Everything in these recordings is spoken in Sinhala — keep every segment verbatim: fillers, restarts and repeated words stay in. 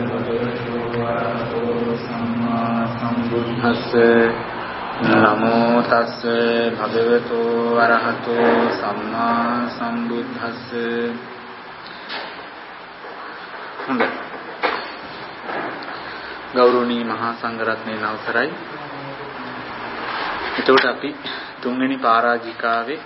භගවතු වරහතෝ සම්මා සම්බුද්දස්ස නමෝ තස්ස භගවතු වරහතෝ සම්මා සම්බුද්දස්ස. හොඳයි. ගෞරවනීය මහා සංඝරත්නයේ අවසරයි. එතකොට අපි තුන්වෙනි පරාජිකාවේ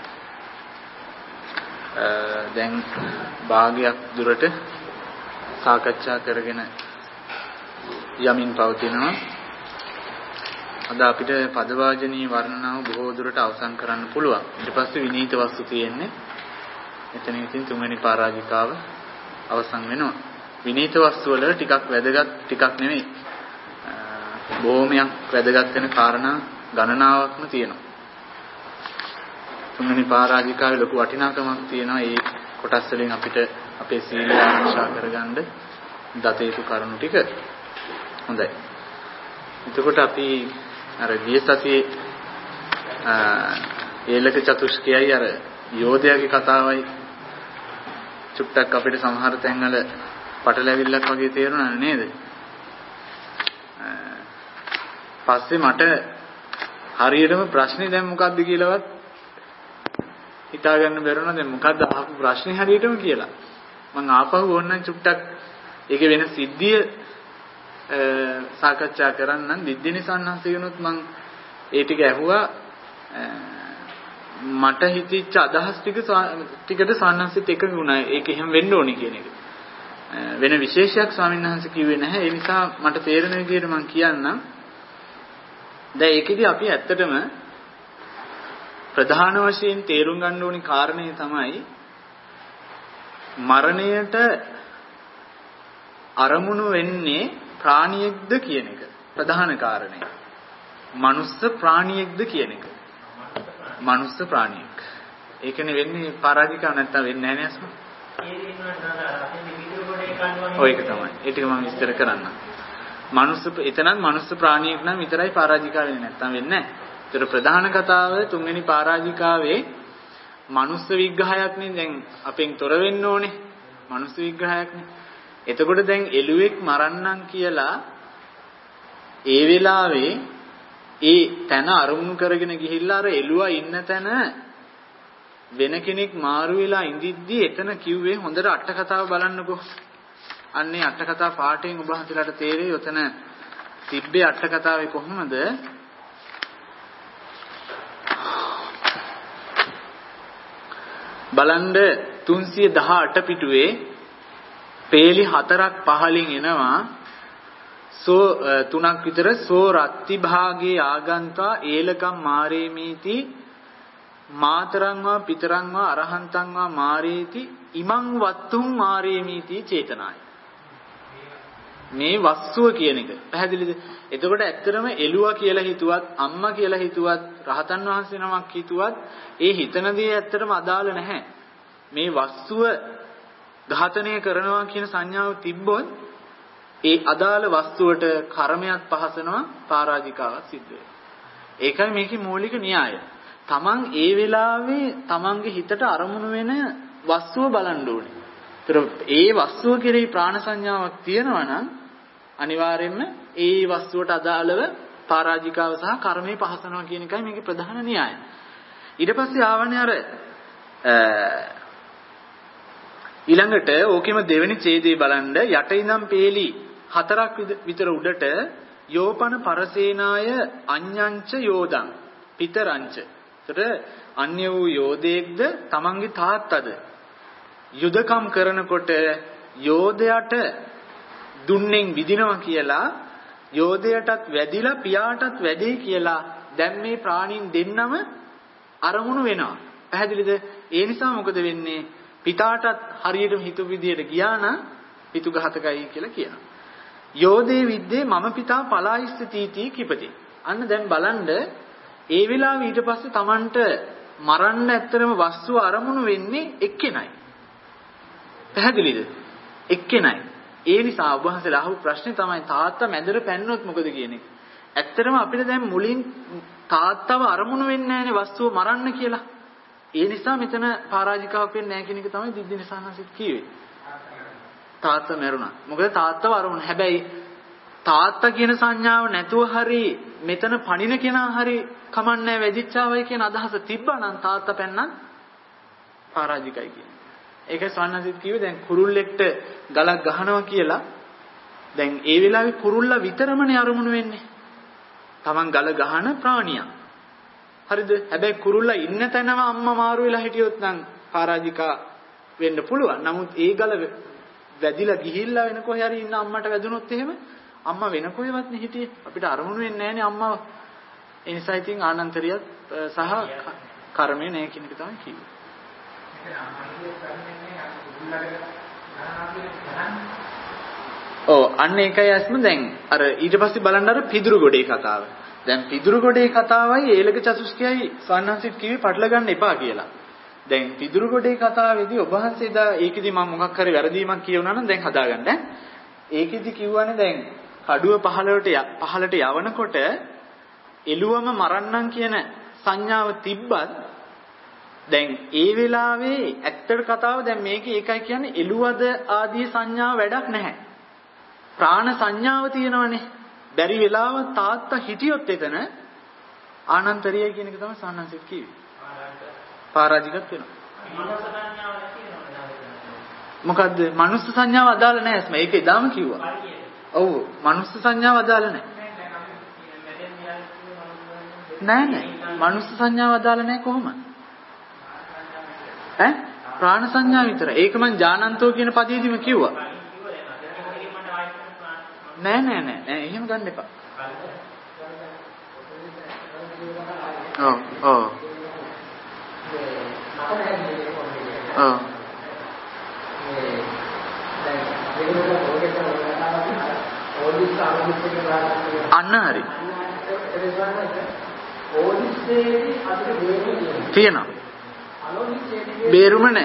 දැන් භාගයක් දුරට සාකච්ඡා කරගෙන යමින් පවතිනවා. අද අපිට පදවාජනීය වර්ණනාව බොහෝ දුරට අවසන් කරන්න පුළුවන්. ඊට පස්සේ විනීත වස්තු තියෙන්නේ. එතන ඉතින් තුන්වෙනි පරාජිකාව අවසන් වෙනවා. විනීත වස්තු වල ටිකක් වැදගත් ටිකක් නෙමෙයි. බොහොමයක් වැදගත් වෙන කාරණා ගණනාවක්ම තියෙනවා. තුන්වෙනි පරාජිකාවේ ලොකු වටිනාකමක් තියෙනවා. ඒ කොටස් වලින් අපිට අපේ සීලය ආරක්ෂා කරගන්න දත යුතු කරුණු ටික. හොඳයි. එතකොට අපි අර ගිය සතියේ ඒලක චතුෂ්කයයි අර යෝධයාගේ කතාවයි චුට්ටක් අපිට සමහර තැන්වල පටලැවිල්ලක් වගේ තේරුණා නේද? පස්සේ මට හරියටම ප්‍රශ්නේ දැන් මොකද්ද කියලාවත් හිතා ගන්න බැරුණා. දැන් මොකද්ද අහපු ප්‍රශ්නේ හරියටම කියලා. මම ආපහු ඕනනම් චුට්ටක් ඒකේ වෙන සිද්ධිය සාකච්ඡා කරන්නම්. දිද්දිනි සන්නහසිනුත් මම ඒ ටික ඇහුවා. මට හිතිච්ච අදහස් ටික ටිකට සන්නහසිත එකඟ වුණා. ඒක එහෙම වෙන්න ඕනි කියන එක. වෙන විශේෂයක් ස්වාමීන් වහන්සේ කිව්වේ නැහැ. ඒ නිසා මට තේරෙන විදිහට මම කියන්නම්. දැන් ඒකෙදි අපි ඇත්තටම ප්‍රධාන වශයෙන් තේරුම් ගන්න ඕනි කාරණේ තමයි මරණයට අරමුණු වෙන්නේ ප්‍රාණියෙක්ද කියන එක. ප්‍රධාන කාරණය. මනුස්ස ප්‍රාණියෙක්ද කියන එක. මනුස්ස ප්‍රාණියෙක්. ඒකනේ වෙන්නේ පරාජිකාව නැත්තම් වෙන්නේ නැහැ නේද? ඔය එක තමයි. ඒ ටික මම විස්තර කරන්නම්. මනුස්ස එතනත් මනුස්ස ප්‍රාණියෙක් නම් විතරයි පරාජිකාව වෙන්නේ නැත්තම් වෙන්නේ නැහැ. ඒතර ප්‍රධාන කතාව තුන්වෙනි පරාජිකාවේ මනුස්ස විග්‍රහයක් නේ දැන් අපෙන් තොර වෙන්න ඕනේ. මනුස්ස විග්‍රහයක් නේ. එතකොට දැන් එළුවෙක් මරන්නම් කියලා ඒ වෙලාවේ ඒ තැන අරමුණු කරගෙන ගිහිල්ලා අර එළුවා ඉන්න තැන වෙන කෙනෙක් මාරු වෙලා ඉඳිද්දි එතන කිව්වේ හොඳට අට කතාව බලන්නකෝ. අන්නේ අට කතා පාඩයෙන් ඔබ හිතලාට තේරෙයි ඔතන තිබ්බේ අට කතාවේ කොහොමද? බලන්න තුන්සිය දහඅට පිටුවේ පේලි හතරක් පහලින් එනවා. සෝ තුනක් විතර සෝ රත්ති භාගේ ආගන්තා ඒලකම් මාරේමීති මාතරං වා පිතරං වා අරහන්තං වා මාරේති ඉමං වත්තුං මාරේමීති චේතනාය. මේ වස්තුව කියන එක පැහැදිලිද? එතකොට ඇත්තටම එළුවා කියලා හිතුවත් අම්මා කියලා හිතුවත් රහතන් වහන්සේ නමක් හිතුවත් ඒ හිතන දේ ඇත්තටම අදාළ නැහැ. මේ වස්තුව ඝාතනය කරනවා කියන සංඥාව තිබ්බොත් ඒ අදාළ වස්තුවට කර්මයක් පහසනවා පරාජිකාවක් සිද්ධ වෙනවා. ඒකයි මේකේ මූලික න්‍යාය. තමන් ඒ වෙලාවේ තමන්ගේ හිතට අරමුණු වෙන වස්තුව බලන්න ඕනේ. ඒතර ඒ වස්තුව කෙරෙහි ප්‍රාණ සංඥාවක් තියෙනවා නම් අනිවාර්යයෙන්ම ඒ වස්තුවට අදාළව පරාජිකාව සහ කර්මය පහසනවා කියන එකයි මේකේ ප්‍රධාන න්‍යාය. ඊට පස්සේ ආවනේ අර ඊළඟට ඕකෙම දෙවෙනි ඡේදයේ බලන්න යට ඉඳන් පේලි හතරක් විතර උඩට යෝපන පරසේනාය අඤ්ඤංච යෝදං පිතරංච. ඒතර අන්‍ය වූ යෝධයෙක්ද තමන්ගේ තාත්තද යුදකම් කරනකොට යෝධයාට දුන්නෙන් විදිනවා කියලා යෝධයටත් වැදිලා පියාටත් වැදේ කියලා දැන් මේ ප්‍රාණීන් දෙන්නම අරමුණු වෙනවා. පැහැදිලිද? ඒ නිසා මොකද වෙන්නේ? පිතාටත් හරියට හිතු විදියට ගියා නම් පිතු ඝාතකයි කියලා කියනවා. යෝධේ විද්දේ මම පිතා පලායිස්තිති කිපති. අන්න දැන් බලන්න ඒ වෙලාවේ ඊට පස්සේ Tamanට මරන්න ඇත්තරම වස්තුව අරමුණු වෙන්නේ එක්කෙනයි. පැහැදිලිද? එක්කෙනයි. ඒ නිසා ඔබ වහන්සේලා අහපු ප්‍රශ්නේ තමයි තාත්තා මැදට පැන්නොත් මොකද කියන එක. ඇත්තටම අපිට දැන් මුලින් තාත්තව අරමුණු වෙන්නේ නැහැනේ වස්තුව මරන්න කියලා. ඒ නිසා මෙතන පරාජිකාවක් වෙන්නේ නැහැ කියන එක තමයි දිද්දිනසහනසිට කිව්වේ. තාත්තා මැරුණා. මොකද තාත්තව අරමුණ. හැබැයි තාත්තා කියන සංඥාව නැතුව හරි මෙතන පණින කෙනා හරි කමන්නේ වැදිච්චාවයි කියන අදහස තිබ්බනම් තාත්තා පැන්නත් පරාජිකයි කියන්නේ. ඒකයි සවන්නසිට කිව්වේ දැන් කුරුල්ලෙක්ට ගලක් ගහනවා කියලා. දැන් ඒ වෙලාවේ කුරුල්ලා විතරමනේ අරමුණු වෙන්නේ. Taman ගල ගහන ප්‍රාණියා. හරිද? හැබැයි කුරුල්ලා ඉන්න තැනම අම්මා මාරු වෙලා හිටියොත් නම් පරාජිකා වෙන්න පුළුවන්. නමුත් ඒ ගල වැදිලා ගිහිල්ලා වෙන කොහේ හරි ඉන්න අම්මට වැදුනොත් එහෙම අම්මා වෙන කොහෙවත් නේ හිටියේ. අපිට අරමුණු වෙන්නේ නැහනේ අම්මව. ඒ නිසා ඉතින් ආනන්තරියත් සහ කර්මය නැහැ කියන එක තමයි කිව්වේ. ඔව් අන්න ඒකයි අස්ම දැන් අර ඊට පස්සේ බලන්න අර පිදුරු ගොඩේ කතාව. දැන් පිදුරු ගොඩේ කතාවයි ඒලක චතුස්කයයි සවන්නන්සිට කිව්වේ පටල ගන්න එපා කියලා. දැන් පිදුරු ගොඩේ කතාවේදී ඔබ වහන්සේ දා ඒකෙදි මම මොකක් හරි වැරදීමක් කියවුණා නම් දැන් හදාගන්න ඈ. ඒකෙදි කිව්වනේ දැන් කඩුව පහළට පහළට යවනකොට එළුවම මරන්නම් කියන සංඥාව තිබ්බත් දැන් ඒ වෙලාවේ ඇත්තට කතාව දැන් මේකේ ඒකයි කියන්නේ එළුවද ආදී සංඥා වැඩක් නැහැ. ප්‍රාණ සංඥාව තියෙනවනේ. බැරි වෙලාව තාත්තා හිටියොත් එතන ආනන්තරියයි කියන එක තමයි සාන්නන්සිට කිව්වේ. පරාජිකත් වෙනවා. මොකද්ද? මනුස්ස සංඥාව අදාළ නැහැ. මේක එදාම කිව්වා. ඔව් මනුස්ස සංඥාව අදාළ නැහැ. නෑ නෑ. මනුස්ස සංඥාව අදාළ නැහැ කොහොමද? ඈ? ප්‍රාණ සංඥාව විතර. ඒක මං ඥානන්තෝ කියන පදයේදීම කිව්වා. නෑ නෑ නෑ නෑ එහෙම ගන්න එපා. ඔව් ඔව්. ඔව්. අන්න හරි. තියෙනවා. බේරුම නැහැ.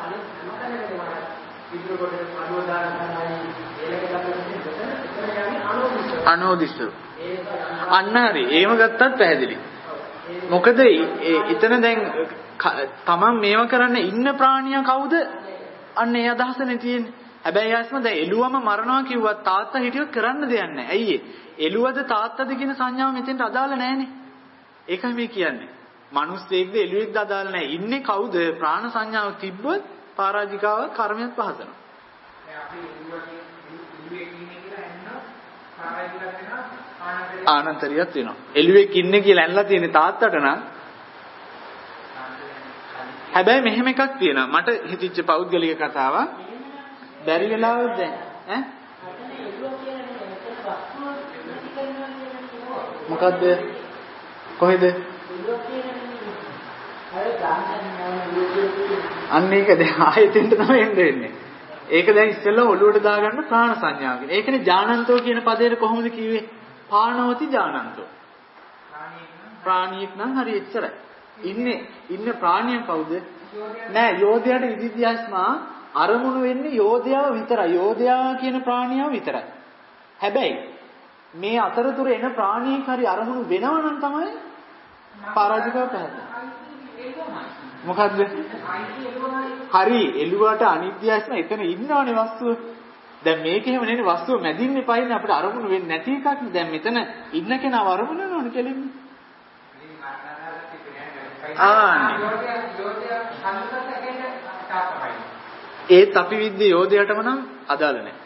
අනෝදිස්ස. අන්න හරි. ඒව ගත්තත් පැහැදිලි. මොකද එතන දැන් තමන් මේව කරන්න ඉන්න ප්‍රාණියා කවුද? අන්න ඒ අදහසනේ තියෙන්නේ. හැබැයි ආස්ම දැන් එළුවම මරනවා කිව්වත් තාත්තා හිටියොත් කරන්න දෙයක් නැහැ. ඇයි ඒ? එළුවද තාත්තද කියන සංඥාව මෙතෙන්ට අදාළ නැහැනේ. ඒකයි මේ කියන්නේ. මිනිස්සෙක්ද එළුවෙක්ද අදාළ නැහැ. ඉන්නේ කවුද? ප්‍රාණ සංඥාව තිබ්බොත් පරාජිකාව කර්මයක් පහසනවා. දැන් අපි එළුවෙක් ඉන්නේ කියලා එන්න පරාජිකා වෙනවා ආනන්තරියක් වෙනවා. එළුවෙක් ඉන්නේ කියලා ඇන්නලා තියෙන තාත්තට නම් හැබැයි මෙහෙම එකක් තියෙනවා. මට හිතිච්ච පෞද්ගලික කතාවක්. බැරි වෙලාවද දැන් ඈ මොකද්ද කොහෙද අන්න ඒක දැන් ආයෙතෙන්ට තමයි එන්න වෙන්නේ. ඒක දැන් ඉස්සෙල්ලා ඔළුවට දාගන්න ප්‍රාණ සංඥාව කියන. ඒකනේ ඥානන්තෝ කියන පදේට කොහොමද කිව්වේ? පාණවති ඥානන්තෝ. ප්‍රාණියෙක් නම් හරි එච්චරයි. ඉන්නේ ඉන්න ප්‍රාණිය කවුද? නෑ යෝධයාට ඉදිරියස්මා අරමුණු වෙන්නේ යෝධයාව විතරයි. යෝධයා කියන ප්‍රාණියව විතරයි. හැබැයි මේ අතරතුර එන ප්‍රාණියෙක් හරි අරමුණු වෙනවා නම් තමයි පරාජිකව පැහැදෙන්නේ. මොකද්ද? හරි එළුවට අනිත්‍යයස්ම එතන ඉන්නවනේ වස්තුව. දැන් මේක එහෙම නෙවෙයි වස්තුව මැදින් එපයිනේ අපිට අරමුණු වෙන්නේ නැති එකක්. දැන් මෙතන ඉන්න කෙනාව අරමුණු වෙනවනේ කෙලින්ම. ඒත් අපි විද්‍ය යෝධයටම නම් අදාළ නැහැ.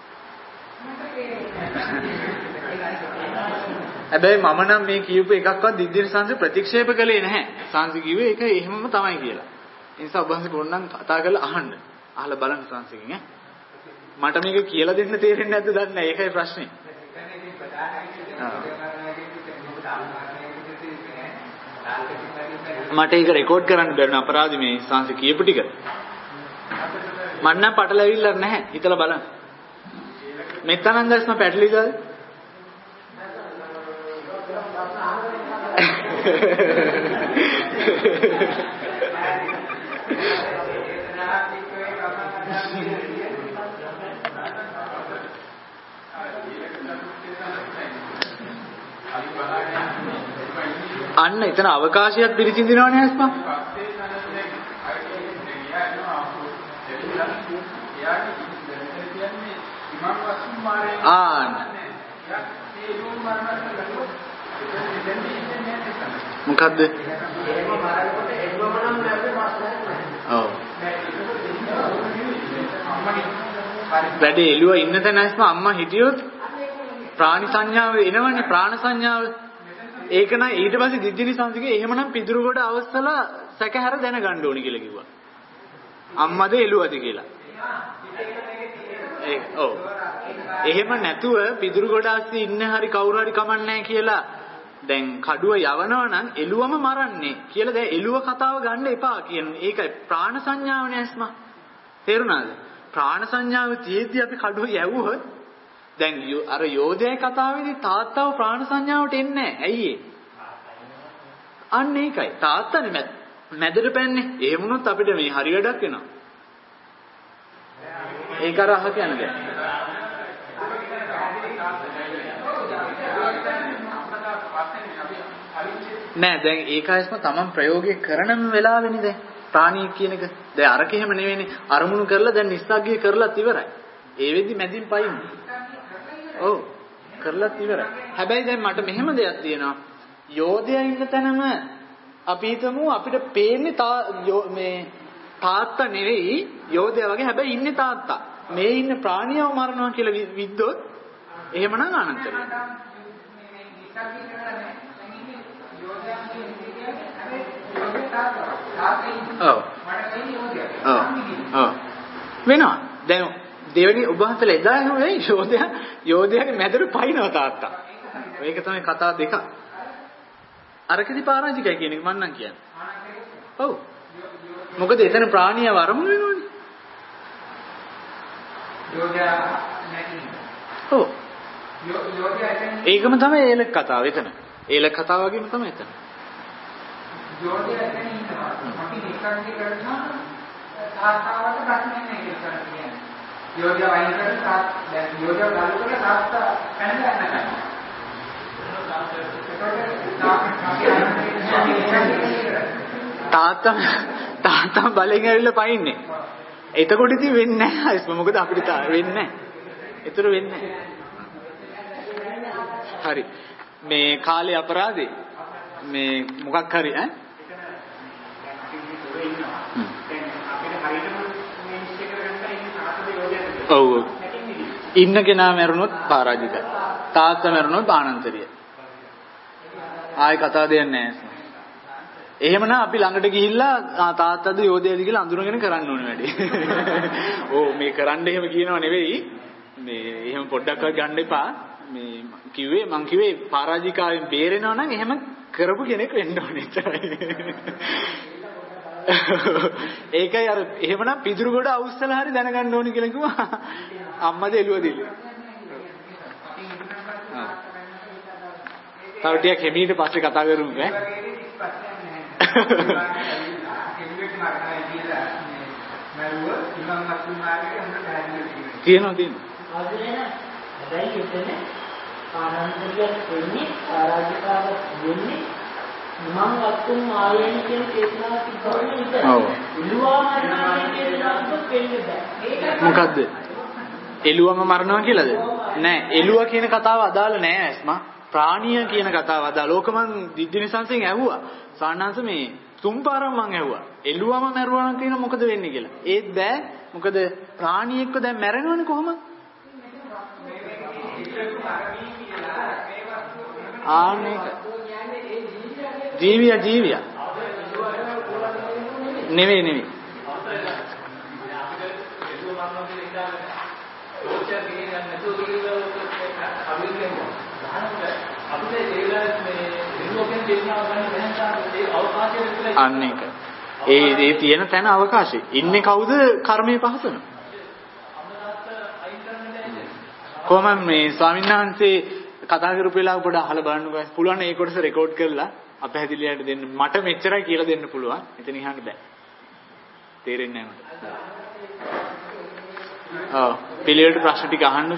හැබැයි මම නම් මේ කියපු එකක්වත් දිද්දිර සංසි ප්‍රතික්ෂේප කළේ නැහැ. සංසි කිව්වේ ඒක එහෙමම තමයි කියලා. ඒ නිසා ඔබ වහන්සේ පොඩ්ඩක් කතා කරලා අහන්න. අහලා බලන්න සංසිගෙන් ඈ. මට මේක කියලා දෙන්න තේරෙන්නේ නැද්ද දන්නේ නැහැ. ඒකයි ප්‍රශ්නේ. මට ඒක රෙකෝඩ් කරන්න බැරි න අපරාධි මේ සංසි කියපු ටික. මන්න නම් පටලැවිල්ලක් නැහැ. හිතලා බලන්න. මෙතනන් දැස්ම පැටලිද? අන්න එතන අවකාශයක් පිළිසිඳිනවනේ අස්පා. ආ මොකද්ද? ඔව්. වැඩි එළුව ඉන්න තැන ඇස්ම අම්මා හිටියොත් ප්‍රාණි සංඥාව එනවනේ ප්‍රාණ සංඥාව. ඒක නයි ඊට පස්සේ දිද්දිනි සංසිකේ එහෙමනම් පිදුරු කොට අවස්සලා සැකහැර දැනගන්න ඕනි කියලා කිව්වා. අම්මද එළුවද කියලා. ඒ ඔව්. එහෙම නැතුව පිදුරු කොට ඇස්සේ ඉන්න හරි කවුරු හරි කමන්නේ කියලා දැන් කඩුව යවනවා නම් එළුවම මරන්නේ කියලා දැන් එළුව කතාව ගන්න එපා කියන්නේ. ඒකයි ප්‍රාණ සංඥාවනේ ඇස්ම. තේරුණාද? ප්‍රාණ සංඥාව තියෙද්දි අපි කඩුව යවුවොත් දැන් අර යෝධයා කතාවේදී තාත්තව ප්‍රාණ සංඥාවට එන්නේ නැහැ. ඇයි ඒ? අන්න ඒකයි. තාත්තනේ මැද මැදට පැන්නේ. එහෙම වුණොත් අපිට මේ හරි වැඩක් වෙනවා. ඒක අර අහ කියන්නේ. නෑ දැන් ඒකයිස්ම තමන් ප්‍රයෝගය කරනම වෙලාවෙනේ දැන් ප්‍රාණී කියන එක. දැන් අරක එහෙම නෙවෙයිනේ. අරමුණු කරලා දැන් නිස්සග්ගය කරලත් ඉවරයි. ඒ වෙද්දි මැදින් පයින්. ඔව් කරලත් ඉවරයි. හැබැයි දැන් මට මෙහෙම දෙයක් තියෙනවා. යෝධයා ඉන්න තැනම අපි හිතමු අපිට පේන්නේ මේ තාත්තා නෙවෙයි යෝධයා වගේ. හැබැයි ඉන්නේ තාත්තා. මේ ඉන්න ප්‍රාණියව මරනවා කියලා විද්දොත් එහෙමනම් අනන්තයි. ඔව්. ඔව්. ඔව්. වෙනවා. දැන් දෙවෙනි ඔබ හතල එදා නෙවෙයි යෝධයා යෝධයාගේ මැදට පයින්නවා තාත්තා. මේක තමයි කතා දෙක. අරකෙදි පරාජිකයි කියන එක මම නම් කියන්නේ. ඔව්. මොකද එතන ප්‍රාණියව අරමුණු වෙනවනේ. යෝධයා නැති. ඔව්. යෝධයා ඒකම තමයි ඒලක කතාව එතන. ඒලක කතාව වගේම තමයි එතන. යෝධයා එතන ඉන්නවා. අපි නිකන්ටි කරනවා තාත්තාවට ප්‍රශ්නයක් නැහැ කියලා කියන්නේ. යෝධයා වයින් කරලා තාත් දැන් යෝධයා ගාලු කරලා තාත්තා පැනලා යනවා. තාත්තා තාත්තා බලෙන් ඇවිල්ලා පයින්නේ. එතකොට ඉතින් වෙන්නේ නැහැ අයිස් මොකද අපිට වෙන්නේ නැහැ. ඒතර වෙන්නේ නැහැ. හරි. මේ කාලේ අපරාධේ මේ මොකක් හරි ඈ ඔව් ඉන්න කෙනා මැරුණොත් පරාජිතයි. තාත්තා මැරුණොත් ආනන්තරිය. ආයි කතා දෙයක් නැහැ. එහෙමනම් අපි ළඟට ගිහිල්ලා තාත්තද යෝධයද කියලා අඳුරගෙන කරන්න ඕනේ වැඩි. ඕ මේ කරන්න එහෙම කියනව නෙවෙයි. මේ එහෙම පොඩ්ඩක්වත් ගන්න එපා. මේ කිව්වේ මං කිව්වේ පරාජිකාවෙන් බේරෙනවා නම් එහෙම කරපු කෙනෙක් වෙන්න ඕනේ. ඒකයි අර එහෙමනම් පිදුරු ගොඩ අවුස්සලා හරි දැනගන්න ඕනේ කියලා කිව්වා. අම්මද එළුවද ඉල්ල. තව ටිකක් හැමීට පස්සේ කතා කරමු ඈ. තියෙනවා තියෙනවා. හැබැයි එතන ආනන්දරියක් වෙන්නේ පරාජිකාවක් වෙන්නේ මම වත්තුන් ආයන කියන චේතනාව තිබුණේ ඉතින්. ඔව්. එළුවා මරනවා කියන චේතනාවක් වෙන්නේ බෑ. මොකද්ද? එළුවම මරනවා කියලාද? නෑ එළුවා කියන කතාව අදාළ නෑ ඇස්මා. ප්‍රාණිය කියන කතාව අදාළ. ඕක මං දිද්දිනි සංසෙන් ඇහුවා. සාන්නංශ මේ තුන් පාරක් මං ඇහුවා. එළුවම මැරුවා නම් කියන මොකද වෙන්නේ කියලා. ඒත් බෑ. මොකද ප්‍රාණියෙක්ව දැන් මැරෙනවනේ කොහොමද? ආනේක ජීවිය ජීවිය නෙවෙයි නෙවෙයි අනේක ඒ ඒ තියෙන තැන අවකාශය ඉන්නේ කවුද කර්මයේ පහසන කොහොම මේ ස්වාමීන් වහන්සේ කතා කරපු වෙලාව පොඩ අහලා බලන්නකෝ. පුළුවන් මේ කොටස රෙකෝඩ් කරලා අපහැදිලියට දෙන්න. මට මෙච්චරයි කියලා දෙන්න පුළුවන්. එතන ඉහන්න බෑ. තේරෙන්නේ නැහැ මට. ඔව්. පිළිවෙලට ප්‍රශ්න ටික අහන්න.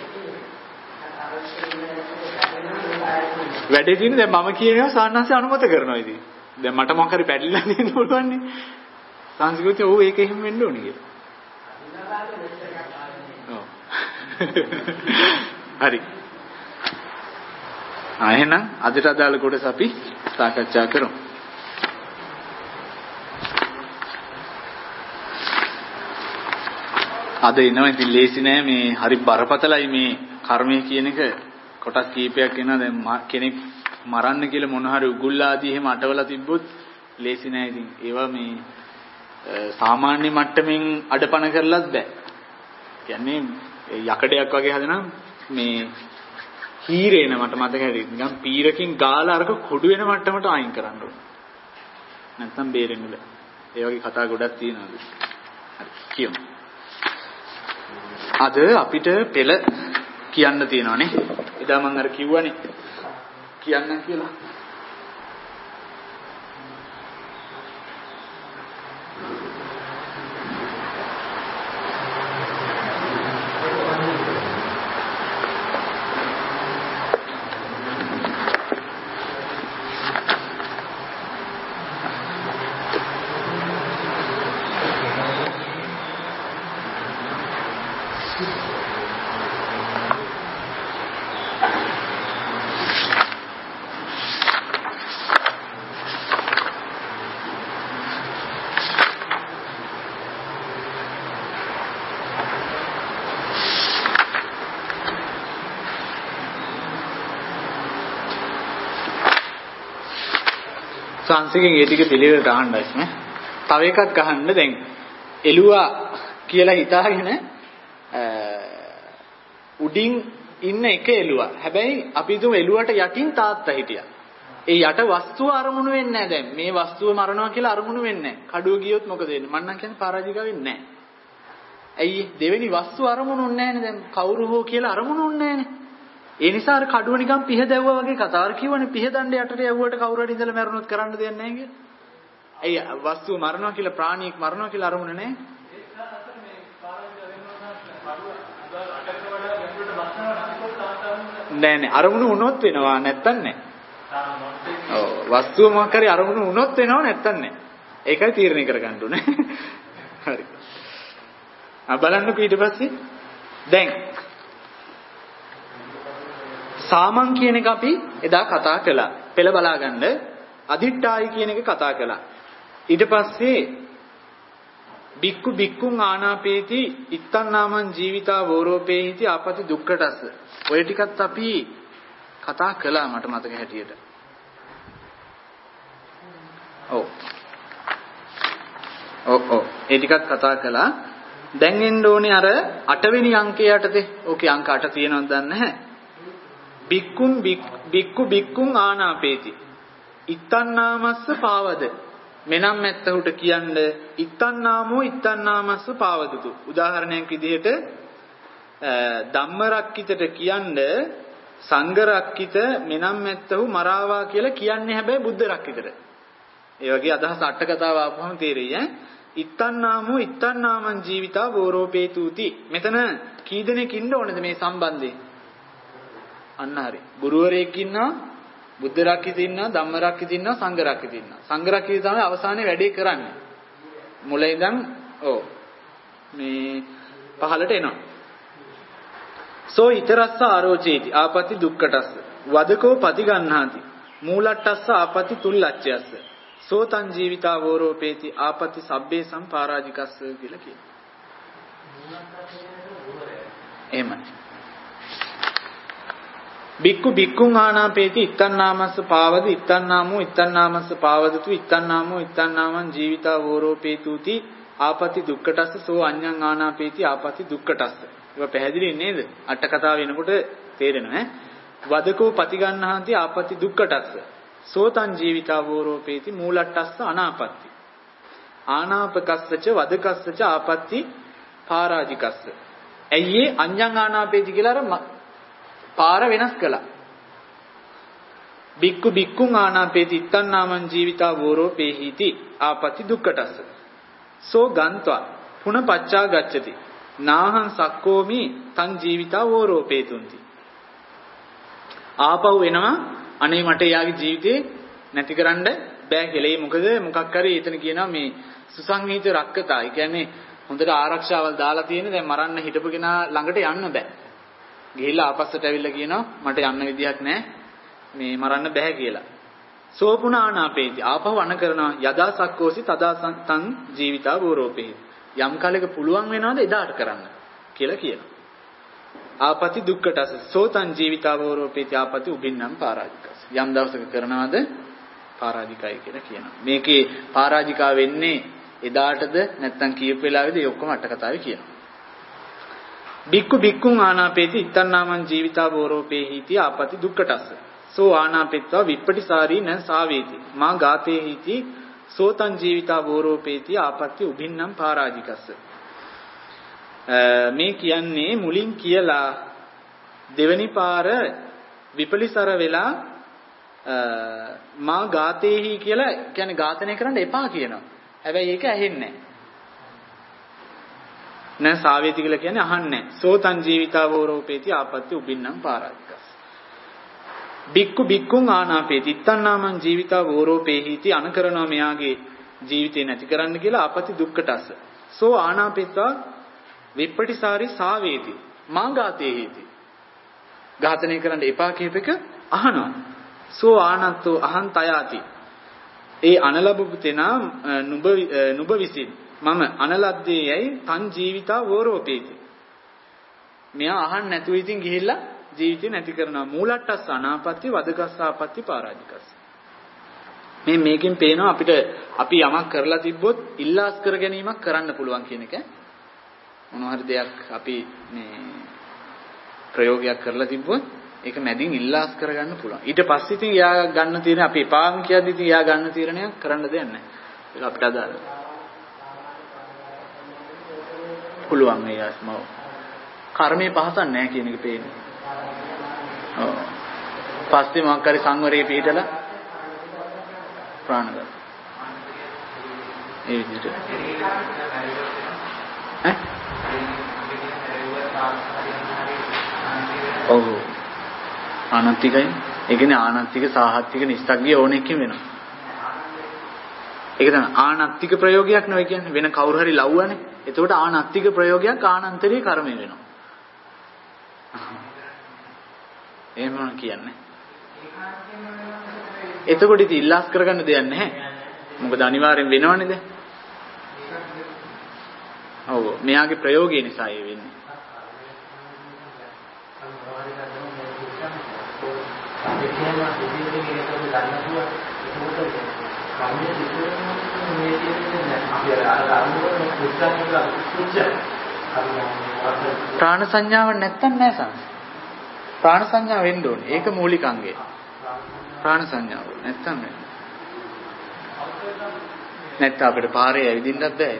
වැඩේ තියෙන්නේ දැන් මම කියනවා සාන්නංශය අනුමත කරනවා ඉතින්. දැන් මට මොකක් හරි පැටලිලා දෙන්න පුළුවන් නේ. සංස්කෘතිය ඔව් ඒක එහෙම වෙන්න ඕනේ කියලා. ඔව්. හරි. ආ එහෙනම් අදට අදාළ කොටස අපි සාකච්ඡා කරමු. අද එනවා ඉතින් ලේසි නෑ මේ හරි බරපතලයි මේ කර්මය කියන එක කොටස් කීපයක් එනවා දැන් කෙනෙක් මරන්න කියලා මොන හරි උගුල් ආදී එහෙම අටවලා තිබ්බොත් ලේසි නෑ ඉතින් ඒවා මේ සාමාන්‍ය මට්ටමින් අඩපණ කරලත් බෑ. කියන්නේ යකඩයක් වගේ හදනම් මේ හීරේන මට මතක හැටියට නිකන් පීරකින් ගාලා අරක කුඩු වෙන මට්ටමට අයින් කරන්න ඕන. නැත්තම් බේරෙන්න බෑ. ඒ වගේ කතා ගොඩක් තියෙනවා. හරි කියමු. අද අපිට පෙළ කියන්න තියෙනවානේ. එදා මම අර කිව්වනේ කියන්න කියලා. සංසිකෙන් ඒ ටික පිළිවෙලට අහන්නයි නේ. තව එකක් අහන්න දැන් එළුවා කියලා හිතාගෙන උඩින් ඉන්න එක එළුවා. හැබැයි අපි හිතමු එළුවට යටින් තාත්තා හිටියා. ඒ යට වස්තුව අරමුණු වෙන්නේ නැහැ දැන්. මේ වස්තුව මරනවා කියලා අරමුණු වෙන්නේ නැහැ. කඩුව ගියොත් මොකද වෙන්නේ? මම නම් කියන්නේ පරාජික වෙන්නේ නැහැ. ඇයි දෙවෙනි වස්තුව අරමුණු වෙන්නේ නැහැනේ දැන්. කවුරු හෝ කියලා අරමුණු වෙන්නේ නැහැනේ. ඒ නිසා අර කඩුව නිකන් පිහ දැවුවා වගේ කතාවක් කියවනේ පිහ දණ්ඩ යටට යවුවට කවුරු හරි ඉඳලා මැරුණොත් කරන්න දෙයක් නැහැ කියලා. ඇයි වස්තුව මරනවා කියලා ප්‍රාණියෙක් මරනවා කියලා අරමුණ නැහැ. නෑ නෑ අරමුණු වුණොත් වෙනවා නැත්තම් නෑ. ඔව් වස්තුව මොකක් හරි අරමුණු වුණොත් වෙනවා නැත්තම් නෑ. ඒකයි තීරණය කරගන්න ඕනේ. හරි. ආ බලන්නකෝ ඊට පස්සේ දැන් සාමන් කියන එක අපි එදා කතා කළා. පෙළ බලාගන්න අදිට්ඨායි කියන එක කතා කළා. ඊට පස්සේ බික්කු බික්කුන් ආනාපේති ඉත්තන්නාමං ජීවිතා වෝරෝපේහිති ආපති දුක්ඛටස්ස. ඔය ටිකත් අපි කතා කළා මට මතක හැටියට. ඔව්. ඔව් ඔව් ඒ ටිකත් කතා කළා. දැන් එන්න ඕනේ අර අටවෙනි අංකයේ යටතේ. ඕකේ අංක අට තියෙනවද දන්නේ නැහැ. බික්කුම් බික්කු බික්කුම් ආනාපේති ඉත්තන්නාමස්ස පාවද මෙනම් මැත්තහුට කියන්න ඉත්තන්නාමෝ ඉත්තන්නාමස්ස පාවදතු. උදාහරණයක් විදිහට ධම්මරක්කිතට කියන්න සංඝරක්කිත මෙනම් මැත්තහු මරාවා කියලා කියන්නේ හැබැයි බුද්ධ රක්කිතට. ඒ වගේ අදහස් අට කතාව ආපුවම තේරෙයි ඈ. ඉත්තන්නාමෝ ඉත්තන්නාමං ජීවිතා වෝරෝපේතුති. මෙතන කී දෙනෙක් ඉන්න ඕනද මේ සම්බන්ධයෙන්? අන්න හරි. ගුරුවරයෙක් ඉන්නවා, බුද්ධ රක්කිත ඉන්නවා, ධම්ම රක්කිත ඉන්නවා, සංඝ රක්කිත ඉන්නවා. සංඝ රක්කිත තමයි අවසානයේ වැඩේ කරන්නේ. මුල ඉඳන් ඔව් මේ පහලට එනවා. සෝ ඊතරස්ස ආරෝචේති ආපති දුක්ඛටස්ස වදකෝ පටිගන්හාති මූලට්ටස්ස ආපති තුල්ලච්ඡයස්ස සෝ තං ජීවිතා වෝරෝපේති ආපති සබ්බේ සම්පාරාජිකස්ස කියලා කියනවා. එහෙමයි. බික්කු බික්කුන් ආනාපේති ඉත්තන්නාමස්ස පාවද ඉත්තන්නාමෝ ඉත්තන්නාමස්ස පාවදතු ඉත්තන්නාමෝ ඉත්තන්නාමං ජීවිතා වෝරෝපේතුති ආපති දුක්ඛටස්ස සෝ අඤ්ඤං ආනාපේති ආපති දුක්ඛටස්ස. ඒක පැහැදිලි නේද? අට කතාව වෙනකොට තේරෙනවා ඈ. වදකෝ පටිගන්හාති ආපති දුක්ඛටස්ස සෝ තං ජීවිතා වෝරෝපේති මූලට්ටස්ස අනාපත්ති ආනාපකස්සච වදකස්සච ආපත්ති පාරාජිකස්ස. ඇයි ඒ අඤ්ඤං ආනාපේති කියලා අර පාර වෙනස් කළා. බික්කු බික්කුන් ආනාපේති ඉත්තන්නාමං ජීවිතා වෝරෝපේහිති ආපති දුක්ඛටස්ස සෝ ගන්්වා පුන පච්චා ගච්ඡති නාහං සක්කෝමි තං ජීවිතා වෝරෝපේතුන්ති. ආපහු එනවා අනේ මට යාගේ ජීවිතේ නැතිකරන්න බෑ කියලා. ඒ මොකද මොකක් හරි එතන කියනවා මේ සුසංහිත රක්කතා. ඒ කියන්නේ හොඳට ආරක්ෂාවල් දාලා තියෙන දැන් මරන්න හිටපු කෙනා ළඟට යන්න බෑ. ගිහිල්ලා ආපස්සට ඇවිල්ලා කියනවා මට යන්න විදියක් නැහැ. මේ මරන්න බෑ කියලා. සෝපුනානාපේති ආපහු අන කරනවා යදා සක්කෝසි තදා තං ජීවිතා වෝරෝපේ. යම් කාලයක පුළුවන් වෙනවද එදාට කරන්න කියලා කියනවා. ආපති දුක්ඛටස සෝතං ජීවිතා වෝරෝපේති ආපති උබින්නම් පරාජිකස. යම් දවසක කරනවද පරාජිකයි කියලා කියනවා. මේකේ පරාජිකා වෙන්නේ එදාටද නැත්නම් කීප වෙලාවෙද ඒ ඔක්කොම අට කතාවේ කියනවා. බික්කු බික්කුන් ආනාපේති ඉත්තන්නාමං ජීවිතා වෝරෝපේහිති ආපති දුක්ඛටස. සෝ ආනාපෙත්වා විප්පටිසාරී න සාවේති මා ගාතේහිති සෝතං ජීවිතා වෝරෝපේති ආපත්‍ය උභින්නම් පරාජිකස්ස. මේ කියන්නේ මුලින් කියලා දෙවනි පාර විපලිසර වෙලා මා ගාතේහි කියලා කියන්නේ ඝාතනය කරන්න එපා කියනවා. හැබැයි ඒක ඇහෙන්නේ නැහැ. න සාවේති කියලා කියන්නේ අහන්නේ නැහැ. සෝතං ජීවිතා වෝරෝපේති ආපත්‍ය උභින්නම් පරාජිකස්ස. බික්කු බික්කුන් ආනාපේති ඉත්තන්නාමං ජීවිතා වෝරෝපේහිති අන කරනවා මෙයාගේ ජීවිතේ නැති කරන්න කියලා ආපති දුක්ඛටස. සෝ ආනාපෙත්වා විප්පටිසාරි සාවේති මා ගාතේහිති. ඝාතනය කරන්න එපා කියප එක අහනවා. සෝ ආනත්තෝ අහං තයාති. ඒ අනලබපු තෙනා නුඹ නුඹ විසින් මම අනලද්දේ යයි තන් ජීවිතා වෝරෝපේති. මෙයා අහන්න නැතුව ඉතින් ගිහිල්ලා ජීවිතේ නැති කරනවා. මූලට්ටස් අනාපත්‍ය වදගස්සාපත්‍ය පරාජිකස්ස. මේ මේකෙන් පේනවා අපිට අපි යමක් කරලා තිබ්බොත් ඉල්ලාස් කර ගැනීමක් කරන්න පුළුවන් කියන එක. මොනවා හරි දෙයක් අපි මේ ප්‍රයෝගයක් කරලා තිබ්බොත් ඒක මැදින් ඉල්ලාස් කරගන්න පුළුවන්. ඊට පස්සේ ඉතින් එයා ගන්න තියෙන අපි එපාම් කියද්දි ඉතින් එයා ගන්න තීරණයක් කරන්න දෙයක් නැහැ. ඒක අපිට අදාළ. පුළුවන් මේ ආස්මව. කර්මයේ පහසක් නැහැ කියන එක පේන්නේ. ඔව්. පස්සේ මොකක් හරි සංවරයේ පිළිතලා ප්‍රාණඝාත. ඒ විදිහට. ඈ? ඔව්. ආනන්තිකයි. ඒ කියන්නේ ආනන්තික සාහත්තික නිස්සග්ගිය ඕනෙකින් වෙනවා. ඒක තමයි ආනන්තික ප්‍රයෝගයක් නෙවෙයි කියන්නේ වෙන කවුරු හරි ලව්වනේ. එතකොට ආනන්තික ප්‍රයෝගයක් ආනන්තරී කර්මය වෙනවා. එහෙම මොන කියන්නේ? එතකොට ඉතින් ඉල්ලාස් කරගන්න දෙයක් නැහැ. මොකද අනිවාර්යෙන් වෙනවනේ දැන්. ඔව් මෙයාගේ ප්‍රයෝගය නිසා ඒ වෙන්නේ. ප්‍රාණ සංඥාවක් නැත්තම් නෑ සංස. ප්‍රාණ සංඥාව වෙන්න ඕනේ. ඒක මූලික අංගය. ප්‍රාණ සංඥාව නැත්තම් නෑ. නැත්නම් අපිට පාරේ ඇවිදින්නත් බෑ.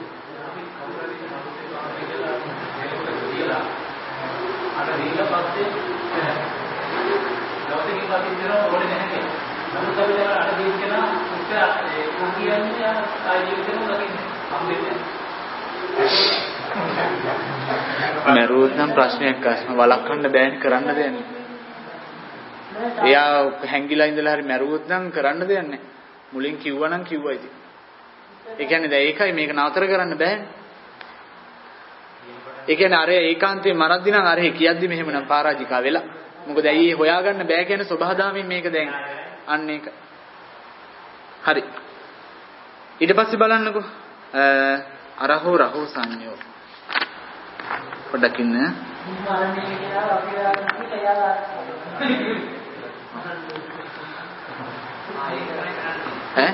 අර දීලා පස්සේ දවසකින් පස්සේ ඉඳලා ඕනේ නැහැ කියලා. නමුත් අපි දැන් අර දීන කෙනා උත්තර ඒ කියන්නේ ආයි ජීවිතේම දකින්නේ. හම්බෙන්නේ. මරුවොත් නම් ප්‍රශ්නයක් අහන්න වළක්වන්න බෑනේ කරන්න දෙන්නේ. එයා හැංගිලා ඉඳලා හරි මරුවොත් නම් කරන්න දෙයක් නැහැ. මුලින් කිව්වා නම් කිව්වා ඉතින්. ඒ කියන්නේ දැන් ඒකයි මේක නතර කරන්න බෑනේ. ඒ කියන්නේ අර ඒකාන්තේ මරද්දි නම් අර කියද්දි මෙහෙම නම් පරාජිකා වෙලා. මොකද ඇයි ඒ හොයාගන්න බෑ කියන ස්වභාවයෙන් මේක දැන් අන්න ඒක. හරි. ඊට පස්සේ බලන්නකෝ. අරහෝ රහෝ සංයෝ. පොඩ්ඩක් ඉන්න. ඈ?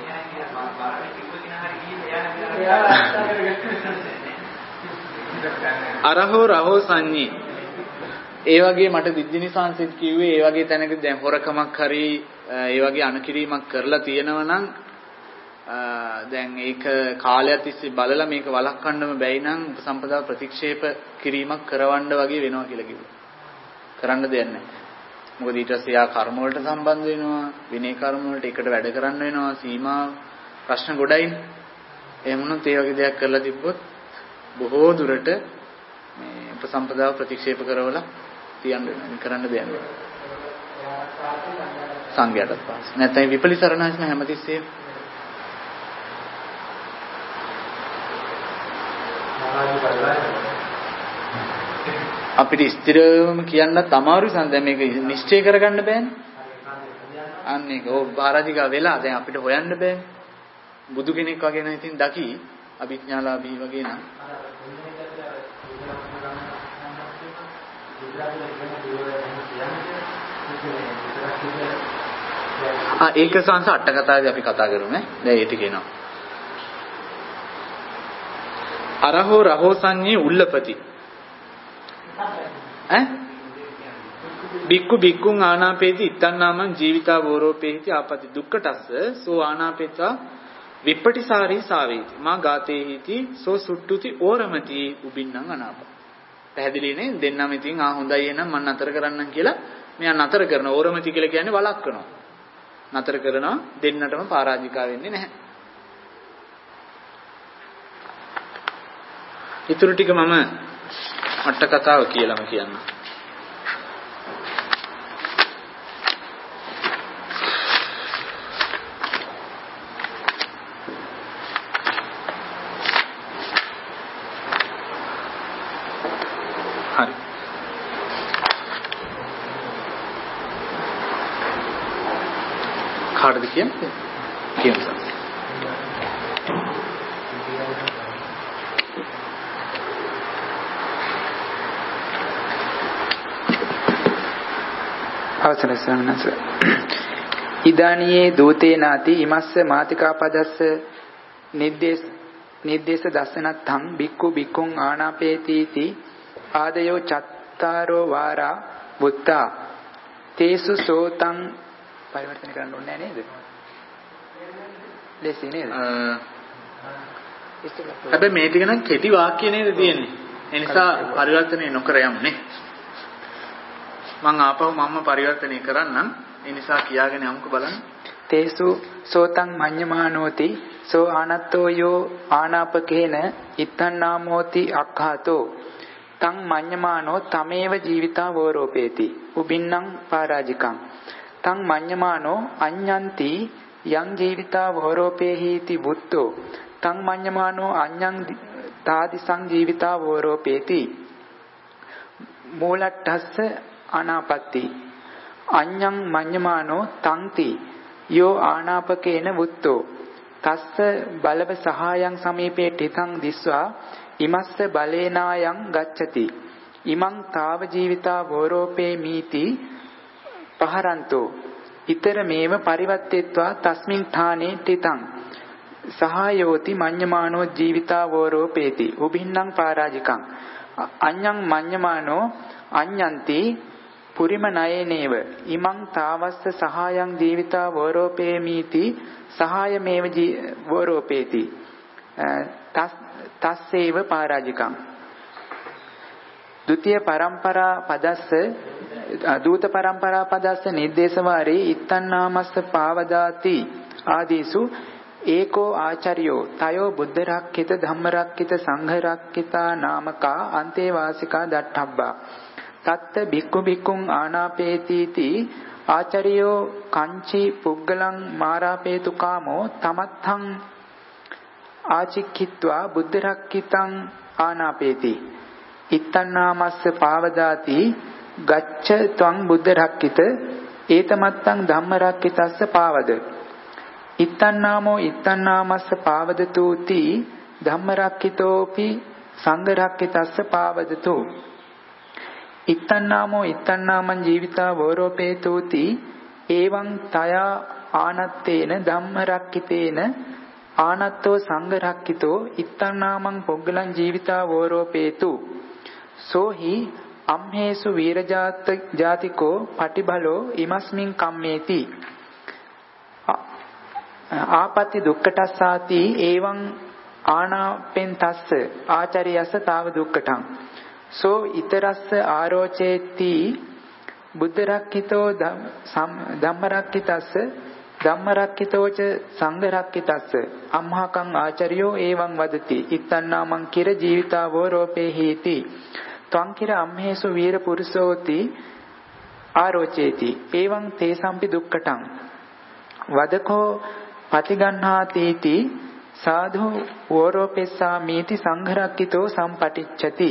අරහෝ රහෝ සංඤී. ඒ වගේ මට දිජ්ජිනි සංසිත් කිව්වේ ඒ වගේ තැනක දැන් හොරකමක් හරි ඒ වගේ අනුකිරීමක් කරලා තියෙනවා නම් දැන් ඒක කාලයක් තිස්සේ බලලා මේක වළක්වන්නම බැයි නම් උපසම්පදා ප්‍රතික්ෂේප කිරීමක් කරවන්න වගේ වෙනවා කියලා කිව්වා. කරන්න දෙයක් නැහැ. මොකද ඊට පස්සේ යා කර්ම වලට සම්බන්ධ වෙනවා, විනය කර්ම වලට එකට වැඩ කරන්න වෙනවා, සීමා ප්‍රශ්න ගොඩයිනේ. එහෙම වුණොත් ඒ වගේ දෙයක් කරලා තිබ්බොත් බොහෝ දුරට මේ උපසම්පදාව ප්‍රතික්ෂේප කරවලා තියන්න වෙනවා. කරන්න දෙයක් නැහැ. සංඝයාටත් පාස්. නැත්නම් විපලිසරණාස්ම හැමතිස්සෙම අපිට ස්ථිරවම කියන්නත් අමාරුයි සම් දැන් මේක නිශ්චය කරගන්න බෑනේ. අන්න ඒක ඕ පරාජිකා වෙලා දැන් අපිට හොයන්න බෑනේ. බුදු කෙනෙක් වගේ නම් ඉතින් දකි අභිඥාලාභී වගේ නම්. ආ ඒක සංස අට කතාවේ අපි කතා කරමු නේ. දැන් ඒ ටික එනවා. අරහෝ රහෝ සංඤේ උල්ලපති ඈ බික්කු බික්කුං ආනාපේති ඉත්තන්නාමං ජීවිතා වෝරෝපේති ආපති දුක්ඛටස්ස සෝ ආනාපේතා විප්පටිසාරී සාවේති මා ගාතේහිති සෝ සුට්ටුති ඕරමති උබින්නම් අනාප. පැහැදිලිනේ දෙන්නම ඉතින් ආ හොඳයි එහෙනම් මම නතර කරන්නම් කියලා මෙයා නතර කරන ඕරමති කියලා කියන්නේ වළක්වනවා. නතර කරනවා දෙන්නටම පරාජිකා වෙන්නේ නැහැ. ඊටු ටික මම අට කතාව කියලාම කියන්න. හරි. කාටද කියන්නේ? කියන්න. අවසරයි ස්වාමීනස. ඉදානියේ දූතේ නාති ඉමස්ස මාතිකා පදස්ස නිද්දේශ නිද්දේශ දස්සනත්තං බික්කු බික්කුං ආනාපේතිති ආදයෝ චත්තාරෝ වාරා බුත්තා තේසු සෝතං පරිවර්තන කරන්න ඕනේ නේද? ලෙසි නේද? හැබැයි මේ ටික නම් කෙටි වාක්‍ය නේද තියෙන්නේ. ඒ නිසා පරිවර්තනය නොකර යමු නේ. මං ආපහු මම්ම පරිවර්තනය කරන්නම්. ඒ නිසා කියාගෙන යමුක බලන්න. තේසු සෝතං මඤ්ඤමානෝති සෝ ආනත්තෝ යෝ ආනාපකේන ඉත්තන්නාමෝති අක්ඛාතෝ තං මඤ්ඤමානෝ තමේව ජීවිතා වෝරෝපේති උබින්නම් පරාජිකං තං මඤ්ඤමානෝ අඤ්ඤන්ති යං ජීවිතා වෝරෝපේහිති බුත්තෝ තං මඤ්ඤමානෝ අඤ්ඤං තාදිසං ජීවිතා වෝරෝපේති මූලට්ඨස්ස ආනාපත්ති අඤ්ඤං මඤ්ඤමානෝ තංති යෝ ආනාපකේන වුත්තෝ තස්ස බලව සහායං සමීපේ ඨිතං දිස්වා ඉමස්ස බලේනායං ගච්ඡති ඉමං තාව ජීවිතා වෝරෝපේ මීති පහරන්තෝ ඊතර මේව පරිවත්තෙත්වා තස්මින් ථානේ ඨිතං සහායෝති මඤ්ඤමානෝ ජීවිතා වෝරෝපේති උබින්නම් පරාජිකං අඤ්ඤං මඤ්ඤමානෝ අඤ්ඤන්ති පුරිම නයනේව ඉමං තාවස්ස සහායං ජීවිතා වෝරෝපේමීති සහායමේව වෝරෝපේති තස්සේව පරාජිකං ဒုတိ ය පරම්පරා පදස්ස දූත පරම්පරා පදස්ස නිर्देशවාරේ ඉත්තන්නාමස්ස පාවදාති ආදීසු ඒකෝ ආචාර්යෝ තයෝ බුද්ධ රක්ඛිත ධම්ම රක්ඛිත සංඝ රක්ඛිතා නාමකා අන්තේවාසිකා දට්ඨබ්බා තත්ත බික්කු බික්කුං ආනාපේතිති ආචාර්යෝ කංචි පුග්ගලං මාරාපේතු කාමෝ තමත්තං ආචික්ඛිත්වා බුද්ධ රක්ඛිතං ආනාපේති ඉත්තන්නාමස්ස පාවදාති ගච්ඡ ත්වං බුද්ධ රක්ඛිත ඒතමත්තං ධම්ම රක්ඛිතස්ස පාවද ඉත්තන්නාමෝ ඉත්තන්නාමස්ස පාවදතුති ධම්ම රක්ඛිතෝපි සංඝ රක්ඛිතස්ස පාවදතු ඉත්තන්නාමෝ ඉත්තන්නාමං ජීවිතා වෝරෝපේතුති එවං තයා ආනත්තේන ධම්ම රක්ඛිතේන ආනත්තෝ සංඝ රක්ඛිතෝ ඉත්තන්නාමං පොග්ගලං ජීවිතා වෝරෝපේතු සෝහි අම්හේසු වීරජාත ජාතිකෝ පටිබලෝ ඉමස්මින් කම්මේති ආපති දුක්ඛටස්සාති එවං ආනාපෙන්තස්ස ආචාර්යස්ස තාව දුක්ඛටං සෝ ඊතරස්ස ආරෝචේති බුද්ධ රක්ඛිතෝ ධම්ම රක්ඛිතස්ස ධම්ම රක්ඛිතෝච සංඝ රක්ඛිතස්ස අම්හාකං ආචාර්යෝ එවං වදති ඉත්තන්නාමං කිර ජීවිතා වෝරෝපේ හීති ත්වං කිර අම්හේසු වීර පුරුෂෝති ආරෝචේති එවං තේසම්පි දුක්ඛටං වදකෝ පතිගන්හාතීති සාධු වෝරෝපෙස්සා මීති සංඝරක්කිතෝ සම්පටිච්ඡති.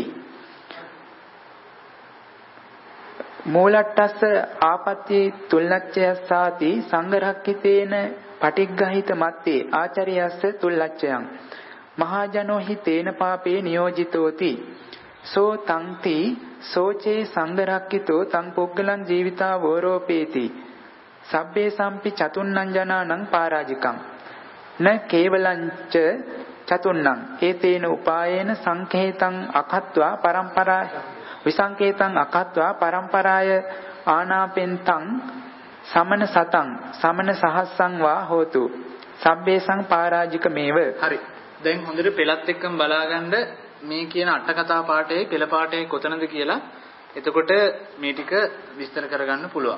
මූලට්ටස්ස ආපත්‍ය තුල්ලච්ඡයස්සාති සංඝරක්කිතේන පටිග්ගහිත මත්තේ ආචාර්යස්ස තුල්ලච්ඡයන් මහජනෝ හි තේන පාපේ නියෝජිතෝති. සෝ තංති සෝචේ සංඝරක්කිතෝ තං පුග්ගලං ජීවිතා වෝරෝපේති. සබ්බේ සම්පි චතුන්නං ජනානං පරාජිකං න කේවලංච චතුන්නං ඒතේන උපායේන සංකේතං අකත්වා පරම්පරා විසංකේතං අකත්වා පරම්පරාය ආනාපෙන්තං සමන සතං සමන සහස්සං වා හෝතු සබ්බේසං පරාජික මේව. හරි. දැන් හොඳට පෙළත් එක්කම බලාගන්න මේ කියන අට කතා පාඩේ පෙළ පාඩේ කොතනද කියලා. එතකොට මේ ටික විස්තර කරගන්න පුළුවන්.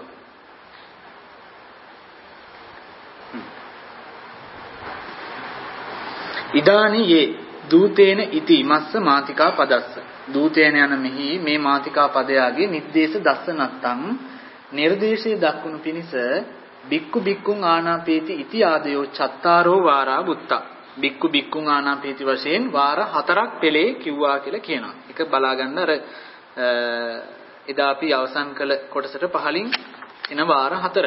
ඉදානි යේ දූතේන ඉති මස්ස මාතිකා පදස්ස. දූතේන යන මෙහි මේ මාතිකා පදයාගේ නිर्देश දස්සනත්තං නිර්දේශයේ දක්වනු පිණිස බික්කු බික්කුං ආනාපේති ඉති ආදයෝ චත්තාරෝ වාරා බුත්තා. බික්කු බික්කුං ආනාපේති වශයෙන් වාර හතරක් පෙළේ කිව්වා කියලා කියනවා. ඒක බලාගන්න අර එදා අපි අවසන් කළ කොටසට පහලින් එන වාර හතර.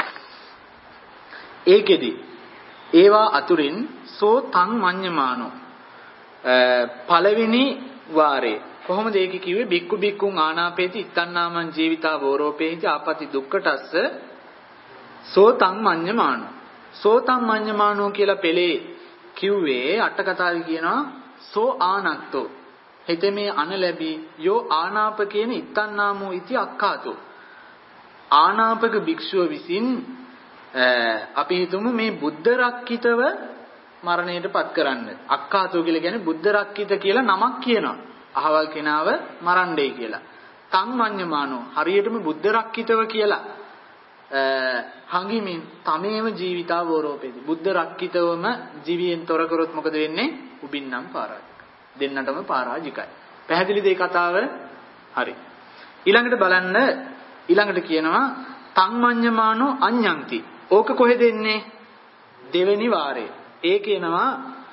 ඒකෙදි ඒවා අතුරින් සෝ තං මඤ්ඤමානෝ පළවෙනි වාරේ කොහොමද ඒක කිව්වේ? බික්කු බික්කුං ආනාපේති ඉත්තන්නාමං ජීවිතා වෝරෝපේති ආපති දුක්ඛටස්ස සෝ තං මඤ්ඤමානෝ. සෝ තං මඤ්ඤමානෝ කියලා පෙළේ කිව්වේ අට කතාවේ කියනවා සෝ ආනත්තෝ හිතේ අන ලැබී යෝ ආනාපකේන ඉත්තන්නාමෝ ඉති අක්ඛාතෝ. ආනාපක භික්ෂුව විසින් අපි හිතමු මේ බුද්ධ රක්කිතව මරණයටපත් කරන්න. අක්ඛාතෝ කියලා කියන්නේ බුද්ධ රක්කිත කියලා නමක් කියනවා. අහවල් කෙනාව මරණ්ඩේ කියලා. තං මඤ්ඤමානෝ හරියටම බුද්ධ රක්කිතව කියලා හංගිමින් තමේම ජීවිතා වෝරෝපේති. බුද්ධ රක්කිතවම ජීවියෙන් තොර කරොත් මොකද වෙන්නේ? උබින්නම් පාරාජික. දෙන්නටම පරාජිකයි. පැහැදිලිද මේ කතාව? හරි. ඊළඟට බලන්න ඊළඟට කියනවා තං මඤ්ඤමානෝ අඤ්ඤන්ති. ඕක කොහෙද එන්නේ? දෙවෙනි වාරේ. ඒ කියනවා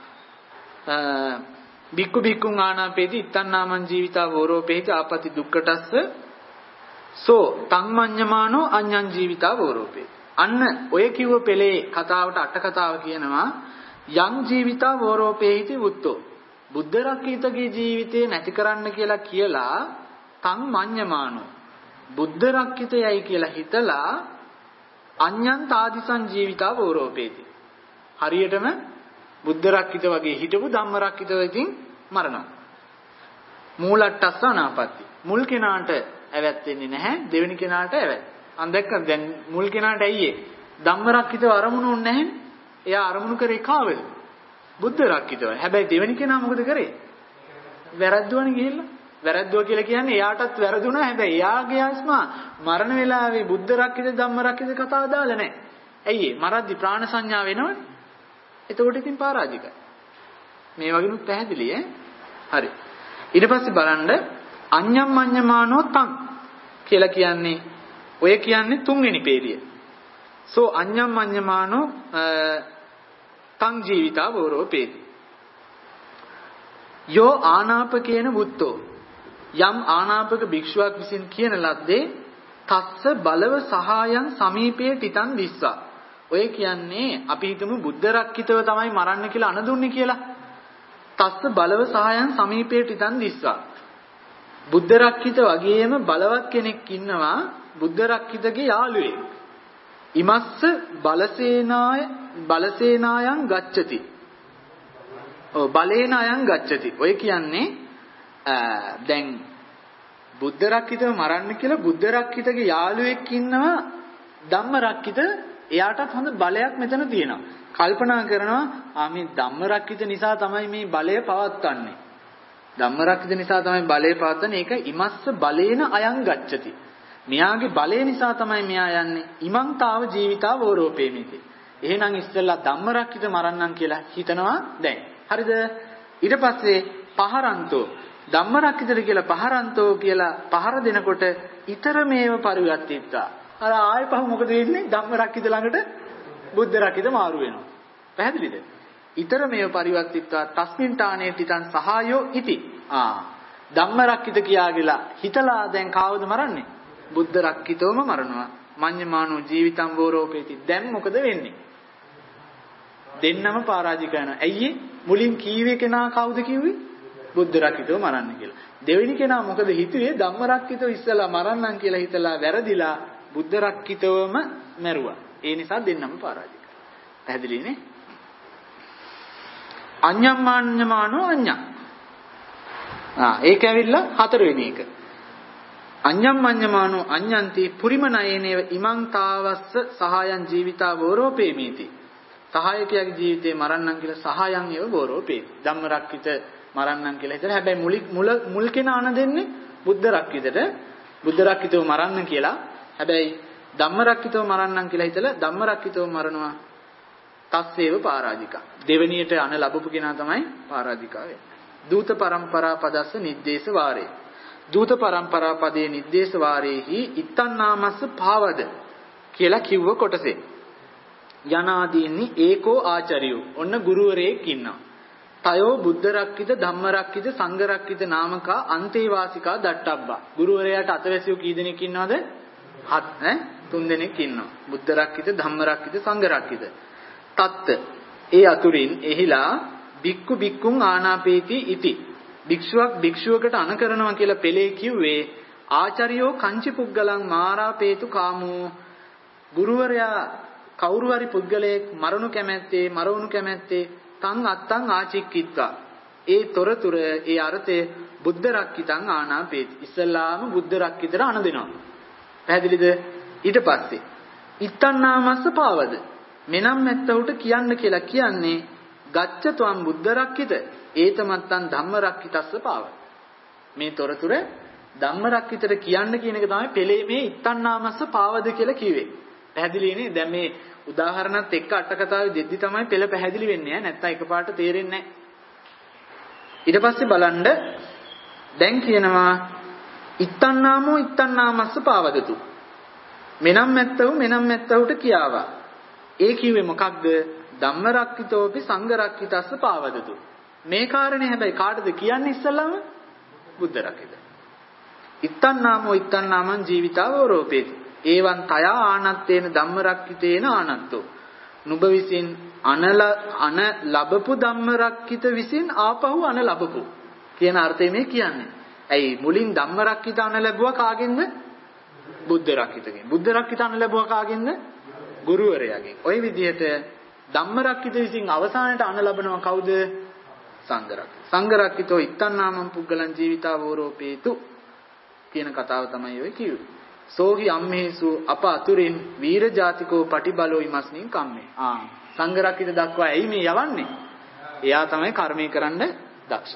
බික්කු බික්කුං ආනාපේති ඉත්තන්නාමං ජීවිතා වෝරෝපේති ආපති දුක්ඛටස්ස සෝ තං මඤ්ඤමානෝ අඤ්ඤං ජීවිතා වෝරෝපේති. අන්න ඔය කිව්ව පෙළේ කතාවට අට කතාව කියනවා යං ජීවිතා වෝරෝපේති වුත්තෝ. බුද්ධ රක්කිතගේ ජීවිතේ නැති කරන්න කියලා කියලා තං මඤ්ඤමානෝ බුද්ධ රක්කිතයයි කියලා හිතලා අඤ්ඤං තාදිසං ජීවිතා වෝරෝපේති. හරියටම බුද්ධ රක්කිත වගේ හිටපු ධම්ම රක්කිතව ඉතින් මරනවා. මූලට්ටස්ස අනාපත්‍ති. මුල් කෙනාට ඇවැත් වෙන්නේ නැහැ, දෙවෙනි කෙනාට ඇවැත්. අන් දැක්කද දැන් මුල් කෙනාට ඇයියේ ධම්ම රක්කිතව අරමුණු උන්නේ නැහැ. එයා අරමුණු කරේ කාවද? බුද්ධ රක්කිතව. හැබැයි දෙවෙනි කෙනා මොකද කරේ? වැරද්දුවනේ ගිහිල්ලා. වැරද්දුව කියලා කියන්නේ එයාටත් වැරදුනා. හැබැයි එයාගේ ආස්මා මරණ වෙලාවේ බුද්ධ රක්කිත ධම්ම රක්කිත කතාව දාලා නැහැ. ඇයි ඒ? මරද්දි ප්‍රාණ සංඥා වෙනවනේ. එතකොට ඉතින් පරාජිකයි. මේ වගේනුත් පැහැදිලි ඈ. හරි. ඊට පස්සේ බලන්න අඤ්ඤම් මඤ්ඤමානෝ තං කියලා කියන්නේ ඔය කියන්නේ තුන්වෙනි පේළිය. සෝ අඤ්ඤම් මඤ්ඤමානෝ තං ජීවිතා වෝරෝපේති. යෝ ආනාපකේන වුත්තෝ යම් ආනාපක භික්ෂුවක් විසින් කියන ලද්දේ තස්ස බලව සහායං සමීපේ තිතං දිස්සා. ඔය කියන්නේ අපි හිතමු බුද්ධ රක්කිතව තමයි මරන්න කියලා අනදුන්නේ කියලා. තස්ස බලව සහායං සමීපේ තිතං දිස්සා. බුද්ධ රක්කිත වගේම බලවත් කෙනෙක් ඉන්නවා බුද්ධ රක්කිතගේ යාළුවෙක්. ඉමස්ස බලසේනාය බලසේනායන් ගච්ඡති. ඔව් බලේනායන් ගච්ඡති. ඔය කියන්නේ දැන් බුද්ධ රක්කිතව මරන්න කියලා බුද්ධ රක්කිතගේ යාළුවෙක් ඉන්නවා ධම්ම රක්කිත. එයාටත් හොඳ බලයක් මෙතන තියෙනවා. කල්පනා කරනවා ආ මේ ධම්ම රක්කිත නිසා තමයි මේ බලය පවත්වන්නේ. ධම්ම රක්කිත නිසා තමයි බලය පවත්වන්නේ. ඒක ඉමස්ස බලේන අයං ගච්ඡති. මෙයාගේ බලය නිසා තමයි මෙයා යන්නේ. ඉමං තාව ජීවිතා වෝරෝපේමිති. එහෙනම් ඉස්සෙල්ලා ධම්ම රක්කිත මරන්නම් කියලා හිතනවා දැන්. හරිද? ඊට පස්සේ පහරන්තෝ ධම්ම රක්කිතට කියලා පහරන්තෝ කියලා පහර දෙනකොට ඊතර මේව පරිවර්තිතා. අර ආයෙ පහු මොකද වෙන්නේ? ධම්ම රක්කිත ළඟට බුද්ධ රක්කිත මාරු වෙනවා. පැහැදිලිද? ඊතර මේව පරිවර්තිත්වා තස්මින් තානේ තිතං සහායෝ ඉති. ආ ධම්මරක්කිත කියාගලා හිතලා දැන් කාවද මරන්නේ? බුද්ධ රක්කිතවම මරනවා. මඤ්ඤමානෝ ජීවිතං වෝරෝපේති. දැන් මොකද වෙන්නේ? දෙන්නම පරාජික වෙනවා. ඇයි මුලින් කීවේ කෙනා කවුද කිව්වේ? බුද්ධ රක්කිතව මරන්න කියලා. දෙවෙනි කෙනා මොකද හිතුවේ? ධම්ම රක්කිතව ඉස්සලා මරන්නම් කියලා හිතලා වැරදිලා බුද්ධ රක්කිතවම මැරුවා. ඒ නිසා දෙන්නම පරාජික. පැහැදිලිනේ? අඤ්ඤම්මාඤ්ඤමානෝ අඤ්ඤා. ආ ඒක ඇවිල්ලා හතරවෙනි එක. අඤ්ඤම්මාඤ්ඤමානෝ අඤ්ඤන්ති පුරිමනයේනේව ඉමං තාවස්ස සහායං ජීවිතා වෝරෝපේමීති. සහායකයාගේ ජීවිතේ මරන්නම් කියලා සහායං ඒව වෝරෝපේති. ධම්ම රක්කිත මරන්නම් කියලා හිතලා හැබැයි මුල මුල මුල් කෙනා අන දෙන්නේ බුද්ධ රක්කිතට. බුද්ධ රක්කිතව මරන්න කියලා. හැබැයි ධම්ම රක්කිතව මරන්නම් කියලා හිතලා ධම්ම රක්කිතව මරනවා. තස්සේව පරාජිකා. දෙවෙනියට අන ලැබපු කෙනා තමයි පරාජිකා වෙන්නේ. දූත පරම්පරා පදස්ස නිද්දේශ වාරේ. දූත පරම්පරා පදයේ නිද්දේශ වාරේහි ඉත්තන්නාමස්ස පාවද කියලා කිව්ව කොටසේ යනාදීනි ඒකෝ ආචාර්යෝ ඔන්න ගුරුවරයෙක් ඉන්නවා. තයෝ බුද්ධ රක්කිත ධම්ම රක්කිත සංඝ රක්කිත නාමකා අන්තේවාසිකා දට්ටබ්බා. ගුරුවරයාට අතවැසියෝ කී දෙනෙක් ඉන්නවද? හත් ඈ තුන් දෙනෙක් ඉන්නවා. බුද්ධ රක්කිත ධම්ම රක්කිත සංඝ රක්කිත. තත්ත ඒ අතුරින් එහිලා බික්කු බික්කුන් ආනාපේති ඉති. භික්ෂුවක් භික්ෂුවකට අන කරනවා කියලා පෙළේ කිව්වේ ආචාර්යෝ කංචි පුග්ගලං මාරාපේතු කාමෝ. ගුරුවරයා කවුරු හරි පුද්ගලයෙක් මරණු කැමැත්තේ මරවුණු කැමැත්තේ තං අත්තං ආචික්කිත්වා. ඒ තොරතුර ඒ අර්ථය බුද්ධ රක්කිතං ආනාපේති. ඉස්සල්ලාම බුද්ධ රක්කිතට අන දෙනවා. පැහැදිලිද? ඊට පස්සේ ඉත්තන්නාමස්ස පාවද මෙනම් මැත්තහුට කියන්න කියලා කියන්නේ ගච්ඡත්වම් බුද්ධ රක්කිත ඒතමත්තන් ධම්ම රක්කිතස්ස පාව. මේ තොරතුර ධම්ම රක්කිතට කියන්න කියන එක තමයි පෙළේ මේ ඉත්තන්නාමස්ස පාවද කියලා කිව්වේ. පැහැදිලිනේ? දැන් මේ උදාහරණත් එක්ක අට කතාවේ දෙද්දි තමයි පෙළ පැහැදිලි වෙන්නේ. නැත්නම් එකපාරට තේරෙන්නේ නැහැ. ඊට පස්සේ බලන්න දැන් කියනවා ඉත්තන්නාමෝ ඉත්තන්නාමස්ස පාවදතු. මෙනම් මැත්තහු මෙනම් මැත්තහුට කියාවා. ඒ කිව්වේ මොකක්ද? ධම්ම රක්කිතෝපි සංඝ රක්කිතස්ස පාවදතු. මේ කාරණේ හැබැයි කාටද කියන්නේ ඉස්සල්ලාම? බුද්ධ රක්කිත. ඉත්තන්නාමෝ ඉත්තන්නාමං ජීවිතාවෝ රෝපේති. ඒවන් තයා ආනත්තේන ධම්ම රක්කිතේන ආනත්තෝ. නුඹ විසින් අනල අන ලැබපු ධම්ම රක්කිත විසින් ආපහු අන ලැබපු කියන අර්ථය මේ කියන්නේ. ඇයි මුලින් ධම්ම රක්කිත අන ලැබුවා කාගෙන්ද? බුද්ධ රක්කිතගෙන්. බුද්ධ රක්කිත අන ලැබුවා කාගෙන්ද? ගුරුවරයාගෙන්. ওই විදිහට ධම්ම රක්කිත විසින් අවසානයේ අන ලැබනවා කවුද? සංඝ රක්කිත. සංඝ රක්කිතෝ ඉත්තන්නාමං පුග්ගලං ජීවිතා වෝරෝපේතු කියන කතාව තමයි ඔය කිව්වේ. සෝහි අම්මේසු අප අතුරින් වීර ජාතිකෝ පටිබලෝ ඉමස්මින් කම්මේ. ආ සංඝ රක්කිත දක්වා ඇයි මේ යවන්නේ? එයා තමයි කර්මය කරන්න දක්ෂ.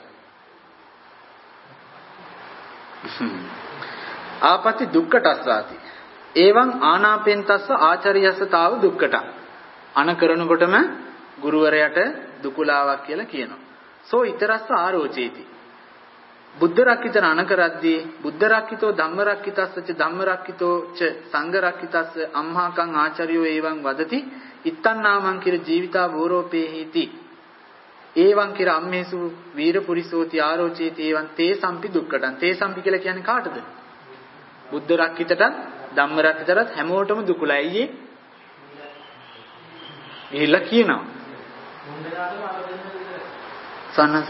ආපති දුක්ඛටස්සාති. එවං ආනාපෙන්තස්ස ආචාර්යස්ස තාව දුක්ඛට. අන කරනකොටම ගුරුවරයාට දුකුලාවක් කියලා කියනවා. සෝ ඊතරස්ස ආරෝචේති. බුද්ධ රක්කිත අන කරද්දී බුද්ධ රක්කිතෝ ධම්ම රක්කිතස්ස ච ධම්ම රක්කිතෝ ච සංඝ රක්කිතස්ස අම්හාකං ආචාර්යෝ එවං වදති ඉත්තන්නාමං කිර ජීවිතා වෝරෝපේහිති. එවං කිර අම්මේසු වීර පුරිසෝති ආරෝචේති එවං තේ සම්පි දුක්ඛටං. තේ සම්පි කියලා කියන්නේ කාටද? බුද්ධ රක්කිතටත් ධම්ම රක්කිතටත් හැමෝටම දුකලයි. අයියේ ගිහිල්ලා කියනවා. සන්නස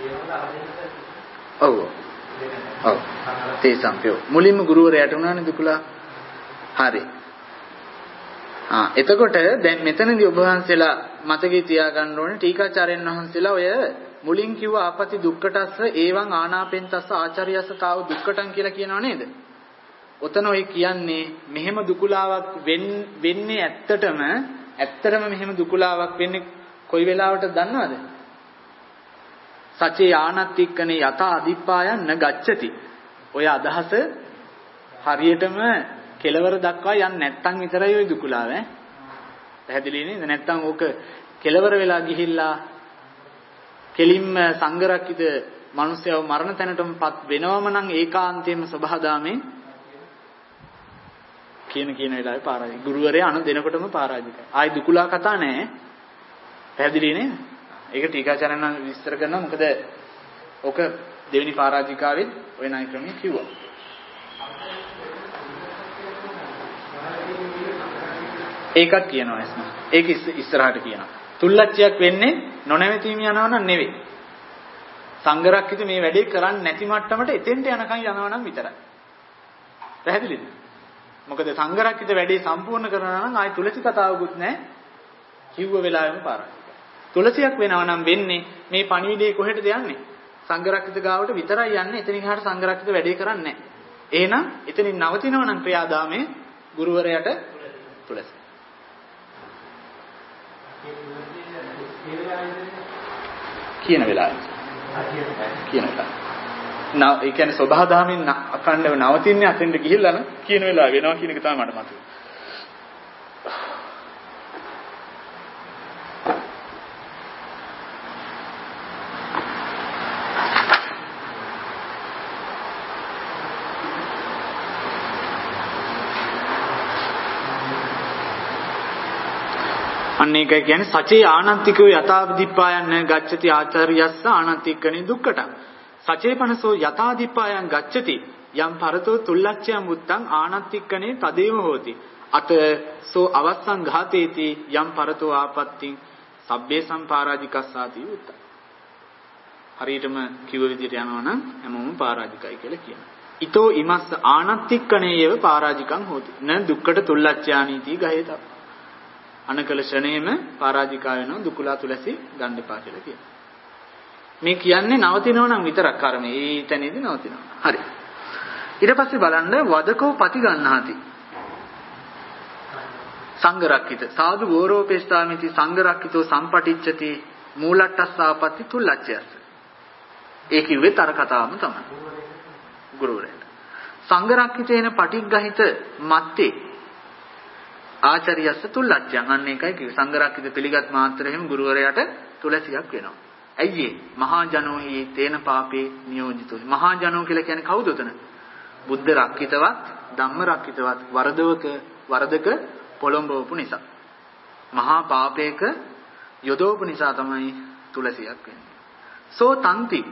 ඔව් ඔව් තේ සම්පියෝ මුලින්ම ගුරුවරයාට උනානේ දුකලා. හරි. ආ එතකොට දැන් මෙතනදී ඔබ වහන්සේලා මතකේ තියාගන්න ඕනේ ටීකාචාර්යයන් වහන්සේලා ඔය මුලින් කිව්ව ආපති දුක්ඛටස්ස ඒවං ආනාපෙන්තස්ස ආචාර්යස්ස තාව දුක්ඛටං කියලා කියනව නේද? ඔතන ඔය කියන්නේ මෙහෙම දුකුලාවක් වෙන්නේ ඇත්තටම ඇත්තටම මෙහෙම දුකුලාවක් වෙන්නේ කොයි වෙලාවටද දන්නවද? සචේ ආනත්තික්කනේ යත අදිප්පායන් න ගච්ඡති. ඔය අදහස හරියටම කෙලවර දක්වා යන්නේ නැත්තම් විතරයි ඔය දුකුලාව ඈ. පැහැදිලි නේද? නැත්තම් ඕක කෙලවර වෙලා ගිහිල්ලා කෙලින්ම සංගරක්කිත මිනිස්සයව මරණ තැනටමපත් වෙනවම නම් ඒකාන්තයෙන්ම සබහාදාමේ කියන කියන වෙලාවේ පරාජය. ගුරුවරයා අන දෙනකොටම පරාජිකයි. ආයි දුකුලා කතා නැහැ. පැහැදිලි නේද? ඒක ටීකාචාර්යන් විස්තර කරනවා. මොකද ඔක දෙවෙනි පරාජිකාවෙත් ওই ණය ක්‍රමයේ කිව්වා. ඒකත් කියනවා එස්ම. ඒක ඉස්සරහට කියනවා. තුල්ලච්චයක් වෙන්නේ නොනැවතීම යනවා නම් නෙවෙයි. සංගරක්කිත මේ වැඩේ කරන්නේ නැති මට්ටමට එතෙන්ට යනකම් යනවා නම් විතරයි. පැහැදිලිද? මොකද සංගරක්කිත වැඩේ සම්පූර්ණ කරනවා නම් ආයි තුලසි කතාවකුත් නැහැ. කිව්ව වෙලාවෙම පාරයි. තුලසියක් වෙනවා නම් වෙන්නේ මේ පණිවිඩේ කොහෙටද යන්නේ? සංගරක්කිත ගාවට විතරයි යන්නේ. එතනින් එහාට සංගරක්කිත වැඩේ කරන්නේ නැහැ. එහෙනම් එතනින් නවතිනවා නම් ක්‍රියාදාමයේ ගුරුවරයාට තුලසි. කියන වෙලාවේ කියන වෙලාව. නා ඒ කියන්නේ සබහාදාමෙන් අකණ්ඩව නවතින්නේ අතෙන්ට ගිහිල්ලා නම් කියන වෙලාව වෙනවා කියන එක තමයි මට මතක. අන්න ඒකයි කියන්නේ සචේ ආනන්තිකෝ යථාදිපායන් ගච්ඡති ආචාර්යස්ස ආනන්තිකණි දුක්ඛට. සචේපනසෝ යථාදිපායන් ගච්ඡති යම් පරතෝ තුල්ලච්ඡයන් මුත්තං ආනන්තිකණේ තදේව හෝති. අත සෝ අවස්සං ඝාතේති යම් පරතෝ ආපත්තිං සබ්බේ සම්පාරාජිකස්සාති උත්ත. හරියටම කිව්ව විදිහට යනවා නම් හැමෝම පාරාජිකයි කියලා කියනවා. ඊතෝ ඉමස්ස ආනන්තිකණේයව පාරාජිකං හෝති. න දුක්ඛට තුල්ලච්ඡානීති ගහේත. අනකල ශරණේම පරාජිකා වෙනවා දුකුලා තුලසි ගන්න එපා කියලා කියනවා. මේ කියන්නේ නවතිනව නම් විතරක් කර්මේ. ඒ තැනේදී නවතිනවා. හරි. ඊට පස්සේ බලන්න වදකෝ පති ගන්නාති. සංගරක්කිත සාදු ගෝරෝපේස්ථාමිති සංගරක්කිතෝ සම්පටිච්ඡති මූලට්ටස්සාපatti තුල්ලච්ඡයස්. ඒ කිව්වේ තර කතාවම තමයි. ගුරුවරයාට. සංගරක්කිතේන පටිග්ගහිත මත්තේ ආචාර්යස්ස තුල්ලච්ඡයන්. අන්න ඒකයි කිව්වේ. සංගරක්කිත පිළිගත් මාත්‍රෙහිම ගුරුවරයාට තුලසියක් වෙනවා. ඇයි ඒ? මහා ජනෝහි තේන පාපේ නියෝජිතෝ. මහා ජනෝ කියලා කියන්නේ කවුද උතන? බුද්ධ රක්කිතවත්, ධම්ම රක්කිතවත් වරදවක වරදක පොළඹවපු නිසා. මහා පාපයක යොදවපු නිසා තමයි තුලසියක් වෙන්නේ. සෝ තන්ති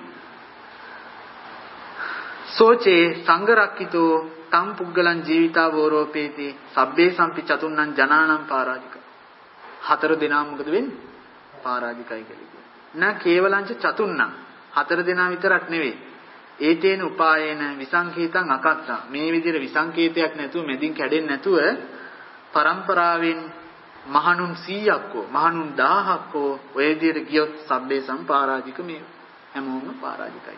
සෝචේ සංගරක්කිතෝ තම් පුග්ගලං ජීවිතා වෝරෝපේති සබ්බේ සම්පි චතුන්නං ජනානම් පාරාජික. හතර දෙනා මොකද වෙන්නේ? පාරාජිකයි කියලා කියනවා. නා කේවලංච චතුන්නං. හතර දෙනා විතරක් නෙවෙයි. ඒතේන උපායේන විසංකේතං අකත්තා. මේ විදිහට විසංකේතයක් නැතුව මෙදින් කැඩෙන්නේ නැතුව පරම්පරාවෙන් මහණුන් සීයක්කෝ මහණුන් දහහක්කෝ ඔය විදිහට ගියොත් සබ්බේ සම්පාරාජික මේ හැමෝම පාරාජිකයි.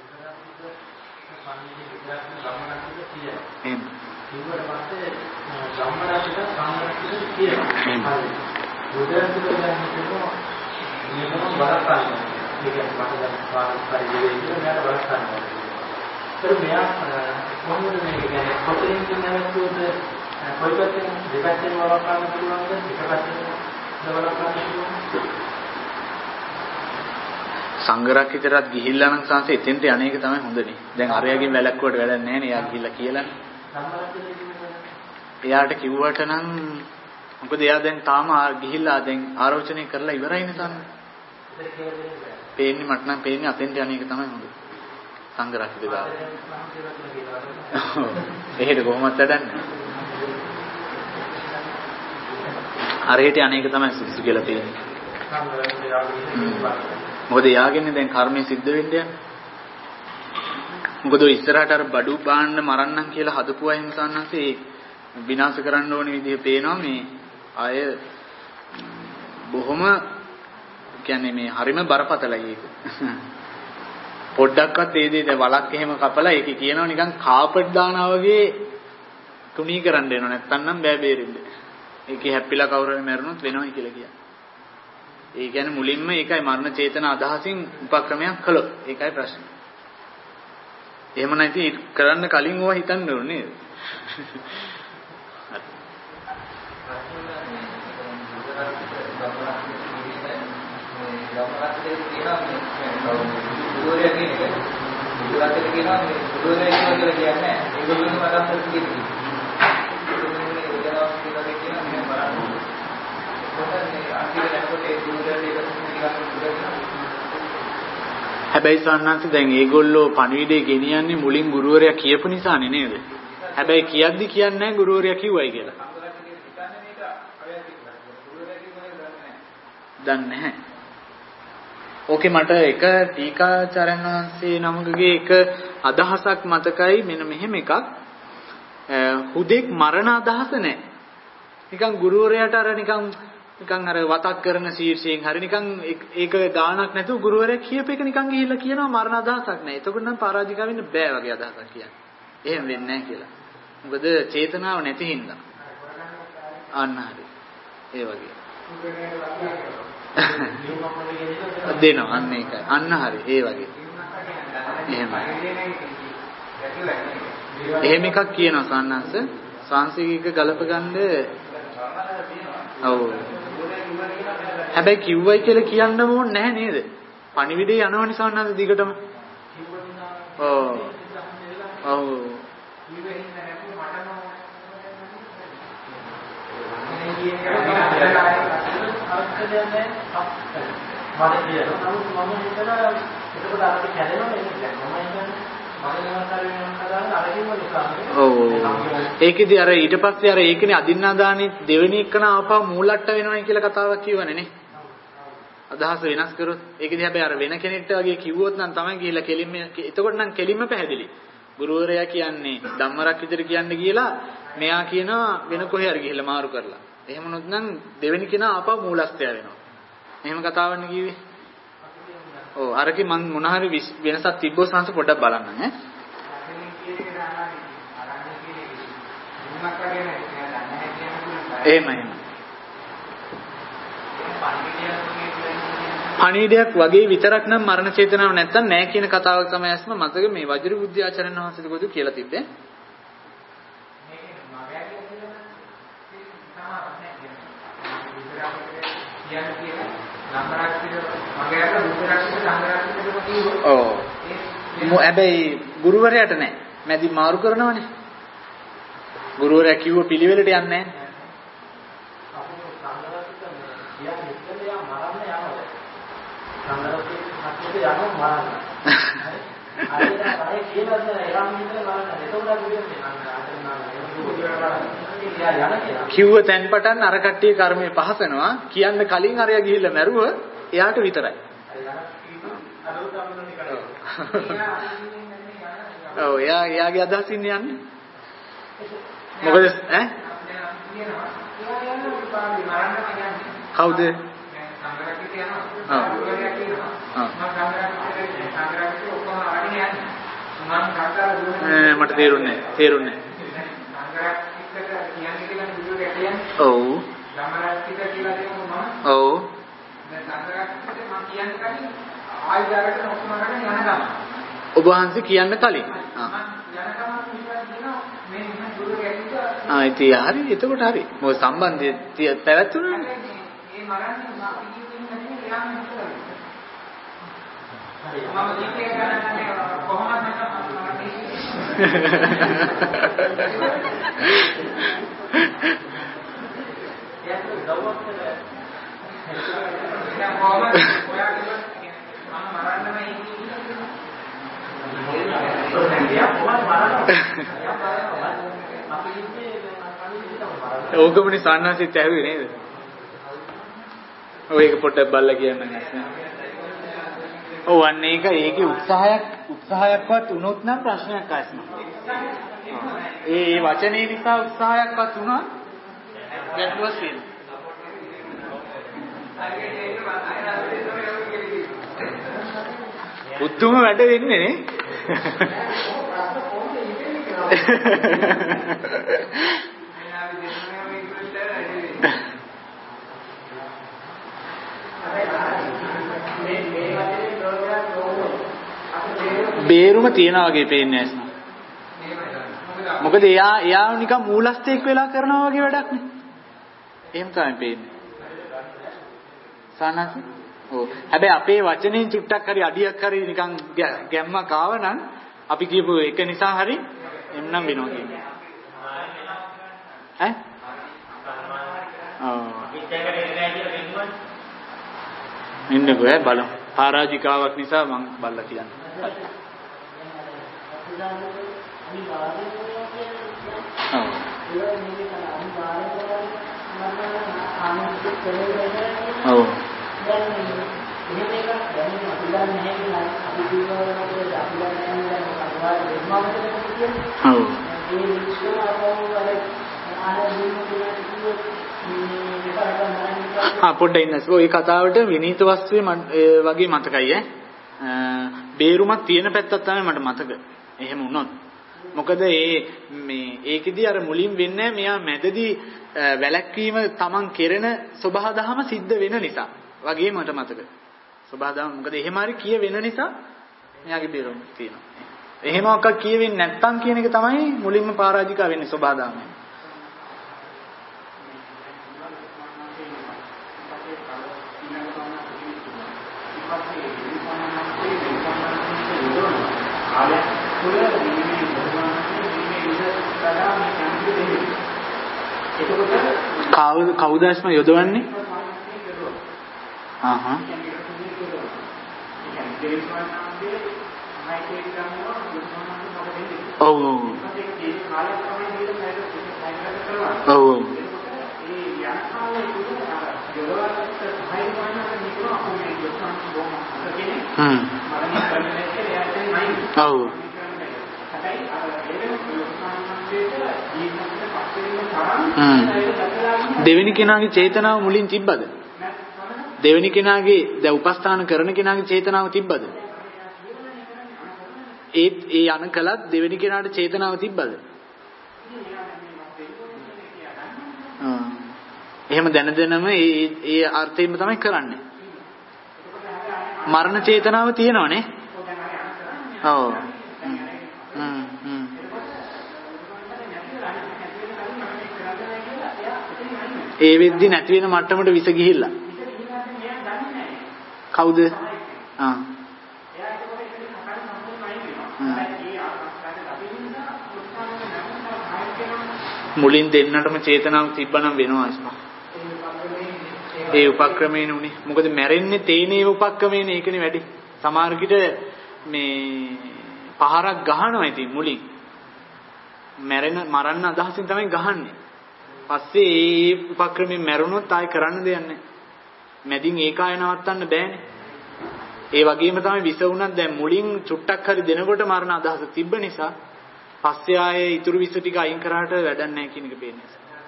එහෙම. ඊට පස්සේ ධම්මරාජික සාමරාජික කියනවා. බුදුරජාණන් වහන්සේ නියමම වරක් ගන්නවා. ඒක මට දැන් පාරක් පරිදි නේද වරක් ගන්නවා. ඒක මෙයා කොහොමද මේක කියන්නේ කොතනින් කියනවද කොයි පැත්තෙන් දෙපැත්තෙන් වරක් ගන්න පුළුවන්ද එක පැත්තෙන් වරක් ගන්න පුළුවන්ද? සංගරක්කිතරත් ගිහිල්ලා නම් සංසේ එතෙන්ට යන්නේක තමයි හොඳනේ. දැන් අරයාගෙන් වැලක්කුවට වැඩක් නැහැ නේ. එයා ගිහිල්ලා කියලානේ. එයාට කිව්වට නම් මොකද එයා දැන් තාම ගිහිල්ලා දැන් ආරෝචනය කරලා ඉවරයිනේ සම්මත. පේන්නේ මට නම් පේන්නේ අතෙන්ට යන්නේක තමයි හොඳ. සංගරක්කිත ගාව. එහෙට කොහොමද වැඩන්නේ? අරහෙට යන්නේක තමයි සුදුසු කියලා තියෙන්නේ. මොකද යාගෙන්නේ දැන් කර්මය සිද්ධ වෙන්න යන්නේ. මොකද ඔය ඉස්සරහට අර බඩු බාන්න මරන්නම් කියලා හදපු අය හිමසන්නන්සේ විනාශ කරන්න ඕනේ විදිහ පේනවා මේ අය බොහොම කියන්නේ මේ හරිම බරපතලයි ඒක. පොඩ්ඩක්වත් ඒ දේ දැන් වලක් එහෙම කපලා ඒක කියනවා නිකන් කාපට් දානවා වගේ තුනී කරන්න එනවා නැත්තම් නම් බෑ බේරෙන්නේ. ඒකේ හැප්පිලා කවුරු හරි මැරුණොත් වෙනවයි කියලා කියනවා. ඒ කියන්නේ මුලින්ම ඒකයි මරණ චේතන අදහසින් උපක්‍රමයක් කළොත් ඒකයි ප්‍රශ්නේ. එහෙම නැති කරන්න කලින් ඕවා හිතන්න ඕනේ නේද? හැබැයි සන්නන්ත දැන් ඒගොල්ලෝ පණිවිඩේ ගෙනියන්නේ මුලින් ගුරුවරයා කියපු නිසානේ නේද? හැබැයි කියද්දි කියන්නේ නැහැ ගුරුවරයා කිව්වයි කියලා. දන්නේ නැහැ. ඕකේ මට එක ටීකාචාර්යන් වහන්සේ නමකගේ එක අදහසක් මතකයි මෙන්න මෙහෙම එකක්. හුදෙක් මරණ අදහස නැහැ. නිකන් ගුරුවරයාට අර නිකන් නිකන් අර වතක් කරන ශීර්ෂයෙන් හරි නිකන් ඒක දානක් නැතුව ගුරුවරයා කියප එක නිකන් ගිහිල්ලා කියනවා මරණ අදහසක් නැහැ. එතකොට නම් පරාජිකා වෙන්න බෑ වගේ අදහසක් කියන්නේ. එහෙම වෙන්නේ නැහැ කියලා. මොකද චේතනාව නැති හින්දා. අන්න හරි. ඒ වගේ. දෙනවා අන්න ඒකයි. අන්න හරි. ඒ වගේ. එහෙමයි. එහෙම එකක් කියනවා සන්නංශ සංසිගික ගලප ගන්න. ඔව්. හැබැයි කිව්වයි කියලා කියන්න ඕනේ නැහැ නේද? පණිවිඩේ යනවනේ සන්නංශ දිගටම. ඔව්. ඔව්. ඒකෙදි අර ඊට පස්සේ අර ඒකනේ අදින්නාදානි දෙවෙනි එකන ආපහු මූලට්ට වෙනවයි කියලා කතාවක් කියවනේ නේ. අදහස වෙනස් කරොත් ඒකෙදි හැබැයි අර වෙන කෙනෙක්ට වගේ කිව්වොත් නම් තමයි ගිහිල්ලා කෙලින්ම එතකොට නම් කෙලින්ම පැහැදිලි. ගුරුවරයා කියන්නේ ධම්මරක් විතර කියන්න කියලා මෙයා කියනවා වෙන කොහේ හරි ගිහිල්ලා මාරු කරලා. එහෙම නොත් නම් දෙවෙනි කෙනා ආපහු මූලස්ථය වෙනවා. එහෙම කතාවන්නේ කිව්වේ. ඔව් අරකේ මන් මොන හරි වෙනසක් තිබ්බොත් සංස පොඩ්ඩක් බලන්න ඈ. එහෙමයි. පණිවිඩයක් වගේ විතරක් නම් මරණ චේතනාවක් නැත්තම් නැහැ කියන කතාවක් තමයි අස්ම මතක මේ වජිර බුද්ධ ආචාර්යන් වහන්සේ දුකදු කියලා තිබ්බේ. ඔව්. හැබැයි ගුරුවරයාට නැහැ. මැදි මාරු කරනවනේ. ගුරුවරයා කිව්ව පිළිවෙලට යන්නේ නැහැ. කිව්ව තැන් පටන් අර කට්ටිය කර්මයේ පහසනවා කියන්න කලින් අරයා ගිහිල්ලා මැරුව එයාට විතරයි. ඔව් එයා එයාගේ අදහසින් යන්නේ. මොකද ඈ? කවුද? මට තේරුන්නේ නැහැ. තේරුන්නේ නැහැ. ඔව්. ඔව්. ඔබ වහන්සේ කියන්න කලින්. ආ ඉතින් හරි එතකොට හරි. මොකද සම්බන්ධය පැවැත්වුණානේ. ඕකමනේ සාන්නාසිත ඇහුවේ නේද? ඔය එක පොඩ්ඩක් බලලා කියන්න නැස්නේ. ඔව් අන්න ඒක ඒකේ උත්සාහයක් උත්සාහයක්වත් වුණොත් නම් ප්‍රශ්නයක් ආස්ම. ඒ ඒ වචනේ නිසා උත්සාහයක්වත් වුණා ගැටලුවක් තියෙනවා. උතුම වැඩ වෙන්නේ නේ. බේරුම තියනා වගේ පේන්නේ නැහැ. මොකද එයා එයා නිකන් මූලස්ථයක් වෙලා කරනවා වගේ වැඩක් නේ. එහෙම තමයි පේන්නේ. සානස්. ඔව්. හැබැයි අපේ වචනෙන් චුට්ටක් හරි අඩියක් හරි නිකන් ගැම්මක් ආවනම් අපි කියපු එක නිසා හරි එන්නම් වෙනවා කියන්නේ. ඈ? ඔව්. ඉන්නකෝ ඈ බලමු. පරාජිකාවක් නිසා මම බල්ලා කියන්නේ. ඔව්. ඔව්. ආ පොඩ්ඩක් ඉන්නස්. ඔය කතාවට විනීත වස්තුවේ වගේ මතකයි ඈ. බේරුමක් තියෙන පැත්තක් තමයි මට මතක. එහෙම වුණොත්. මොකද ඒ මේ ඒකෙදි අර මුලින් වෙන්නේ මෙයා මැදදී වැලැක්වීම Taman කෙරෙන සබහා දහම සිද්ධ වෙන නිසා. වගේ මට මතක. සබහා දහම මොකද එහෙම හරි කිය වෙන නිසා මෙයාගේ බේරුම තියෙනවා. එහෙම ඔක්ක කියවෙන්නේ නැත්තම් කියන එක තමයි මුලින්ම පරාජිකා වෙන්නේ සබහා දහමෙන්. කවුද කවුද ඇස්ම යොදවන්නේ? ආහ් හා. ඔව් ඔව්. ඔව්. හ්ම්. ඔව්. දෙවෙනි කෙනාගේ චේතනාව මුලින් තිබ්බද? දෙවෙනි කෙනාගේ දැන් උපස්ථාන කරන කෙනාගේ චේතනාව තිබ්බද? ඒ ඒ යන කලත් දෙවෙනි කෙනාට චේතනාව තිබ්බද? ආ. එහෙම දැන දැනම ඒ ඒ අර්ථයෙන්ම තමයි කරන්නේ. මරණ චේතනාව තියෙනවනේ. ඔව්. හ්ම් හ්ම්. ඒ වෙද්දි නැති වෙන මට්ටමට විස ගිහිල්ලා. කවුද? ආ. මුලින් දෙන්නටම චේතනාව තිබ්බනම් වෙනවා අස්පා. ඒ උපක්‍රමයෙන් උනේ. මොකද මැරෙන්නේ තේනේ උපක්‍රමයෙන් ඒකනේ වැඩි. සමහර කිට මේ පහරක් ගහනවා ඉතින් මුලින්. මැරෙන මරන්න අදහසින් තමයි ගහන්නේ. පස්සේ ඒ උපක්‍රමයෙන් මැරුණොත් ආයි කරන්න දෙයක් නැහැ. මැදින් ඒකාය නවත්තන්න බෑනේ. ඒ වගේම තමයි විස වුණත් දැන් මුලින් චුට්ටක් හරි දෙනකොට මරණ අදහස තිබ්බ නිසා පස්සේ ආයේ ඉතුරු විස ටික අයින් කරාට වැඩක් නැහැ කියන එක පේන්නේ.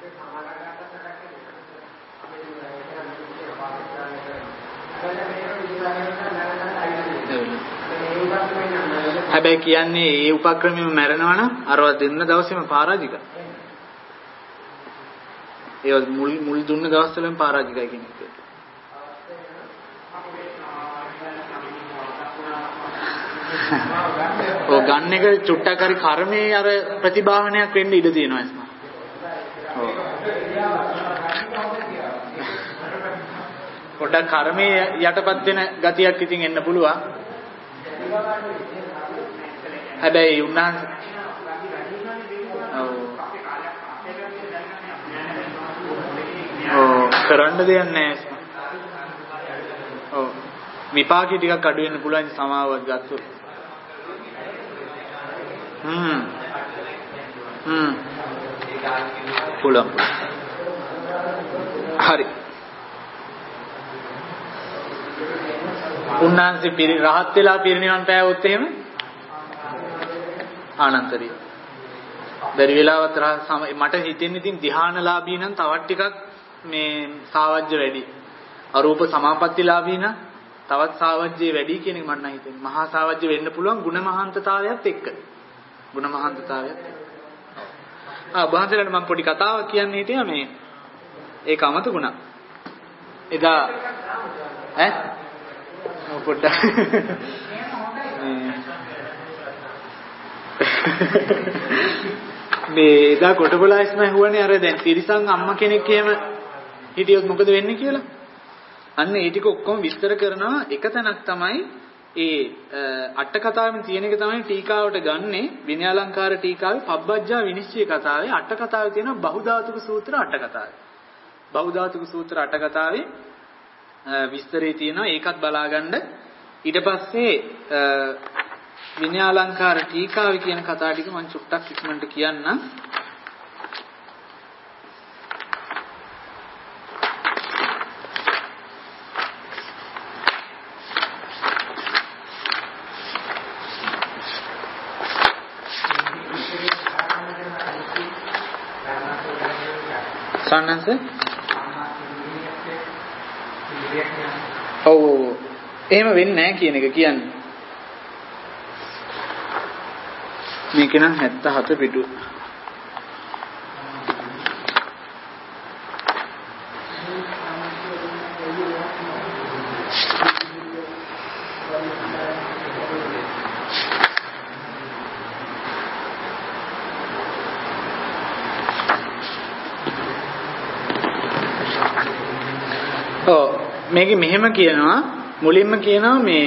හැබැයි කියන්නේ ඒ උපක්‍රමෙම මැරෙනවා නම් අරව දෙන්න දවසේම පරාජිකයි. ඒ මුල් මුල් දුන්න දවස්වලම පරාජිකයි කියන එක. ඔය ගන්න එක චුට්ටක් හරි කර්මයේ අර ප්‍රතිභාවනයක් වෙන්න ඉඩ තියෙනවා එස්ම. ඔව්. පොඩක් කර්මයේ යටපත් වෙන ගතියක් ඉතින් එන්න පුළුවන්. හැබැයි උන්වහන්සේ ඔව්. ඔව් කරන්න දෙයක් නැහැ. ඔව්. විපාකي ටිකක් අඩු වෙන්න පුළුවන් සමාවක් ගත්තොත්. හ්ම්. හ්ම්. පුළුවන්. හරි. උන්වහන්සේ පිරි රහත් වෙලා පිරිනිවන් පෑවොත් එහෙම ආනන්තරිය. බැරි වෙලාවත් මට හිතෙන්නේ ඉතින් ධ්‍යානලාභී නම් තවත් ටිකක් මේ සාවජ්‍ය වැඩි. අරූප සමාපත්තිලාභී නම් තවත් සාවජ්‍ය වැඩි කියන එක මට නම් හිතෙන්නේ. මහා සාවජ්‍ය වෙන්න පුළුවන් ගුණ මහාන්තතාවයත් එක්ක. ගුණ මහාන්තතාවයත් එක්ක. ආ වහන්සේලාට මම පොඩි කතාවක් කියන්න හිටියා මේ ඒක අමතකුණා. එදා ඈ පොඩ්ඩක් මේ එදා කොටබලාස්ම හුවනේ අර දැන් තිරිසන් අම්මා කෙනෙක් එහෙම හිටියොත් මොකද වෙන්නේ කියලා. අන්න ඒ ටික ඔක්කොම විස්තර කරනවා එක තැනක් තමයි ඒ අට කතාවෙන් තියෙන එක තමයි ටීකාවට ගන්නෙ විනයාලංකාර ටීකාවේ පබ්බජ්ජා විනිශ්චය කතාවේ අට කතාවේ තියෙන බහුධාතුක සූත්‍ර අට කතාවේ. බහුධාතුක සූත්‍ර අට කතාවේ විස්තරේ තියෙනවා. ඒකත් බලාගන්න. ඊට පස්සේ විනයාලංකාර ටීකාවේ කියන කතා ටික මම චුට්ටක් ඉක්මනට කියන්නම්. සන්නස ඔව් එහෙම වෙන්නේ නැහැ කියන එක කියන්නේ. මේක නම් හැත්තෑ හත පිටු. මේක මෙහෙම කියනවා මුලින්ම කියනවා මේ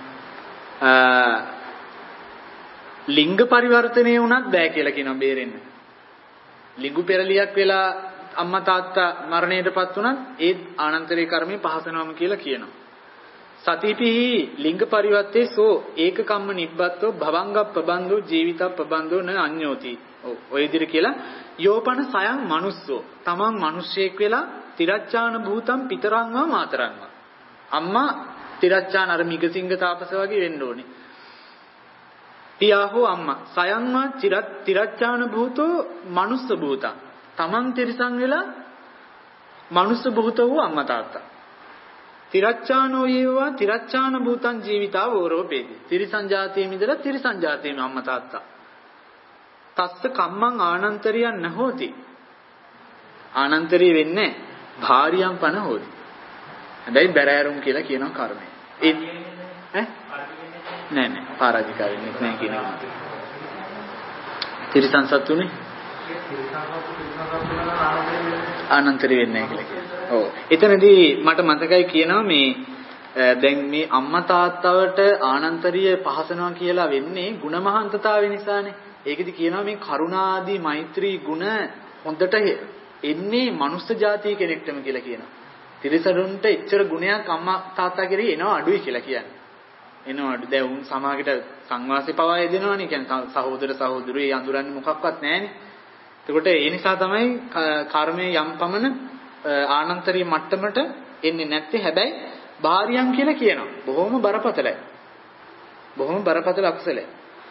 ලිංග පරිවර්තනය වුණත් බෑ කියලා කියනවා බේරෙන්න. ලිංගු පෙරලියක් වෙලා අම්මා තාත්තා මරණයටපත් වුණත් ඒ ආනන්තරේ කර්මයේ පහසනවම කියලා කියනවා. සතිපිහි ලිංග පරිවර්තේ සෝ ඒක කම්ම නිබ්බත්තෝ භවංගප්පබන්දෝ ජීවිතප්පබන්දෝ න අඤ්ඤෝති. ඔව් ඔය විදිහට කියලා යෝපන සයන් මනුස්සෝ තමන් මිනිස්සෙක් වෙලා තිරච්ඡාන භූතම් පිතරංවා මාතරංවා. අම්මා තිරච්ඡාන අර මිගසිංග තාපස වගේ වෙන්න ඕනේ. පියාහෝ අම්මා සයන්වා තිරච්ඡාන භූතෝ මනුස්ස භූතං. තමන් තිරසං වෙලා මනුස්ස භූත වූ අම්මා තාත්තා. තිරච්ඡානෝ යේවා තිරච්ඡාන භූතං ජීවිතා වෝරෝපේති. තිරසං ජාතියෙම ඉඳලා තිරසං ජාතියෙම අම්මා තාත්තා. තස්ස කම්මං ආනන්තරියන් නැහෝති. ආනන්තරිය වෙන්නේ භාරියම් පන හොදි. හැබැයි බැරෑරුම් කියලා කියනවා කර්මය. ඒ ඈ නෑ නෑ පරාජිකා වෙන්නේ නෑ කියන එක. තිරසං සතුනේ ආනන්තරි වෙන්නේ නැහැ කියලා කියනවා. ඔව්. එතනදී මට මතකයි කියනවා මේ දැන් මේ අම්මා තාත්තවට ආනන්තරිය පහසනවා කියලා වෙන්නේ ಗುಣමහාන්තතාවය නිසානේ. ඒකෙදි කියනවා මේ කරුණාදී මෛත්‍රී ගුණ හොඳට එන්නේ මනුස්ස ජාතිය කෙනෙක්ටම කියලා කියනවා. තිරිසනුන්ට එච්චර ගුණයක් අම්මා තාත්තා කෙරෙහි එනවා අඩුයි කියලා කියන්නේ. එනවා අඩු. දැන් උන් සමාජයට සංවාසය පවා යදෙනවනේ. කියන්නේ සහෝදර සහෝදරයෝ අඳුරන්නේ මොකක්වත් නැහැනේ. එතකොට ඒ නිසා තමයි කර්මයේ යම් පමණ ආනන්තරීය මට්ටමට එන්නේ නැත්තේ. හැබැයි භාරියම් කියලා කියනවා. බොහොම බරපතලයි. බොහොම බරපතල අකුසලයි.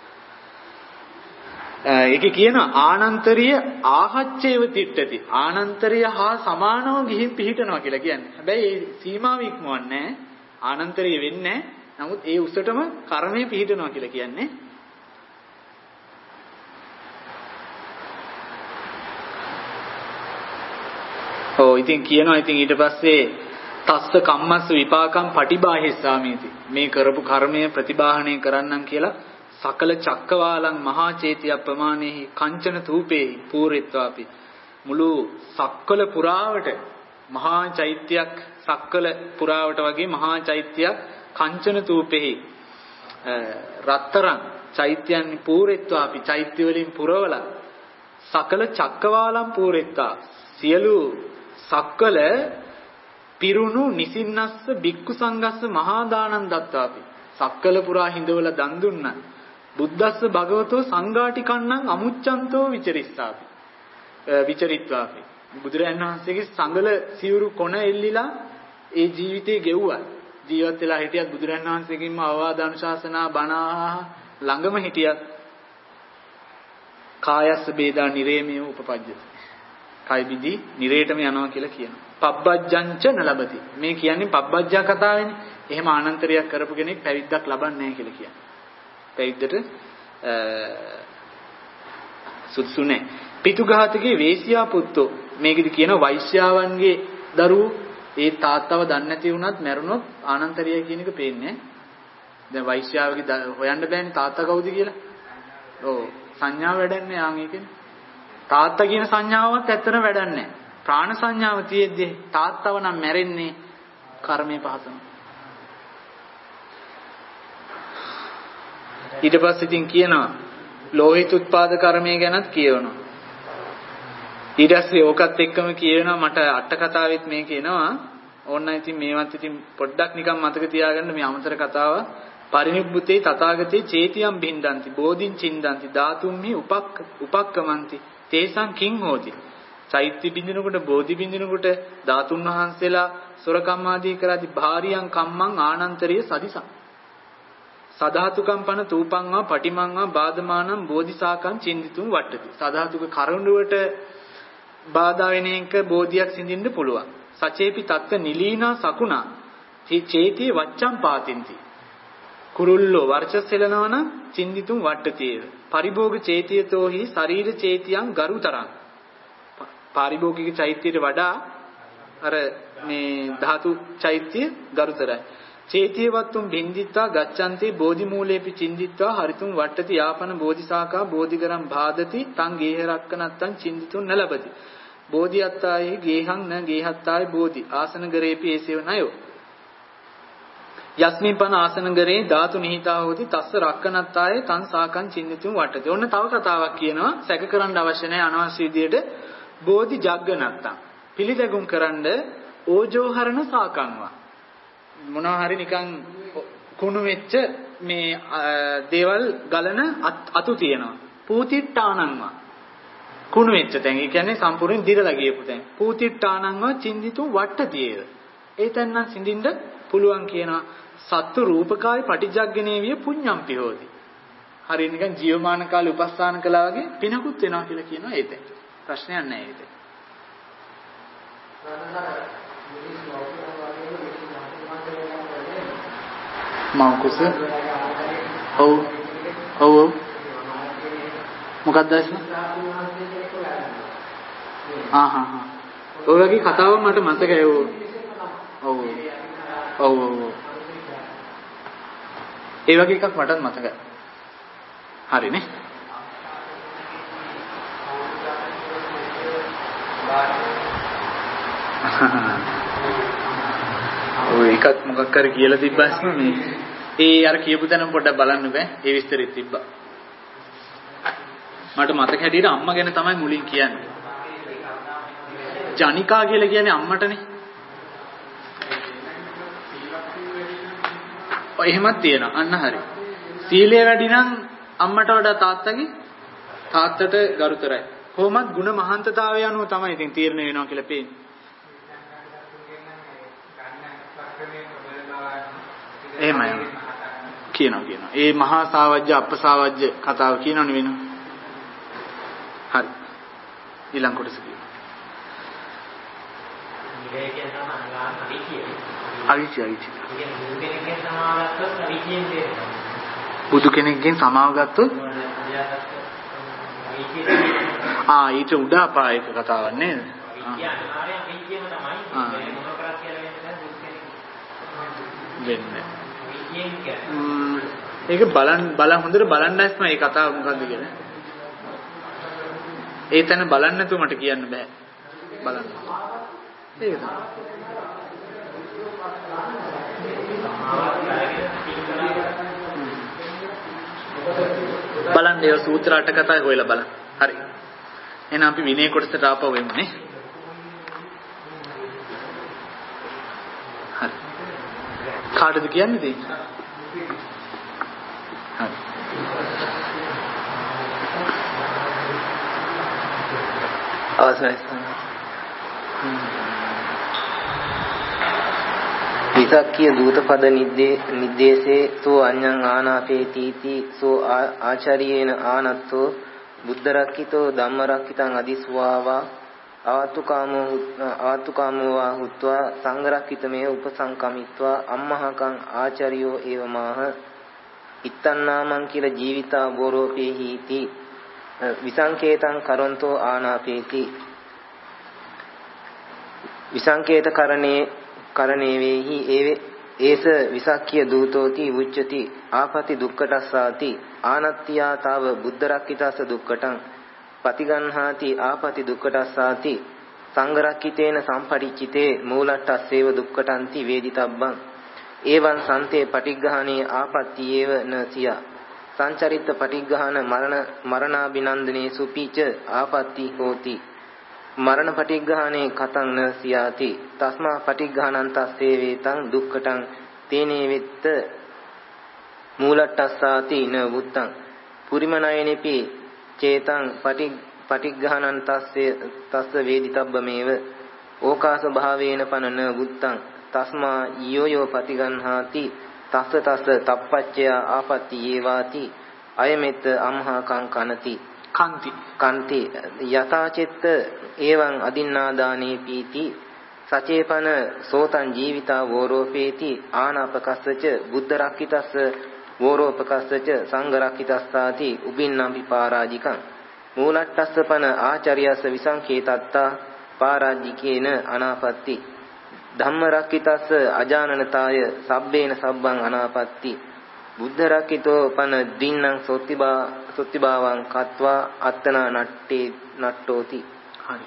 ඒකේ කියන ආනන්තරීය ආහච්චේව තිට්ඨති. ආනන්තරීය හා සමානව ගිහින් පිහිටනවා කියලා කියන්නේ. හැබැයි ඒ සීමාව ඉක්මවන්නේ නැහැ. ආනන්තරීය වෙන්නේ නැහැ. නමුත් ඒ උසටම කර්මයේ පිහිටනවා කියලා කියන්නේ. ඔව් ඉතින් කියනවා ඉතින් ඊට පස්සේ තස්ස කම්මස්ස විපාකම් පටිබාහිස්සාමීති. මේ කරපු කර්මය ප්‍රතිබාහණය කරන්නම් කියලා සකල චක්කවාලං මහා චේතිය ප්‍රමාණෙහි කංචන තූපේහි පූරිත්වාපි. මුළු සක්වල පුරාවට මහා චෛත්‍යයක් සක්වල පුරාවට වගේ මහා චෛත්‍යයක් කංචන තූපෙහි රත්තරන් චෛත්‍යයන් පූරිත්වාපි. චෛත්‍ය වලින් පුරවලා සකල චක්කවාලං පූරිත්වා සියලු සක්වල පිරුණු නිසින්නස්ස බික්කු සංඝස්ස මහා දානං දත්තාපි. සක්වල පුරා හිඳවල දන් දුන්නා. බුද්දස්ස භගවතෝ සංඝාටිකන්නං අමුච්ඡන්තෝ විචරිස්සාපි. විචරිත්වාපි. බුදුරජාණන් වහන්සේගේ සංගල සිවුරු කොන එල්ලිලා ඒ ජීවිතේ ගෙව්වා. ජීවත් වෙලා හිටියත් බුදුරජාණන් වහන්සේගෙන්ම අවවාද අනුශාසනා බණ ළඟම හිටියත් කායස්ස බේදා නිරේමිය උපපජ්ජති. කය බිඳි නිරේටම යනවා කියලා කියනවා. පබ්බජ්ජංච නලබති. මේ කියන්නේ පබ්බජ්ජා කතාවේනේ. එහෙම ආනන්තරියක් කරපු කෙනෙක් පැවිද්දක් ලබන්නේ නැහැ කියලා කියන්නේ. පැවිද්දට සුදුසු නැහැ. පිතුඝාතකේ වේසියා පුත්තෝ. මේකෙදි කියන වෛශ්‍යාවන්ගේ දරුවෝ ඒ තාත්තව දන්නේ නැති වුණත් මැරුණොත් ආනන්තරිය කියන එක පේන්නේ නැහැ. දැන් වෛශ්‍යාවගේ හොයන්න බෑනේ තාත්තා කවුද කියලා. ඔව් සංඥාව වැඩන්නේ ආන් ඒකනේ. තාත්තා කියන සංඥාවවත් ඇත්තටම වැඩන්නේ නැහැ. ප්‍රාණ සංඥාව තියෙද්දි තාත්තව නම් මැරෙන්නේ කර්මයේ පහසම. ඊට පස්සේ ඉතින් කියනවා ලෝහිත උත්පාද කර්මය ගැනත් කියවනවා. ඊට පස්සේ ඕකත් එක්කම කියනවා මට අට කතාවෙත් මේ කියනවා ඕන්න ඉතින් මේවත් ඉතින් පොඩ්ඩක් නිකන් මතක තියාගන්න මේ අමතර කතාව. පරිනිබ්බුතේ තථාගතේ චේතියම් බින්දಂತಿ බෝධින් චින්දಂತಿ ධාතුම්හි උපක් උපක්කමಂತಿ තේසං කිං හෝති. චෛත්‍ය බින්දිනකොට බෝධි බින්දිනකොට ධාතුන් වහන්සේලා සොරකම් ආදී කරාදී භාරියං කම්මං ආනන්තරිය සදිසං සදාතුකම් පන තූපංවා පටිමංවා බාධමානං බෝධිසාකං චින්දිතුම් වට්ටති. සදාතුක කරුණුවට බාධා වෙන එක බෝධියක් සිඳින්න පුළුවන්. සචේපි තත්ත නිලීනා සකුණා චේතිය වච්ඡම් පාතින්ති. කුරුල්ලෝ වර්චස්සෙලනවන චින්දිතුම් වට්ටතිය. පරිභෝග චේතියතෝහි ශරීර චේතියං ගරුතරං. පාරිභෝගික චෛත්‍යයට වඩා අර මේ ධාතු චෛත්‍ය ගරුතරයි. චේතියවත්තුම් බින්දිත්වා ගච්ඡanti බෝධි මූලේපි චින්දිත්වා හරිතුම් වට්ටති යාපන බෝධිසාකා බෝධිගරම් භාදති තං ගේහ රක්කනත්තං චින්දිතුන් නලබති. බෝධියත්තායේ ගේහං න ගේහත්තායේ බෝධි ආසනගරේපි ඒසේව නයෝ. යස්මින් පන ආසනගරේ ධාතු නිහිතා හොති තස්ස රක්කනත්තායේ තං සාකං චින්දිතුන් වට්ටති. ඔන්න තව කතාවක් කියනවා සැක කරන්න අවශ්‍ය නැහැ අනවශ්‍ය විදියට බෝධි ජග්ග නැත්තම් පිළිදැගුම් කරන්න ඕජෝහරණ සාකංවා මොනවා හරි නිකන් කුණු වෙච්ච මේ දේවල් ගලන අතු තියෙනවා. පූතිට්ටානංවා කුණු වෙච්ච තැන්. ඒ කියන්නේ සම්පූර්ණයෙන් දිරලා ගියපු තැන්. පූතිට්ටානංවා චින්දිතු වට්ටතියේ. ඒ තැන් නම් සිඳින්න පුළුවන් කියනවා. සත්තු රූපකාය පටිජග්ගනේ විය පුඤ්ඤම්පි හෝති. හරි නිකන් ජීවමාන කාලේ උපස්ථාන කළා වගේ පිනකුත් වෙනවා කියලා කියනවා ඒ තැන්. ප්‍රශ්නයක් නැහැ ඒක. මෞකුස ඔව් ඔව් මොකක්ද ඇස්ම ආ හා හා ඔය වගේ කතාවක් මට මතකයි ඔව් ඔව් ඔව් ඔව් ඒ වගේ එකක් මටත් මතකයි හරිනේ ඔය එකක් මොකක් කර කියලා තිබ්බස්ම මේ ඒ අර කියපු තැනම පොඩ්ඩක් බලන්න බෑ ඒ විස්තරෙත් තිබ්බා මට මතක හැටියට අම්මා ගැන තමයි මුලින් කියන්නේ ජනිකා කියලා කියන්නේ අම්මටනේ ඔය එහෙමත් තියෙනවා අන්න හරි සීලය වැඩි නම් අම්මට වඩා තාත්තගේ තාත්තට ගරුතරයි කොහොමත් ಗುಣ මහාන්තතාවය අනුව තමයි ඉතින් තීරණය වෙනවා කියලා පේන්නේ එහෙමයි කියනවා කියනවා. ඒ මහා සාවජ්‍ය අප්පසාවජ්‍ය කතාව කියනවනේ වෙනවා. හරි. ඊළඟ කොටස කියනවා. ඉතින් කියන තමයි අංගාන අවිචිය. අවිචිය අවිචිය. බුදු කෙනෙක්ගෙන් සමාව ගත්තොත් ආ ඊට උඩ අපායක කතාවක් නේද? වෙන්නේ. ඒක බලන් බලන් හොඳට බලන්න නැස්ම මේ කතාව මොකද්ද කියලා. ඒ තැන බලන්න නැතුව මට කියන්න බෑ. බලන්න. ඒක තමයි. බලන්න ඒ සූත්‍ර අට කතා හොයලා බලන්න. හරි. එහෙනම් අපි විනය කොටසට ආපහු එමු නේ. හරි. කාටද කියන්නේ තියෙන්නේ? හරි. අවසරයි. විසක්කිය දූත පද නිද්දේශේ තෝ අඤ්ඤං ආනාපේතිති සෝ ආචාර්යේන ආනත්තෝ බුද්ධරක්ඛිතෝ ධම්මරක්ඛිතං අදිස්වාවා ආතුකාමෝ ආතුකාමෝ වා හුත්වා සංඝරක්ඛිතමේ උපසංකමිත්වා අම්මහකං ආචාර්යෝ ඒවමාහ ඉත්තන්නාමං කියලා ජීවිතා බෝරෝපේහිති විසංකේතං කරොන්තෝ ආනාපේති විසංකේත කරණේ කරණේ වේහි ඒවේ ඒස විසක්කිය දූතෝති උච්චති ආපති දුක්ඛටස්සාති ආනත්ත්‍යා තාව බුද්ධරක්ඛිතස්ස දුක්ඛටං පතිගන්හාති ආපති දුක්ඛටස්සාති සංඝරක්ඛිතේන සම්පරිච්ඡිතේ මූලට්ඨස්සේව දුක්ඛටಂತಿ වේදිතබ්බං එවං සන්තේ පටිග්ගහණේ ආපත්තියේව නසිය සංචරිත පටිග්ගහන මරණ මරණාබිනන්දනේ සුපීච ආපත්ති හෝති මරණ පටිග්ගහනේ කතං න සියාති තස්මා පටිග්ගහනං තස්සේ වේතං දුක්ඛටං තේනේ වෙත්ත මූලට්ටස්සාති න වුත්තං පුරිමනයනෙපි චේතං පටි පටිග්ගහනං තස්සේ තස්ස වේදිතබ්බමේව ඕකාස භාවේන පනන වුත්තං තස්මා යෝ යෝ පටිගන්හාති තස්ස තස්ස තප්පච්චය ආපත්ති යේවාති අයමෙත් අම්හාකං කනති කන්ති කන්ති යථාචිත්ත එවං අදින්නාදානේ පීති සචේපන සෝතං ජීවිතා වෝරෝපේති ආනාපකස්සච බුද්ධ රක්කිතස්ස වෝරෝපකස්සච සංඝ රක්කිතස්සාති උබින්නම්පි පාරාජිකං මූලට්ටස්සපන ආචාර්යස්ස විසංකේතත්තා පාරාජිකේන අනාපත්ති ධම්ම රක්කිතස්ස අජානනතාය සබ්බේන සබ්බං අනාපත්ති බුද්ධ රක්කිතෝ පන දින්නම් සොත්තිබා සොත්තිබාවං කତ୍වා අත්තනා නට්ටේ නට්ටෝති. හරි.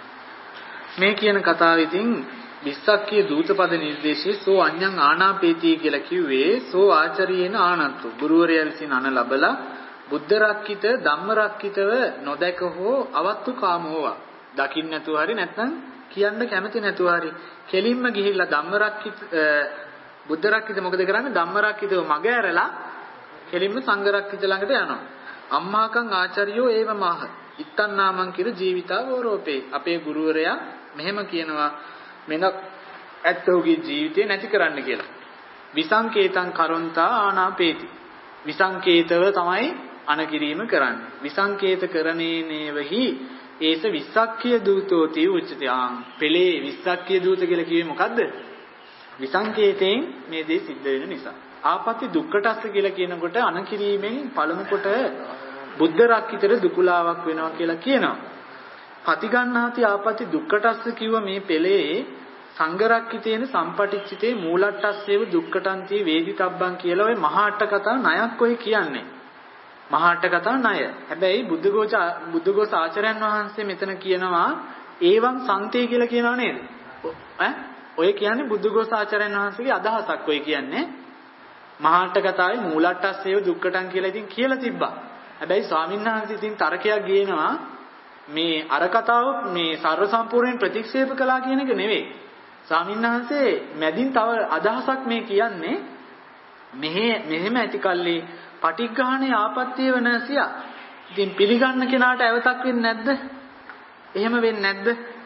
මේ කියන කතාවෙකින් විස්සක්කේ දූතපද නිර්දේශයේ සෝ අඤ්ඤං ආනාපේති කියලා කිව්වේ සෝ ආචාර්යේන ආනන්තු ගුරුවරයා විසින් අන ලබලා බුද්ධ රක්කිත ධම්ම රක්කිතව නොදැක හෝ අවත්තු කාමෝවා දකින්න නැතුව හරි නැත්නම් කියන්න කැමති නැතුව හරි කෙලින්ම ගිහිල්ලා ධම්ම රක්කිත බුද්ධ රක්කිත මොකද කරන්නේ ධම්ම රක්කිතව මග ඇරලා කෙලින්ම සංඝ රක්කිත ළඟට යනවා. අම්මාකං ආචාර්යෝ ඒව මහ ඉත්තන්නාමං කිර ජීවිතා වෝරෝපේ අපේ ගුරුවරයා මෙහෙම කියනවා මෙන්න ඇත්තෝගේ ජීවිතේ නැති කරන්න කියලා. විසංකේතං කරොන්තා ආනාපේති. විසංකේතව තමයි අනකිරීම කරන්නේ. විසංකේත කරණේනේවහි ඒස විස්සක්ඛ්‍ය දූතෝති උච්චති. ආ පෙළේ විස්සක්ඛ්‍ය දූත කියලා කිව්වේ මොකද්ද? විසංකේතයෙන් මේ දේ සිද්ධ වෙන නිසා. ආපත්‍ය දුක්ඛටස්ස කියලා කියනකොට අනකිරීමෙන් පළමු කොට බුද්ධ රක්කිතර දුකුලාවක් වෙනවා කියලා කියනවා. පතිගන්නාති ආපත්‍ය දුක්ඛටස්ස කිව්ව මේ පෙළේ සංඝ රක්කිතේන සම්පටිච්චිතේ මූලට්ටස්සේව දුක්ඛටන්ති වේදිතබ්බං කියලා ඔය මහා අට කතා ණයක් ඔය කියන්නේ. මහා අට කතා ණය. හැබැයි බුද්ධඝෝෂ බුද්ධඝෝෂ ආචාර්යයන් වහන්සේ මෙතන කියනවා ඒවං සන්තේ කියලා කියනවා නේද? ඈ ඔය කියන්නේ බුද්ධඝෝෂ ආචාර්යයන් වහන්සේගේ අදහසක් ඔය කියන්නේ. මහා අට කතාවේ මූලට්ටස්සේව දුක්ඛටන් කියලා ඉතින් කියලා තිබ්බා. හැබැයි ස්වාමීන් වහන්සේ ඉතින් තර්කයක් ගේනවා මේ අර කතාව මේ සර්ව සම්පූර්ණයෙන් ප්‍රතික්ෂේප කළා කියන එක නෙවෙයි. ස්වාමීන් වහන්සේ මැදින් තව අදහසක් මේ කියන්නේ මෙහෙ මෙහෙම ඇති කල්ලි පටිග්ගහනේ ආපත්‍ය වෙනසියා. ඉතින් පිළිගන්න කෙනාට ඇවතක් වෙන්නේ නැද්ද? එහෙම වෙන්නේ නැද්ද?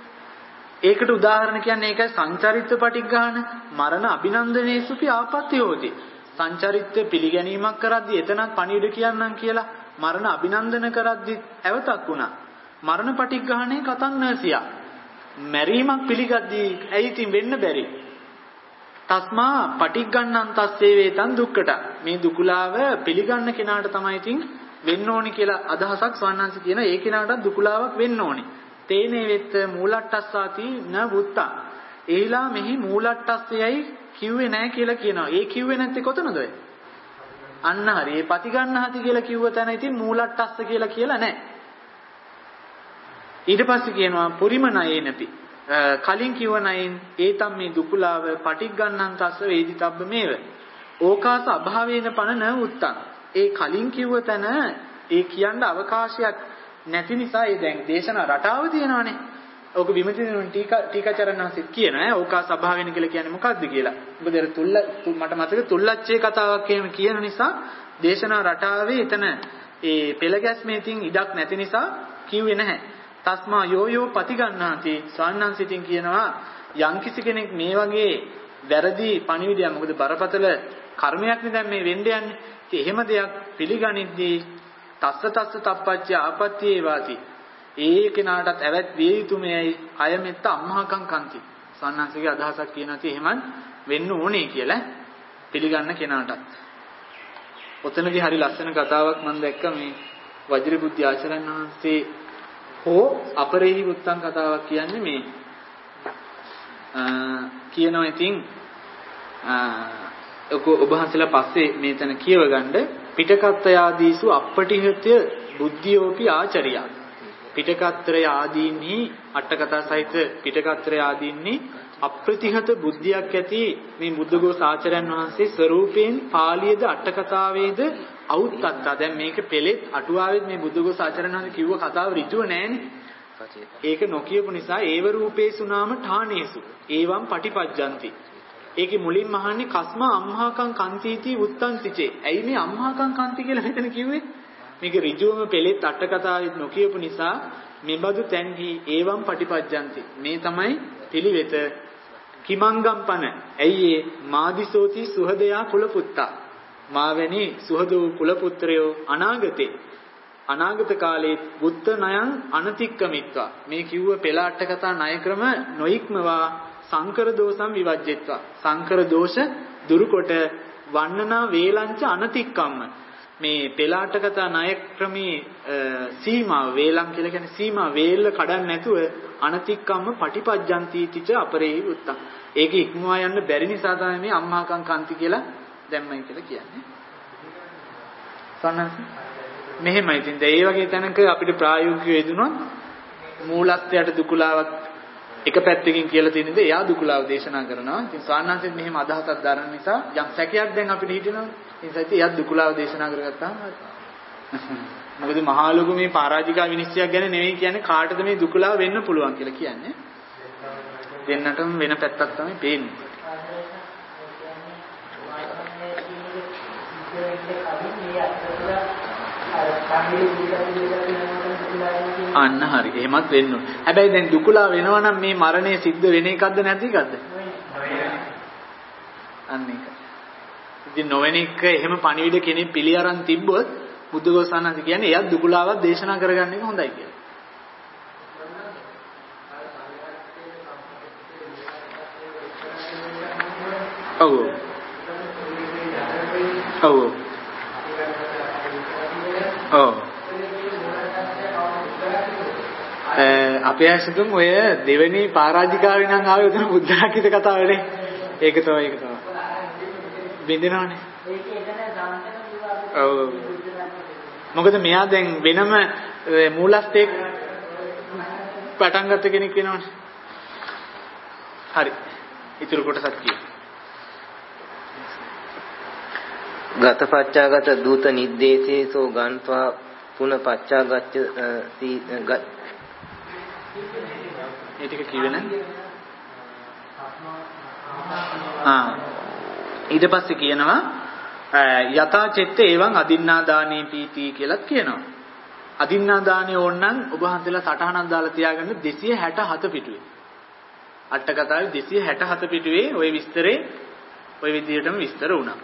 ඒකට උදාහරණ කියන්නේ ඒකයි සංචරිත පටිග්ගහන මරණ අභිනන්දනේසුපි ආපත්‍ය හොති. සංචරිත පිළිගැනීමක් කරද්දී එතනක් පණිවිඩ කියන්නම් කියලා මරණ අභිනන්දන කරද්දී ඇවතක් වුණා. මරණ පටිග්ගහනේ කතන් නැසියා. මැරීමක් පිළිගද්දී ඇයි ඉතින් වෙන්න බැරි? තස්මා පටිග්ගන්නං තස්සේ වේතං දුක්ඛට. මේ දුකුලාව පිළිගන්න කෙනාට තමයි ඉතින් වෙන්න ඕනි කියලා අදහසක් ස්වන්නංශ කියන ඒ කෙනාට දුකුලාවක් වෙන්න ඕනි. තේනේ වෙත්ත මූලට්ටස්සාති න වුත්තා. එහිලා මෙහි මූලට්ටස්සයයි කිව්වේ නැහැ කියලා කියනවා. ඒ කිව්වේ නැත්තේ කොතනද ඔය? අන්න හරි. ඒ පටිගන්නහති කියලා කිව්ව තැන ඉතින් මූලට්ටස්ස කියලා කියලා නැහැ. ඊට පස්සේ කියනවා පුරිමනයේනපි කලින් කිව්ව නයින් ඒතම් මේ දුකුලාව පටිග්ගන්නං තස්ස වේදිතබ්බ මේව ඕකාස අභාවේන පන න උත්තං. ඒ කලින් කිව්ව තැන ඒ කියන්න අවකාශයක් නැති නිසා ඒ දැන් දේශනා රටාව තියෙනවානේ. ඕක විමතින ටීකා ටීකාචරණාසිට කියන ඈ ඕකාස අභාවේන කියලා කියන්නේ මොකද්ද කියලා. මොකද අර තුල්ල මට මතක තුල්ලච්චේ කතාවක් එහෙම කියන නිසා දේශනා රටාවේ එතන ඒ පෙළ ගැස්මේ තින් ඉඩක් නැති නිසා කිව්වේ නැහැ. තස්මා යෝ යෝ පතිගන්නාති ස්වාන්නංසිතින් කියනවා යම් කිසි කෙනෙක් මේ වගේ වැරදි පණිවිඩයක් මොකද බරපතල කර්මයක් නේ දැන් මේ වෙන්න යන්නේ. ඉතින් එහෙම දෙයක් පිළිගනිද්දී තස්ස තස්ස තප්පච්ච ආපත්‍යේ වාති. ඒ කෙනාටත් ඇවත් විය යුතුමයි අයමෙත්ත අම්මහකම් කන්ති. ස්වාන්නංසිකේ අදහසක් කියනවා ඉතින් එහෙම වෙන්න ඕනේ කියලා පිළිගන්න කෙනාටත්. ඔතනදී හරි ලස්සන කතාවක් මම දැක්ක මේ වජිරබුද්ධි ආචාර්යන් වහන්සේ හෝ අපරේහි වුත්තං කතාවක් කියන්නේ මේ කියනවා ඉතින් ඔබ වහන්සේලා පස්සේ මේතන කියව ගන්න පිටකත්ත ආදීසු අපටිහත්‍ය බුද්ධියෝපි ආචාරියා පිටකත්‍රය ආදීන්හි අටකතා සහිත පිටකත්‍රය ආදීන්හි අප්‍රතිහත බුද්ධියක් ඇති මේ බුද්ධඝෝෂ ආචාර්යයන් වහන්සේ ස්වරූපයෙන් පාළියේද අටකතාවේද අවුත්ත්තා. දැන් මේක පෙළෙත් අටුවාවෙත් මේ බුද්ධඝෝෂ ආචාර්යයන් වහන්සේ කිව්ව කතාව ඍජුව නැහැනේ. ඒක නොකියපු නිසා ඒව රූපේසු නාම ඨානේසු ඒවම් පටිපජ්ජಂತಿ. ඒකේ මුලින්ම අහන්නේ කස්මා අම්හාකං කන්තිති උත්තන්තිචේ. ඇයි මේ අම්හාකං කන්ති කියලා මෙතන කිව්වේ? මේක ඍජුවම පෙළෙත් අට කතාවෙත් නොකියපු නිසා මෙබඳු තැන්හි ඒවම් පටිපජ්ජಂತಿ. මේ තමයි පිළිවෙත. කිමංගම් පන. ඇයි ඒ මාදිසෝති සුහදයා කුලපුත්තා. මාවැනි සුහදෝ කුලපුත්‍රයෝ අනාගතේ අනාගත කාලේ බුද්ධ ණයං අනතික්කමිත්වා. මේ කිව්ව පෙළ අට කතා ණය ක්‍රම නොයික්මවා සංකර දෝෂම් විවජ්ජෙත්වා. සංකර දෝෂ දුරුකොට වන්නනා වේලංච අනතික්කම්ම. මේ පෙළ අට කතා ණය ක්‍රමේ සීමාව වේලං කියලා කියන්නේ සීමා වේල්ල කඩන්න නැතුව අනතික්කම්ම පටිපජ්ජಂತಿ තිච අපරේ උත්තම්. ඒක ඉක්මවා යන්න බැරි නිසා තමයි මේ අම්මාකම් කන්ති කියලා දැම්මයි කියලා කියන්නේ. සන්නස මෙහෙමයි. ඉතින් ඒ වගේ තැනක අපිට ප්‍රායෝගිකව යෙදුනොත් මූලත්වයට දුකලාවක් එක පැත්තකින් කියලා තියෙනද එයා දුකලාව දේශනා කරනවා. ඉතින් සාන්නන්සෙත් මෙහෙම අදහසක් දරන නිසා යම් සැකයක් දැන් අපිට හිතෙනවා. ඒ නිසා ඉතින් එයා දුකලාව දේශනා කරගත්තාම මොකද මහා ලොකු මේ පරාජිකා විනිශ්චයක් ගැන නෙවෙයි කියන්නේ කාටද මේ දුකලාව වෙන්න පුළුවන් කියලා කියන්නේ. දෙන්නටම වෙන පැත්තක් තමයි පේන්නේ. අන්න හරි. එහෙමත් වෙන්න ඕන. හැබැයි දැන් දුකලා වෙනවා නම් මේ මරණය සිද්ධ වෙන එකක්ද නැති එකක්ද? අන්න ඒක. ඉතින් නොවන එක එහෙම පණිවිඩ කෙනෙක් පිළි අරන් තිබ්බොත් බුද්ධඝෝසානන්ද කියන්නේ එයා දුකලාවක් දේශනා කරගන්න එක හොඳයි කියලා. ඔව්. ඔව්. ඔව්. අපේ ඇසුතුන් ඔය දෙවෙනි පරාජිකාවේ නම් ආවේ උතන බුද්ධ රාජිත කතාවනේ. ඒක තමයි ඒක තමයි. බින්දිනවනේ. ඔව්. මොකද මෙයා දැන් වෙනම මූලස්තේ පටන් ගත්ත කෙනෙක් වෙනවනේ. හරි. ඊටු කොටසක් කියන්න. ගතපච්චාගත දූත නිද්දේශේසෝ ගන්්වා පුන පච්චාගච්ඡ ඒ ටික කිව්වේ නේද? ආ ඊට පස්සේ කියනවා යථා චෙත්ත එවං අදින්නා දානේ පීති කියලාත් කියනවා. අදින්නා දානේ ඕනනම් ඔබ හන්දලා සටහනක් දාලා තියාගන්න දෙසිය හැටහත පිටුවේ. අට කතාවේ දෙසිය හැටහත පිටුවේ ওই විස්තරේ ওই විදිහටම විස්තර වුණා.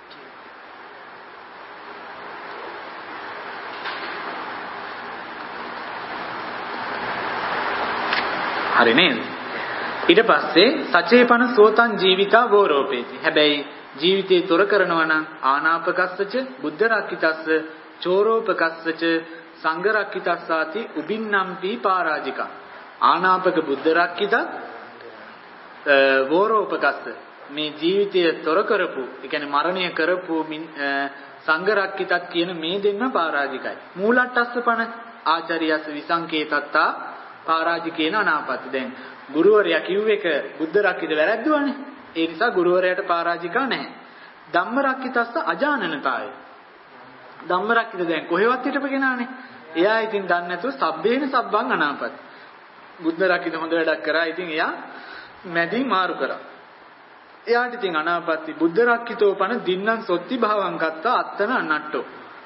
හරි නේද? ඊට පස්සේ සචේපන සෝතං ජීවිතා වෝරෝපේති. හැබැයි ජීවිතේ තොර කරනවා නම් ආනාපකස්සච බුද්ධ රක්කිතස්ස චෝරෝපකස්සච සංඝ රක්කිතස්සාති උබින්නම්පි පරාජික. ආනාපක බුද්ධ රක්කිත වෝරෝපකස්ස මේ ජීවිතය තොර කරපු, ඒ කියන්නේ මරණය කරපු සංඝ රක්කිතත් කියන මේ දෙන්න පරාජිකයි. මූලට්ටස්සපන ආචාර්යස් විසංකේතත්තා පරාජිකේන අනාපත්ති. දැන් ගුරුවරයා කිව්ව එක බුද්ධ රක්කිත වැරද්දුවානේ. ඒ නිසා ගුරුවරයාට පරාජිකා නැහැ. ධම්ම රක්කිතස්ස අජානනතාය. ධම්ම රක්කිත දැන් කොහෙවත් හිටපගෙනානේ. එයා ඉතින් දන්නේ නැතුව සබ්බේන සබ්බං අනාපත්ති. බුද්ධ රක්කිත හොඳ වැඩක් කරා. ඉතින් එයා මැදින් මාරු කරා. එයාට ඉතින් අනාපත්ති බුද්ධ රක්කිතෝ පන දින්නම් සොත්ති භාවං කත්තා අත්තන අනට්ටෝ.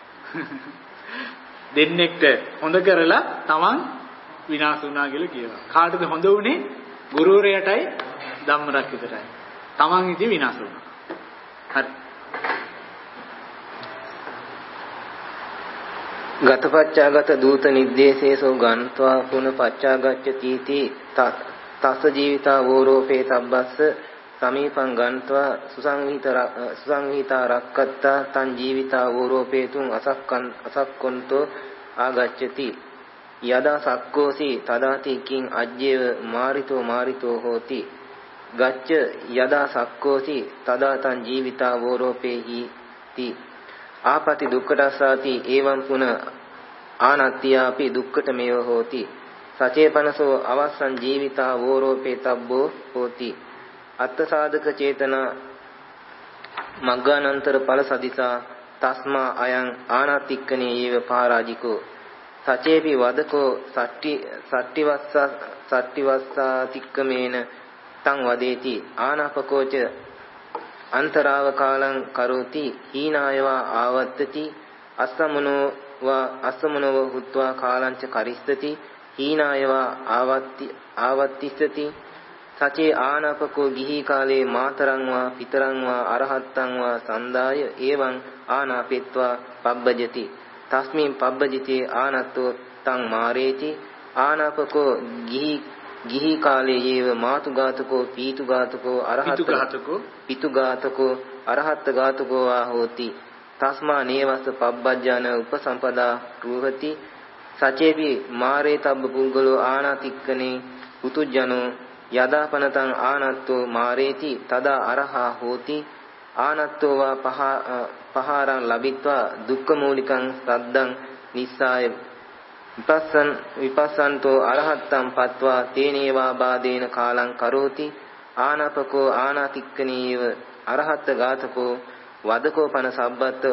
දෙන්නෙක්ට හොඳ කරලා තමන් විනාශ වුණා කියලා කියනවා. කාටද හොඳ වුනේ? ගුරුවරයාටයි ධම්ම රක්කිතටයි. තමන් ඉතින් විනාශ වුණා. හරි. ගතපච්චාගත දූත නිද්දේශේසෝ ගන්්වා පුන පච්චාගච්ඡති තස්ස ජීවිතා වෝරෝපේ තබ්බස්ස සමීපං ගන්්වා සුසංහිත සුසංහිතා රක්කත්තා තං ජීවිතා වෝරෝපේතුං අසක්කන් අසක්කොන්තෝ ආගච්ඡති යදා සක්කෝසි තදාති කිං අජ්ජේව මාරිතෝ මාරිතෝ හෝති ගච්ඡ යදා සක්කෝසි තදා තං ජීවිතා වෝරෝපේහි ති ආපති දුක්ඛටසාති එවං පුන ආනත්ත්‍යාපි දුක්ඛටමේව හෝති සචේපනසෝ අවස්සං ජීවිතා වෝරෝපේ තබ්බෝ හෝති අත්ථ සාධක චේතනා මග්ගානන්තර ඵල සදිසා තස්මා අයං ආනාතික්කනේ යේව පරාජිකෝ සචේපි වදකෝ සට්ටි සට්ටි වස්සා සට්ටි වස්සා තික්කමේන තං වදේති ආනාපකෝච අන්තරාව කාලං කරෝති හීනායවා ආවත්තති අස්සමනෝ වා අස්සමනෝ හුත්වා කාලංච කරිස්සති හීනායවා ආවත්ති ආවත්තිස්සති සචේ ආනාපකෝ ගිහි කාලේ මාතරං වා පිතරං වා අරහත්තං වා සන්දාය එවං ආනාපෙත්වා පබ්බජති තස්මින් පබ්බජිතේ ආනත්තෝ තං මාරේති ආනාපකෝ ගිහි ගිහි කාලේ යේව මාතුඝාතකෝ පීතුඝාතකෝ අරහත්ඝාතකෝ පිතුඝාතකෝ අරහත්ඝාතකෝ වා හෝති තස්මා නේවස්ස පබ්බජ්ජාන උපසම්පදා රූහති සචේපි මාරේ තබ්බ පුද්ගලෝ ආනාතික්කනේ පුතුජනෝ යදාපනතං ආනත්තෝ මාරේති තදා අරහා හෝති ආනත්තෝ වා පහ පහාරං ලබිත්වා දුක්ඛ මූලිකං සද්දං නිස්සාය විපස්සන් විපස්සන්තෝ අරහත්තං පත්වා තේනේවා බාදේන කාලං කරෝති ආනාපකෝ ආනාතික්කනීව අරහත් ගාතකෝ වදකෝ පන සබ්බත්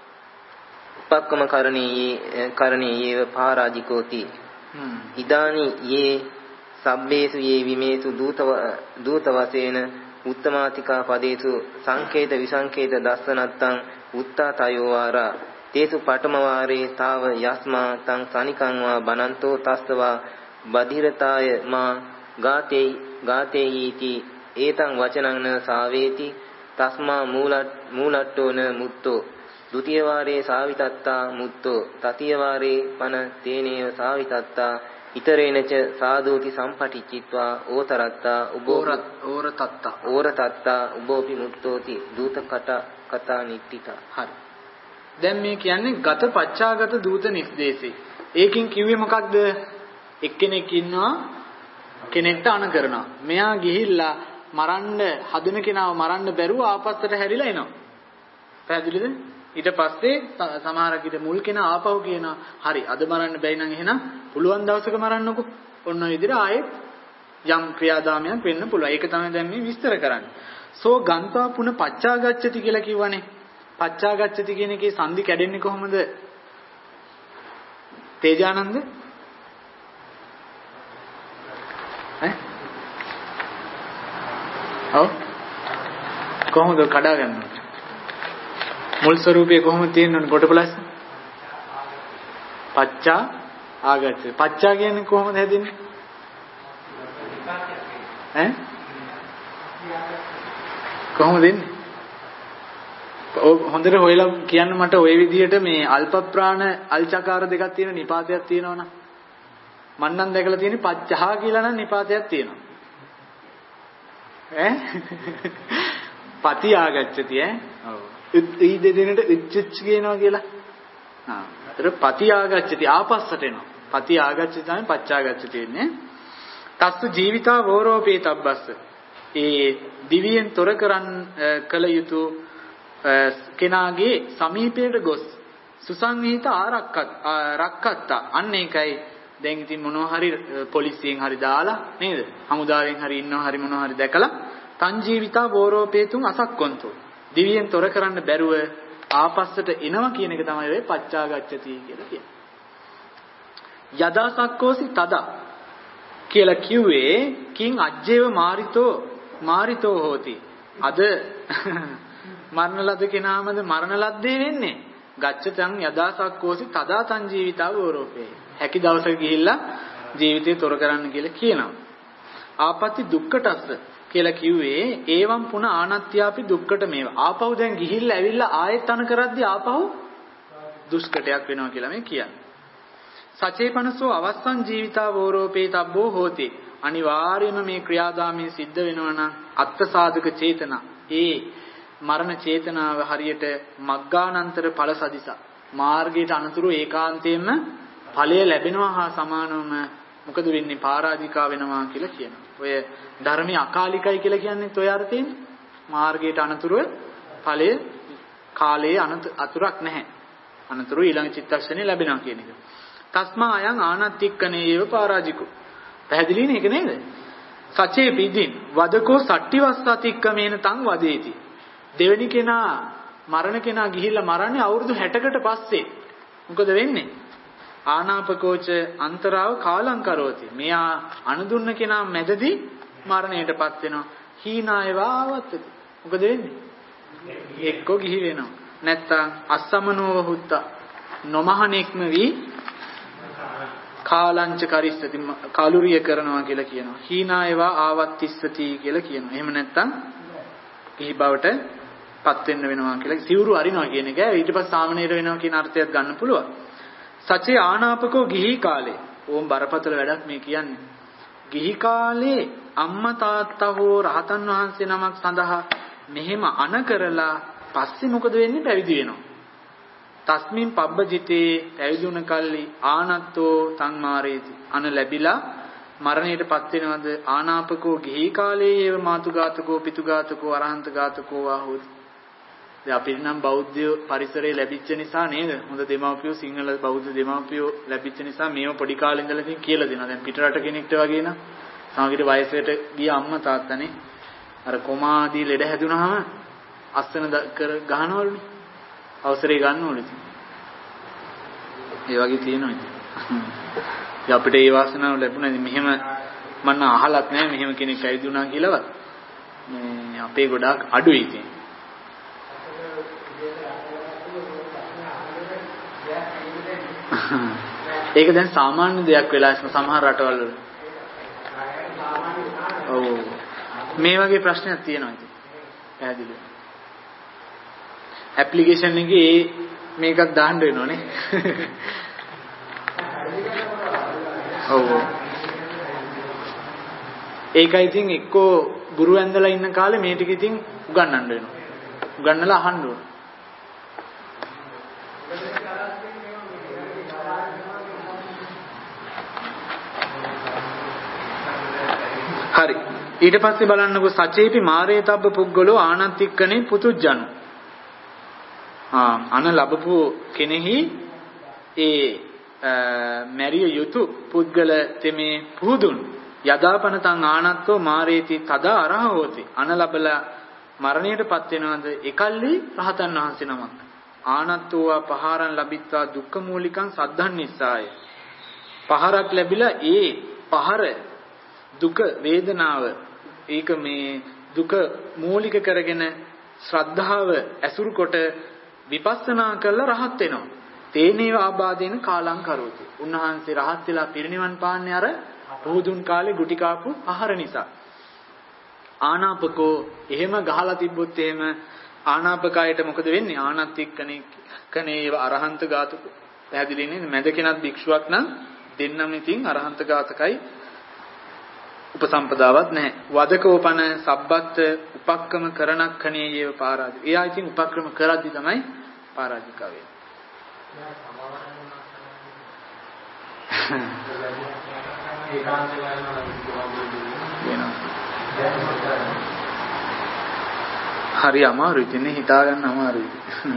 උපක්කම කරණීයේ කරණීයේව පරාජිකෝති ඉදානි යේ සබ්බේසු යේ විමේසු දූතව දූත වශයෙන් උත්තමාතිකා පදේසු සංකේත විසංකේත දස්සනත්තං උත්තා තයෝවාරා තේසු පඨම වාරේ තාව යස්මා තං සනිකං වා බනන්තෝ තස්සවා බධිරතාය මා ගාතේ ගාතේයීති ඒතං වචනං න සාවේති තස්මා මූලත් මූලට්ටෝ න මුත්තෝ ဒုတိယ වාරේ සාවිතත්තා මුත්තෝ තතිය වාරේ පන තේනේව සාවිතත්තා ඉතරේනච සාදෝති සම්පටිච්චිත්වා ඕතරත්තා උබෝරත් ඕරතත්තා ඕරතත්තා උබෝපි මුත්තෝති දූත කට කතා නිට්ඨිතා. හරි. දැන් මේ කියන්නේ ගත පච්චාගත දූත නිස්දේශේ. ඒකෙන් කිව්වේ මොකක්ද? එක්කෙනෙක් ඉන්නවා කෙනෙක්ට අණ කරනවා. මෙයා ගිහිල්ලා මරන්න හදන කෙනාව මරන්න බැරුව ආපස්සට හැරිලා එනවා. පැහැදිලිද? ඊට පස්සේ සමහරක් ඊට මුල් කෙනා ආපහු කියනවා හරි අද මරන්න බැයි නම් එහෙනම් පුළුවන් දවසක මරන්නකෝ. ඔන්න ඔය විදිහට ආයෙත් යම් ක්‍රියාදාමයක් වෙන්න පුළුවන්. ඒක තමයි දැන් මේ විස්තර කරන්නේ. සෝ ගන්තා පුන පච්චාගච්ඡති කියලා කිව්වනේ. පච්චාගච්ඡති කියන එකේ සංදි කැඩෙන්නේ කොහොමද? තේජානන්ද? ඈ? ඔව්. කොහොමද කඩාගන්නේ? මුල් ස්වරූපේ කොහොමද තියෙන්නේ කොටපලස්? පච්චා ආගච්ඡති. පච්චා කියන්නේ කොහොමද හැදෙන්නේ? ඈ? කොහොමද එන්නේ? හොඳට හොයලා කියන්න මට ওই විදිහට මේ අල්ප ප්‍රාණ අල්චකාර දෙකක් තියෙන නිපාතයක් තියෙනවනම් මම නම් දැකලා තියෙන්නේ පච්චහා කියලා නම් නිපාතයක් තියෙනවා. ඈ? පති ආගච්ඡති ඈ? ඔව්. ඊ දෙදෙනට ඉච්චච් කියනවා කියලා. ආ. ඒතර පති ආගච්ඡති ආපස්සට එනවා. පති ආගච්ඡති තමයි පච්චාගච්ඡති වෙන්නේ. තස්ස ජීවිතා වෝරෝපේ තබ්බස්ස. ඒ දිවියෙන් තොර කරන් කල යුතු කෙනාගේ සමීපයට ගොස් සුසංහිත ආරක්කත් රක්කත්තා අන්න ඒකයි දැන් ඉතින් මොනවා හරි පොලිසියෙන් හරි දාලා නේද හමුදාවෙන් හරි ඉන්නවා හරි මොනවා හරි දැකලා තන් ජීවිතා වෝරෝපේතුන් අසක්කොන්තෝ දිවියෙන් තොර කරන්න බැරුව ආපස්සට එනවා කියන එක තමයි ඔය පච්චාගච්ඡති කියලා කියන්නේ. යදාසක්කෝසි තදා කියලා කිව්වේ කිං අජ්ජේව මාරිතෝ මාරිතෝ හෝති. අද මරණ ලද කෙනාමද මරණ ලද්දේ වෙන්නේ. ගච්ඡතං යදාසක්කෝසි තදා තං ජීවිතා වෝරෝපේ. හැකි දවසක ගිහිල්ලා ජීවිතේ තොර කරන්න කියලා කියනවා. ආපත්‍ති දුක්ඛටස්ස කියලා කිව්වේ ඒවම් පුන ආනත්‍යාපි දුක්ඛට මේව. ආපහු දැන් ගිහිල්ලා ඇවිල්ලා ආයෙත් අන කරද්දී ආපහු දුෂ්කටයක් වෙනවා කියලා මේ කියන්නේ. සචේපනසෝ අවස්සං ජීවිතා වෝරෝපේ තබ්බෝ හෝති. අනිවාර්යයෙන්ම මේ ක්‍රියාදාමයේ සිද්ධ වෙනවා නම් අත්ථ සාධක චේතනා. ඒ මරණ චේතනාව හරියට මග්ගානන්තර ඵල සදිස. මාර්ගයට අනතුරු ඒකාන්තයෙන්ම ඵලය ලැබෙනවා හා සමානවම මොකද වෙන්නේ? පරාජිකා වෙනවා කියලා කියනවා. ඔය ධර්මයේ අකාලිකයි කියලා කියන්නේ ඔය අර්ථයෙන් මාර්ගයට අනතුරු ඵලය කාලයේ අතුරක් නැහැ. අනතුරු ඊළඟ චිත්තක්ෂණේ ලැබෙනවා කියන එක. තස්මා අයං ආනත්තික්කනේ ඒව පරාජිකෝ. පැහැදිලිනේ ඒක නේද? සචේ පිදින් වදකෝ සට්ටිවස්සතික්කමේන තං වදේති. දෙවෙනි කෙනා මරණ කෙනා ගිහිල්ලා මරන්නේ අවුරුදු හැටකට පස්සේ. මොකද වෙන්නේ? ආනාපකෝච අන්තරාව කාලං කරෝති. මෙයා අනුදුන්න කෙනා මැදදී මරණයටපත් වෙනවා. හීනායවා ආවත්තති. මොකද වෙන්නේ? එක්කෝ ගිහි වෙනවා. නැත්තම් අස්සමනෝව හුත්ත නොමහනෙක්ම වී කාලංච කරිස්සති කාලුරිය කරනවා කියලා කියනවා. හීනායවා ආවත්තිස්සති කියලා කියනවා. එහෙම නැත්තම් ගිහි බවට පත් වෙන්න වෙනවා කියලා සිවුරු අරිනවා කියන එක. ඊට පස්සේ සාමනීර වෙනවා කියන අර්ථයක් ගන්න පුළුවන්. සචේ ආනාපකෝ ගිහි කාලේ. ඕම් බරපතල වැඩක් මේ කියන්නේ. ගිහි කාලේ අම්මා තාත්තා හෝ රහතන් වහන්සේ නමක් සඳහා මෙහෙම අන කරලා පස්සේ මොකද වෙන්නේ? පැවිදි වෙනවා. තස්මින් පබ්බජිතේ පැවිදුණ කල්ලි ආනත්තෝ සංමාරේති. අන ලැබිලා මරණයටපත් වෙනවද? ආනාපකෝ ගිහි කාලේ ඒව මාතුඝාතකෝ පිතුඝාතකෝ අරහන්ත ඝාතකෝ වාහොත්. දැන් අපිට නම් බෞද්ධ පරිසරය ලැබිච්ච නිසා නේද? හොඳ දෙමාපියෝ සිංහල බෞද්ධ දෙමාපියෝ ලැබිච්ච නිසා මේව පොඩි කාලේ ඉඳලා ඉතින් කියලා දෙනවා. දැන් පිටරට කෙනෙක්ට වගේ නම් සමහරවිට වයසට ගිය අම්මා තාත්තනේ අර කොමාදී ලෙඩ හැදුනහම අස්සන කර ගහනවලුනේ. අවසරය ගන්නවලු ඉතින්. ඒ වගේ තියෙනවා ඉතින්. ඉතින් අපිට ඒ වාසනාව ලැබුණා. ඉතින් මෙහෙම මම අහලත් නැහැ මෙහෙම කෙනෙක් ඇවිත් වුණා කියලාවත්. මේ අපේ ගොඩාක් අඩුයි ඉතින්. ඒක දැන් සාමාන්‍ය දෙයක් වෙලා සමහර රටවල් වල. ඔව්. මේ වගේ ප්‍රශ්නයක් තියෙනවා ඉතින්. පැහැදිලිව. ඇප්ලිකේෂන් එකේ මේකක් දාන්න වෙනවනේ. ඔව්. ඒකයි ඉතින් එක්කෝ ගුරු ඇඳලා ඉන්න කාලේ මේ ටික ඉතින් උගන්වන්න වෙනවා. උගන්වලා අහන්න ඕන. හරි. ඊට පස්සේ බලන්නකෝ සචේපි මාරේතබ්බ පුද්ගලෝ ආනන්තික්කනේ පුතුජ්ජනෝ. ආ අන ලැබපු කෙනෙහි ඒ මැරිය යුතු පුද්ගල තෙමේ පුදුන් යදාපනතං ආනත්තෝ මාරේති තදා අරහෝති. අන ලැබලා මරණයටපත් වෙනවද? එකල්ලි රහතන් වහන්සේ නමක්. ආනත්තෝවා පහරන් ලැබිත්වා දුක්ඛ මූලිකං සද්ධන් නිස්සාය. පහරක් ලැබිලා ඒ පහර දුක වේදනාව ඒක මේ දුක මූලික කරගෙන ශ්‍රද්ධාව ඇසුරු කොට විපස්සනා කරලා රහත් වෙනවා. තේනේව ආබාධේන කාලං කරෝති. උන්වහන්සේ රහත් වෙලා පිරිනිවන් පාන්නේ අර පුදුන් කාලේ ගුටි කාපු ආහාර නිසා. ආනාපකෝ එහෙම ගහලා තිබ්බොත් එහෙම ආනාපකයට මොකද වෙන්නේ? ආනත්තික්කනේ කනේව අරහන්ත ඝාතක. පැහැදිලි නේද? මැද කෙනත් භික්ෂුවක් නම් දෙන්නම ඉතින් අරහන්ත ඝාතකයි. උපසම්පදාවක් නැහැ. වදකෝපන සබ්බත් උපක්‍රම කරණක්ඛනේ යේව පාරාදි. එයා ඉතින් උපක්‍රම කරද්දි තමයි පාරාජික වෙන්නේ. හරි අමාරුයි ඉතින් හිතා ගන්න අමාරුයි.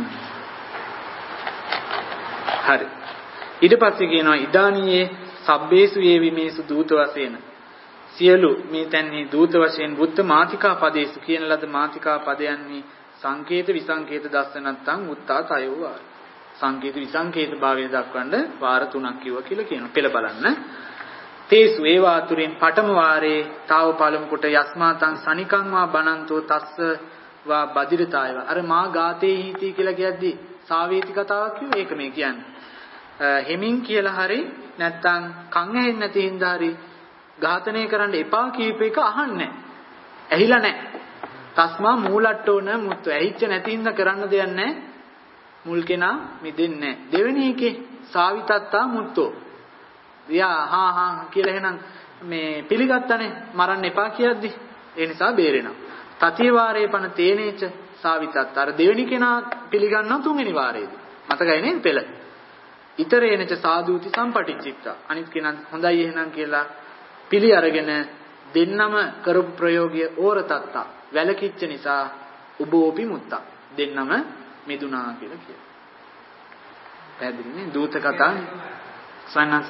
හරි. ඊට පස්සේ කියනවා ඉදානියේ සබ්බේසු යේවිමේසු දූත වශයෙන් සියලු මේ තැන්හි දූත වශයෙන් බුද්ධ මාතිකා පදේසු කියන ලද මාතිකා පදයන්හි සංකේත විසංකේත දස්සනත්තං උත්තා තයෝ සංකේත විසංකේත භාවය දක්වන්න වාර තුනක් කිව්වා කියලා කියනවා. පෙළ බලන්න. තේසු ඒවා අතුරින් පඨම වාරේ තාව පළමු කොට යස්මාතං සනිකං වා බනන්තෝ තස්ස වා බදිරතායව. අර මා ගාතේ හීති කියලා කියද්දි සාවේති කතාවක් කිව්ව ඒක මේ කියන්නේ. හෙමින් කියලා හරි නැත්තම් කන් ඇහෙන්නේ නැති හින්දා හරි ඝාතනය කරන්න එපා කියප එක අහන්නේ නැහැ. ඇහිලා නැහැ. තස්මා මූලට්ටෝන මුත්තු. ඇහිච්ච නැති හින්දා කරන්න දෙයක් නැහැ. මුල් කෙනා මිදෙන්නේ නැහැ. දෙවෙනි එකේ සාවිතත්තා මුත්තෝ. යා හා හා කියලා එහෙනම් මේ පිළිගත්තනේ මරන්න එපා කියද්දි. ඒ නිසා බේරෙනවා. තතිය වාරේ පන තේනේච සාවිතත්ත. අර දෙවෙනි කෙනා පිළිගන්නවා තුන්වෙනි වාරේදී. මතකයි නේද පෙළ? ඊතරේනච සාදූති සම්පටිච්චිත්තා. අනිත් කෙනා හොඳයි එහෙනම් කියලා පිළි අරගෙන දෙන්නම කරපු ප්‍රයෝගය ඕරතත්තා වැලකිච්ච නිසා උබෝපි මුත්තා දෙන්නම මිදුණා කියලා කියනවා. පැහැදිලිනේ දූත කතාවේ සන්නස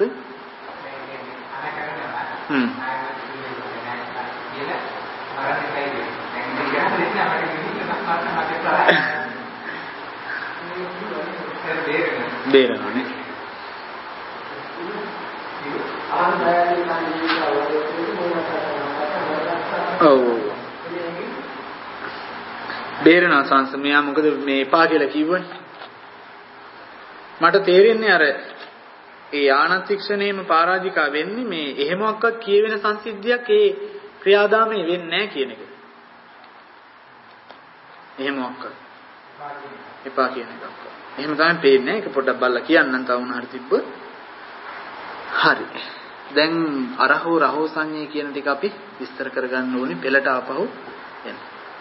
හ්ම් බේරනනේ ඔව්. බේරෙනවා සංස මෙයා මොකද මේ එපා කියලා කිව්වනේ. මට තේරෙන්නේ අර ඒ ආනතික්ෂණයම පරාජිකා වෙන්නේ මේ එහෙමවත් කියවෙන සංසිද්ධියක් ඒ ක්‍රියාදාමයේ වෙන්නේ නැහැ කියන එක. එහෙමවත් එපා කියන එක. එහෙම තමයි පේන්නේ. ඒක පොඩ්ඩක් බලලා කියන්නම් තව උන හරි තිබ්බොත්. හරි. දැන් අරහෝ රහෝ සංඤේ කියන ටික අපි විස්තර කරගන්න ඕනේ පෙළට ආපහු එන්න.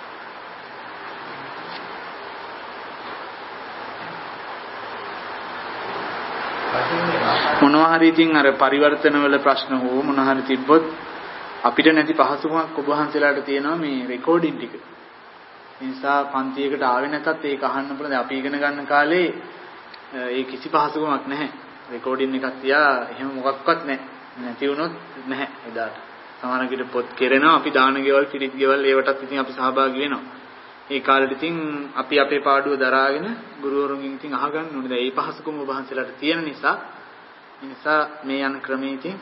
මොනවා හරි ඉතින් අර පරිවර්තන වල ප්‍රශ්න හෝ මොනවා හරි තිබ්බොත් අපිට නැති පහසුකමක් ඔබ වහන්සේලාට තියෙනවා මේ රෙකෝඩින් ටික. ඒ නිසා පන්තියකට ආවේ නැතත් ඒක අහන්න පුළුවන්. අපි ඉගෙන ගන්න කාලේ ඒ කිසි පහසුකමක් නැහැ. රෙකෝඩින් එකක් තියා එහෙම මොකක්වත් නැහැ. නැති වුණොත් නැහැ එදාට. සමහර විට පොත් කෙරෙනවා අපි දාන ගෙවල් පිරිත් ගෙවල් ඒවටත් ඉතින් අපි සහභාගී වෙනවා. ඒ කාලෙට ඉතින් අපි අපේ පාඩුව දරාගෙන ගුරුවරුන්ගෙන් ඉතින් අහගන්න ඕනේ. දැන් මේ පහසුකම ඔබ වහන්සේලාට තියෙන නිසා ඒ නිසා මේ යන ක්‍රමයේ ඉතින්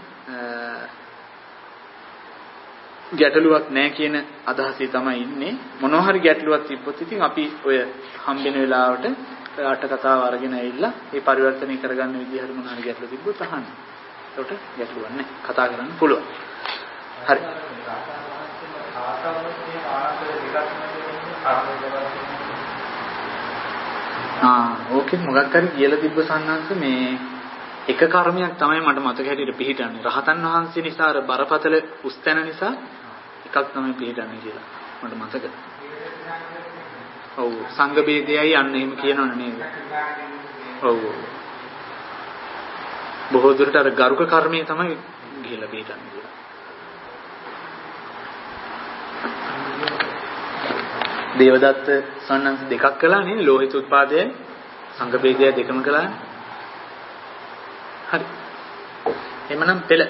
ගැටලුවක් නැහැ කියන අදහසේ තමයි ඉන්නේ. මොනවා හරි ගැටලුවක් තිබ්බොත් ඉතින් අපි ඔය හම්බෙන වෙලාවට අට කතාව අරගෙන ඇවිල්ලා ඒ පරිවර්තනය කරගන්න විදිහට මොනවා හරි ගැටලු තිබ්බොත් අහන්න. ඒකට ගැටලුවක් නැහැ. කතා කරන්න පුළුවන්. හරි. ආ ඕකේ මොකක් හරි කියලා තිබ්බ සන්නංශ මේ එක කර්මයක් තමයි මට මතක හැටියට පිළිහිටන්නේ. රහතන් වහන්සේ නිසා අර බරපතල උස්තැන නිසා එකක් තමයි පිළිහිටන්නේ කියලා මට මතකයි. ඔව් සංඝ බේදයයි අන්න එහෙම කියනවනේ නේද? ඔව්. බොහෝ දුරට අර ගරුක කර්මයේ තමයි ගිහිලා පිළිහිටන්නේ කියලා. දේවදත්ත සන්නංශ දෙකක් කළා නේ ලෝහිත උත්පාදයයි සංඝ බේදයයි දෙකම කළානේ. හරි. එමනම් පෙළ.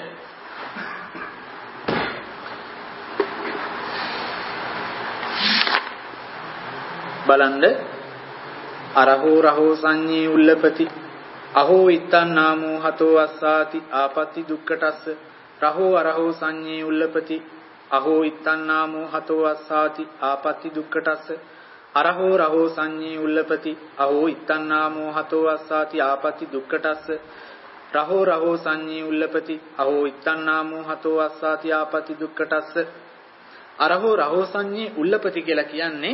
බලන්න අරහෝ රහෝ සංඤේ උල්ලපති අහෝ ඉත්තන් නාමෝ හතෝ අස්සාති ආපති දුක්ඛටස්ස රහෝ අරහෝ සංඤේ උල්ලපති අහෝ ඉත්තන් නාමෝ හතෝ අස්සාති ආපති දුක්ඛටස්ස අරහෝ රහෝ සංඤේ උල්ලපති අහෝ ඉත්තන් නාමෝ හතෝ අස්සාති ආපති දුක්ඛටස්ස රහෝ රහෝ සංඤේ උල්ලපති අහෝ ඉත්තන් නාමෝ හතෝ අස්සාති ආපති දුක්ඛටස්ස අරහෝ රහෝ සංඤේ උල්ලපති කියලා කියන්නේ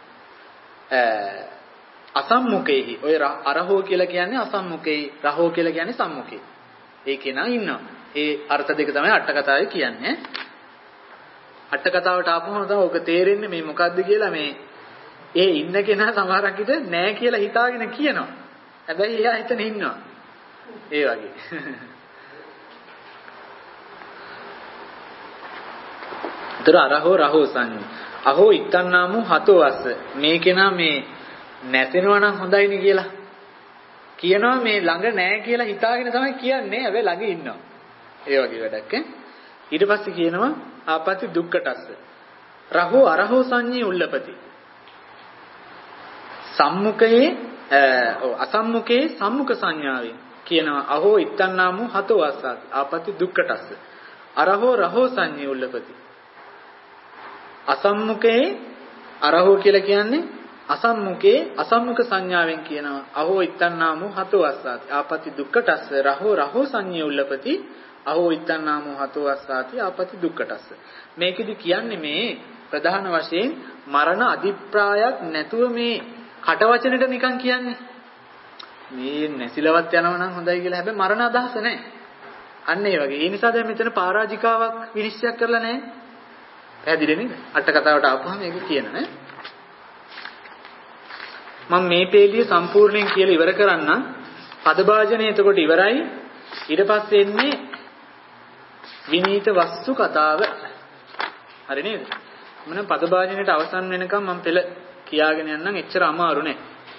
අසම්මුඛේහි ඔය අරහෝ කියලා කියන්නේ අසම්මුඛේහි රහෝ කියලා කියන්නේ සම්මුඛේ ඒකේ නම් ඉන්නවා ඒ අර්ථ දෙක තමයි අට කතාවේ කියන්නේ අට කතාවට ආපුවම තමයි ඔක තේරෙන්නේ මේ මොකද්ද කියලා මේ ඒ ඉන්න කෙනා සමහරක් විට නෑ කියලා හිතාගෙන කියනවා හැබැයි එයා හිතන ඉන්නවා ඒ වගේ. ତර අරහෝ රහෝ සංඤේ. අහෝ ඉත්තන්නාමු හතෝ අස්ස. මේ කෙනා මේ නැසෙනවා නම් හොඳයිනේ කියලා. කියනවා මේ ළඟ නැහැ කියලා හිතාගෙන තමයි කියන්නේ. හැබැයි ළඟ ඉන්නවා. ඒ වගේ වැඩක් ඈ. ඊට පස්සේ කියනවා ආපති දුක්ඛටස්ස. රහෝ අරහෝ සංඤේ උල්ලපති. සම්මුඛයේ අසම්මුඛයේ සම්මුඛ සංඥාවෙන් කියනවා අහෝ ඉත්තන්නාමු හතෝ අස්සාති ආපති දුක්ඛටස්ස අරහෝ රහෝ සංඤේ උල්ලපති අසම්මුඛේ අරහෝ කියලා කියන්නේ අසම්මුඛේ අසම්මුඛ සංඥාවෙන් කියනවා අහෝ ඉත්තන්නාමු හතෝ අස්සාති ආපති දුක්ඛටස්ස රහෝ රහෝ සංඤේ උල්ලපති අහෝ ඉත්තන්නාමු හතෝ අස්සාති ආපති දුක්ඛටස්ස මේකෙදි කියන්නේ මේ ප්‍රධාන වශයෙන් මරණ අධිප්‍රායක් නැතුව මේ කටවචනෙට නිකන් කියන්නේ මේ නැසිලවත් යනවා නම් හොඳයි කියලා හැබැයි මරණ අදහස නැහැ. අන්න ඒ වගේ. ඒ නිසා දැන් මෙතන පරාජිකාවක් විනිශ්චය කරලා නැහැ. පැහැදිලි නේද? අට කතාවට ආපුවම මේක කියන නේ. මම මේ පේළිය සම්පූර්ණයෙන් කියලා ඉවර කරන්නම්. පදභාජනය එතකොට ඉවරයි. ඊට පස්සේ එන්නේ විනීත වස්තු කතාව. හරි නේද? මම පදභාජනයට අවසන් වෙනකම් මම පෙළ කියාගෙන යන්නම් එච්චර අමාරු නෑ.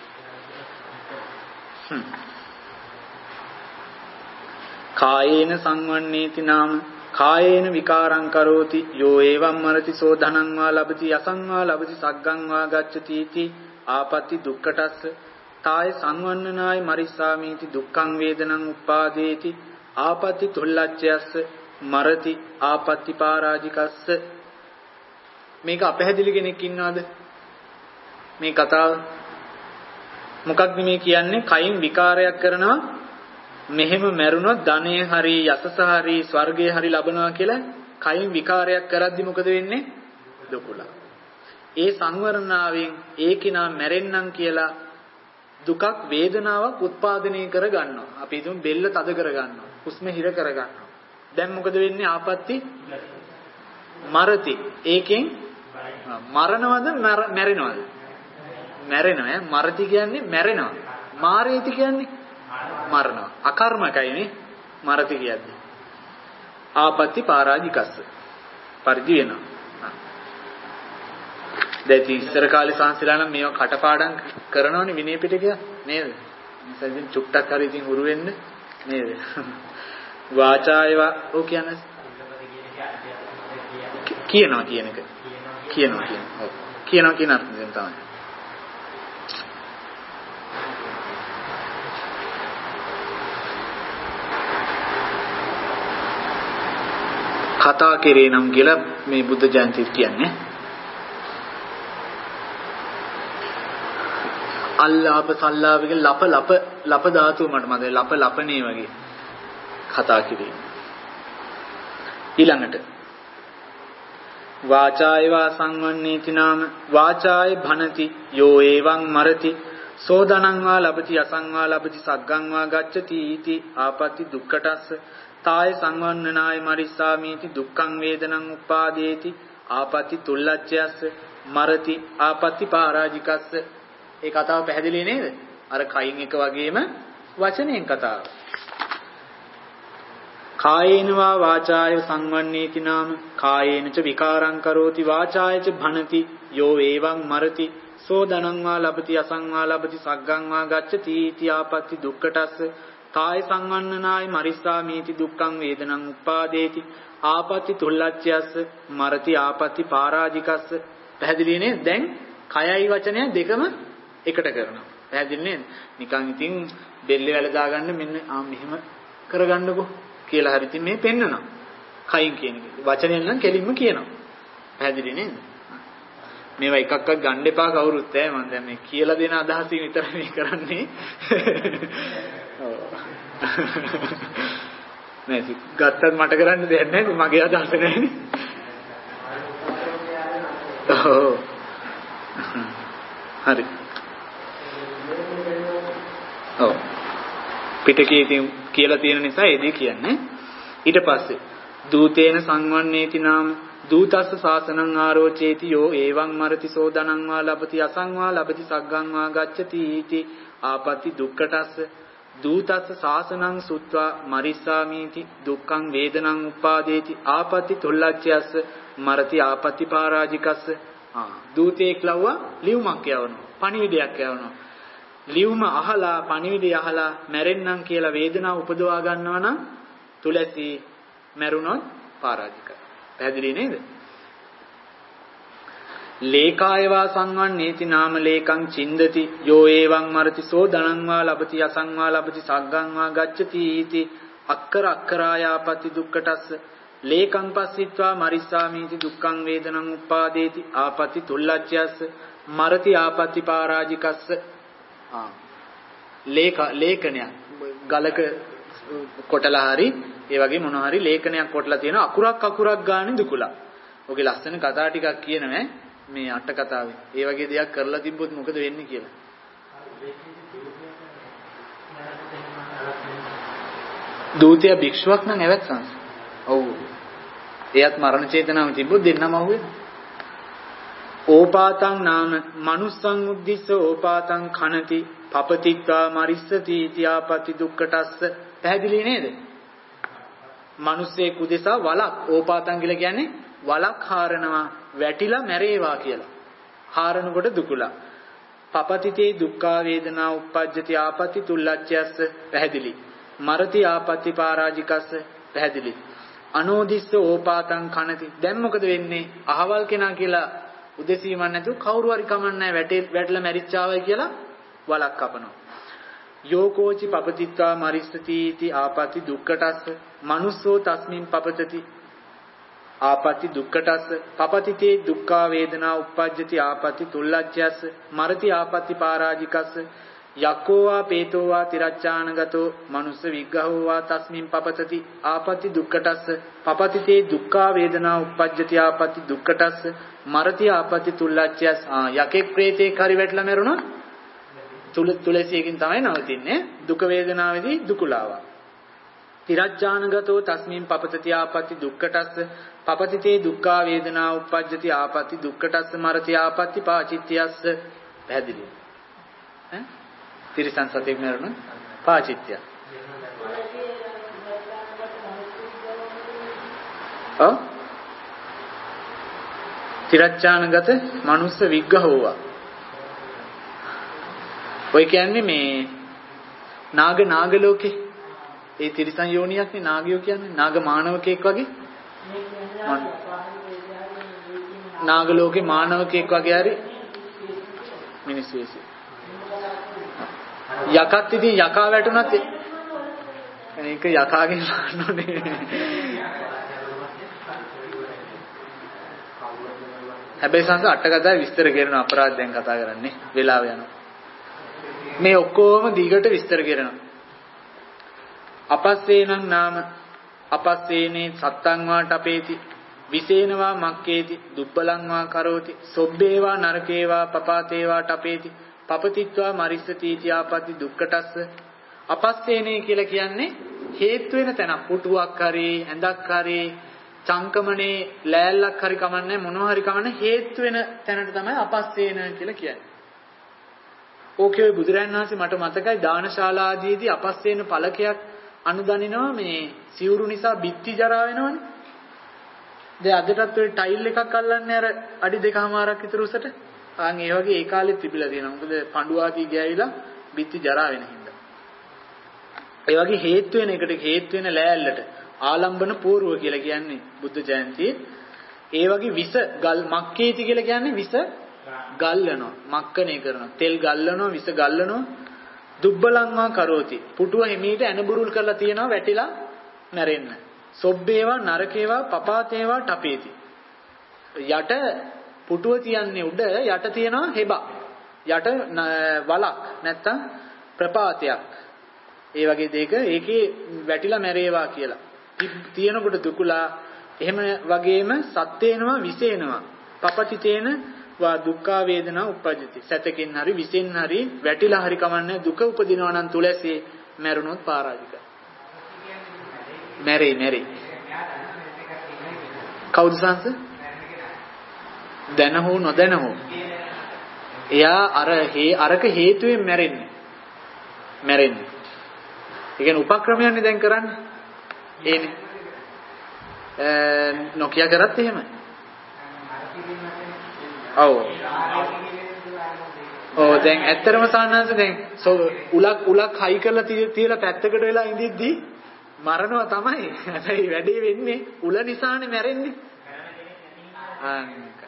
කායේන සංවන්නේති නාම කායේන විකාරං කරෝති යෝ එවං මරති සෝ ධනං වා ලබති යසං වා ලබති සග්ගං වා ගච්ඡති इति ආපති දුක්ඛටස්ස තාය සංවන්නනාය මරිස්සාමීති දුක්ඛං වේදනං උපාදේති ආපත්‍ති තුල්ලච්ඡයස්ස මරති ආපත්‍ති පරාජිකස්ස. මේක අපහැදිලි කෙනෙක් ඉන්නවද මේ කතාව? මොකක්ද මේ කියන්නේ? කයින් විකාරයක් කරනවා මෙහෙම මැරුණොත් ධනෙ හරි යසස හරි ස්වර්ගය හරි ලබනවා කියලා කයින් විකාරයක් කරද්දි මොකද වෙන්නේ? දුකලා. ඒ සංවරණාවෙන් ඒකිනා මැරෙන්නම් කියලා දුකක් වේදනාවක් උත්පාදනය කර ගන්නවා. අපි හිතමු බෙල්ල තද කර ගන්නවා. හුස්ම හිර කර ගන්නවා. දැන් මොකද වෙන්නේ? ආපත්‍ති මරති. ඒකෙන් මරණවද මැරෙනවද? මැරෙනවා. මරති කියන්නේ මැරෙනවා. මාරේති කියන්නේ මරනවා. අකර්මකයිනේ මරති කියන්නේ. ආපත්‍ති පරාජිකස්ස. පරිදි වෙනවා. දැන් ඉස්සර කාලේ සංස්ලා නම් මේවා කටපාඩම් කරනවනේ විනය පිටකය නේද? නිසා ඉතින් චුට්ටක් හරි ඉතින් උරු වෙන්න නේද? වාචායව ඔව් කියන්නේ කියනවා කියන එක. කියනවා කියන. ඔව්. කියනවා කියන අර්ථයෙන් තමයි. කතා කෙරේ නම් කියලා මේ බුද්ධ ජයන්තිත් කියන්නේ. අල්ලාප සල්ලාප කියන ලප ලප ලප ධාතුව මට මතකයි. ලප ලපනේ වගේ කතා කිරීම. ඊළඟට වාචාය වා සංවන්නේති නාම වාචාය භනති යෝ එවං මරති සෝදනං වා ලබති අසං වා ලබති සග්ගං වා ගච්ඡති ඊති ආපත්‍ති දුක්ඛටස්ස තාය සංවන්නනාය මරිස්සාමීති දුක්ඛං වේදනං උපාදේති ආපත්‍ති තුල්ලච්ඡයස්ස මරති ආපත්‍ති පරාජිකස්ස. ඒ කතාව පැහැදිලි නේද? අර කයින් එක වගේම වචනයෙන් කතාව. කායේන වා වාචාය සංවන්නේති නාම කායේනච විකාරං කරෝති වාචායච භනති යෝ එවං මරති සෝදනං වා ලබති අසං වා ලබති සග්ගං වා ගච්ඡති ඊති ආපත්‍ති දුක්ඛටස්ස තාය සංවන්නනාය මරිස්සාමීති දුක්ඛං වේදනං උපාදේති ආපත්‍ති තුල්ලච්ඡයස්ස මරති ආපත්‍ති පරාජිකස්ස. පැහැදිලි නේද? දැන් කයයි වචනය දෙකම එකට කරනවා. පැහැදිලි නේද? නිකන් ඉතින් බෙල්ල වැල දාගන්න මෙන්න ආ මෙහෙම කරගන්නකෝ කියලා හරි ඉතින් මේ පෙන්නනවා. කයින් කියන එක. වචනෙන් නම් කෙලින්ම කියනවා. පැහැදිලි නේද? මේවා එකක්වත් ගන්න එපා කවුරුත් ඈ. මම දැන් මේ කියලා දෙන අදහසින් විතරයි මේ කරන්නේ. ඔව්. නෑ ගත්තත් මට කරන්න දෙයක් නැහැ. මගේ අදහස නැහැනේ. ඔව්. හරි. ඔව්. පිටකේ ඉතින් කියලා තියෙන නිසා ඒදී කියන්නේ. ඊට පස්සේ දූතේන සංවන්නේති නාම දූතස්ස සාසනං ආරෝචේති යෝ එවං මරති සෝදනං වා ලබති අසං වා ලබති සග්ගං වා ගච්ඡති ඊති ආපත්‍ති දුක්ඛටස්ස දූතස්ස සාසනං සුත්වා මරිස්සාමීති දුක්ඛං වේදනං උපාදේති ආපත්‍ති තුල්ලච්ඡයස්ස මරති ආපත්‍ති පරාජිකස්ස. ආ දූතේක් ලව්වා ලියුමක් යවනවා. පණිවිඩයක් යවනවා. ලියුම අහලා පණිවිඩය අහලා මැරෙන්නම් කියලා වේදනාව උපදවා ගන්නවා නම් තුලැසි මැරුණොත් පරාජිකයි. පැහැදිලි නේද? ලේකායවා සංවන්නේති නාම ලේකං චින්දති යෝ එවං මරති සෝ ධනං වා ලබති අසං වා ලබති සග්ගං වා ගච්ඡති ඊති අක්කර අක්කරායාපති දුක්ඛටස්ස ලේකං පස්සිත්වා මරිස්සාමීති දුක්ඛං වේදනං උපාදේති ආපති තුල්ලච්ඡයස්ස මරති ආපති පරාජිකස්ස. ආ ලේක ලේඛනයක් ගලක කොටලා හරි ඒ වගේ මොන හරි ලේඛනයක් කොටලා තියෙන අකුරක් අකුරක් ගානේ දුකලා. ඔගේ ලස්සන කතා ටිකක් කියනවා මේ අට කතාවේ. ඒ වගේ දෙයක් කරලා තිබ්බොත් මොකද වෙන්නේ කියලා. දූතයා භික්ෂුවක් නම් ඇවත් සංස. ඔව්. එයත් මරණ චේතනාව තිබ්බොත් දෙන්නම අහුවෙනවා. ඕපාතං නාම මනුස්සං උද්දිස්ස ඕපාතං khනති පපතිත්වා මරිස්සති ඉතිආපති දුක්ඛටස්ස. පැහැදිලි නේද? මිනිස්සේ කුදෙසා වලක් ඕපාතං කියලා කියන්නේ වලක් හාරනවා වැටිලා මැරේවා කියලා. හාරනකොට දුකලා. පපතිතේ දුක්ඛ වේදනා උප්පජ්ජති ආපති තුල්ලච්ඡයස්ස. පැහැදිලි. මරති ආපති පරාජිකස්ස. පැහැදිලි. අනෝදිස්ස ඕපාතං khනති. දැන් මොකද වෙන්නේ? අහවල් කෙනා කියලා උදෙසීමක් නැතුව කවුරු හරි කමන්නේ වැටේ වැටලා මැරිච්චාවයි කියලා වලක් කපනවා. යෝකෝචි පපතිත්වා මරිස්සති इति ආපති දුක්ඛටස්ස මනුස්සෝ තස්මින් පපතති ආපති දුක්ඛටස්ස පපතිතේ දුක්ඛා වේදනා uppajjati ආපති තුල්ලච්ඡයස්ස මරති ආපති පාරාජිකස්ස යක්ඛෝ වා පේතෝ වා තිරච්ඡානගතෝ මනුස්ස විග්ඝහෝ වා තස්මින් පපතති ආපති දුක්ඛටස්ස පපතිතේ දුක්ඛා වේදනා uppajjati ආපති දුක්ඛටස්ස මරති ආපති තුල්ලච්ඡයස් ආ යකෙක් ප්‍රේතෙක් හරි වැටලා මැරුණොත් තුල තුලසියකින් තමයි නවතින්නේ දුක වේදනාවේදී දුකලාවා තිරච්ඡානගතෝ තස්මින් පපතති ආපති දුක්ඛටස්ස පපතිතේ දුක්ඛා වේදනා uppajjati ආපති දුක්ඛටස්ස මරති ආපති පාචිත්‍යස්ස පැහැදිලි ඈ තිරසං සතෙක් මරණ පාචිත්‍ය ඔව් තිරච්ඡානගත මනුස්ස විග්ඝහෝවා ඔය කියන්නේ මේ නාග නාග ලෝකේ ඒ තිරිසන් යෝනියක් නේ නාගයෝ කියන්නේ නාග මානවකෙක් වගේ නාග ලෝකේ මානවකෙක් වගේ හරි මිනිස් වෙසි යකත් ඉතින් යකා වැටුණත් ඒක යකාගෙන් මාන්නෝනේ හැබැයි සංස අටකතාවේ විස්තර කරන අපරාධ දැන් කතා කරන්නේ වෙලාව යනවා මේ ඔක්කොම දිගට විස්තර කරනවා අපස්සේනං නාම අපස්සේනේ සත්තං වා ටපේති විසේනවා මක්කේති දුබ්බලං වා කරෝති සොබ්බේවා නරකේවා පපාතේවා ටපේති පපතිත්වා මරිස්සති ආපති දුක්ඛටස්ස අපස්සේනේ කියලා කියන්නේ හේතු වෙන තැන පුටුවක් හරි ඇඳක් හරි චංකමනේ ලෑල්ලක් හරි කමන්නේ මොනවා හරි කමන්නේ හේතු වෙන තැනට තමයි අපස්සේන කියලා කියන්නේ ඕකේ බුදුරයන් වහන්සේ මට මතකයි දානශාලා ආදීදී අපස්සේන පළකයක් අනුදනිනවා මේ සිවුරු නිසා බිත්ති ජරා වෙනවනේ. දැන් අදටත් ඔය ටයිල් එකක් අල්ලන්නේ අර අඩි දෙකමාරක් විතර උසට. ආන් ඒ වගේ ඒ කාලෙත් තිබිලා තියෙනවා. මොකද පඬු ආදී ගෑවිලා බිත්ති ජරා වෙන හින්දා. ඒ වගේ හේතු වෙන එකට හේතු වෙන ලෑල්ලට ආලම්බන පූර්ව කියලා කියන්නේ බුද්ධ ජයන්තියේ. ඒ වගේ විස ගල් මක්කේති කියලා කියන්නේ විස ගල්ලනවා. මක්කනේ කරනවා. තෙල් ගල්ලනවා, විස ගල්ලනවා. දුබ්බලංවා කරෝති පුටුව හිමීට ඇනබුරුල් කරලා තියනවා වැටිලා නැරෙන්න සොබ්බේවා නරකේවා පපාතේවා ටපේති යට පුටුව තියන්නේ උඩ යට තියනවා හෙබා යට වලක් නැත්තම් ප්‍රපාතයක් ඒ වගේ දෙයක ඒකේ වැටිලා මැරේවා කියලා තියෙනකොට දුකලා එහෙම වගේම සත්‍යේනවා විසේනවා පපතිතේන වා දුක්ඛ වේදනා උපජ්ජති සතකින් හරි විසෙන් හරි වැටිලා හරි කමන්නේ දුක උපදිනවා නම් තුලසේ මැරුණොත් පරාජිකයි මැරෙයි මැරෙයි කවුද සංස දැන හෝ නොදැන හෝ එයා අර හේ අරක හේතුවෙන් මැරෙන්නේ මැරෙන්නේ ඒ කියන්නේ උපක්‍රමයන්නේ දැන් කරන්නේ ඒනේ නොකිය කරත් එහෙමයි ඔව් ඔව් දැන් ඇත්තටම සාහනංශ දැන් උලක් උලක් හයි කරලා තියලා පැත්තකට වෙලා ඉඳිද්දි මරනවා තමයි. හැබැයි වැඩේ වෙන්නේ උල නිසානේ මැරෙන්නේ. අනක.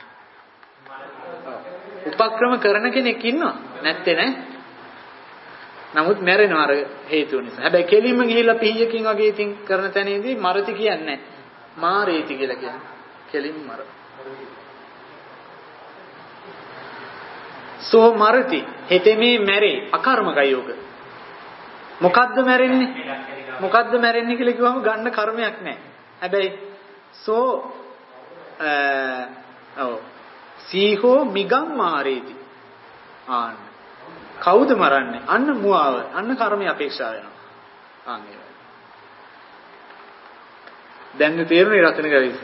උපක්‍රම කරන කෙනෙක් ඉන්නවා නැත්තේ නෑ. නමුත් මැරෙනවා අර හේතුව නිසා. හැබැයි කෙලින්ම ගිහිල්ලා පිහියකින් වගේ ඉතින් කරන තැනේදී මරති කියන්නේ මාරේති කියලා කියන්නේ. කෙලින්ම මර. සෝ මරති හෙතෙමේ මැරේ අකර්මකයි යෝග. මොකද්ද මැරෙන්නේ? මොකද්ද මැරෙන්නේ කියලා කිව්වම ගන්න කර්මයක් නැහැ. හැබැයි සෝ ඔව් සීහෝ මිගම් මාරේති. ආන්න. කවුද මරන්නේ? අන්න මුවාව. අන්න කර්මයේ අපේක්ෂා වෙනවා. ආන් ඒ වගේ. දැන් තේරුණේ රතන ගවිස්.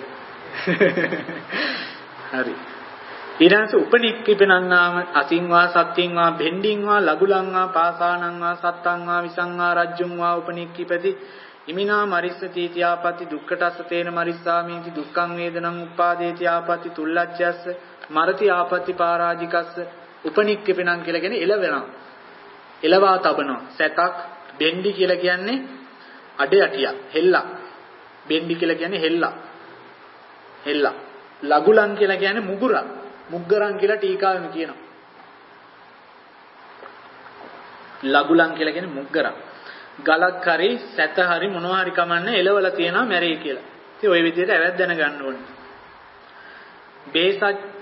හරි. ඊළඟට උපනික්කිපනන්නාම අසින්වා සත්තින්වා බෙන්ඩින්වා ලගුලන්වා පාසානන්වා සත්තන්වා විසංවා රජ්ජුන්වා උපනික්කිපති ඉමිනා මරිස්සති තියාපති දුක්ඛටස්ස තේන මරිස්සාමීති දුක්ඛං වේදනං උපාදේති ආපති තුල්ලච්ඡස්ස මරති ආපති පරාජිකස්ස උපනික්කිපනන් කියලා කියන්නේ එළවෙනවා එළවා තබනවා සැතක් බෙන්ඩි කියලා කියන්නේ අඩ යටියක් හෙල්ලක් බෙන්ඩි කියලා කියන්නේ හෙල්ලක් හෙල්ලක් ලගුලන් කියලා කියන්නේ මුගුරක් මුග්ගරන් කියලා ටීකාවෙම කියනවා. ලගුලන් කියලා කියන්නේ මුග්ගරක්. ගලක් හරි සැත හරි මොනවා හරි කමන්නේ එලවලා තියනවා මැරෙයි කියලා. ඉතින් ওই විදිහට ඇවැත් දැනගන්න ඕනේ. බේසජ්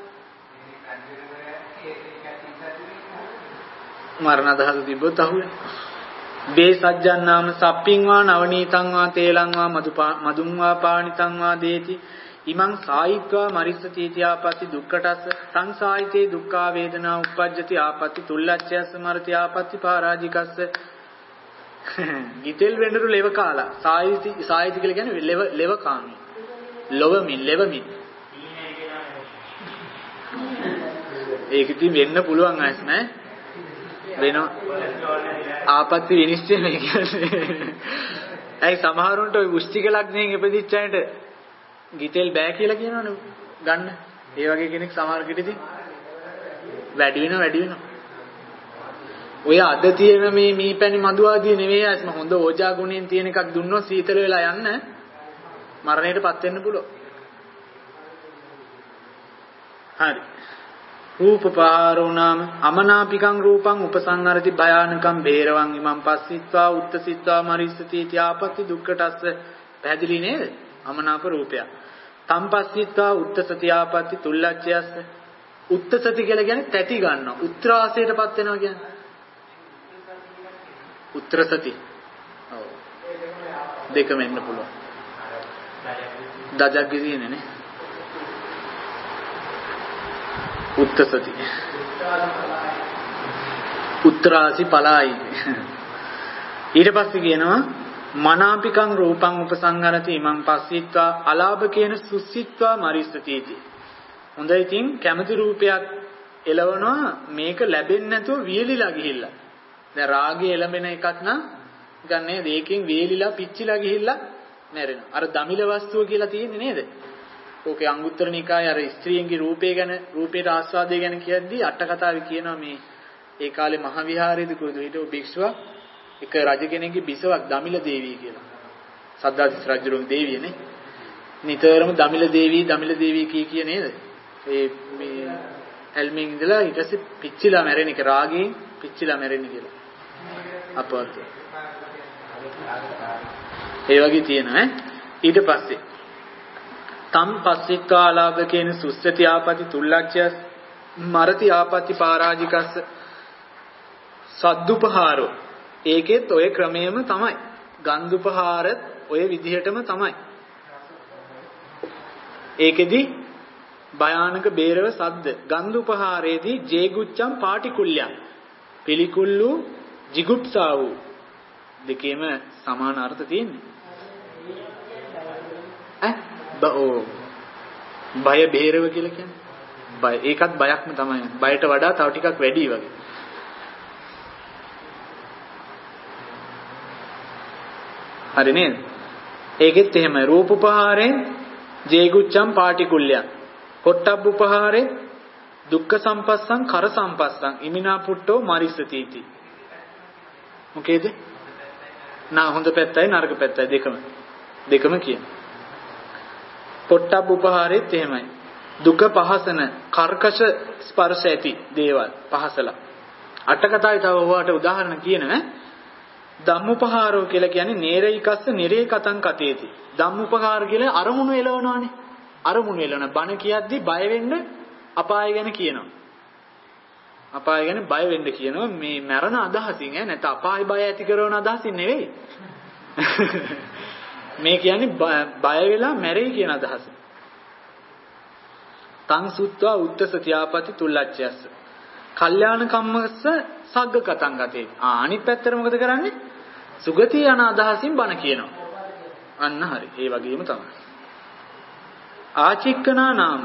මරණ අදහස තිබ්බොත් අහුවෙන. බේසජ්ජන් නාම සප්පින් වා නවනීතං වා තේලං වා මදුං වා පාණිතං වා දේති ඉමං සායිත්වා මරිස්සති තියාපති දුක්ඛටස්ස සංසායිතේ දුක්ඛා වේදනා උප්පජ්ජති ආපති තුල්ලච්ඡයස්ස මරති ආපති පරාජිකස්ස. ගිතෙල් වෙඬරු ලෙව කාලා සායිති සායිති කියලා කියන්නේ ලෙව ලෙව කාමී ලොවමින් ලෙවමින් ඒක ඉතින් වෙන්න පුළුවන් අයස් නෑ වෙනවා ආපත්‍ය විනිශ්චය මේ කියන්නේ. ඇයි සමහරුන්ට ওই වෘෂ්ටික ලග්නයෙන් ඉපදිච්ච අයට ගිතෙල් බෑ කියලා කියනවනේ ගන්න. ඒ වගේ කෙනෙක් සමහර කෙටදී වැඩි වෙනවා වැඩි වෙනවා. ඔය අද තියෙන මේ මීපැණි මදු ආදී නෙවෙයි අයස්ම හොඳ ඕජා ගුණයෙන් තියෙන එකක් දුන්නොත් සීතල වෙලා යන්න මරණයටපත් වෙන්න පුළුවන්. හරි. රූපපාරෝ නාම අමනාපිකං රූපං උපසංහරති භයානකං බේරවං ඉමං පස්සිත්වා උත්තසිත්වා මරිස්සති ත්‍යාපති දුක්ඛටස්ස. පැහැදිලි නේද? අමනාප රූපය. තම්පස්සිත්වා උත්තසතියාපති තුල්ලච්ඡයස්ස. උත්තසති කියලා කියන්නේ තැති ගන්නවා. උත්‍රාසයටපත් වෙනවා කියන්නේ. උත්‍රසති. ඔව්. දෙකම එන්න පුළුවන්. දජක් ගිරිනේ නේ. උත්තසති උත්‍රාසි පලායි. ඊට පස්සේ කියනවා මනාපිකං රූපං උපසංහරති ඉමං පස්සිත්වා අලාභ කියන සුස්සිත්වා මරිස්සතිති. හොඳයි ඉතින් කැමති රූපයක් එළවනවා මේක ලැබෙන්නේ නැතුව වියලිලා ගිහිල්ලා. දැන් රාගය එළඹෙන එකක් නම් ගන්නේ දෙකෙන් වියලිලා පිච්චිලා ගිහිල්ලා මැරෙනවා. අර දමිල වස්තුව කියලා තියෙන්නේ නේද? ඕකේ අංගුත්තර නිකායේ අර ස්ත්‍රියන්ගේ රූපය ගැන රූපේට ආස්වාදය ගැන කියද්දී අට කතාවේ කියනවා මේ ඒ කාලේ මහ විහාරයේදී කුරුදු හිටව භික්ෂුවක් එක රජ කෙනෙක්ගේ බිසවක් දමිල දේවිය කියලා. සද්ධාතිස් රජුගේ දේවියනේ. නිතරම දමිල දේවී දමිල දේවී කී කිය නේද? ඒ මේ ඇල්මින් ඉඳලා ඊට පස්සේ පිච්චිලා මැරෙන එක රාගයෙන් පිච්චිලා මැරෙන්නේ කියලා. අපවත්. ඒ වගේ තියෙනවා ඈ. ඊට පස්සේ තම් පස්සිත්වා ආලාභ කියන සුස්සති ආපති තුල්ලච්ඡයස් මරති ආපති පරාජිකස්ස සද්දුපහාරෝ. ඒකෙත් ඔය ක්‍රමයේම තමයි. ගන්ධුපහාරත් ඔය විදිහටම තමයි. ඒකෙදි භයානක බේරව සද්ද. ගන්ධුපහාරයේදී ජේගුච්ඡම් පාටිකුල්‍යම් පිළිකුල්ලු jigupsa වූ දෙකේම සමාන අර්ථ තියෙන්නේ. ඈ බෝ බය බේරව කියලා කියන්නේ. බය ඒකත් බයක්ම තමයි. බයට වඩා තව ටිකක් වැඩි වගේ. හරි නේද? ඒකෙත් එහෙමයි. රූප උපහාරයෙන් ජේගුච්ඡම් පාටිකුල්‍යම්. පොට්ටබ්බ උපහාරයෙන් දුක්ඛ සම්පස්සං කර සම්පස්සං ඉමිනා පුට්ටෝ මරිස්සතිති. මොකේද? නා හොඳ පැත්තයි නරක පැත්තයි දෙකම. දෙකම කියන. පොට්ටබ්බ උපහාරෙත් එහෙමයි. දුක පහසන කර්කශ ස්පර්ශ ඇති දේවල් පහසලා. අට කතාවේ තව ඔයාට උදාහරණ කියනවා. ධම්මපහාරෝ කියලා කියන්නේ නේරයිකස්ස නිරේ කතං කතේති. ධම්මපහාර කියලා අරමුණු එලවනවානේ. අරමුණු එලවන බණ කියද්දි බය වෙන්න අපාය ගැන කියනවා. අපාය ගැන බය වෙන්න කියනවා මේ මරණ අදහසින් ඈ නැත්නම් අපාය බය ඇති කරන අදහසින් නෙවෙයි. මේ කියන්නේ බය වෙලා මැරෙයි කියන අදහස. තං සුත්වා උත්තසතියාපති තුල්ලච්ඡයස්ස. කල්යාණ කම්මස්ස සග්ග කතං ගතේ. ආ අනිත් පැත්තට මොකද කරන්නේ? සුගතිය යන අදහසින් බණ කියනවා. අන්න හරි. ඒ වගේම තමයි. ආචික්කනා නාම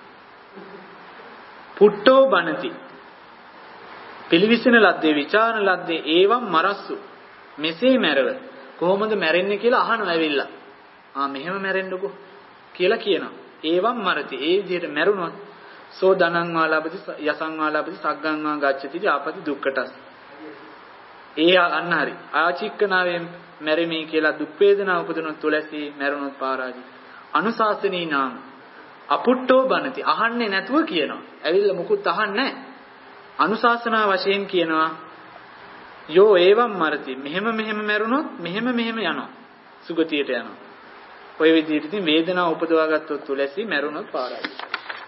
පුට්ටෝ බණති. පිළිවිසන ලද්දේ විචාරණ ලද්දේ ඒවම් මරස්සු. මෙසේ මැරව. කොහොමද මැරෙන්නේ කියලා අහනවා ඇවිල්ලා. ආ මෙහෙම මැරෙන්නකෝ කියලා කියනවා. ඒවම් මරති. ඒ විදිහට මැරුණොත් සෝ දනං වාලාපති යසං වාලාපති සග්ගං වා ගච්ඡති ආපති දුක්ඛටස්. ඒ අන්න හරි. ආචික්කනාවෙන් මැරෙමි කියලා දුක් වේදනා උපදිනොත් තුලැසී මැරුණොත් පාරාජි. අනුශාසනී නාම අපුට්ටෝ බණති. අහන්නේ නැතුව කියනවා. ඇවිල්ලා මුකුත් අහන්නේ නැහැ. අනුශාසනා වශයෙන් කියනවා යෝ ඒවම් මරති. මෙහෙම මෙහෙම මැරුණොත් මෙහෙම මෙහෙම යනවා. සුගතියට යනවා. ඔය විදිහට ඉතින් වේදනාව උපදවා ගත්තොත් තුලැසි මැරුණොත් පාරාජිකයි.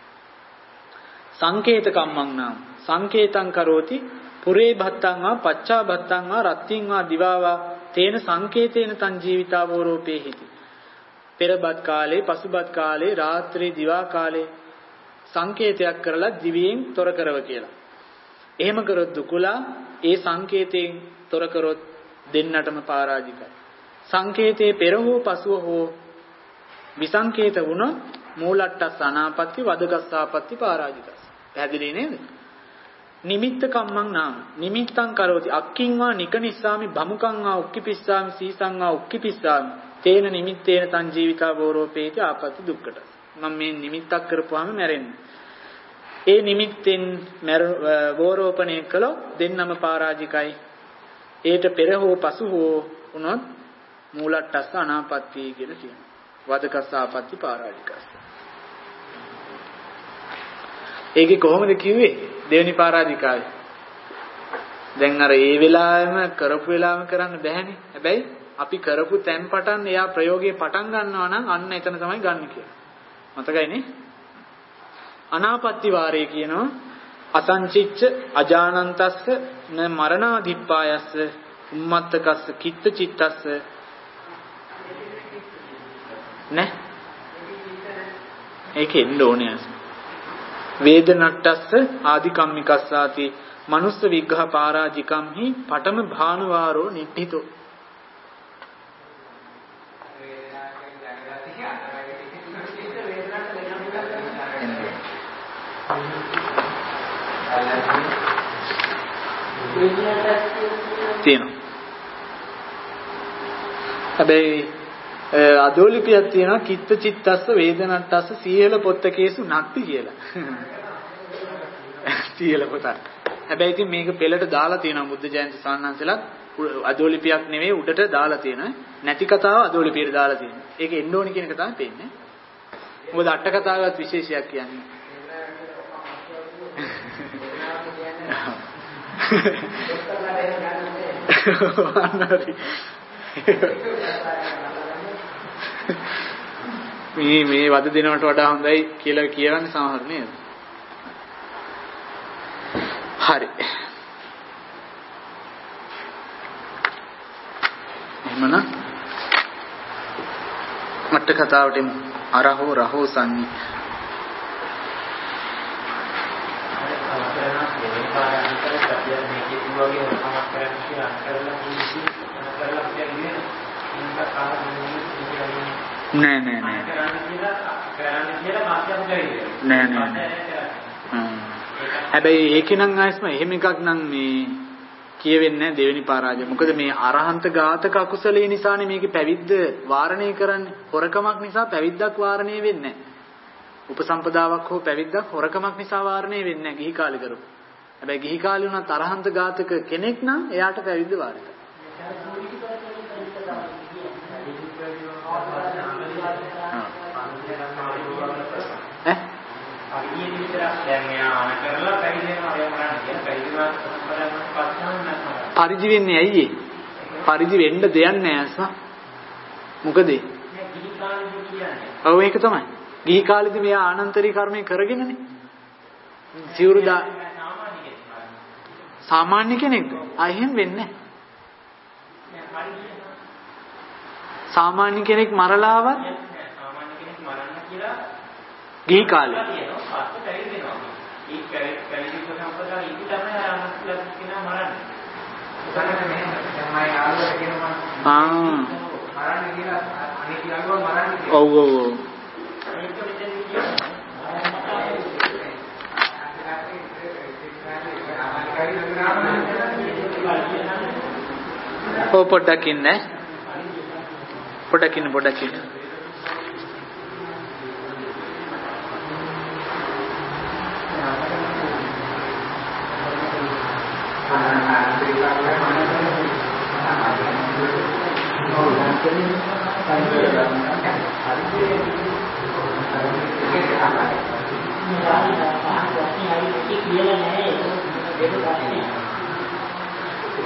සංකේත කම්මං නාම සංකේතං කරෝති පුරේ භත්තං වා පච්චා භත්තං වා රත්තිං වා දිවාවා තේන සංකේතේන තං ජීවිතාවෝරෝපේ හිති. පෙරබත් කාලේ පසුබත් කාලේ රාත්‍රී දිවා කාලේ සංකේතයක් කරලා දිවියෙන් තොර කරව කියලා. එහෙම කරොත් දුකලා ඒ සංකේතයෙන් තොර කරොත් දෙන්නටම පරාජිකයි. සංකේතේ පෙර හෝ පසුව හෝ විසංකේත වුණොත් මූලට්ටස් අනාපත්‍ති වදගස්සාපත්‍ති පරාජිකස්. පැහැදිලි නේද? නිමිත්ත කම්මං නාම නිමිත්තං කරෝති අක්කින් වා නිකනිස්සාමි භමුකං වා උක්කිපිස්සාමි සීසං වා උක්කිපිස්සාමි තේන නිමිත්තේන තං ජීවිතා වෝරෝපේති ආපත්‍ති දුක්කට. මම මේ නිමිත්තක් කරපුවාම මැරෙන්නේ. ඒ නිමිත්තෙන් වෝරෝපණය කළොත් දෙන්නම පරාජිකයි. ඒට පෙර හෝ පසු හෝ වුණොත් මූලට්ටස්ස අනාපත්‍ති කියලා කියනවා. වදකස්ස ආපත්‍ති පරාජිකස්. ඒකේ කොහොමද කිව්වේ? දෙවෙනි පරාජිකාවේ. දැන් අර ඒ වෙලාවෙම කරපු වෙලාවෙම කරන්න බෑනේ. හැබැයි අපි කරපු තැන් පටන් එයා ප්‍රයෝගයේ පටන් ගන්නවා නම් අන්න එතන තමයි ගන්න කියලා. මතකයිනේ? අනාපත්‍ති වාරේ කියනවා අසංචිච්ච අජානන්තස්ස න මරණාදිප්පායස්ස උම්මත්තකස්ස කිත්ත චිත්තස්ස නේ ඒකෙන්න ඕනේ අස වේදනට්ටස්ස ආදි කම්මිකස්සාති මනුස්ස විග්ඝහ පරාජිකම්හි පඨම භානුවාරෝ නිට්ඨිතෝ. තියෙනවා. හැබැයි අදෝලිපියක් තියෙනවා කිත්ත චිත්තස්ස වේදනට්ටස්ස සීහල පොත්තකේසු නක්ති කියලා. සීහල පොත. හැබැයි ඉතින් මේක පෙළට දාලා තියෙනවා බුද්ධ ජයන්ති සාන්නංශලත් අදෝලිපියක් නෙවෙයි උඩට දාලා තියෙනවා. නැති කතාව අදෝලිපියට දාලා තියෙනවා. ඒක එන්න ඕනි කියන එක තමයි පේන්නේ. මොකද අට කතාවවත් විශේෂයක් කියන්නේ. මේ මේ වද දෙනවට වඩා හොඳයි කියලා කියවන්නේ සමහර නේද? හරි. එහෙමනම් මට කතාවට එමු. අරහෝ රහෝ සංඤ්ඤ නෑ නෑ නෑ නෑ නෑ හැබැයි ඒකේ නම් ආයස්ම එහෙම එකක් නම් මේ කියවෙන්නේ නැහැ දෙවෙනි පරාජය. මොකද මේ අරහන්ත ඝාතක අකුසලයේ නිසානේ මේකේ පැවිද්ද වාරණය කරන්නේ. හොරකමක් නිසා පැවිද්දක් වාරණය වෙන්නේ නැහැ. උපසම්පදාවක් හෝ පැවිද්දක් හොරකමක් නිසා වාරණය වෙන්නේ නැහැ ගිහි කාලේ කරපු. හැබැයි ගිහි කාලේ උනත් අරහන්ත ඝාතක කෙනෙක් නම් එයාට පැවිද්ද වාරණය කරනවා. ඈ? අරියේ විතරක් දැන් මෙයා ආන කරලා පැවිදෙනවා අය මොනවද කියන පැවිදිවා පස්සම පරිදි වෙන්නේ ඇයි ඒ? පරිදි වෙන්න දෙයක් නැහැ අස්සා. මොකද ඒ? ගිහි කාලේදී කියන්නේ. ඔව් ඒක තමයි. ගිහි කාලේදී මෙයා ආනන්තරී කර්මය කරගෙනනේ. සිවුරුදා සාමාන්‍ය කෙනෙක්ද? ආ එහෙම වෙන්නේ නැහැ. සාමාන්‍ය කෙනෙක් මරලාවත් සාමාන්‍ය කෙනෙක් මරන්න කියලා ගිහි කාලේ කියනවා පස්සේ පැවිදෙනවා. ඒ පැවිදි සම්පදා ඉති තමයි ආනන්දලා කියනවා මරන්නේ. උදාහරණයක් මෙහෙම දැන් මම ආලෝක කියනවා ආ මරන්නේ කියලා අනේ කියනවා මරන්නේ කියලා. ඔව් ඔව් ඔව්. ඒක මෙතන කියනවා. ඔව් පොඩ්ඩක් ඉන්න. පොඩ්ඩක් ඉන්න පොඩ්ඩක් ඉන්න.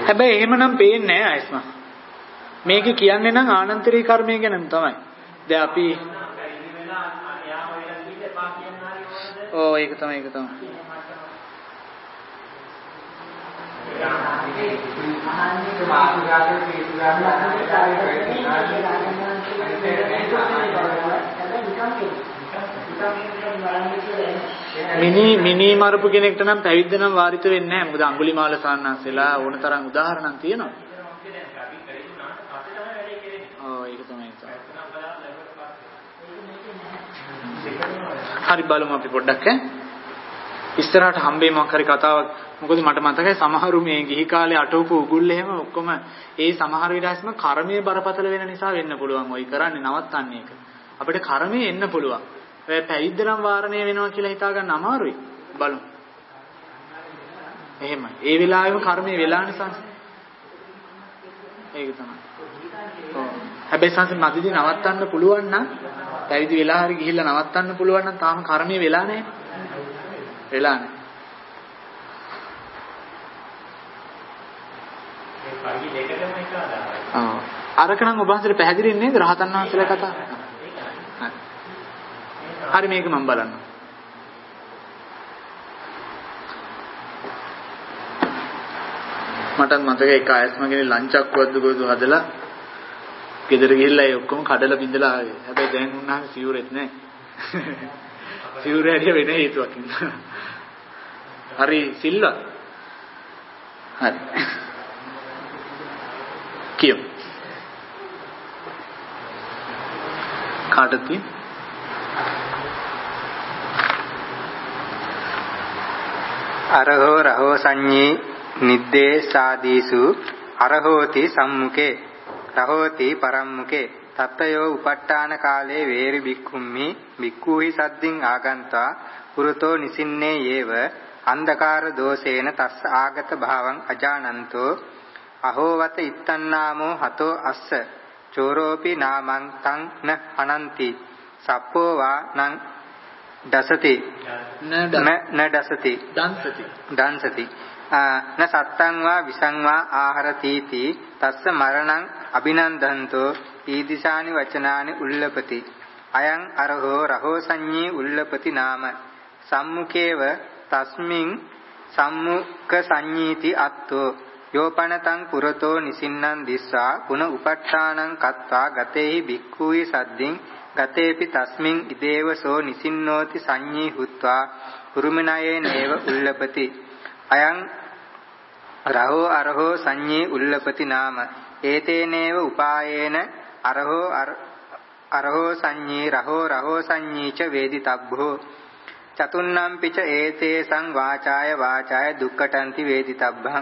හැබැයි එහෙමනම් පේන්නේ නැහැ ආයස්මා. මේක කියන්නේ නම් ආනන්තරී කර්මය ගැනම තමයි. දැන් අපි ඕ ඒක තමයි ඒක තමයි. මිනි මිනි මරපු කෙනෙක්ට නම් පැවිද්ද නම් වාරිත වෙන්නේ නැහැ. මොකද අඟුලිමාල සාන්නාසෙලා ඕන තරම් උදාහරණ තියෙනවා. ඔව් ඒක තමයි ඒක. හරි බලමු අපි පොඩ්ඩක් ඈ. ඉස්සරහට හම්බෙයි මොකක් හරි කතාවක්. මොකද මට මතකයි සමහරු මේ ගිහි කාලේ අටවපු උගුල් එහෙම ඔක්කොම ඒ සමහර විලාසම කර්මයේ බරපතල වෙන නිසා වෙන්න පුළුවන්. ඔයි කරන්නේ නවත්තන්නේ ඒක. අපිට කර්මයේ එන්න පුළුවන්. ඒ පැවිද්ද නම් වාරණය වෙනවා කියලා හිතා ගන්න අමාරුයි. බලමු. එහෙම. ඒ වෙලාවෙම කර්මයේ වෙලා නිසා. ඒක තමයි. ඔව්. හැබැයි සංස මදිදී නවත්තන්න පුළුවන් නම් පැවිදි වෙලා හරි ගිහිල්ලා නවත්තන්න පුළුවන් නම් තාම කර්මයේ වෙලා නැහැ. වෙලා නැහැ. පරිදි දෙකටම එක ආදාරයි. ආ. අරක නම් ඔබ හන්සලේ පැහැදිලි නේද රහතන් වහන්සේලා කතා? හරි මේක මම බලන්න. මටත් මතකයි එක ආයස්මගේ ලංචක් වද්දු ගොඩ හදලා ගෙදර ගිහිල්ලා ඒ ඔක්කොම කඩලා බින්දලා ආවේ. හැබැයි දැන් උන්වහන්සේ සිවුරෙත් නැහැ. සිවුර හැදිය වෙන හේතුවකින්. හරි සිල්වත්. හරි. කියමු. කාටද අරහෝ රහෝ සංඤී නිද්දේශාදීසු අරහෝති සම්මුඛේ රහෝති පරම්මුඛේ තත්තයෝ උපට්ඨාන කාලේ වේරි බික්ඛුම්මි බික්ඛූහි සද්දින් ආගන්තා පුරතෝ නිසින්නේ යේව අන්ධකාර දෝෂේන තස්ස ආගත භාවං අජානන්තෝ අහෝවත ඉත්තන්නාමෝ හතෝ අස්ස චෝරෝපි නාමං තං න අනන්ති සප්පෝ වා නං දසති න දසති දන්සති දන්සති න සත්තං වා විසං වා ආහරතිති තස්ස මරණං අභිනන්දන්තෝ ඊදිසානි වචනානි උල්ලපති අයං අරහෝ රහෝ සංඤී උල්ලපති නාම සම්මුඛේව තස්මින් සම්මුඛ සංඤීති අත්තෝ යෝපනතං පුරතෝ නිසින්නං දිස්සා පුන උපට්ඨානං කତ୍වා ගතේහි භික්ඛූයි සද්දින් ගතේපි තස්මින් ඉදේවසෝ නිසින්නෝති සංඤී හුත්වා කුරුමිනයේ නේව උල්ලපති අයං රහෝ අරහෝ සංඤී උල්ලපති නාම ඒතේනේව උපායේන අරහෝ අරහෝ සංඤී රහෝ රහෝ සංඤී ච වේදිතබ්බෝ චතුන්නම් පිච ඒතේසං වාචාය වාචාය දුක්ඛටන්ති වේදිතබ්බං.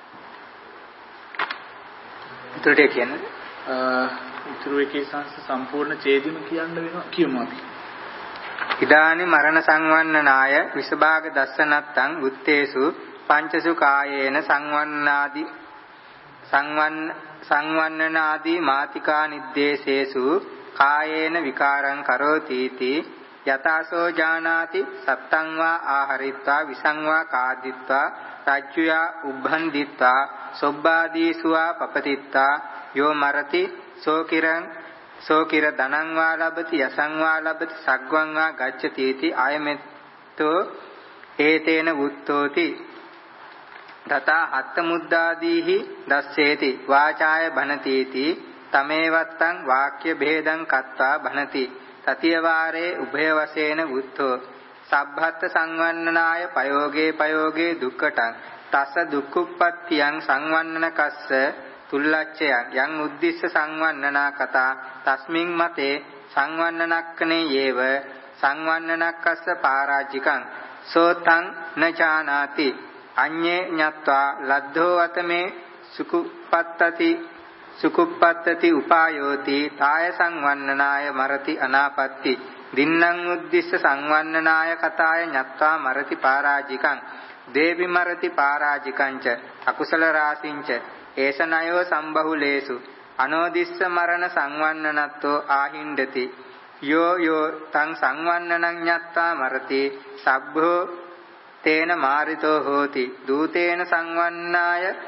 ඊටට කියන්නේ ඉතුරු එකේ සංස සම්පූර්ණ ඡේදෙම කියන්න වෙනවා කියමු අපි. ඉදානි මරණ සංවන්නනාය විසභාග දස්සනත්තං උත්තේසු පංචසු කායේන සංවන්නාදි සංවන්න සංවන්නනාදී මාතිකා නිද්දේශේසු කායේන විකාරං කරෝතිති යතාසෝ ජානාති සත්තං වා ආහරිත්වා විසං වා කාදිත්වා රාජ්‍යයා උබ්බන්දිත්වා සොබ්බාදීසුවා පපතිත්වා යෝ මරති සෝකිරං සෝකිර ධනං වා ලබති යසං වා ලබති සග්ගං වා ගච්ඡති इति අයමෙත්තෝ ඒතේන වුත්තෝති දතා හත්ත මුද්දාදීහි දස්සේති වාචාය බනතිති තමේවත්තං වාක්‍ය භේදං කତ୍වා බනති තතිය වාරේ උභය වශයෙන් වුත්තෝ සබ්බත් සංවන්නනාය පයෝගේ පයෝගේ දුක්ඛටං තස්ස දුක්ඛුප්පත්තියං සංවන්නන කස්ස තුල්ලච්ඡයං යං උද්දිස්ස සංවන්නනා කතා තස්මින් මතේ සංවන්නනක්කනේ යේව සංවන්නනක්කස්ස පාරාජිකං සෝතං නචානාති අඤ්ඤේ ඤත්වා ලද්ධෝ වතමේ සුකුප්පත්තති සුකුප්පත්තති උපායෝති තාය සංවන්නනාය මරති අනාපත්ති දින්නම් උද්දිස්ස සංවන්නනාය කතාය ඤත්වා මරති පාරාජිකං දේවි මරති පාරාජිකංච අකුසල රාසින්ච ඒසනයෝ සම්බහුලේසු අනෝදිස්ස මරණ සංවන්නනත්තෝ ආහින්දති යෝ යෝ තං සංවන්නනං ඤත්වා මරති සබ්බෝ තේන මාරිතෝ හෝති දූතේන සංවන්නාය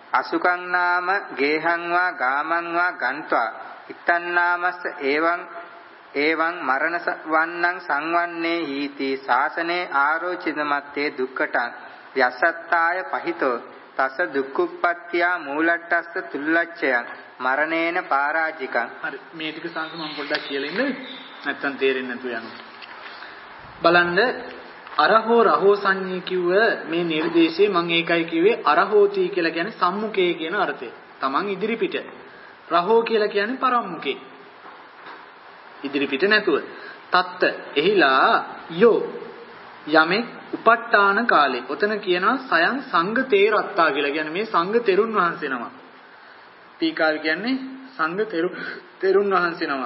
අසුකං නාම ගේහං වා ගාමං වා ගන්්වා ඉත්තන්නාමස්ස එවං එවං මරණ වන්නං සංවන්නේ හීති ශාසනේ ආරෝචිතමත්තේ දුක්ඛටං යසත්තාය පහිතෝ තස දුක්ඛුප්පත්තිය මූලට්ටස්ස තුල්ලච්ඡයං මරණේන පරාජිකං. හරි මේ ටික සංක මම පොඩ්ඩක් කියලා ඉන්න නැත්තම් තේරෙන්නේ නැතුව යනවා. බලන්න අරහෝ රහෝ සංඤී කිව්ව මේ නිර්දේශයේ මම ඒකයි කිව්වේ අරහෝති කියලා කියන්නේ සම්මුඛයේ කියන අර්ථය. Taman ඉදිරි පිට. රහෝ කියලා කියන්නේ පරම්මුඛේ. ඉදිරි පිට නැතුව. තත්ත එහිලා යෝ යමෙක් උපට්ඨාන කාලේ. ඔතන කියනවා සයන් සංඝ තේරත්තා කියලා කියන්නේ මේ සංඝ තෙරුන් වහන්සේ නම. පීකාව කියන්නේ සංඝ තෙරු තෙරුන් වහන්සේ නම.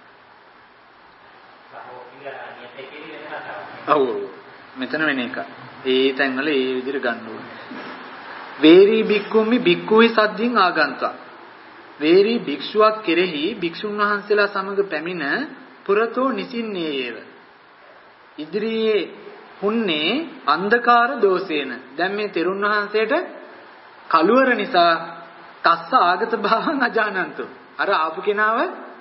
ඔව් මෙතන වෙන එක. ඒ තැන්වල ඒ විදිහට ගන්න ඕනේ. වේරි බික්කුම්මි බික්කුයි සද්දින් ආගන්තා. වේරි භික්ෂුවක් කෙරෙහි භික්ෂුන් වහන්සේලා සමග පැමිණ පුරතෝ නිසින්නේයේව. ඉදිරියේ හුන්නේ අන්ධකාර දෝෂේන. දැන් මේ තෙරුන් වහන්සේට කලුවර නිසා තස්ස ආගත භාවං අජානන්තෝ. අර ආපු කෙනාව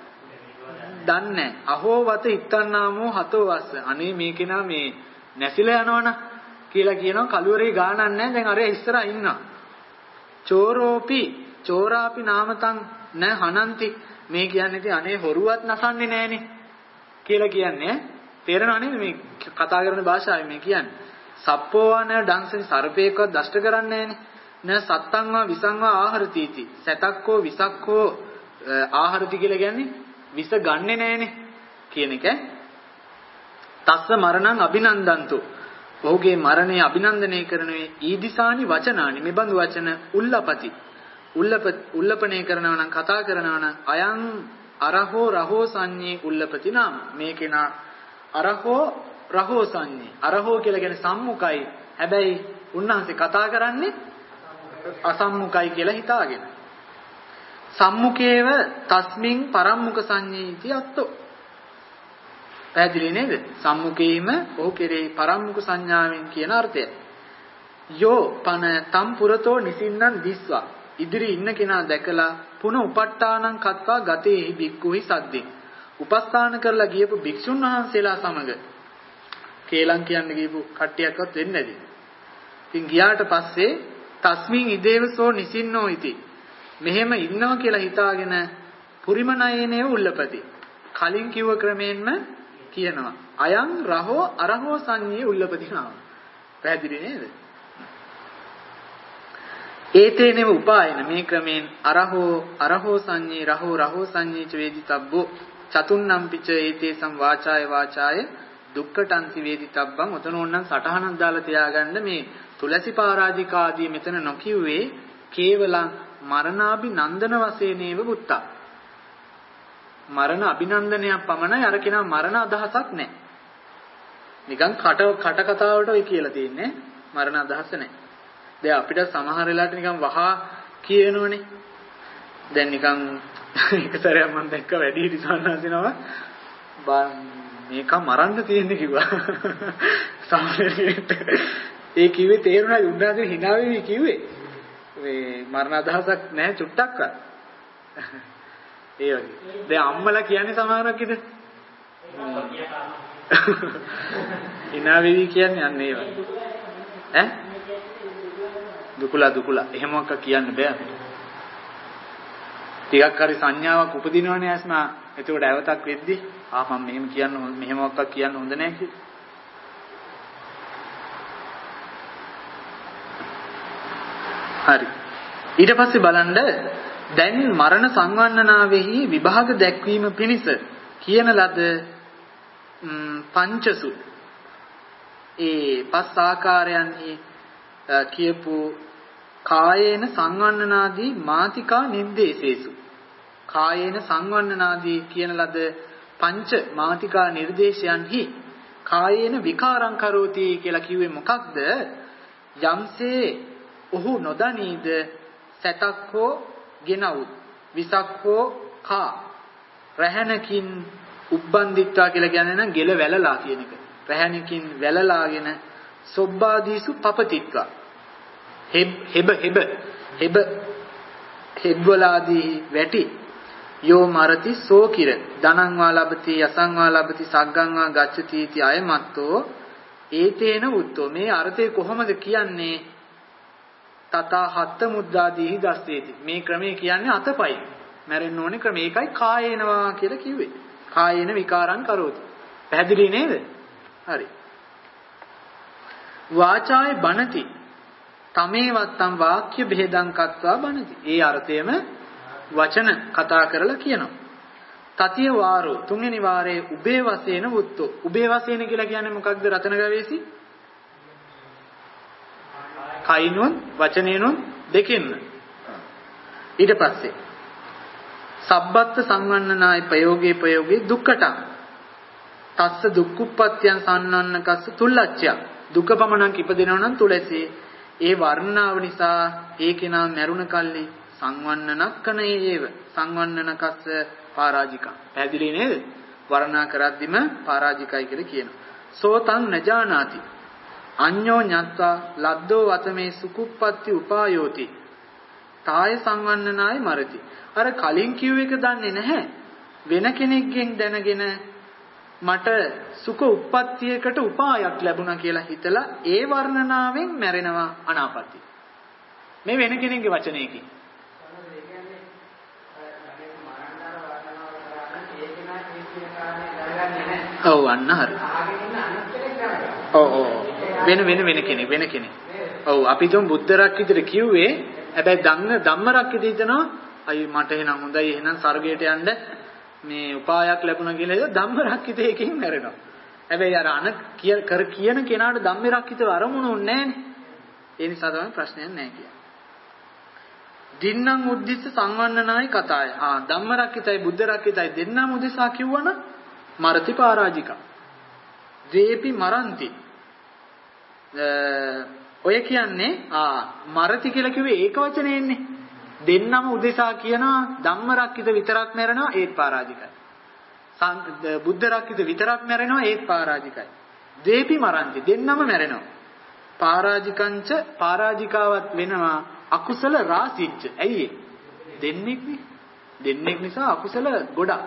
දන්නේ. අහෝ වත ඉත්තන්නාමෝ හතෝ වස්ස. අනේ මේ කෙනා මේ නැසිලා යනවන කියලා කියනවා කලුවරේ ගානක් නැහැ. දැන් අර ඉස්සරහා ඉන්නවා. චෝරෝපි චෝරාපි නාමතං න හනන්ති. මේ කියන්නේ ඉතින් අනේ හොරුවත් නසන්නේ නැහනේ කියලා කියන්නේ. තේරෙනව නේද මේ කතා කරන භාෂාවෙන් මේ කියන්නේ. සප්පෝවන ඩංසෙන් සර්පේකවත් දෂ්ට කරන්නේ නැහනේ. න සත්තංවා විසංවා ආහාරතිති. සතක්කෝ විසක්කෝ ආහාරති කියලා කියන්නේ විස ගන්නෙ නැහනේ කියන එක. තස්ස මරණං අභිනන්දන්තු. ඔහුගේ මරණය අභිනන්දනය කරනුවේ ඊදිසානි වචනානි. මේ බඳු වචන උල්ලපති. උල්ලප උල්ලපණය කරනවා නම් කතා කරනවා නම් අයං අරහෝ රහෝ සංඤේ උල්ලපති නාම. මේ කෙනා අරහෝ රහෝ සංඤේ. අරහෝ කියලා කියන්නේ සම්මුඛයි. හැබැයි උන්වහන්සේ කතා කරන්නේ අසම්මුඛයි කියලා හිතාගෙන. සම්මුඛේව තස්මින් පරම්මුඛ සංඤේති අත්තෝ. පැහැදිලි නේද? සම්මුඛේම ඔහු කෙරෙහි පරම්මුඛ සංඥාවෙන් කියන අර්ථය. යෝ පන තම් පුරතෝ නිසින්නන් දිස්වා. ඉදිරි ඉන්න කෙනා දැකලා පුන උපට්ඨානං කତ୍වා ගතේහි බික්කුහි සද්දින්. උපස්ථාන කරලා ගියපු භික්ෂුන් වහන්සේලා සමග කේලම් කියන්න ගියපු කට්ටියක්වත් වෙන්නේ නැති. ඉතින් ගියාට පස්සේ තස්මින් ඉදේවසෝ නිසින්නෝ ඉති. මෙහෙම ඉන්නවා කියලා හිතාගෙන පුරිමනයනේ උල්ලපති. කලින් කිව්ව ක්‍රමයෙන්ම කියනවා. අයං රහෝ අරහෝ සංඤේ උල්ලපති නාම. පැහැදිලි නේද? ඒතේනව උපායන මේ ක්‍රමෙන් අරහෝ අරහෝ සංඤේ රහෝ රහෝ සංඤේ ච වේදිතබ්බෝ චතුන්නම් පිච ඒතේ සම් වාචාය වාචාය දුක්ඛටන්ති වේදිතබ්බං. ඔතන ඕනනම් සටහනක් දාලා තියාගන්න. මේ තුලසි පරාජිකාදී මෙතන නොකියුවේ කේවලං මරණාභි නන්දන වශයෙන්ේව බුත්තා. මරණ අභිනන්දනයක් පමණයි. අර කෙනා මරණ අදහසක් නැහැ. නිකන් කට කට කතාවට ඔය කියලා තියෙන්නේ. මරණ අදහස නැහැ. දැන් අපිට සමහර වෙලාවට නිකන් වහා කියනෝනේ. දැන් නිකන් එක සැරයක් මම දැක්ක වැඩි හිටි සාන්නාසිනවා මේක මරන්න තියෙන්නේ කිව්වා. සමහරවිට ඒ කිව්වේ තේරුණා උන්වහන්සේ hina වෙවි කිව්වේ. මේ මරණ අදහසක් නැහැ චුට්ටක්වත්. ඒ වගේ. දැන් අම්මලා කියන්නේ සමහරක් ඉතින් hina වෙවි කියන්නේ අන්න ඒ වගේ. ඈ? දුකුලා දුකුලා. එහෙම මොකක් කියන්න බෑ අපිට. ටිකක් හරි සංඥාවක් උපදිනවනේ ඇස්මා. එතකොට ඇවතක් වෙද්දි ආ මම මෙහෙම කියන්න මෙහෙම මොකක් කියන්න හොඳ නැහැ කියලා. හරි. ඊට පස්සේ බලන්න දැන් මරණ සංවන්නනාවෙහි විභාග දැක්වීම පිණිස කියන ලද පංචසු ඒ පස් ආකාරයන්හි කියපු කායේන සංවන්නනාදී මාතිකා නිर्देशේසු. කායේන සංවන්නනාදී කියන ලද පංච මාතිකා නිर्देशයන්හි කායේන විකාරං කරෝති කියලා කිව්වේ මොකක්ද? යම්සේ ඔහු නොදනීද සතක් හෝ ගෙනවුත් විසක් හෝ කා රැහැනකින් උබ්බන්දිත්වා කියලා කියන්නේ නම් ගෙල වැලලා කියන එක. රැහැනකින් වැලලාගෙන සොබ්බාදීසු පපතිත්වා හෙබ හෙබ හෙබ හෙබ්වලාදී වැටි යෝ මරති සෝ කිර ධනං වා ලබති යසං වා ලබති සග්ගං වා ගච්ඡති इति අයමත්තෝ ඒතේන උත්තෝ මේ අර්ථය කොහොමද කියන්නේ තථා හත්ත මුද්දාදීහි දස්සේති මේ ක්‍රමය කියන්නේ අතපයි මැරෙන්න ඕනේ ක්‍රම ඒකයි කායේනවා කියලා කිව්වේ කායේන විකාරං කරෝති පැහැදිලි නේද හරි වාචාය බණති තමේ වත්තම් වාක්‍ය බෙහෙදං කତ୍වා බණති ඒ අර්ථයම වචන කතා කරලා කියනවා තතිය වාරෝ තුන්වෙනි වාරයේ උබේ වශයෙන් වුත්තෝ උබේ වශයෙන් කියලා කියන්නේ මොකක්ද රතන ගවේසි කයිනොත් වචනේනොත් දෙකෙන්න ඊට පස්සේ සබ්බත් සංවන්නනාය ප්‍රයෝගේ ප්‍රයෝගේ දුක්ඛටං තස්ස දුක්ඛුප්පත්‍යං සම්නන්නකස්ස තුල්ලච්ඡය දුක පමණක් ඉපදෙනවා නම් තුලසේ ඒ වර්ණාව නිසා ඒ කෙනා මරුණ කල්ලි සංවන්නනක්කනේව සංවන්නනකස්ස පරාජිකං පැහැදිලි නේද වර්ණා කරද්දිම පරාජිකයි කියලා කියනවා සෝතං නජානාති අඤ්ඤෝ ඤත්වා ලද්දෝ වතමේ සුකුප්පත්ති උපායෝති තාය සංවන්නනාය මරති අර කලින් කිව් එක දන්නේ නැහැ වෙන කෙනෙක්ගෙන් දැනගෙන මට සුඛ උප්පත්තියකට උපායක් ලැබුණා කියලා හිතලා ඒ වර්ණනාවෙන් මැරෙනවා අනාපත්‍ය මේ වෙන කෙනෙක්ගේ වචනයකින් ඔව් අන්න හරි ඔව් ඔව් වෙන වෙන වෙන කෙනෙක් වෙන කෙනෙක් ඔව් අපි තුන් බුද්ධරක් විතර කිව්වේ හැබැයි ධම්ම ධම්මරක් විතර හිතනවා අයි මට එහෙනම් හොඳයි එහෙනම් ස්වර්ගයට යන්න මේ උපායක් ලැබුණා කියලා ධම්මරක් විතර එකකින් මැරෙනවා හැබැයි අර අන කර කියන කෙනාට ධම්මරක් විතර අරමුණුන්නේ නැහනේ ඒ නිසා තමයි ප්‍රශ්නයක් නැහැ කියන්නේ දින්නම් උද්දිස්ස සංවන්නනායි කතාය ආ ධම්මරක් විතරයි බුද්ධරක් විතරයි දෙන්නම උදෙසා කිව්වනම් මරති පරාජික දේපි මරන්ති ඔය කියන්නේ ආ මරති කියලා කිව්වේ ඒක වචනේ එන්නේ දෙන්නම උදෙසා කියනවා ධම්මරක්කිත විතරක් මැරෙනවා ඒත් පරාජිකයි බුද්ධරක්කිත විතරක් මැරෙනවා ඒත් පරාජිකයි දේපි මරන්ති දෙන්නම මැරෙනවා පරාජිකංච පරාජිකාවත් වෙනවා අකුසල රාශිච්ච ඇයි දෙන්නෙක් නේ දෙන්නෙක් නිසා අකුසල ගොඩක්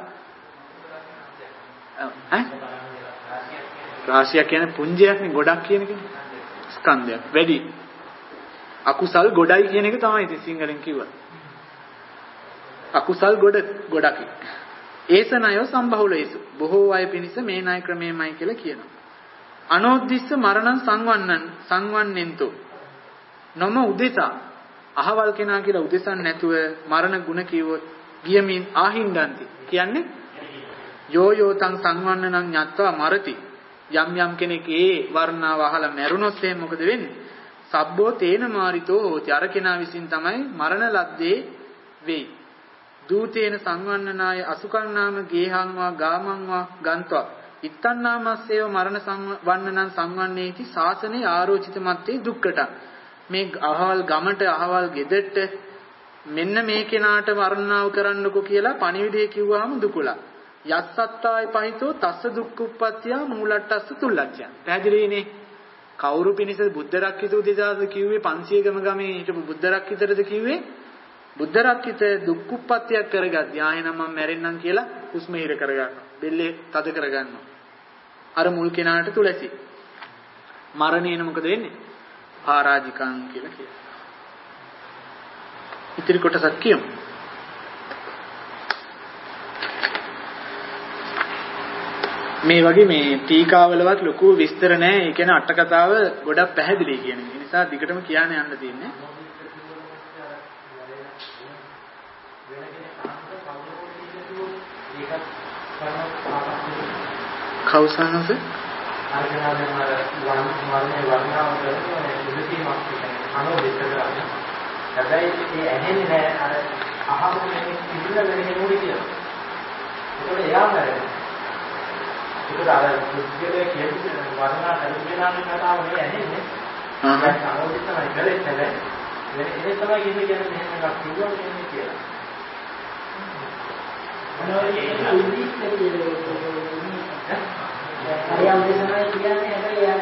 ඈ රාශිය කියන්නේ පුංජයක් නේ ගොඩක් කියන එක ස්කන්ධයක් වැඩි අකුසල් ගොඩයි කියන එක තමයි ඉතින් සිංහලෙන් කිව්වා අකුසල් ගොඩ ගොඩක් ඒසනයෝ සම්බහුලයිසු බොහෝ අය පිණිස මේ ණය ක්‍රමයමයි කියලා කියනවා අනෝද්දිස්ස මරණං සංවන්නං සංවන්නෙන්තෝ නම උදෙසා අහවල් කෙනා කියලා උදෙසන් නැතුව මරණ ගුණ කිව්වොත් ගියමින් ආහින්දන්ති කියන්නේ යෝ යෝ තං සංවන්නනං ඤත්වා මරති යම් යම් කෙනෙක් ඒ වර්ණාව අහලා මැරුණොත් එහෙනම් මොකද වෙන්නේ සබ්බෝ තේන මාරිතෝ හෝති අර කෙනා විසින් තමයි මරණ ලද්දේ වෙයි දූතේන සංවන්නනාය අසුකන්නාම ගේහංවා ගාමංවා ගන්්වා ඉත්තන්නාමස්සේව මරණ සංවන්නනං සංවන්නේති ශාසනේ ආරෝචිත මත්තේ දුක්කට මේ අහවල් ගමට අහවල් ගෙදරට මෙන්න මේ කෙනාට වර්ණාව කරන්නකෝ කියලා පණිවිඩය කිව්වහම දුකලා යස්සත්තාය පහිතෝ තස්ස දුක්ඛුප්පත්තිය මූලට්ටස්ස තුල්ලච්ඡය පැහැදිලිනේ කවුරු පිණිස බුද්ධ රක්කිත උදෙසාද කිව්වේ පන්සිය ගම ගමේ හිටපු බුද්ධ රක්කිතටද කිව්වේ බුද්ධ රක්කිත දුක්ඛුප්පත්තියක් කරගත්තා ආයෙනම් මම මැරෙන්නම් කියලා හුස්ම හිර කරගන්නවා බෙල්ලේ තද කරගන්නවා අර මුල් කෙනාට තුලසි මරණයන මොකද වෙන්නේ පරාජිකං කියලා කියනවා ඉතිරි කොටසක් කියමු මේ වගේ මේ ටීකාවලවත් ලොකු විස්තර නැහැ. ඒ කියන්නේ අට කතාව ගොඩක් පැහැදිලි කියන එක. ඒ නිසා දිගටම කියන්න යන්න තියෙන්නේ. කවුසනස? හැබැයි ඒ ඇහෙන්නේ නැහැ අර අහපු කෙනෙක් ඉඳලා වෙන කෙනෙකුට කියනවා. ඒකෝට එයා මැරෙනවා. ඒක අර දුක්ඛයේ කියන වර්ණනා කරුණාගේ කතාව නේ ඇහෙන්නේ. ආහ්. ඒක අරෝධිත තමයි කරේ හැබැයි. ඒක තමයි කියන්නේ කියන්නේ මෙහෙම එකක් කිව්වා කියන්නේ කියලා. මොනවද ඒක උද්දීෂ්ඨ කියන්නේ? හරියම් දෙසමයි කියන්නේ හැබැයි යාට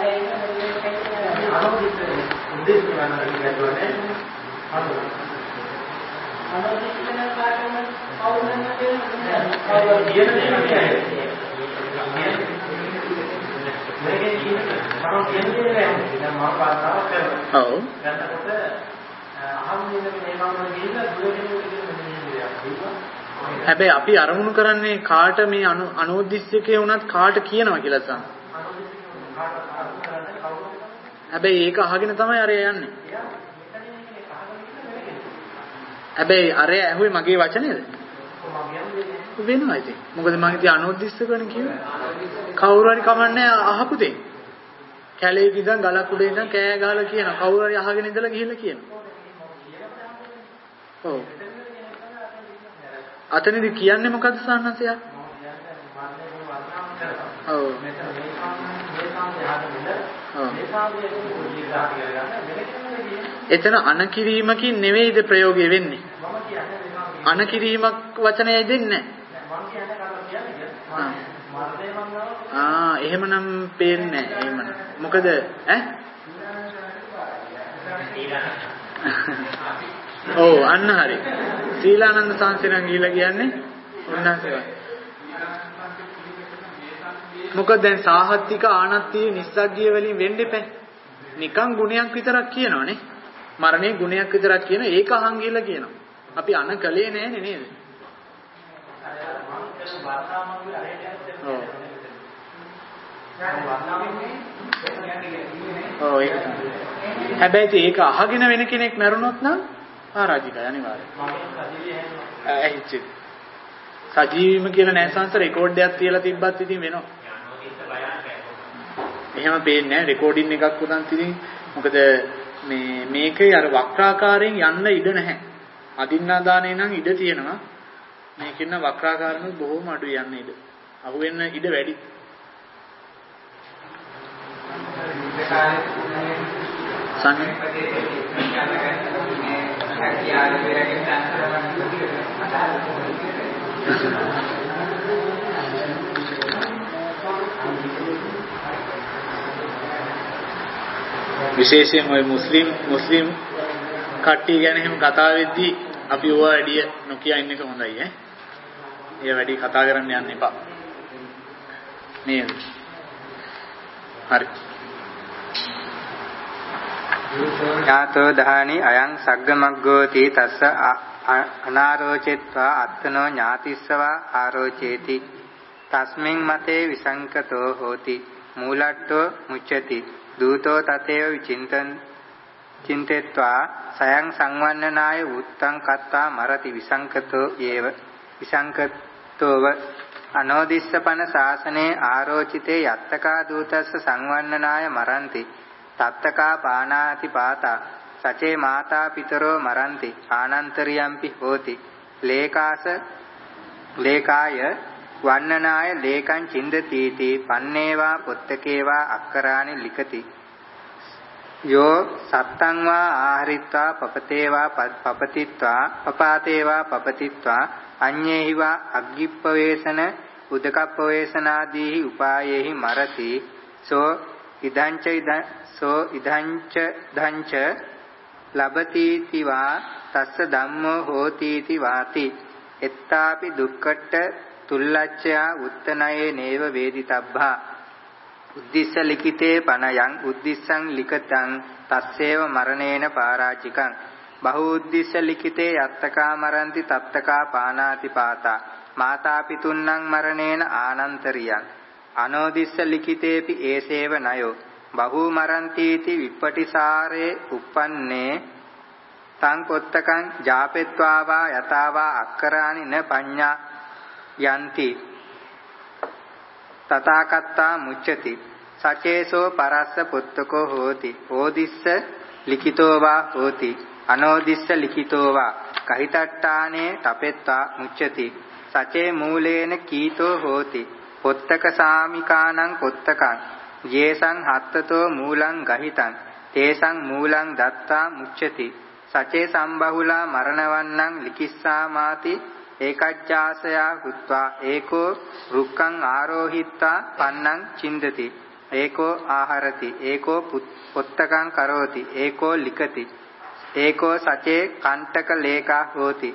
ඒක අරෝධිත උද්දීෂ්ඨ වෙනවා කියන්නේ. හැබැයි අපි අරමුණු කරන්නේ කාට මේ අනෝද්දිශ්‍යකේ වුණත් කාට කියනවා කියලා සම්. හැබැයි ඒක අහගෙන තමයි අර යන්නේ. හැබැයි අර ඇහුවේ මගේ වචනේද? වෙනවා ඉතින්. මොකද මම ඉතින් අනෝද්දිශ්‍යකනේ කිව්වේ. කවුරු හරි කමන්නේ අහපු දෙයක්. කැලේ ඉඳන් ගලක් උඩ ඉඳන් කෑ ගහලා කියනවා. කවුරු හරි අහගෙන ඉඳලා ගිහිල්ලා කියනවා. ඔව්. අතනදී කියන්නේ මොකද්ද සාන්නසය? ඔව්. එතන අනකිරීමකින් නෙවෙයිද ප්‍රයෝගය වෙන්නේ? අනකිරීමක් වචනය දෙන්නේ නැහැ. ආ එහෙමනම් පේන්නේ නැහැ. එහෙමනම්. මොකද ඈ? ඔව් අන්න හරි. සීලානන්ද සාංශිරන් ගිහිලා කියන්නේ උන්වහන්සේ. මොකද දැන් සාහත්තික ආනත්තිය නිස්සග්ගිය වලින් වෙන්න එපා. නිකන් ගුණයක් විතරක් කියනවනේ. මරණේ ගුණයක් විතරක් කියන ඒක අහන් ගිහිලා කියනවා. අපි අන කලේ නෑනේ නේද? ඔව් ඒක. හැබැයි ඒක අහගෙන වෙන කෙනෙක් මරුණොත් නම් ආරාජිකයි අනිවාර්යයෙන්. ඇහිච්චි. සජීවීම කියලා නැසංශ රෙකෝඩ් එකක් තියලා තිබ්බත් ඉතින් වෙනවා. එහෙම පේන්නේ නැහැ රෙකෝඩින් එකක් උදන් ඉතින් මොකද මේ මේකේ අර වක්‍රාකාරයෙන් යන්න ඉඩ නැහැ. අදින්නා දානේ නම් ඉඩ තියෙනවා. මේකෙන් නම් වක්‍රාකාරණු බොහොම අඩු යන්න ඉඩ. අහුවෙන්න ඉඩ වැඩි. සංඝ විශේෂයෙන් ওই මුස්ලිම් මුස්ලිම් කට්ටිය ගැන එහෙම කතා වෙද්දී අපි ඕවා වැඩි නොකිය ඉන්න එක හොඳයි ඈ. ඒ වැඩි කතා කරන්න යන්න එපා. නේද? හරි. ඥාතෝ දහානි අයං සග්ගමග්ගෝති තස්ස අනාරෝචෙත්වා අත්තනෝ ඥාතිස්සවා ආරෝචේති තස්මින් මතේ විසංකතෝ හෝති මූලට්ඨෝ මුච්චති දූතෝ තතේව විචින්තං චින්තෙත්වා සයං සංවන්නනාය උත්තං කත්තා මරති විසංකතෝ යේව විසංකතෝව අනෝදිස්සපන ශාසනේ ආරෝචිතේ යත්තකා දූතස්ස සංවන්නනාය මරಂತಿ තත්තකා පානාති පාතා සචේ මාතා පිතරෝ මරಂತಿ ආනන්තරියම්පි හෝති ලේකාස ලේකාය වන්නනාය ලේකං චින්දතිති පන්නේවා පොත්තකේවා අක්කරානි ලිකති යෝ සත්තං වා ආහරිත්වා පපතේවා පපතිත්වා පපාතේවා පපතිත්වා අඤ්ඤේහිවා අග්ගිප්පවේසන උදකප්පවේසනාදීහි උපායේහි මරති සෝ ඉදංච ඉදං සෝ ඉදංච ධංච ලබතිති වා තස්ස ධම්මෝ හෝතිති වාති එත්තාපි දුක්ඛට්ඨ තුල්ලච්ඡයා උත්තනයේ නේව වේදිතබ්බා උද්දිස්ස ලිඛිතේ පනයන් උද්දිස්සං ලිඛතං තස්සේව මරණේන පාරාජිකං බහු උද්දිස්ස ලිඛිතේ යත්තකා මරಂತಿ තත්තකා පානාති පාතා මාතා පිතුන්නං මරණේන ආනන්තරියං අනෝදිස්ස ලිඛිතේපි ඒසේව නයෝ බහු මරಂತೀති විප්පටිසාරේ uppannē තං පොත්තකං ජාපෙත්වාවා යතාවා අක්කරානි න පඤ්ඤා යන්ති තථාකත්තා මුච්චති සචේසෝ පරස්ස පුත්තකෝ හෝති ඕදිස්ස ලිඛිතෝ වා හෝති අනෝදිස්ස ලිඛිතෝ වා කහිතට්ඨානේ තපෙත්වා මුච්චති සචේ මූලේන කීතෝ හෝති පොත්තක සාමිකානං පොත්තකං යේසං හත්තතෝ මූලං ගහිතං තේසං මූලං දත්තා මුච්චති සචේ සම්බහුලා මරණවන්නං ලිකිස්සාමාති ඒකච්ඡාසයා හුත්වා ඒකෝ රුක්ඛං ආරෝහිත්වා පන්නං චින්දති ඒකෝ ආහරති ඒකෝ පොත්තකං කරෝති ඒකෝ ලිකති ඒකෝ සචේ කණ්ඨක ලේකා හෝති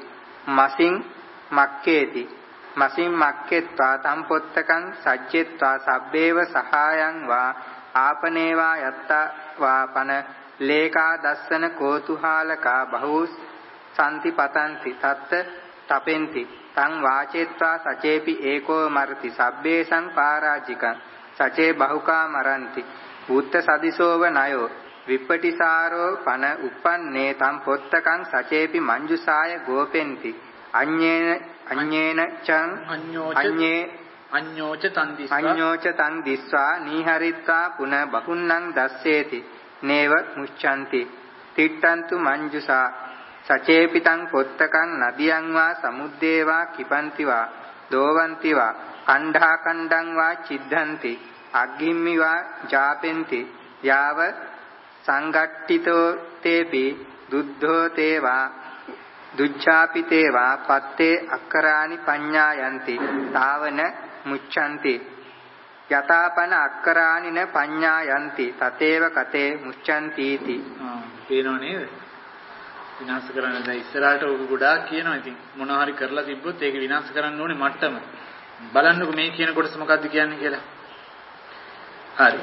මසින් මක්කේති මසින් මක්කෙත්වා තම් පොත්තකං සජ්ජෙත්වා සබ්බේව සහායං වා ආපනේවා යත්තා වාපන ලේකා දස්සන කෝතුහාලකා බහූ සම්ති පතන්ති තත්ත තපෙන්ති තං වාචේත්වා සචේපි ඒකෝ මරති සබ්බේසං පාරාජිකං සචේ බහුකා මරන්ති උත්ත සදිසෝව නයෝ විප්පටිසාරෝ පන uppannē තම් පොත්තකං සචේපි මංජුසාය ගෝපෙන්ති අඤ්ඤේන අඤ්ඤේන චං අඤ්ඤේ අඤ්ඤෝච තන් දිස්වා අඤ්ඤෝච තන් දිස්වා නීහරිත්වා පුන බහුන්නං දස්සේති නේව මුච්ඡanti තිට්ඨන්තු මංජුසා සචේපිතං පොත්තකං නදියං වා සමුද්දේ වා කිපන්ති වා දෝවන්ති වා කණ්ඩා කණ්ඩං වා චිද්ධන්ති අග්ගිම්මි වා ජාපෙන්ති යාව සංගට්ඨිතෝ තේපි දුද්ධෝ තේවා දුච්ඡාපිතේවා පත්තේ අක්කරානි පඤ්ඤායන්ති තාවන මුච්ඡanti යතාපන අක්කරානින පඤ්ඤායන්ති තතේව කතේ මුච්ඡanti ති. ආ පේනව නේද? විනාශ කරන්න දැන් ඉස්සරහට ඔක ගොඩාක් කියනවා. ඉතින් මොනවා හරි කරලා තිබ්බොත් ඒක විනාශ කරන්න ඕනේ මට්ටම. බලන්නකො මේ කියන කොටස මොකද්ද කියන්නේ කියලා. හරි.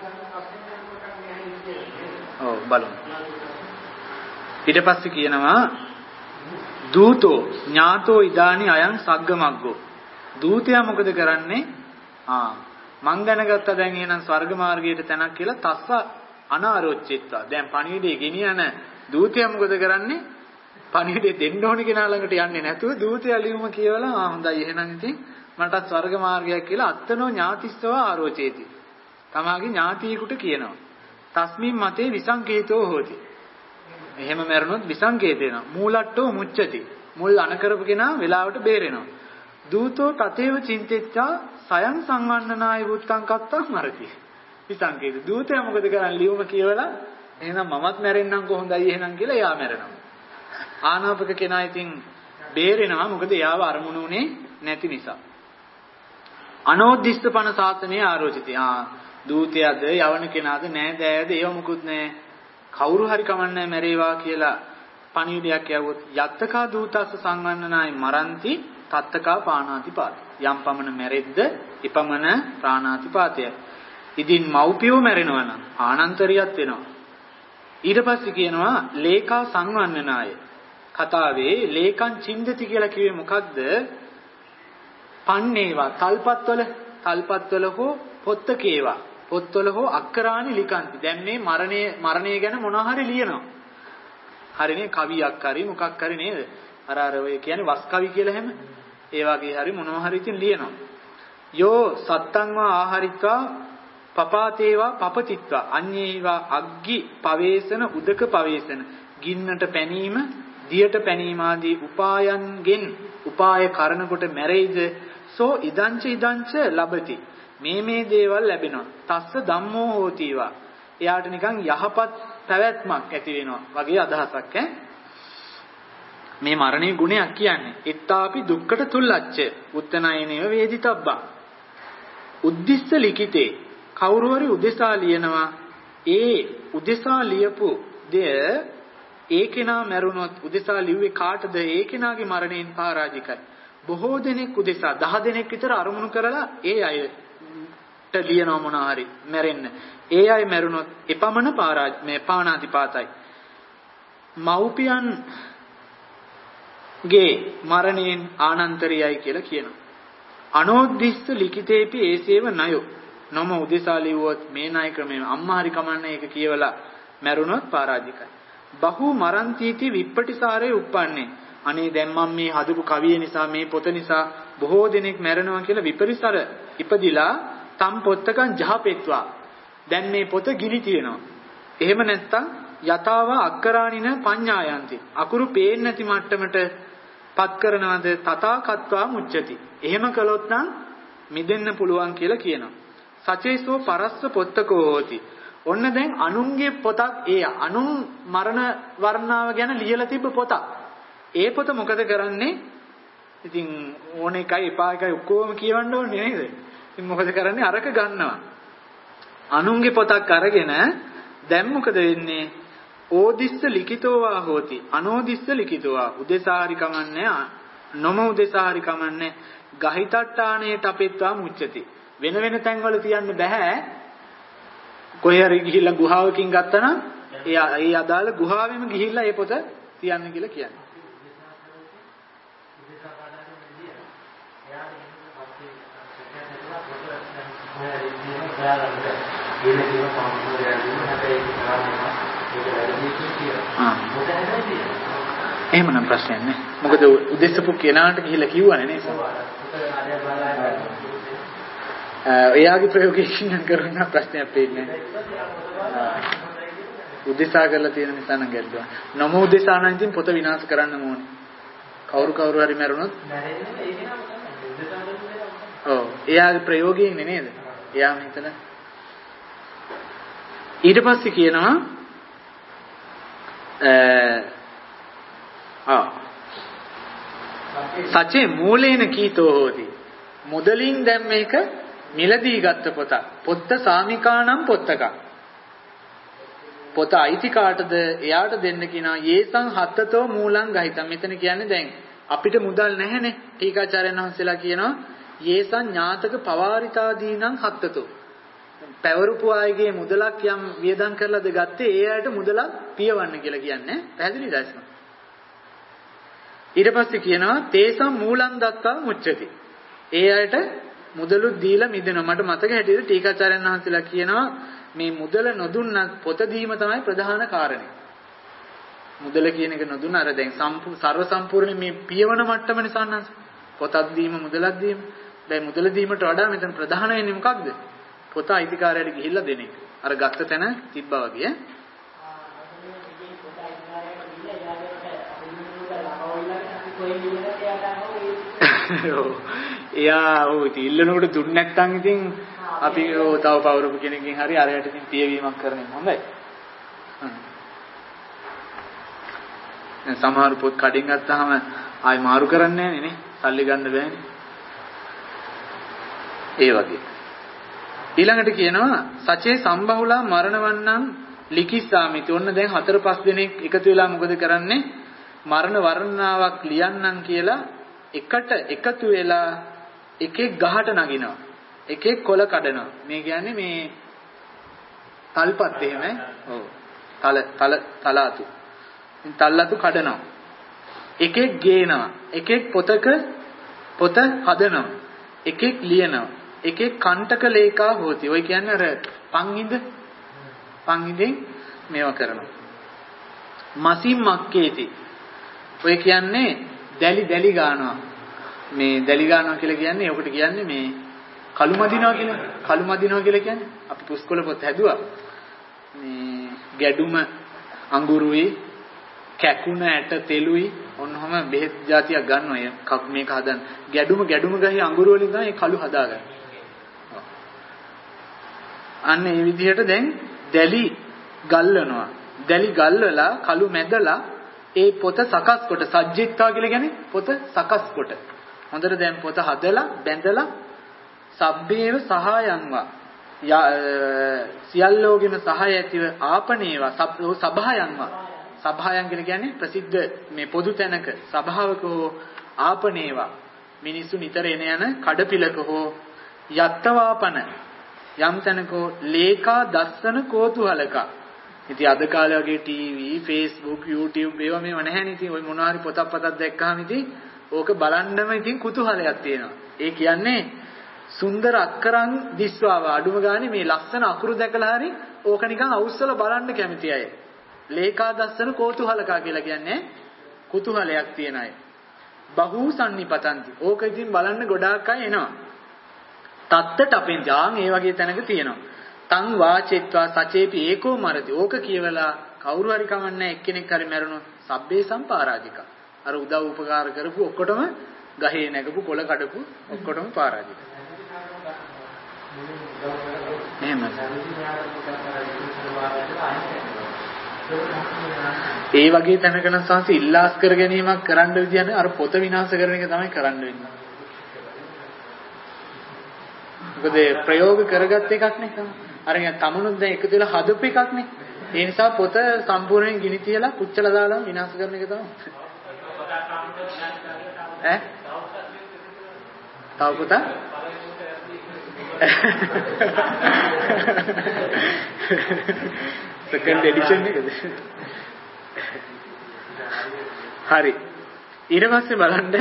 ඔව් බලමු. ඊට පස්සේ කියනවා දූතෝ ඥාතෝ ඉදානි අයං සග්ගමග්ගෝ. දූතයා මොකද කරන්නේ? ආ මං දැනගත්තා දැන් එහෙනම් ස්වර්ග මාර්ගයට තැනක් කියලා තස්ස අනාරෝච්චිත්වා. දැන් පණිවිඩය ගෙනියන දූතයා මොකද කරන්නේ? පණිවිඩය දෙන්න ඕන කෙනා ළඟට යන්නේ නැතුව දූතයා ලියුම කියවලා ආ හොඳයි එහෙනම් ඉතින් මටත් ස්වර්ග මාර්ගයක් කියලා අත්තනෝ ඥාතිස්සව ආරෝචේති. තමාගේ ඥාතියෙකුට කියනවා. තස්මින් මතේ විසංකේතෝ හෝති. එහෙම මරනොත් විසංකේත වෙනවා. මූලට්ටෝ මුච්චති. මුල් අනකරපු කෙනා වෙලාවට බේරෙනවා. දූතෝ තතේව චින්තෙච්චා සයන් සංවන්නනාය වුත්තං කත්තං මරති. විසංකේත. දූතයා මොකද කරන්නේ? ලියුම කියවලා එහෙනම් මමත් මැරෙන්නම් කොහොඳයි එහෙනම් කියලා එයා මැරෙනවා. ආනාපක කෙනා ඉතින් බේරෙනවා. මොකද එයාව අරමුණු උනේ නැති නිසා. අනෝද්දිෂ්ඨ පන සාසනේ ආරෝචිතය. ආ දූතයාද යවන කෙනාද නෑ දෑයද ඒව මුකුත් නෑ. කවුරු හරි කමන්නේ මැරේවා කියලා පණිවිඩයක් යවුවොත් යත්තකා දූතස්ස සංවන්නනායි මරන්ති තත්තකා පාණාති පාත. යම් පමණ මැරෙද්ද එපමණ ප්‍රාණාති පාතය. ඉදින් මව්පියෝ මැරෙනවා නම් ආනන්තරියක් වෙනවා. ඊට පස්සේ කියනවා ලේකා සංවන්නනාය. කතාවේ ලේකං චින්දති කියලා කිව්වේ මොකද්ද? පන්නේවා තල්පත්වල තල්පත්වල හෝ පොත්තකේවා පොත්වල හෝ අක්කරානි ලිකන්ති. දැන් මේ මරණය මරණය ගැන මොනවා හරි ලියනවා. හරිනේ කවියක් හරි මොකක් හරි නේද? අර අර ඔය කියන්නේ වස් කවි කියලා හැම. ඒ වගේ හරි මොනවා හරි ඉතින් ලියනවා. යෝ සත්තං වා ආහාරිත්වා පපාතේවා පපතිත්වා අඤ්ඤේවා අග්ගි පවේසන උදක පවේසන ගින්නට පැනීම දියට පැනීම ආදී උපායන්ගෙන් උපාය කරන කොට මැරෙයිද සෝ ඉදංච ඉදංච ලබති. මේ මේ දේවල් ලැබෙනවා. තස්ස ධම්මෝ හෝතිවා. එයාට නිකන් යහපත් පැවැත්මක් ඇති වෙනවා වගේ අදහසක් ඈ. මේ මරණයේ ගුණයක් කියන්නේ. ඉත්තාපි දුක්කට තුල්ලච්ච උත්තනයනේව වේදිතබ්බා. උද්දිස්ස ලිඛිතේ කවුරු හරි උදෙසා ලියනවා. ඒ උදෙසා ලියපු දෙය ඒ කෙනා මැරුණොත් උදෙසා ලිව්වේ කාටද? ඒ කෙනාගේ මරණයෙන් පරාජිකයි. බොහෝ දෙනෙක් උදෙසා දහ දෙනෙක් විතර අරමුණු කරලා ඒ අයට ලියනවා මොනවා හරි මැරෙන්න. ඒ අය මැරුණොත් එපමණ පරාජ මේ පාණාතිපාතයි. මව්පියන් ගේ මරණයෙන් ආනන්තරියයි කියලා කියනවා. අනෝද්දිස්ස ලිඛිතේපි ඒසේව නයෝ. නොම උදෙසා ලිව්වොත් මේ ණය ක්‍රමයෙන් අම්මා හරි කමන්නේ ඒක කියවලා මැරුණොත් පරාජිකයි. බහු මරන්තිති විප්පටිසාරේ උප්පන්නේ. අනේ දැන් මම මේ හදපු කවිය නිසා මේ පොත නිසා බොහෝ දෙනෙක් මැරෙනවා කියලා විපරිසර ඉපදිලා තම් පොත්තකන් ජහපෙත්වා. දැන් මේ පොත ගිනි තියෙනවා. එහෙම නැත්තම් යතාව අක්කරානින පඤ්ඤායන්ති. අකුරු පේන්නේ නැති මට්ටමට පත් කරනවාද තථාකත්වා මුච්චති. එහෙම කළොත් නම් මිදෙන්න පුළුවන් කියලා කියනවා. සචේසෝ පරස්ස පොත්තකෝ හෝති. ඔන්න දැන් අනුන්ගේ පොතක් ඒ අනුන් මරණ වර්ණාව ගැන ලියලා තිබ්බ පොතක්. ඒ පොත මොකද කරන්නේ? ඉතින් ඕන එකයි එපා එකයි ඔක්කොම කියවන්න ඕනේ නේද? ඉතින් මොකද කරන්නේ? අරක ගන්නවා. අනුන්ගේ පොතක් අරගෙන දැන් මොකද වෙන්නේ? ඕදිස්ස ලිඛිතෝවා හෝති අනෝදිස්ස ලිඛිතෝවා උදෙසාරි කමන්නේ නොම උදෙසාරි කමන්නේ ගහිතට්ටාණයට අපෙත්වා මුච්චති වෙන වෙන තැන්වල තියන්න බෑ කොහේ හරි ගිහිල්ලා ගුහාවකින් ගත්තනම් ඒ ඒ අදාළ ගුහාවෙම ගිහිල්ලා ඒ පොත තියන්න කියලා කියන්නේ එහෙමනම් ප්‍රශ්නයක් නෑ. මොකද උදෙස්සපු කෙනාට ගිහිල්ලා කිව්වනේ නේද? එයාගේ ප්‍රයෝගයෙන් කරන ප්‍රශ්නයක් වෙන්නේ නෑ. උදෙසා කරලා තියෙන නිසා නම් ගැල්ලුවා. නම උදෙසා නම් ඉතින් පොත විනාශ කරන්න ඕනේ. කවුරු කවුරු හරි මැරුණොත් ඔව් එයාගේ ප්‍රයෝගයෙන් නේද? එයා මෙතන ඊට පස්සේ කියනවා ආ සචේ මූලේන කීතෝ හෝති මුදලින් දැන් මේක මිලදී ගත්ත පොත පොත්ත සාමිකානම් පොත්තක පොත අයිති කාටද එයාට දෙන්න කියනවා යේසං හත්තතෝ මූලං ගහිතම් මෙතන කියන්නේ දැන් අපිට මුදල් නැහැනේ ටීකාචාර්යන් වහන්සේලා කියනවා යේසං ඥාතක පවාරිතාදීනං හත්තතෝ පැවරුපු අයගේ මුදලක් යම් වියදම් කරලාද ගත්තේ ඒ අයට මුදලක් පියවන්න කියලා කියන්නේ පැහැදිලිද දැස්ම ඊට පස්සේ කියනවා තේසම් මූලං දත්තා මුච්චති ඒ අයට මුදලුත් දීලා මිදෙනවා මට මතක හැටියට ටීකාචාර්යන් වහන්සේලා කියනවා මේ මුදල නොදුන්නත් පොත දීම තමයි ප්‍රධාන කාරණේ මුදල කියන එක නොදුන්න අර දැන් සර්ව සම්පූර්ණ මේ පියවන මට්ටමනේ සන්නංශ පොතක් දීම මුදලක් දීම දැන් මුදල දීමට වඩා මෙතන ප්‍රධාන වෙන්නේ මොකක්ද පොත අයිතිකාරයට ගිහිල්ලා දෙන එක. අර ගත්ත තැන තිබ්බා වගේ. එයා ඔය ඉල්ලනකොට දුන්නේ නැත්නම් ඉතින් අපි ඔය තව පවරපු කෙනකින් හරි අරයට ඉතින් පියවීමක් කරන්නේ හොඳයි. සමහර පොත් කඩින් ගත්තාම ආයි මාරු කරන්නේ නැහැ නේ. සල්ලි ගන්න බෑනේ. ඒ වගේ. ඊළඟට කියනවා සචේ සම්බහුලා මරණවන්නම් ලිකිස්සාමිති. ඔන්න දැන් හතර පහ දෙනෙක් එකතු වෙලා මොකද කරන්නේ? මරණ වර්ණනාවක් ලියන්නම් කියලා එකට එකතු වෙලා එකෙක් ගහට නගිනවා. එකෙක් කොළ කඩනවා. මේ කියන්නේ මේ තල්පත් එහෙම. ඔව්. තල තල තලාතු. ඉතින් තල්ලාතු කඩනවා. එකෙක් ගේනවා. එකෙක් පොතක පොත හදනවා. එකෙක් ලියනවා. එකෙක් කණ්ඨක ලේකා හොති. ඔය කියන්නේ අර පංහිඳ පංහිඳෙන් මේවා කරනවා. මසින් මක්කේති. ඔය කියන්නේ දැලි දැලි ගන්නවා. මේ දැලි ගන්නවා කියලා කියන්නේ ඔකට කියන්නේ මේ කළු මදිනවා කියලා. කළු මදිනවා කියලා කියන්නේ අපි පුස්කොළ පොත් හැදුවා. මේ ගැඩුම අඟුරුයි කැකුණ ඇට තෙලුයි ඔන්නෝම බෙහෙත් జాතියක් ගන්නවා. මේක හදන්න. ගැඩුම ගැඩුම ගහේ අඟුරු වලින් තමයි කළු හදාගන්නේ. අන්න ඒ විදිහට දැන් දැලි ගල්වනවා. දැලි ගල්වලා කළු මැදලා ඒ පොත සකස් කොට සජ්ජිත්තා කියලා කියන්නේ පොත සකස් කොට. හොඳට දැන් පොත හදලා බැඳලා සබ්බේව සහායන්වා සියල්ලෝගෙම සහාය ඇතිව ආපනේවා සභායන්වා සභායන් කියලා කියන්නේ ප්‍රසිද්ධ මේ පොදු තැනක සභාවක හෝ ආපනේවා මිනිස්සු නිතර එන යන කඩපිලක හෝ යත්තවාපන යම් තැනකෝ ලේකා දස්සන කෝතුහලක. ඉතින් අද කාලේ වගේ ටීවී, Facebook, YouTube ඒවා මේව නැහැ නේ. ඉතින් ওই මොනවා හරි පොතක් පතක් දැක්කහම ඉතින් ඕක බලන්නම ඉතින් කුතුහලයක් තියෙනවා. ඒ කියන්නේ සුන්දර අක්කරන් දිස්වාව අඩුම ගානේ මේ ලස්සන අකුරු දැකලා හරි ඕක නිකන් අවුස්සලා බලන්න කැමති අය. ලේකා දස්සන කෝතුහලක කියලා කියන්නේ කුතුහලයක් තියන අය. බහූ සම්නිපතන්ති. ඕක ඉතින් බලන්න ගොඩාක් අය එනවා. තත්තට අපෙන් ජාන් ඒ වගේ තැනක තියෙනවා. තං වාචෙත්වා සචේපි ඒකෝ මරති. ඕක කියවලා කවුරු හරි කමන්නේ එක්කෙනෙක් හරි මැරුණොත් සබ්බේ සම්පාරාජික. අර උදව් උපකාර කරපු ඔක්කොටම ගහේ නැගපු කොළ කඩපු ඔක්කොටම පාරාජික. එහෙම. ඒ වගේ තැනක නම් සංසි ඉල්ලාස් කර ගැනීමක් කරන්න විදියන්නේ අර පොත විනාශ කරන එක තමයි කරන්න වෙන්නේ. මොකද ප්‍රයෝග කරගත් එකක් නේ තමයි. අර තමනුත් දැන් එකතු වෙලා හදපු එකක් නේ. ඒ නිසා පොත සම්පූර්ණයෙන් ගිනි තියලා පුච්චලා දාලා විනාශ කරන එක තමයි. ඈ? තව පොත? second edition එකද? හරි. ඊට පස්සේ බලන්න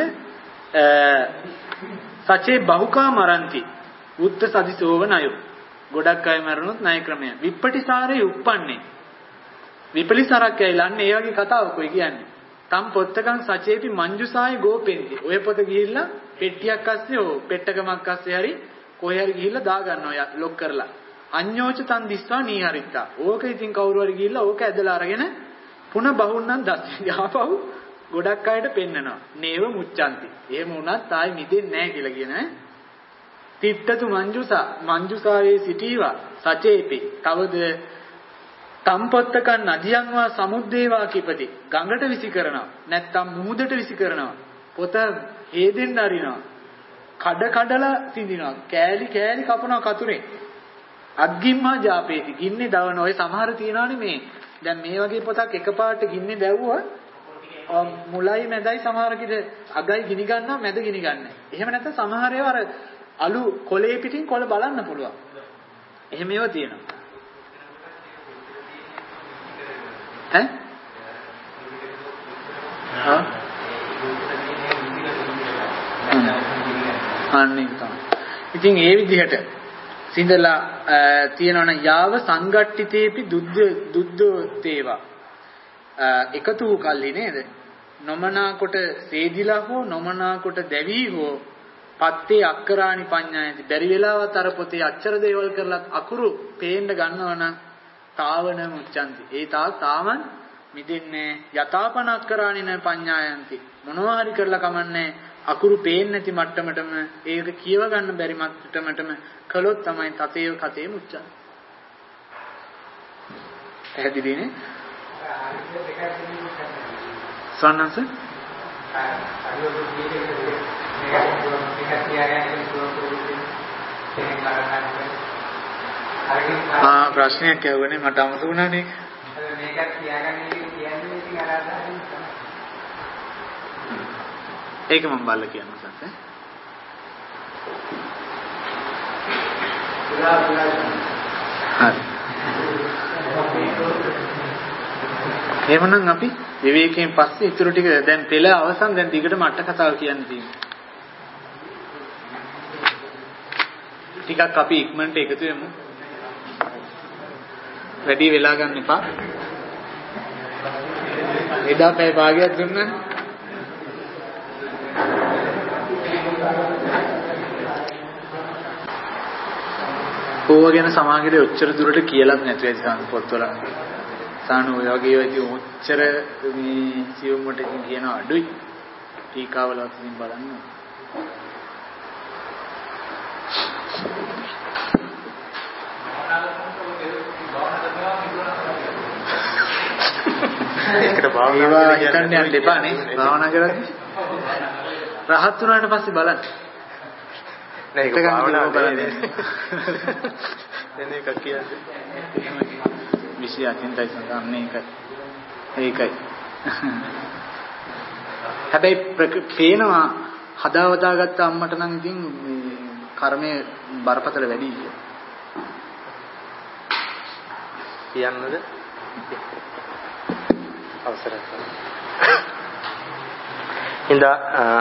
සචේ බහුකා මරන්ති උත්ත සදිසෝව ණයෝ. ගොඩක් අය මරනොත් ණය ක්‍රමය. විප්පටිසාරේ උප්පන්නේ. විපලිසරක් ඇයිලන්නේ ඒ වගේ කතාවක් ඔය කියන්නේ. තම් පොත්තකන් සචේපි මංජුසායි ගෝපෙන්ති. ඔය පොත ගිහිල්ලා පෙට්ටියක් අස්සේ ඕ පෙට්ටකමක් අස්සේ හරි කොහේ හරි ගිහිල්ලා දා ගන්නවා ලොක් කරලා. අඤ්ඤෝච තන් දිස්වා නීහරිත්තා. ඕක ඉතින් කවුරු හරි ගිහිල්ලා ඕක ඇදලා අරගෙන පුන බහුන්නන් දස්සේ ආපහු ගොඩක් අයට පෙන්නනවා. නේව මුච්ඡanti. එහෙම වුණත් ආයි මිදෙන්නේ නැහැ කියලා කියන ඈ. තිත්තතු මංජුසා මංජුසාවේ සිටීවා සචේපි. තවද තම්පත්තකන් නදියන්වා සමුද්දේවා කිපති. ගඟට විසි කරනවා. නැත්තම් මුහුදට විසි කරනවා. පොත හේදෙන්න අරිනවා. කඩ කඩලා සිඳිනවා. කෑලි කෑලි කපනවා කතුරේ. අග්ගිම්මා ජාපේති. ගින්නේ දවන ඔය සමහර තියනවානේ මේ. දැන් මේ වගේ පොතක් එකපාරට ගින්නේ දැවුවා මුලයි මැදයි සමහර කිද අගයි ගිනි ගන්නවා මැද ගිනි ගන්නෑ. එහෙම නැත්නම් සමහර ඒවා අර අලු කොලේ පිටින් කොළ බලන්න පුළුවන්. එහෙම ඒවා තියෙනවා. ඈ? ආ? අනිත් තමයි. ඉතින් ඒ විදිහට සිඳලා තියෙනවනම් යාව සංගට්ඨිතේපි දුද්ද දුද්දෝතේවා එකතු වූ කල්හි නේද? නොමනා කොට සේදිලා හෝ නොමනා කොට දැවි හෝ පත්තේ අක්කරාණි පඤ්ඤායති. බැරි වෙලාවත් අර පොතේ අච්චර දේවල් කරලත් අකුරු පේන්න ගන්නවනම් තාවන මුච්ඡanti. ඒ තාක් තාමන් මිදෙන්නේ යතාපන අක්කරාණි න පඤ්ඤායන්ති. මොනවා හරි කරලා කමන්නේ අකුරු පේන්නේ නැති මට්ටමටම ඒක කියව ගන්න බැරි මට්ටමටම කළොත් තමයි තතේව කතේ මුච්ඡanti. පැහැදිලිනේ? සන්නස ආ ප්‍රශ්නයක් ඇහුවනේ මට අමතක වුණානේ. මේකත් කියාගන්නේ කියන්නේ ඉතින් අරහතයි. ඒක මම බලලා කියන්න සත් ඈ. හරි. එහෙමනම් අපි විවේකයෙන් පස්සේ ඊටු ටික දැන් පෙළ අවසන් දැන් දිගටම අට කතාව කියන්න තියෙනවා. ටිකක් අපි ඉක්මනට එකතු වෙමු. වැඩි වෙලා ගන්න එපා. එදා පැය භාගයක් දුන්නා. ඕව ගැන සමාජයේ ඔච්චර දුරට කියලාත් නැතුව ඇති සාන පොත්වල. සානු ඔය වගේ වගේ ඔච්චර මේ සියුම්මට ඉතින් කියන අඩුයි. ටීකාවලත් ඉතින් බලන්න. ඒකට භාවනා හිතන්න යන්න එපා නේ. භාවනා කරද්දි රහත් වුණාට පස්සේ බලන්න. නෑ ඒක භාවනා බලන්නේ. එන්නේ එකක් කියන්නේ. විශේෂ අචින්තයි සම්න්නේ එක. ඒකයි. හැබැයි පේනවා හදාවදාගත්ත අම්මට නම් ඉතින් මේ කර්මයේ බරපතල වැඩි කියලා. කියන්නද? අවසරයි. ඉඳා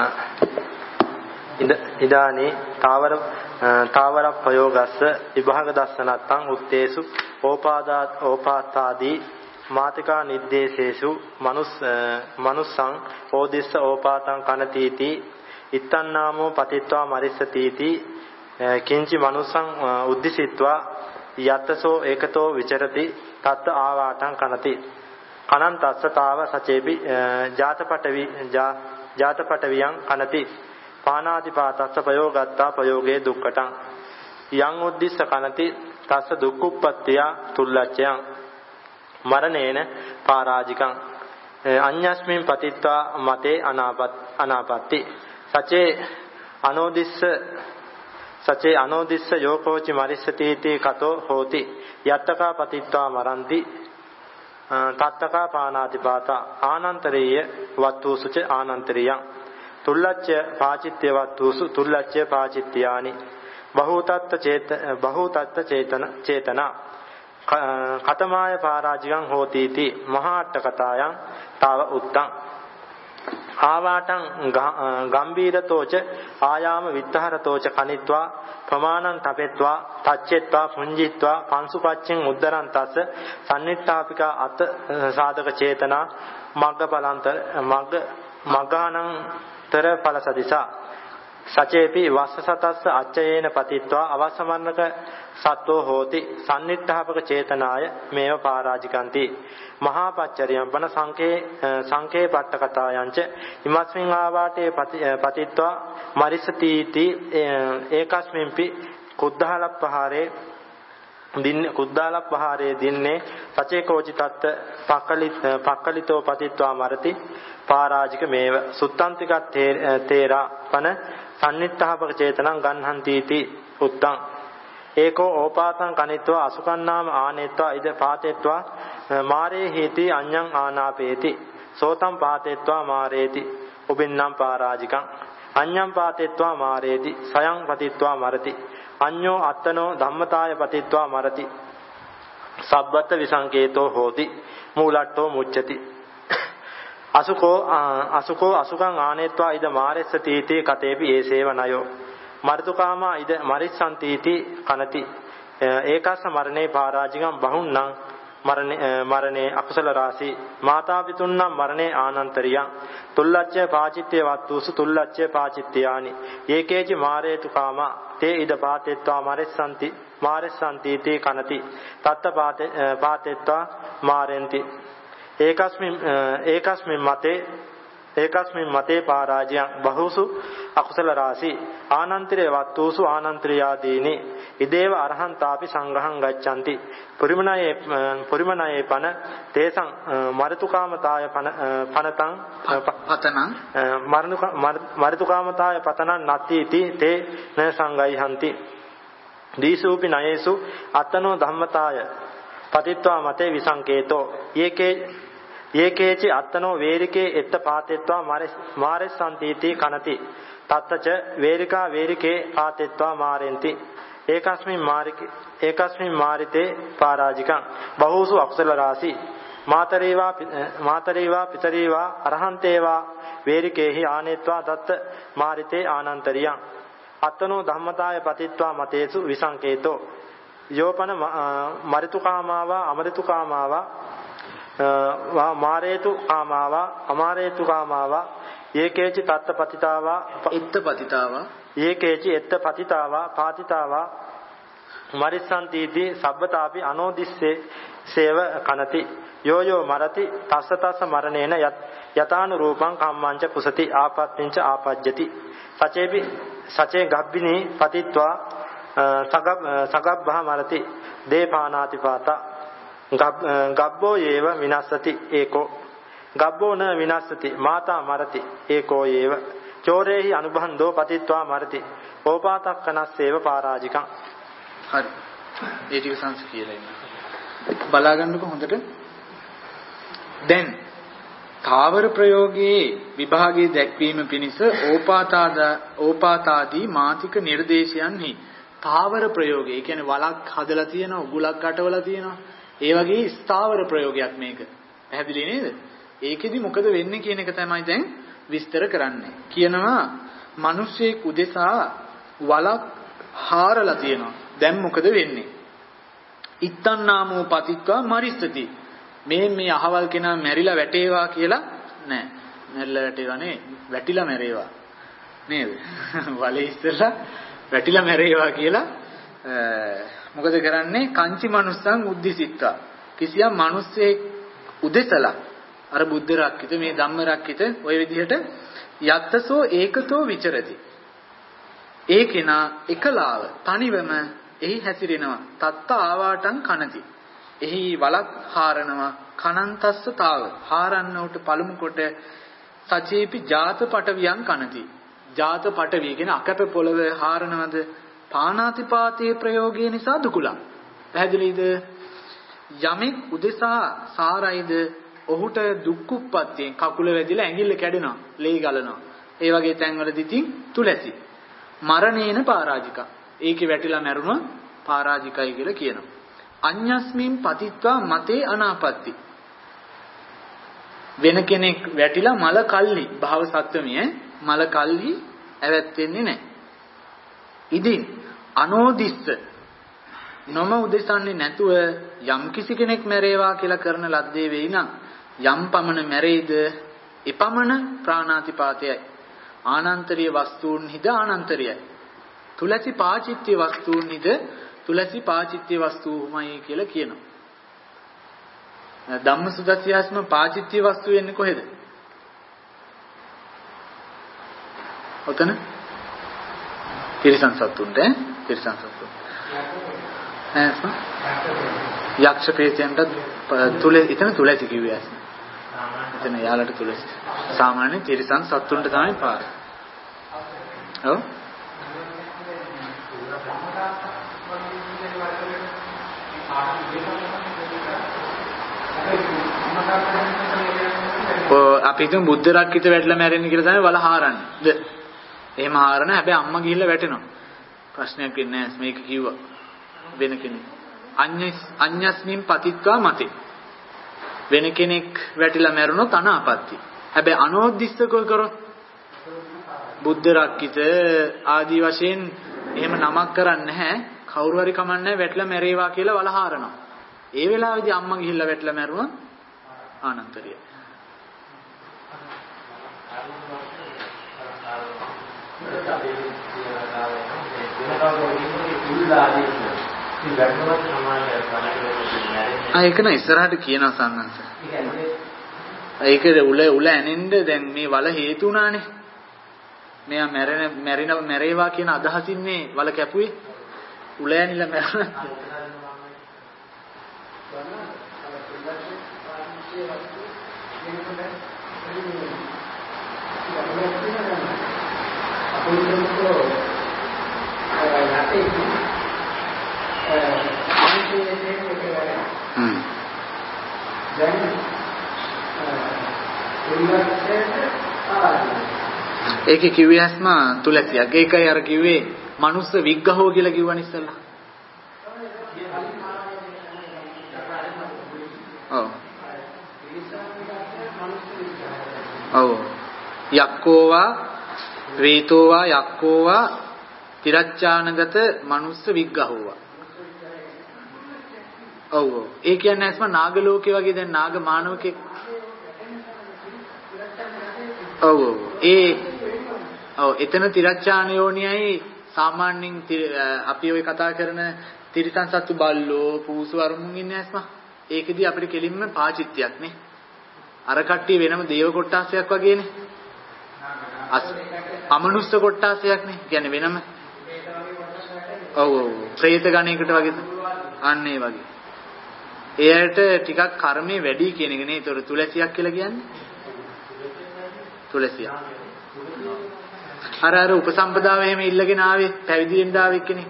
ඉඳ ඉදානේ තාවර තාවර ප්‍රයෝගස්ස විභාග දස්සනත්තං උත්තේසු ඕපාදා ඕපාතාදී මාතිකා නිද්දේශේසු මනුස් මනුස්සං ඕදිස්ස ඕපාතං කනතිති ඉත්තන්නාමෝ පතිත්වා මරිස්සතිති කිංචි මනුස්සං උද්දිසිත්වා යත්තසෝ ඒකතෝ විචරති තත් ආවාටං කනති කනං තස්සතාව සචේපි ජාතපටවි ජාතපටවියං කනති පානාතිපාතස්ස ප්‍රයෝගත්තා ප්‍රයෝගේ දුක්ඛටං යං උද්දිස්ස කනති තස්ස දුක්ඛුප්පත්තිය තුල්ලච්ඡයං මරණේන පරාජිකං අඤ්ඤස්මින් පතිත්වා මතේ අනාපත් අනාපත්ති සචේ අනෝදිස්ස සචේ අනෝදිස්ස යෝකෝචි මරිස්සති තී කතෝ හෝති යත්තකා පතිත්වා මරಂತಿ තත්තකා පානාතිපාතා ආනන්තරීය වත්තුසුච ආනන්තරියං තුල්ලච්ඡ පාචිත්‍ය වත්තුසු තුල්ලච්ඡ පාචිත්‍යානි බහූතත්ත චේත බහූතත්ත චේතන චේතන කතමාය පරාජිකං හෝතිති මහාට්ඨ කතායන් තව උත්තං ආවාටං ගම්බීරතෝච ආයාම විත්තහරතෝච කනිත්වා ප්‍රමාණං තපෙත්වා තච්චෙත්වා පුඤ්ජිත්වා පංසුපච්චෙන් උද්දරං තස්ස සම්නිට්ඨාපිකා අත සාධක චේතනා මග්ගපලන්තර මග්ග මග්ගානන්තර ඵලසදිසා සචේපි වස්සසතස්ස අච්චයේන පතිත්වා අවසමන්නක සත්වෝ හෝති සම්නිට්ඨාපක චේතනාය මේව පරාජිකಂತಿ මහා පච්චරියම් බන සංකේ සංකේ පට්ඨකතායන්ච ඉමස්මින් ආවාටේ පතිත්වා මරිසතිති ඒකස්මින්පි කුද්ධාලප්පහාරේ දින්න කුද්ධාලප්පහාරේ දින්නේ සචේ කෝචිතත්ත පක්කලිත පක්කලිතෝ පතිත්වා මරති පරාජික මේව සුත්තන්තික තේරා පන සම්නිට්ඨාපක චේතනං ගන්හන්තිති උත්තං ඒකෝ ඕපාතං කනිත්වා අසුකන්නාම ආනෙත්වා ඉද පාතෙත්වා මාරේ හේති අඤ්ඤං ආනාපේති සෝතං පාතෙත්වා මාරේති උබින්නම් පරාජිකං අඤ්ඤං පාතෙත්වා මාරේති සයං පතිත්වා මරති අඤ්ඤෝ අත්තනෝ ධම්මතාය පතිත්වා මරති සබ්බත් විසංකේතෝ හෝති මූලට්ඨෝ මුච්චති අසුකෝ අසුකෝ අසුකං ආනෙත්වා ඉද මාරෙස්ස තීති කතේපි ඒසේව නයෝ මර්තුකාමා ඉද මරිස්සන්තීති කනති ඒකස්ස මරණේ පරාජිකං බහුන්නං මරණේ මරණේ අකුසල රාසි මාතා පිතුන්නම් මරණේ ආනන්තරියං තුල්ලච්ඡ පාචිත්‍ය වත්තුසු තුල්ලච්ඡ පාචිත්‍යානි ඒකේච මාරේතු කාමා තේ ඉද පාතෙත්වා මරිස්සන්ති මාරෙස්සන්තීති කනති තත්ත පාතෙත්වා මාරෙන්ති ඒකස්මින් ඒකස්මින් මතේ ඒකස්මින් මතේ පරාජයං බහුසු අකුසල රාසි ආනන්තරේ වත්තුසු ආනන්ත්‍රයාදීනි ඉදේව අරහන්තාපි සංඝහං ගච්ඡanti පුරිමණයේ පුරිමණයේ පන තේසං මරතුකාමතාය පන පනතං පතනං මරතුකාමතාය පතනං නත්තිති තේ න සංගයිහන්ති දීසූපි නයේසු අත්තනෝ ධම්මතාය පතිත්වා මතේ විසංකේතෝ ඒකේ ඒකේච අත්තනෝ වේරිකේ එත්ත පාතෙත්වා මාරෙස්සන්තීති කනති තත්තච වේරිකා වේරිකේ පාතෙත්වා මාරෙන්ති ඒකස්මින් මාරිකේ ඒකස්මින් මාරිතේ පරාජිකං බහූසු අකුසල රාසි මාතරේවා මාතරේවා පිතරේවා අරහන්තේවා වේරිකේහි ආනෙත්වා දත්ත මාරිතේ ආනන්තරියං අත්තනෝ ධම්මතාය පතිත්වා මතේසු විසංකේතෝ යෝපන මරිතුකාමාවා අමරිතුකාමාවා වා මාරේතු කාමාවා අමාරේතු කාමාවා ඒකේචි තත්ත පතිතාවා ඉත්ත පතිතාවා ඒකේචි එත්ත පතිතාවා පාතිතාවා මරිස්සන්තීති සබ්බතාපි අනෝදිස්සේ සේව කනති යෝ යෝ මරති තස්ස තස්ස මරණේන යතානු රූපං කම්මංච පුසති ආපත්තිංච ආපජ්ජති සචේපි සචේ ගබ්බිනී පතිත්වා සගබ් සගබ්බහ මරති දේපානාතිපාතා ගබ්බෝ යේව විනස්සති ඒකෝ ගබ්බෝ න විනස්සති මාතා මරති ඒකෝ යේව චෝරේහි අනුබන්ධෝ පතිත්වා මරති ඕපාතක්කනස්සේව පරාජිකං හරි ඒ ටික සංස් කියලා ඉන්න බලා ගන්නකො හොඳට දැන් තාවර ප්‍රයෝගයේ විභාගයේ දැක්වීම පිණිස ඕපාතාද ඕපාතාදී මාතික නිර්දේශයන්හි තාවර ප්‍රයෝගය කියන්නේ වලක් හදලා තියෙනවා උගුලක් අටවලා තියෙනවා ඒ වගේ ස්ථාවර ප්‍රයෝගයක් මේක. පැහැදිලි නේද? ඒකෙදි මොකද වෙන්නේ කියන එක තමයි දැන් විස්තර කරන්නේ. කියනවා මිනිස්සෙක් උදෙසා වලක් හාරලා තියෙනවා. දැන් මොකද වෙන්නේ? ඉත්තන්නාමෝ පතිත්වා මරිස්සති. මේ මේ අහවල් කෙනා මැරිලා වැටේවා කියලා නෑ. මැරිලා වැටේවා නේ. වැටිලා මැරේවා. නේද? වලේ ඉස්සෙල්ලා වැටිලා මැරේවා කියලා මොකද කරන්නේ කංචි මනුස්සන් උද්දිසිට්ඨා කිසියම් මිනිස්සෙක් උදෙසලා අර බුද්ධ රක්කිත මේ ධම්ම රක්කිත ওই විදිහට යත්තසෝ ඒකතෝ විචරති ඒකේනා එකලාව තනිවම එහි හැසිරෙනවා තත්ත ආවාටං කනති එහි වලක් හාරනවා කනන්තස්ස තාව හාරන්න උට පළමු කොට සචේපි ජාත පටවියන් කනති ජාත පටවිය කියන අකප පොළව හාරනවද පානාතිපාතයේ ප්‍රයෝගය නිසා දුකුලක්. පැහැදිලිද? යමෙක් උදෙසා සාරයිද ඔහුට දුක් උප්පත්තියෙන් කකුල වැදිලා ඇඟිල්ල කැඩෙනවා, ලේ ගලනවා. ඒ වගේ තැන්වලදී තින් තුලැසි. මරණේන පරාජිකා. ඒකේ වැටිලා මැරුණොත් පරාජිකයි කියලා කියනවා. අඤ්ඤස්මින් පතිත්වා මතේ අනාපත්‍ති. වෙන කෙනෙක් වැටිලා මල කල්ලි භව සත්වමිය මල කල්ලි ඇවැත්වෙන්නේ නැහැ. ඉදින් අනෝදිස්ස නොම උදෙසන්නේ නැතුව යම් කිසි කෙනෙක් මැරේවා කියලා කරන ලද්දේ වෙයි නම් යම් පමණ මැරෙයිද එපමණ ප්‍රාණාතිපාතයයි. ආනන්තරීය වස්තුන්හිද ආනන්තරියයි. තුලසි පාචිත්‍ය වස්තුන්හිද තුලසි පාචිත්‍ය වස්තුමයි කියලා කියනවා. ධම්මසුදස්සියාස්ම පාචිත්‍ය වස්තු වෙන්නේ කොහෙද? ඔතන තිරිසන් සත්තුන්ට ඈ තිරිසන් සත්තුන්. ඈ යක්ෂ ප්‍රේතයන්ට තුලේ එතන තුලසි කිව්වේ ඇස්. එතන යාලට තුලසි. සාමාන්‍ය තිරිසන් සත්තුන්ට තමයි පාර. ඔව්. අපි හිතමු බුද්ධ රක්කිත වැටලා මැරෙන්නේ කියලා තමයි වල හාරන්නේද? එහෙම හාරන හැබැයි අම්මා ගිහිල්ලා වැටෙනවා. ප්‍රශ්නයක් වෙන්නේ නැහැ මේක කිව්වා. වෙන කෙනෙක්. අඤ්ඤස් අඤ්ඤස්මින් පතිත්වා මතේ. වෙන කෙනෙක් වැටිලා මැරුණොත් අනාපත්‍ති. හැබැයි අනෝද්දිස්තකෝ කරොත් බුද්ධ රක්කිත ආදී වශයෙන් එහෙම නමක් කරන්නේ නැහැ. කවුරු හරි කමන්නේ වැටිලා මැරේවා කියලා වල හාරනවා. ඒ වෙලාවේදී අම්මා ගිහිල්ලා වැටිලා මැරුණොත් ආනන්තරිය. ආ ඒක නේ ඉස්සරහට කියනවා සම්මන්ස. ඒක උල උල ඇනෙන්න දැන් මේ වල හේතු උනානේ. මෙයා මැරෙන මැරින මැරේවා කියන අදහසින් මේ වල කැපුවේ. උල ඇනිලා මැරුණා. ඒකේ කිව්වේ ඇස්ම තුලසියක්. ඒකයි අර කිව්වේ මනුස්ස විග්ඝහෝ කියලා කිව්වනේ ඉස්සෙල්ලා. ඔව්. ඔව්. යක්කෝවා වේතෝවා යක්කෝවා තිරච්ඡානගත මනුස්ස විග්ඝහෝවා. ඔව් ඔව්. ඒ කියන්නේ ඇස්ම නාග ලෝකේ වගේ දැන් නාග මානවකෙක්. ඔව් ඔව්. ඒ ඔව් එතන තිරච්ඡාන යෝනියයි සාමාන්‍යයෙන් අපි ඔය කතා කරන තිරිසන් සත්තු බල්ලෝ පූසු වරුමුන් ඉන්නේ ඇස්ම. ඒකෙදි අපිට කෙලින්ම පාචිත්‍යයක් නේ. අර කට්ටිය වෙනම දේව කොට්ටාසයක් වගේනේ. අමනුෂ්‍ය කොට්ටාසයක් නේ. කියන්නේ වෙනම. ඔව් ඔව්. പ്രേත ගණයකට වගේ. අන්න ඒ වගේ. එයාට ටිකක් කර්මයේ වැඩි කියන එක නේ. ඒතර තුලසියක් කියලා කියන්නේ. තුලසිය. අර අර උපසම්පදාව එහෙම ඉල්ලගෙන ආවේ පැවිදි වෙන්න ආවෙ කෙනෙක්.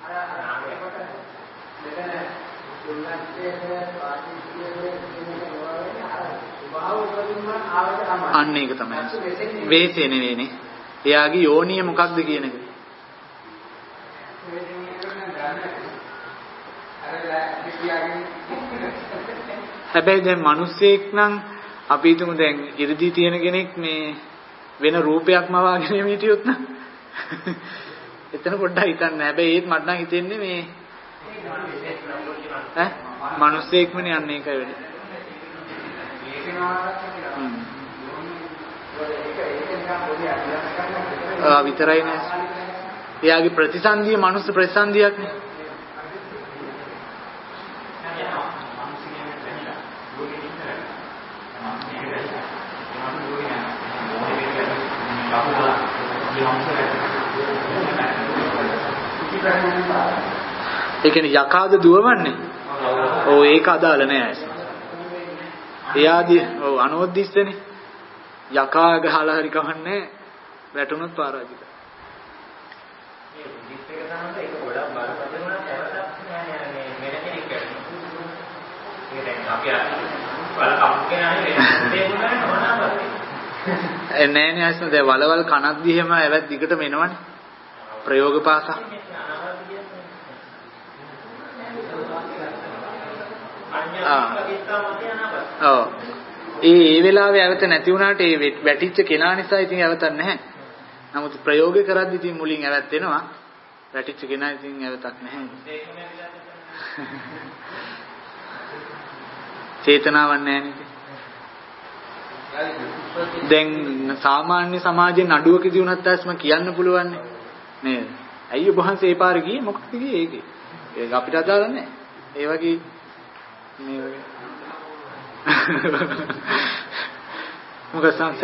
අන්න ඒක තමයි. වේසේ නෙවෙයිනේ. එයාගේ යෝනිය මොකක්ද කියන එක. හැබැයි දැන් මිනිස්සෙක් නම් අපි හිතමු දැන් ඉර්ධි තියෙන කෙනෙක් මේ වෙන රූපයක්ම වාගෙන හිටියොත් නම් එතන පොඩ්ඩක් හිතන්න. හැබැයි ඒත් මට නම් හිතෙන්නේ මේ ඈ මිනිස්සෙක්මනේ යන්නේ ඒකයි වෙන්නේ. ආ විතරයි නෑ. එයාගේ ප්‍රතිසන්දිය මනුස්ස ප්‍රතිසන්දියක් නේ. ඒ කියන්නේ යකාද දුවවන්නේ. ඔව් ඒක අදාළ නෑ ඇස්. එයාදී ඔව් අනෝද්දිස්සනේ. යකා ගහලා හරි කවන්නේ වැටුනොත් පරාජිතයි. මේ බුද්ධිස්තක තමයි ඒක ගොඩක් බලපෑම ඒ දැන් අපි අර වල කපුගෙන ආනේ ඒ මොනවානේ මොනවාද? ඒ නෑනේ අයිස්ම දැන් වලවල් කනක් දිහෙම ඇවත් දිගටම එනවනේ. ප්‍රයෝග පාසා. ඔව්. ඒ ඒ වෙලාවේ ඇවත නැති වුණාට ඒ වැටිච්ච කෙනා නිසා ඉතින් ඇවතක් නැහැ. නමුත් ප්‍රයෝගය කරද්දි ඉතින් මුලින් ඇවත් එනවා. වැටිච්ච කෙනා ඉතින් ඇවතක් නැහැ. චේතනාවක් නැහැ නේද? දැන් සාමාන්‍ය සමාජයේ නඩුවකදී වුණත් ඇස්ම කියන්න පුළුවන් නේද? ඇයි ඔබ වහන්සේ ඒ පාරේ ගියේ මොකක්ද ගියේ ඒකේ? ඒක අපිට අදාළ නැහැ. ඒ වගේ මේ වගේ මොකද සංස?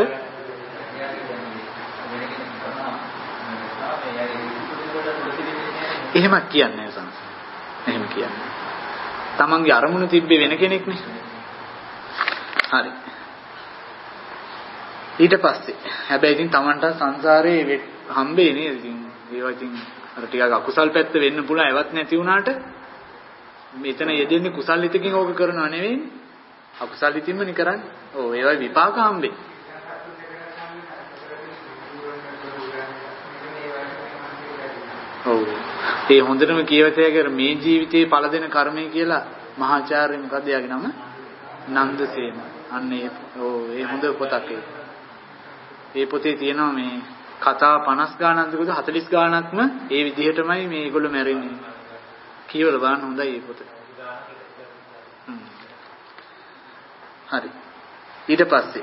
එහෙම කියන්නේ නැහැ සංස. එහෙම කියන්නේ. තමන්ගේ අරමුණ තිබ්බේ වෙන කෙනෙක් නේ. හරි. ඊට පස්සේ හැබැයි ඉතින් තමන්ට සංසාරේ හම්බේ නේද? ඉතින් ඒවා ඉතින් අර ටිකක් අකුසල් පැත්ත වෙන්න පුළුවන්. ඒවත් නැති වුණාට මෙතන යෙදෙන්නේ කුසල් හිතකින් ඕක කරනව නෙවෙයි. අකුසල් හිතින්ම නේ කරන්නේ. ඔව් ඒවයි විපාක හම්බේ. ඔව්. ඒ හොඳටම කියවතේ කර මේ ජීවිතේ පළ දෙන කර්මය කියලා මහාචාර්ය මොකද යාගේ නම? නන්දසේන. අන්න ඒ ඔව් ඒ හොඳ පොතක් ඒක. ඒ පොතේ තියෙනවා මේ කතා පනස් ගානක්ද හතළිස් ගානක්ම ඒ විදිහටමයි මේගොල්ලෝ මැරෙන්නේ. කියවල බලන්න හොඳයි මේ පොත. හරි. ඊට පස්සේ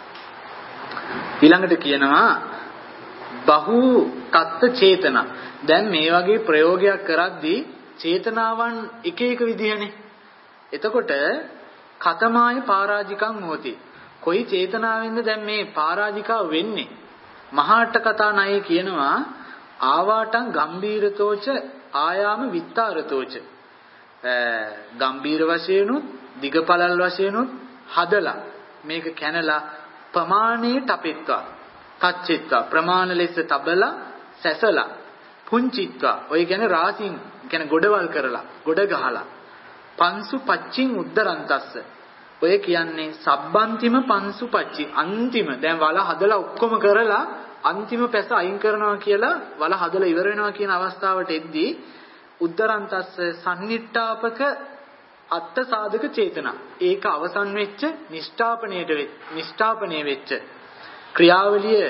ඊළඟට කියනවා බහු තත්ත්ව චේතන. දැන් මේ වගේ ප්‍රයෝගයක් කරද්දී චේතනාවන් එක එක විදිහනේ. එතකොට කතමාය පරාජිකං හොති. කොයි චේතනාවෙන්ද දැන් මේ පරාජිකාව වෙන්නේ? මහාට කතා ණයේ කියනවා ආවාටං ගම්බීරතෝච ආයාම විත්තරතෝච. ගම්බීර වශයෙන්ුත් දිගපළල් වශයෙන්ුත් හදලා මේක කැනලා ප්‍රමාණයේ තපෙත්වා තච්චෙත්වා ප්‍රමාණ ලෙස තබලා සැසලා පුංචිත්වා ඔය කියන්නේ රාසින් කියන්නේ ගොඩවල් කරලා ගොඩ ගහලා පංසු පච්චින් උද්දරන්තස්ස ඔය කියන්නේ සබ්බන්තිම පංසු පච්චි අන්තිම දැන් වල හදලා ඔක්කොම කරලා අන්තිම පැස අයින් කරනවා කියලා වල හදලා ඉවර වෙනවා කියන අවස්ථාවට එද්දී උද්දරන්තස්ස සම්නිට්ඨාපක අත්ත සාධක චේතනා ඒක අවසන් වෙච්ච නිෂ්ඨාපණයට නිෂ්ඨාපණය වෙච්ච ක්‍රියාවලිය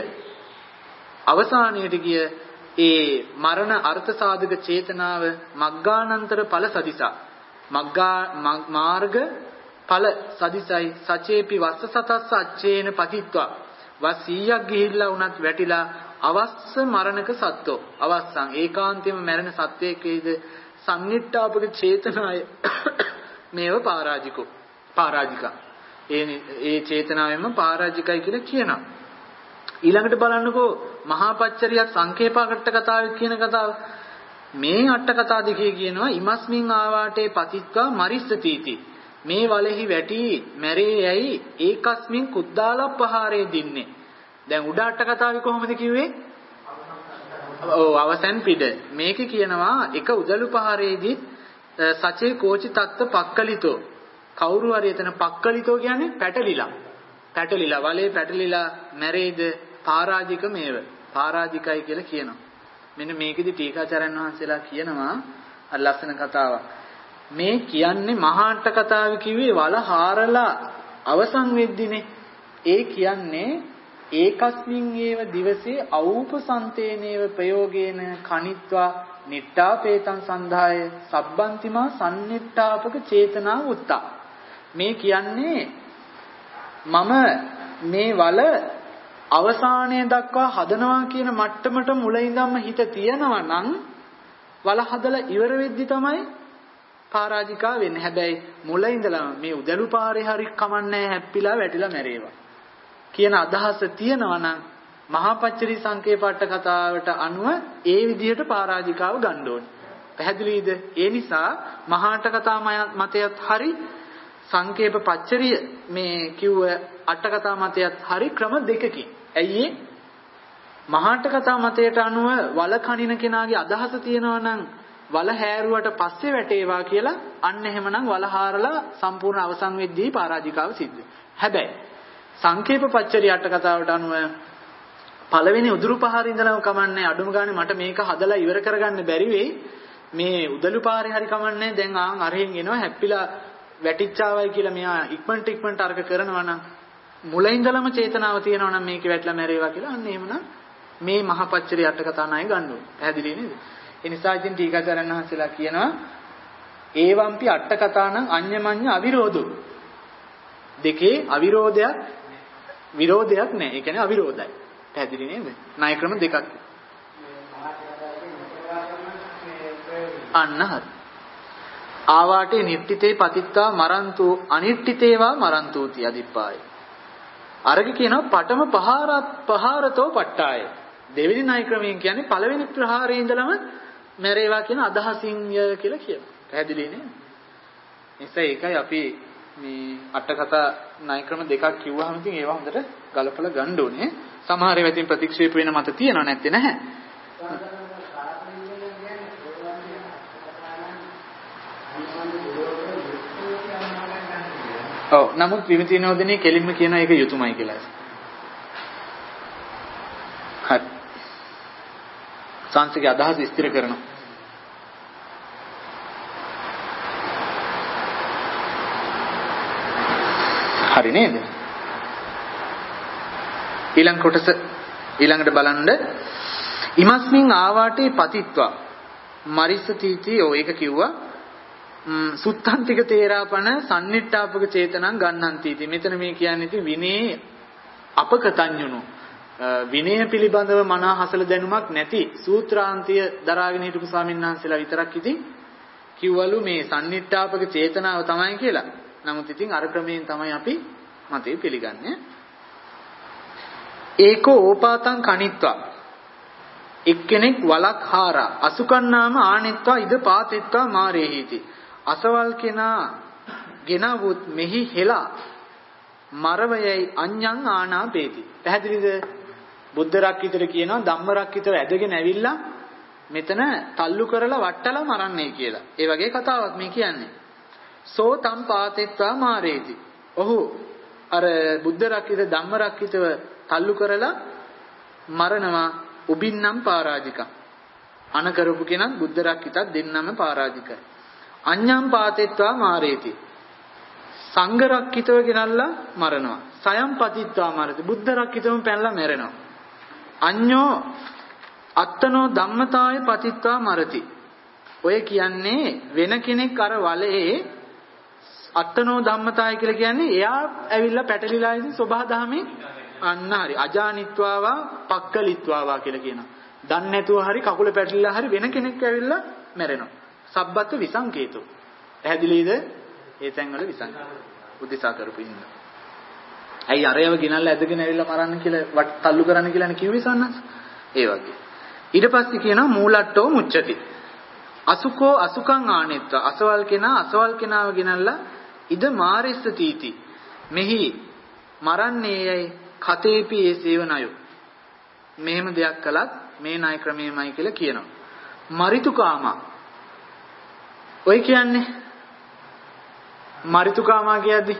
අවසානයේට ගිය ඒ මරණ අර්ථ සාධක චේතනාව මග්ගානන්තර ඵල සදිසා මග්ගා මාර්ග ඵල සදිසයි සචේපි වස්ස සතස්ස අච්චේන පතිත්වා වස් සීයක් ගිහිල්ලා වුණත් වැටිලා අවස්ස මරණක සත්ත්ව අවස්සන් ඒකාන්තයෙන්ම මැරෙන සත්වයකේද සම්නිට්ඨාපක චේතනාය මේව පරාජිකෝ පරාජිකා ඒ ඒ චේතනාවෙන්ම පරාජිකයි කියලා කියනවා. ඊළඟට බලන්නකෝ මහා පච්චරියක් සංකේපකට කතාවේ කියන කතාව මේ අට කතා දෙකේ කියනවා ඉමස්මින් ආවාටේ පතිත්වා මරිස්සතිති මේ වලෙහි වැටි මැරේ යයි ඒකස්මින් කුද්දාලප්පහාරේ දින්නේ. දැන් උඩ අට කතාවේ කොහොමද කිව්වේ? ඔව් අවසන් පිට මේකේ කියනවා එක උදළු පහරේදී සචේ කෝචි තත්ත පක්කලිතෝ කවුරු හරි එතන පක්කලිතෝ කියන්නේ පැටලිලා පැටලිලා වලේ පැටලිලා මැරෙයිද පරාජික මේව පරාජිකයි කියලා කියනවා. මෙන්න මේකෙදි ටීකාචාර්යන් වහන්සේලා කියනවා අර ලස්සන කතාවක්. මේ කියන්නේ මහාට කතාව කිව්වේ වල හාරලා අවසන් වෙද්දිනේ. ඒ කියන්නේ ඒකස්මින් ඒව දිවසේ අවූපසන්තේනේව ප්‍රයෝගේන කනිත්වා නිට්ඨාපේතං සන්ධාය සබ්බන්තිමා සම්නිට්ඨාපක චේතනා උත්තා. මේ කියන්නේ මම මේ වල අවසානයේ දක්වා හදනවා කියන මට්ටමට මුල ඉඳන්ම හිත තියනවා නම් වල හදලා ඉවර වෙද්දි තමයි පරාජිකා වෙන්නේ. හැබැයි මුල ඉඳලා මේ උදළු පාරේ හරි කමන්නේ හැප්පිලා වැටිලා මැරේවා කියන අදහස තියනවා නම් මහා පච්චරි සංකේපට්ට කතාවට අනුව ඒ විදිහට පරාජිකාව ගන්න ඕනේ. පැහැදිලිද? ඒ නිසා මහාට කතා මතයත් හරි සංකේප පච්චරිය මේ කිව්ව අට කතා මතයත් හරි ක්‍රම දෙකකින්. ඇයි මහාට කතා මතයට අනුව වල කණින කෙනාගේ අදහස තියෙනවා නම් වල හැරුවට පස්සේ වැටේවා කියලා අන්න එහෙමනම් වල හාරලා සම්පූර්ණ අවසන් වෙද්දී පරාජිකාව සිද්ධ. හැබැයි සංකේප පච්චරි අට කතාවට අනුව පළවෙනි උදුරු පහර ඉඳලම කමන්නේ අඩුම ගානේ මට මේක හදලා ඉවර කරගන්න බැරි වෙයි. මේ උදළු පාරේ හරි කමන්නේ දැන් ආන් අරහෙන් එනවා හැප්පිලා වැටිච්චාවයි කියලා මෙයා ඉක්මනට ඉක්මනට අර්ග කරනවා නම් මුල ඉඳලම චේතනාව තියෙනවා නම් මේකේ වැටලා මැරේවා කියලා අන්න එහෙමනම් මේ මහපච්චරි අට කතා ණය ගන්න ඕනේ. පැහැදිලි නේද? ඒ නිසා ඉතින් ටීකාචාර්යන් වහන්සේලා කියනවා ඒවම්පි අට කතානම් අඤ්ඤමඤ්ඤ අවිරෝධෝ. දෙකේ අවිරෝධයක් විරෝධයක් නැහැ. ඒ කියන්නේ අවිරෝධයි. පැහැදිලි නේද? ණය ක්‍රම දෙකක්. අන්න හරි. ආවාටේ නිට්ඨිතේ පතිත්තා මරන්තු අනිට්ඨිතේවා මරන්තුති අදිප්පාය. අරග කියනවා පඨම පහාරත් පහාරතෝ පට්ටාය. දෙවෙනි ණය ක්‍රමයෙන් කියන්නේ පළවෙනි ප්‍රහාරයේ ඉඳලම මැරේවා කියන අදහසින් ය කියලා කියනවා. පැහැදිලි නේද? නිසා ඒකයි අපි මේ අට කතා ණය ක්‍රම දෙකක් කිව්වහම ඉතින් ඒවා හොඳට ගලපලා ගන්න ඕනේ. සමහර ඒවා ඉතින් ප්‍රතික්ෂේප වෙන මත තියෙනව නැත්තේ නැහැ. ඔව් නමුත් විවිධ විනෝදනේ කෙලින්ම කියන එක යුතුයමයි කියලා. හරි. සංස්කෘතික අදහස් ස්ථිර කරනවා. හරි නේද? ඊළඟ කොටස ඊළඟට බලන්න ඉමස්මින් ආවාටේ පතිත්වා මරිස්සතිති ඔය එක කිව්වා සුත්තන්තික තේරාපන සම්නිට්ඨාපක චේතනං ගන්නන්තිති. මෙතන මේ කියන්නේ ඉතින් විනේ අපකතඤ්ඤුණු විනය පිළිබඳව මනා හසල දැනුමක් නැති සූත්‍රාන්තිය දරාගෙන හිටපු ස්වාමීන් වහන්සේලා විතරක් ඉතින් කිව්වලු මේ සම්නිට්ඨාපක චේතනාව තමයි කියලා. නමුත් ඉතින් අර ක්‍රමයෙන් තමයි අපි මතේ පිළිගන්නේ. ඒකෝ ඕපාතං කනිත්වා එක්කෙනෙක් වලක් හාරා අසුකන්නාම ආනෙත්වා ඉද පාතෙත්වා මාරේහිති. අසවල් කෙනා ගෙනවුත් මෙහි හෙලා මරවයයි අඤ්ඤං ආනාපේති. පැහැදිලිද? බුද්ධ රක්කිතර කියනවා ධම්ම රක්කිතර ඇදගෙන ඇවිල්ලා මෙතන තල්ලු කරලා වට්ටලා මරන්නේ කියලා. ඒ වගේ කතාවක් මේ කියන්නේ. සෝ තම් පාතෙත්වා මාරේති. ඔහු අර බුද්ධ රක්කිත ධම්ම රක්කිතව තල්ලු කරලා මරනවා උබින්නම් පරාජිකා. අන කරපු කෙනත් බුද්ධ රක්කිතත් දෙන්නම පරාජිකයි. අඤ්ඤම් පාතෙත්වා මාරේති. සංඝ රක්කිතව ගෙනල්ලා මරනවා. සයම් පතිත්වා මරති. බුද්ධ රක්කිතවම පැනලා මැරෙනවා. අඤ්ඤෝ අත්තනෝ ධම්මතාය පතිත්වා මරති. ඔය කියන්නේ වෙන කෙනෙක් අර වලේ අත්තනෝ ධම්මතාය කියලා කියන්නේ එයා ඇවිල්ලා පැටලිලා ඉඳි සබහා දහමේ අන්න හරි අජානිත්වාවා පක්කලිත්වාවා කියලා කියනවා. දන්නේ නැතුව හරි කකුල පැටලිලා හරි වෙන කෙනෙක් ඇවිල්ලා මැරෙනවා. සබ්බත් විසංකේතෝ. පැහැදිලිද? ඒ තැන්වල විසංකේත. උද්දේශා කරපු ඉන්න. ඇයි අරයව ගෙනල්ලා ඇදගෙන ඇවිල්ලා මරන්න කියලා වට තල්ලු කරන්න කියලානේ කිව්වේ සන්නස්. ඒ වගේ. ඊට පස්සේ කියනවා මූලට්ටෝ මුච්චති. අසුකෝ අසුකං ආනෙත්වා. අසවල් කෙනා අසවල් කෙනාව ගෙනල්ලා ඉද මාරිස්ස තීති. මෙහි මරන්නේයයි කතේපි ඒ සේවනයෝ. මෙහෙම දෙයක් කළත් මේ ණය ක්‍රමයමයි කියලා කියනවා. මරිතුකාමා. ඔය කියන්නේ මරිතුකාමා කියද්දි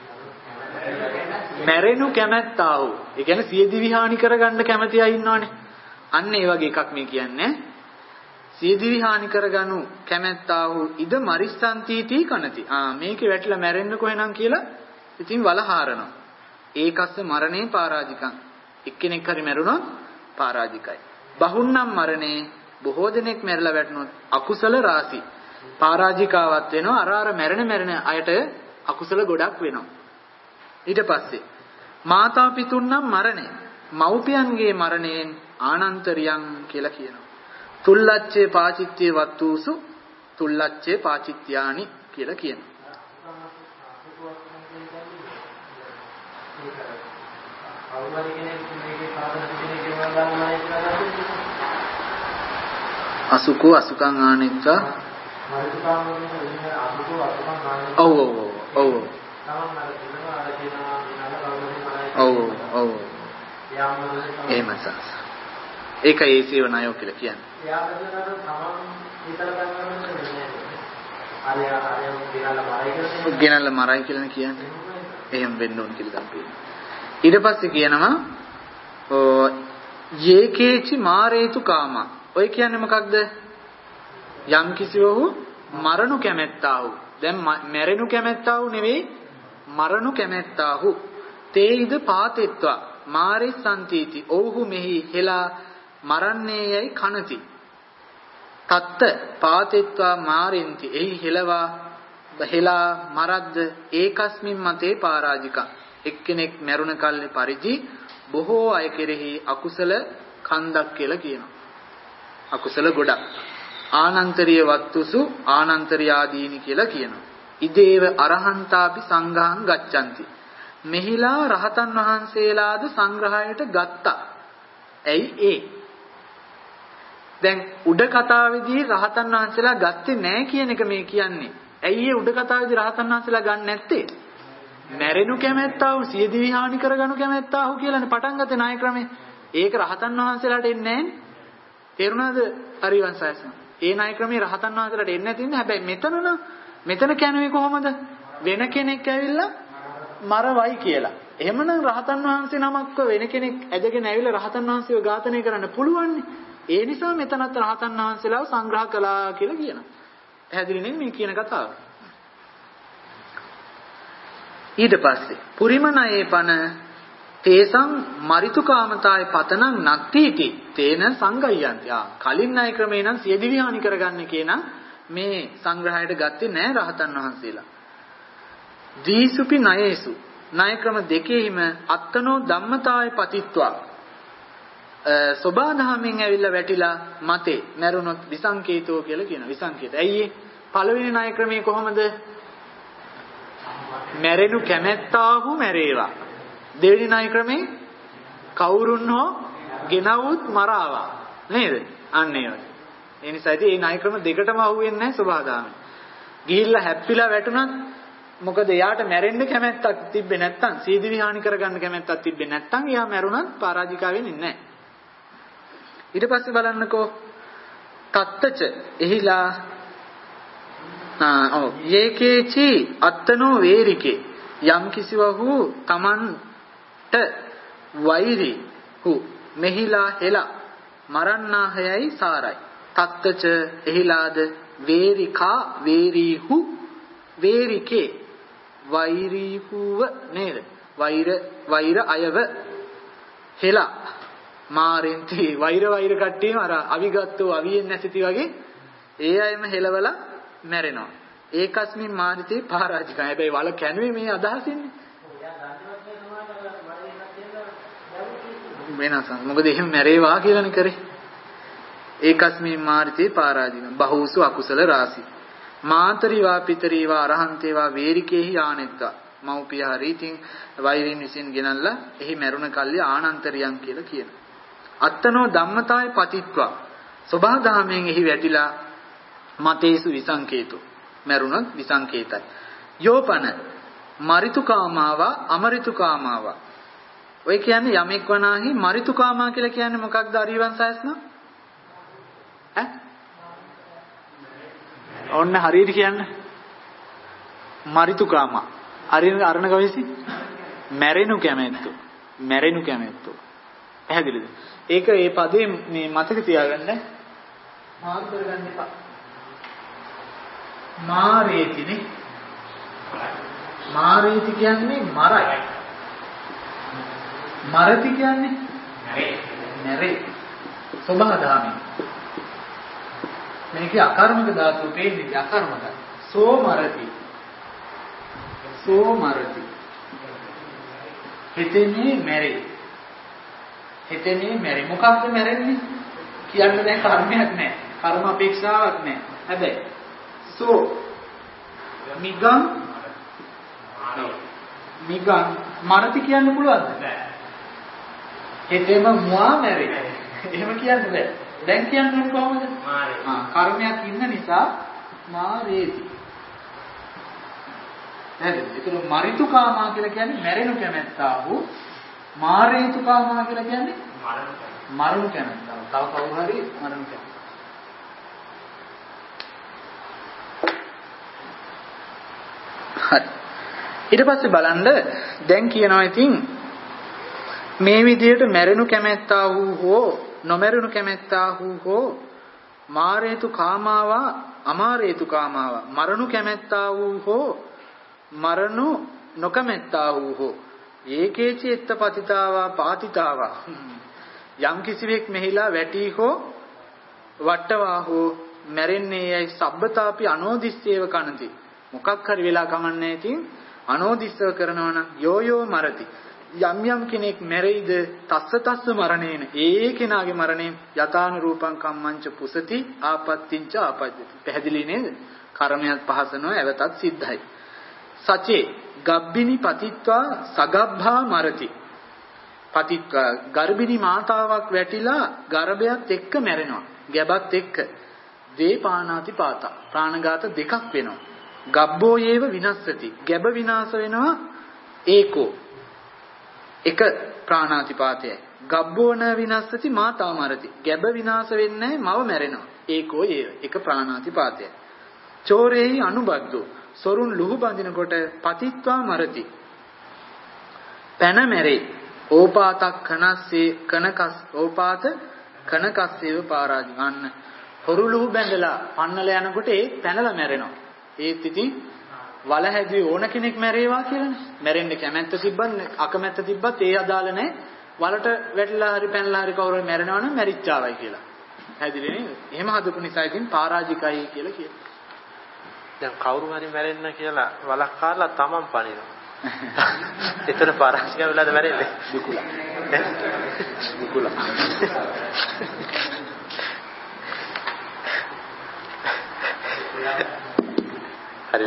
මැරෙනු කැමැත්තා වූ. ඒ කියන්නේ සියදි විහානි කරගන්න කැමති අය ඉන්නවනේ. අන්න ඒ වගේ එකක් මේ කියන්නේ. සියදි විහානි කරගනු කැමැත්තා වූ ඉද මරිස්සන්තිති කනති. ආ මේකේ වැටිලා මැරෙන්න කොහෙනම් කියලා ඉතින් වල හාරනවා. ඒකස්ස මරණේ පරාජිකං. එක්කෙනෙක් හරි මැරුණොත් පරාජිකයි. බහුන්නම් මරණේ බොහෝ දෙනෙක් මැරලා වැටුණොත් අකුසල රාශි. පරාජිකාවක් වෙනවා. අර අර මැරෙන මැරෙන අයට අකුසල ගොඩක් වෙනවා. ඊට පස්සේ මාතා පිතුන්නම් මරණේ මව්පියන්ගේ මරණයෙන් ආනන්තරියං කියලා කියනවා. තුල්ලච්චේ පාචිත්‍ය වත්තුසු තුල්ලච්චේ පාචිත්‍යානි කියලා කියනවා. අසුකෝ අසුකං ආනෙත්වා ඔව් ඔව් ඔව් ඔව් ඔව් එහෙම සස් ඒකයි ඒ සේවනායෝ කියලා කියන්නේ. විතර ගන්නවනේ. ආරය ආරය ගෙනල්ලා මරයි කියලා. ගෙනල්ලා මරයි කියලා කියන්නේ. එහෙම වෙන්න ඕන කියලා තමයි. ඊට පස්සේ කියනවා යේකේචි මාරේතු කාම. ඔය කියන්නේ මොකක්ද? යම් කිසිවහු මරණු කැමැත්තාහු. දැන් මැරෙනු කැමැත්තාහු නෙවෙයි මරණු කැමැත්තාහු. තේයිද පාතෙත්වා මාරිස්සන්තිති. ඔව්හු මෙහි හෙලා මරන්නේ යයි කනති. තත්ත පාතෙත්වා මාරෙන්ති. එහි හෙලවා හෙලා මරද්ද ඒකස්මින් මතේ පරාජික. එක්කෙනෙක් මැරුණ කල්ලි පරිදි බොහෝ අය කෙරෙහි අකුසල කන්දක් කියලා කියනවා. අකුසල ගොඩක්. ආනන්තරීය වත්තුසු ආනන්තරියාදීනි කියලා කියනවා. ඉදේව අරහන්තාපි සංඝාං ගච්ඡanti. මෙහිලා රහතන් වහන්සේලාද සංග්‍රහයට ගත්තා. ඇයි ඒ? දැන් උඩ කතාවේදී රහතන් වහන්සේලා ගත්තේ නැහැ කියන එක මේ කියන්නේ. ඇයි ඒ උඩ කතාවේදී රහතන් වහන්සේලා ගන්න නැත්තේ? මැරෙනු කැමැත්තාහු සියදිවි හානි කරගනු කැමැත්තාහු කියලානේ පටන් ගත්තේ ණය ක්‍රමේ. ඒක රහතන් වහන්සේලාට එන්නේ නැහැ. තේරුණාද පරිවංශයසන? ඒ ණය ක්‍රමේ රහතන් වහන්සේලාට එන්නේ නැති ඉන්නේ. හැබැයි මෙතන නම් මෙතන කියන්නේ කොහොමද? වෙන කෙනෙක් ඇවිල්ලා මරවයි කියලා. එහෙමනම් රහතන් වහන්සේ නමක්ව වෙන කෙනෙක් ඇදගෙන ඇවිල්ලා රහතන් වහන්සේව ඝාතනය කරන්න පුළුවන්. ඒ නිසා මෙතනත් රහතන් වහන්සේලාව සංග්‍රහ කළා කියලා කියනවා. පැහැදිලි නේ මේ කියන කතාව? ඊට පස්සේ පුරිමනයේ පන තේසං මරිතුකාමතාය පතනං නත්තිති තේන සංගයයන්ති. ආ කලින් ණය ක්‍රමේ නම් සියදිවි හානි කරගන්න කියන මේ සංග්‍රහයට ගත්තේ නෑ රහතන් වහන්සේලා. දීසුපි ණයේසු ණය ක්‍රම දෙකෙහිම අත්තනෝ ධම්මතාය පතිත්වා සෝබාධාමෙන් ඇවිල්ලා වැටිලා මතේ මරුණොත් විසංකේතෝ කියලා කියනවා. විසංකේත. ඇයි ඒ? පළවෙනි ණය ක්‍රමේ කොහොමද? මැරෙනු කැමැත්තාහු මැරේවා. දෙවෙනි ණය ක්‍රමේ කවුරුන් හෝ ගෙනවුත් මරාවා. නේද? අන්න ඒ වගේ. ඒ නිසා ඉතින් මේ ණය ක්‍රම දෙකටම අහුවෙන්නේ නැහැ සෝබාධාමෙන්. ගිහිල්ලා හැප්පිලා වැටුණත් මොකද එයාට මැරෙන්න කැමැත්තක් තිබ්බේ නැත්තම් සීදිවි හානි කරගන්න කැමැත්තක් තිබ්බේ නැත්තම් එයා මැරුණත් පරාජිකා වෙන්නේ නැහැ. ඊට පස්සේ බලන්නකෝ තත්තච එහිලා ආ ඔව් යේකේචි අත්තනෝ වේරිකේ යම් කිසිවහු තමන්ට වෛරි හු මෙහිලා හෙලා මරන්නාහයයි සාරයි. තත්තච එහිලාද වේරිකා වේරිහු වේරිකේ වෛරීහුව නේද? වෛර වෛර අයව හෙලා මාරෙන්ති වෛර වෛර කට්ටියම අර අවිගත්තෝ අවියෙන් නැසිති වගේ ඒ අයම හෙලවලා මැරෙනවා. ඒකස්මින් මාරිතේ පරාජිකයි. හැබැයි වල කැණුවේ මේ අදහසින්නේ. වෙනස. මොකද එහෙම මැරේවා කියලානේ කරේ. ඒකස්මින් මාරිතේ පරාජිකයි. බහූසු අකුසල රාසි. මාතරිවා පිතරිවා අරහන්තේවා වේරිකේහි ආනෙත්තා. මෞපිය හරිතින් වෛරින් විසින් ගෙනල්ලා එහි මැරුණ කල්ලි ආනන්තරියන් කියලා කියනවා. අත්තනෝ ධම්මතාය පතිත්වා සෝභාධාමයෙන් එහි වැටිලා මතේසු විසංකේතෝ මරුණොත් විසංකේතයි. යෝපන මරිතුකාමාවා අමරිතුකාමාවා. ඔය කියන්නේ යමෙක් වනාහි මරිතුකාමා කියලා කියන්නේ මොකක්ද අරිවංශයස්න? ඈ? ඔන්න හරියට කියන්න. මරිතුකාමා. අරින අරණ කවයිසි? මැරෙනු කැමැත්තෝ. මැරෙනු කැමැත්තෝ. පැහැදිලිද? ඒක ඒ පදේ මේ මතක තියාගන්න. මාරු කරගන්න එපා. මාරේතිනේ. මාරේති කියන්නේ මරයි. මරති කියන්නේ නැරේ. නැරේ. සෝභාධාමී. මේකේ අකර්මක ධාතුව පේන්නේ අකර්මක. සෝ මරති. සෝ මරති. හිතෙන්නේ මැරේ. හිතෙන්නේ මැරේ. මොකක්ද මැරෙන්නේ? කියන්න දැන් කර්මයක් නැහැ. කර්ම අපේක්ෂාවක් නැහැ. හැබැයි සෝ මිගං මිගං මරති කියන්න පුළුවන්ද? නැහැ. හිතෙම මුවා මැරේ. එහෙම කියන්න බෑ. දැන් කියන්නේ කොහොමද? මාරේ. ආ කර්මයක් ඉන්න නිසා මාරේති. හරි. ඒතර මරිතුකාමා කියලා කියන්නේ මැරෙනු කැමැත්තා වූ මාරේතුකාමා කියලා කියන්නේ මරණු කැමැත්තා. තව කවුරු හරි මරණු කැමැත්තා. හරි. ඊට පස්සේ බලන්න දැන් කියනවා ඉතින් මේ විදිහට මැරෙනු කැමැත්තා වූ හෝ නොමැරෙනු කැමැත්තා වූ හෝ මාරේතු කාමාවා අමාරේතු කාමාවා මරණු කැමැත්තා වූ හෝ මරණු නොකමැත්තා වූ හෝ ඒකේචි එත්ත පතිතාවා පාතිතාවා යම් කිසිවෙක් මෙහිලා වැටි හෝ වට්ටවා හෝ මැරෙන්නේ යයි සබ්බතාපි අනෝදිස්සේව කනති මොකක් හරි වෙලා කමන්නේ ඉතින් අනෝදිස්සව කරනවා නම් යෝ යෝ මරති යම් යම් කෙනෙක් මැරෙයිද තස්ස තස්ස මරණේන ඒ කෙනාගේ මරණයෙන් යතාන රූපං කම්මංච පුසති ආපත්තිංච ආපජ්ජති පැහැදිලි නේද කර්මයක් පහසනවා එවතත් සිද්ධයි සචේ ගබ්බිනි පතිත්වා සගබ්භා මරති පතිත්වා ගර්භිණී මාතාවක් වැටිලා ගර්භයත් එක්ක මැරෙනවා ගැබත් එක්ක දීපානාති පාතා ප්‍රාණඝාත දෙකක් වෙනවා ගබ්බෝ යේව විනස්සති ගැබ විනාශ වෙනවා ඒකෝ එක ප්‍රාණාතිපාතයයි ගබ්බෝන විනස්සති මාතා මරති ගැබ විනාශ වෙන්නේ මව මැරෙනවා ඒකෝ ඒව එක ප්‍රාණාතිපාතයයි චෝරේහි අනුබද්ධෝ සොරුන් ලුහු බඳිනකොට පතිත්වා මරති පැන මැරේ ඕපාතක් කනස්සේ කනකස් ඕපාත කනකස්සේව පාරාජිවන්න හොරු ලුහු බැඳලා පන්නල යනකොට ඒ පැනලා මැරෙනවා ඒත් ඉතින් වල හැදුවේ ඕන කෙනෙක් මැරේවා කියලානේ. මැරෙන්න කැමැත්ත තිබ්බත් අකමැත්ත තිබ්බත් ඒ අදාළ නැහැ. වලට වැටිලා හරි පැනලා හරි කවුරු හරි මැරෙනවා නම් මැරිච්චාවයි කියලා. හැදිලේ නේද? එහෙම හදපු නිසා ඉතින් පරාජිකයි කියලා කියනවා. දැන් කවුරු හරි මැරෙන්න කියලා වලක් කාලා තමන් පනිනවා. එතන පරාජික වෙලාද මැරෙන්නේ? දුකුලා. දුකුලා. හරිද?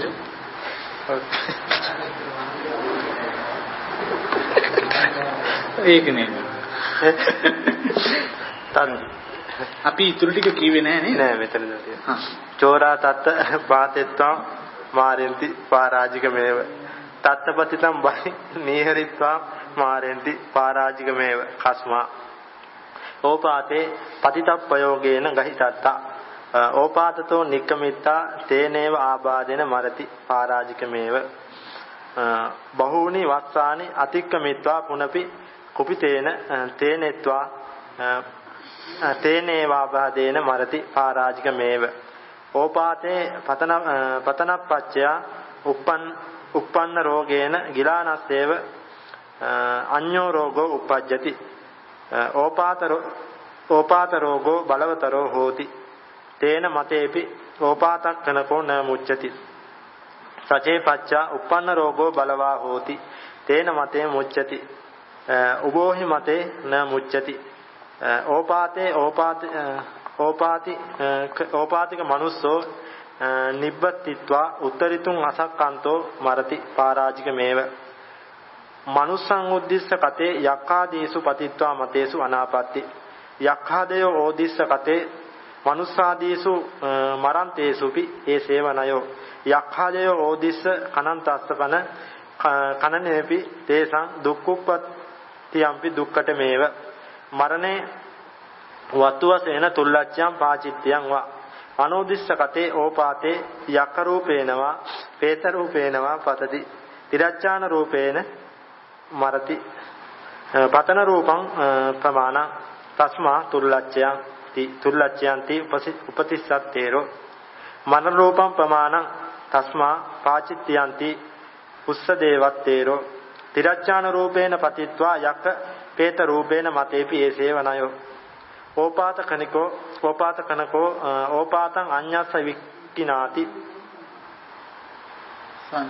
ඒක නේ. තන් අපි ඊටු ටික කිව්වේ නෑ නේද? නෑ මෙතනද තියෙනවා. හා. චෝරා තත්ත පාතෙත්වා මාරෙන්ති පරාජිකමේව. තත්තපතිතම් බයි නීහරිත්වා මාරෙන්ති පරාජිකමේව කස්මා. ඕපාතේ පතිතප්පයෝගේන ගහිතත්තා. ඕපාතතෝ නික්කමිත්තා තේනේව ආබාදෙන මරති පරාජිකමේව. බහූනි වස්සානි අතික්කමිත්වා පුනපි කුපිතේන තේනෙත්වා තේනේවාබාදේන මරති පරාජිකමේව. ඕපාතේ පතන පතනප්පච්චය උප්පන් උප්පන්න රෝගේන ගිලානස්සේව අඤ්ඤෝ රෝගෝ උප්පජ්ජති. ඕපාත ඕපාත රෝගෝ බලවතරෝ හෝති. තේන මතේපි ඕපාතක් කනකෝ න මුච්ඡති. සචේ පච්චා උප්පන්න රෝගෝ බලවා හෝති. තේන මතේ මුච්ඡති. උභෝහි මතේ න මුච්ඡති. ඕපාතේ ඕපාත ඕපාති ඕපාතික මනුස්සෝ නිබ්බත්තිත්වා උත්තරිතුං අසක්කන්තෝ මරති පරාජිකමේව. මනුස්සං උද්දිස්ස කතේ යක්ඛාදීසු පතිත්වා මතේසු අනාපත්ති. යක්ඛාදයෝ ඕදිස්ස කතේ මනුස්සාදීසු මරන්තේසුපි ඒ සේවනයෝ. යක්ඛාදයෝ ඕදිස්ස කනන්තස්සපන කනනේපි තේසං දුක්ඛුප්පත්තියම්පි දුක්ඛටමේව. මරණේ වත්තුවසේන තුල්ලච්ඡයන් පාචිත්‍යං වා අනෝදිස්ස කතේ ඕපාතේ යක්ඛ රූපේනවා පේත රූපේනවා පතති. තිරච්ඡාන රූපේන මරති. පතන රූපං ප්‍රමාණ තස්මා තුල්ලච්ඡයන් ති තුල්ලච්ඡයන්ති උපතිස්සත්තේරෝ. මන රූපං ප්‍රමාණ තස්මා පාචිත්‍යන්ති උස්ස දේවත්තේරෝ. තිරච්ඡාන රූපේන පතිත්වා යක්ඛ පේත රූපේන මතේපි ඒසේවනයෝ. ඕපාත කනිකෝ ඕපාත කනකෝ ඕපාතං අඤ්ඤස්ස වික්ඛිනාති. සංස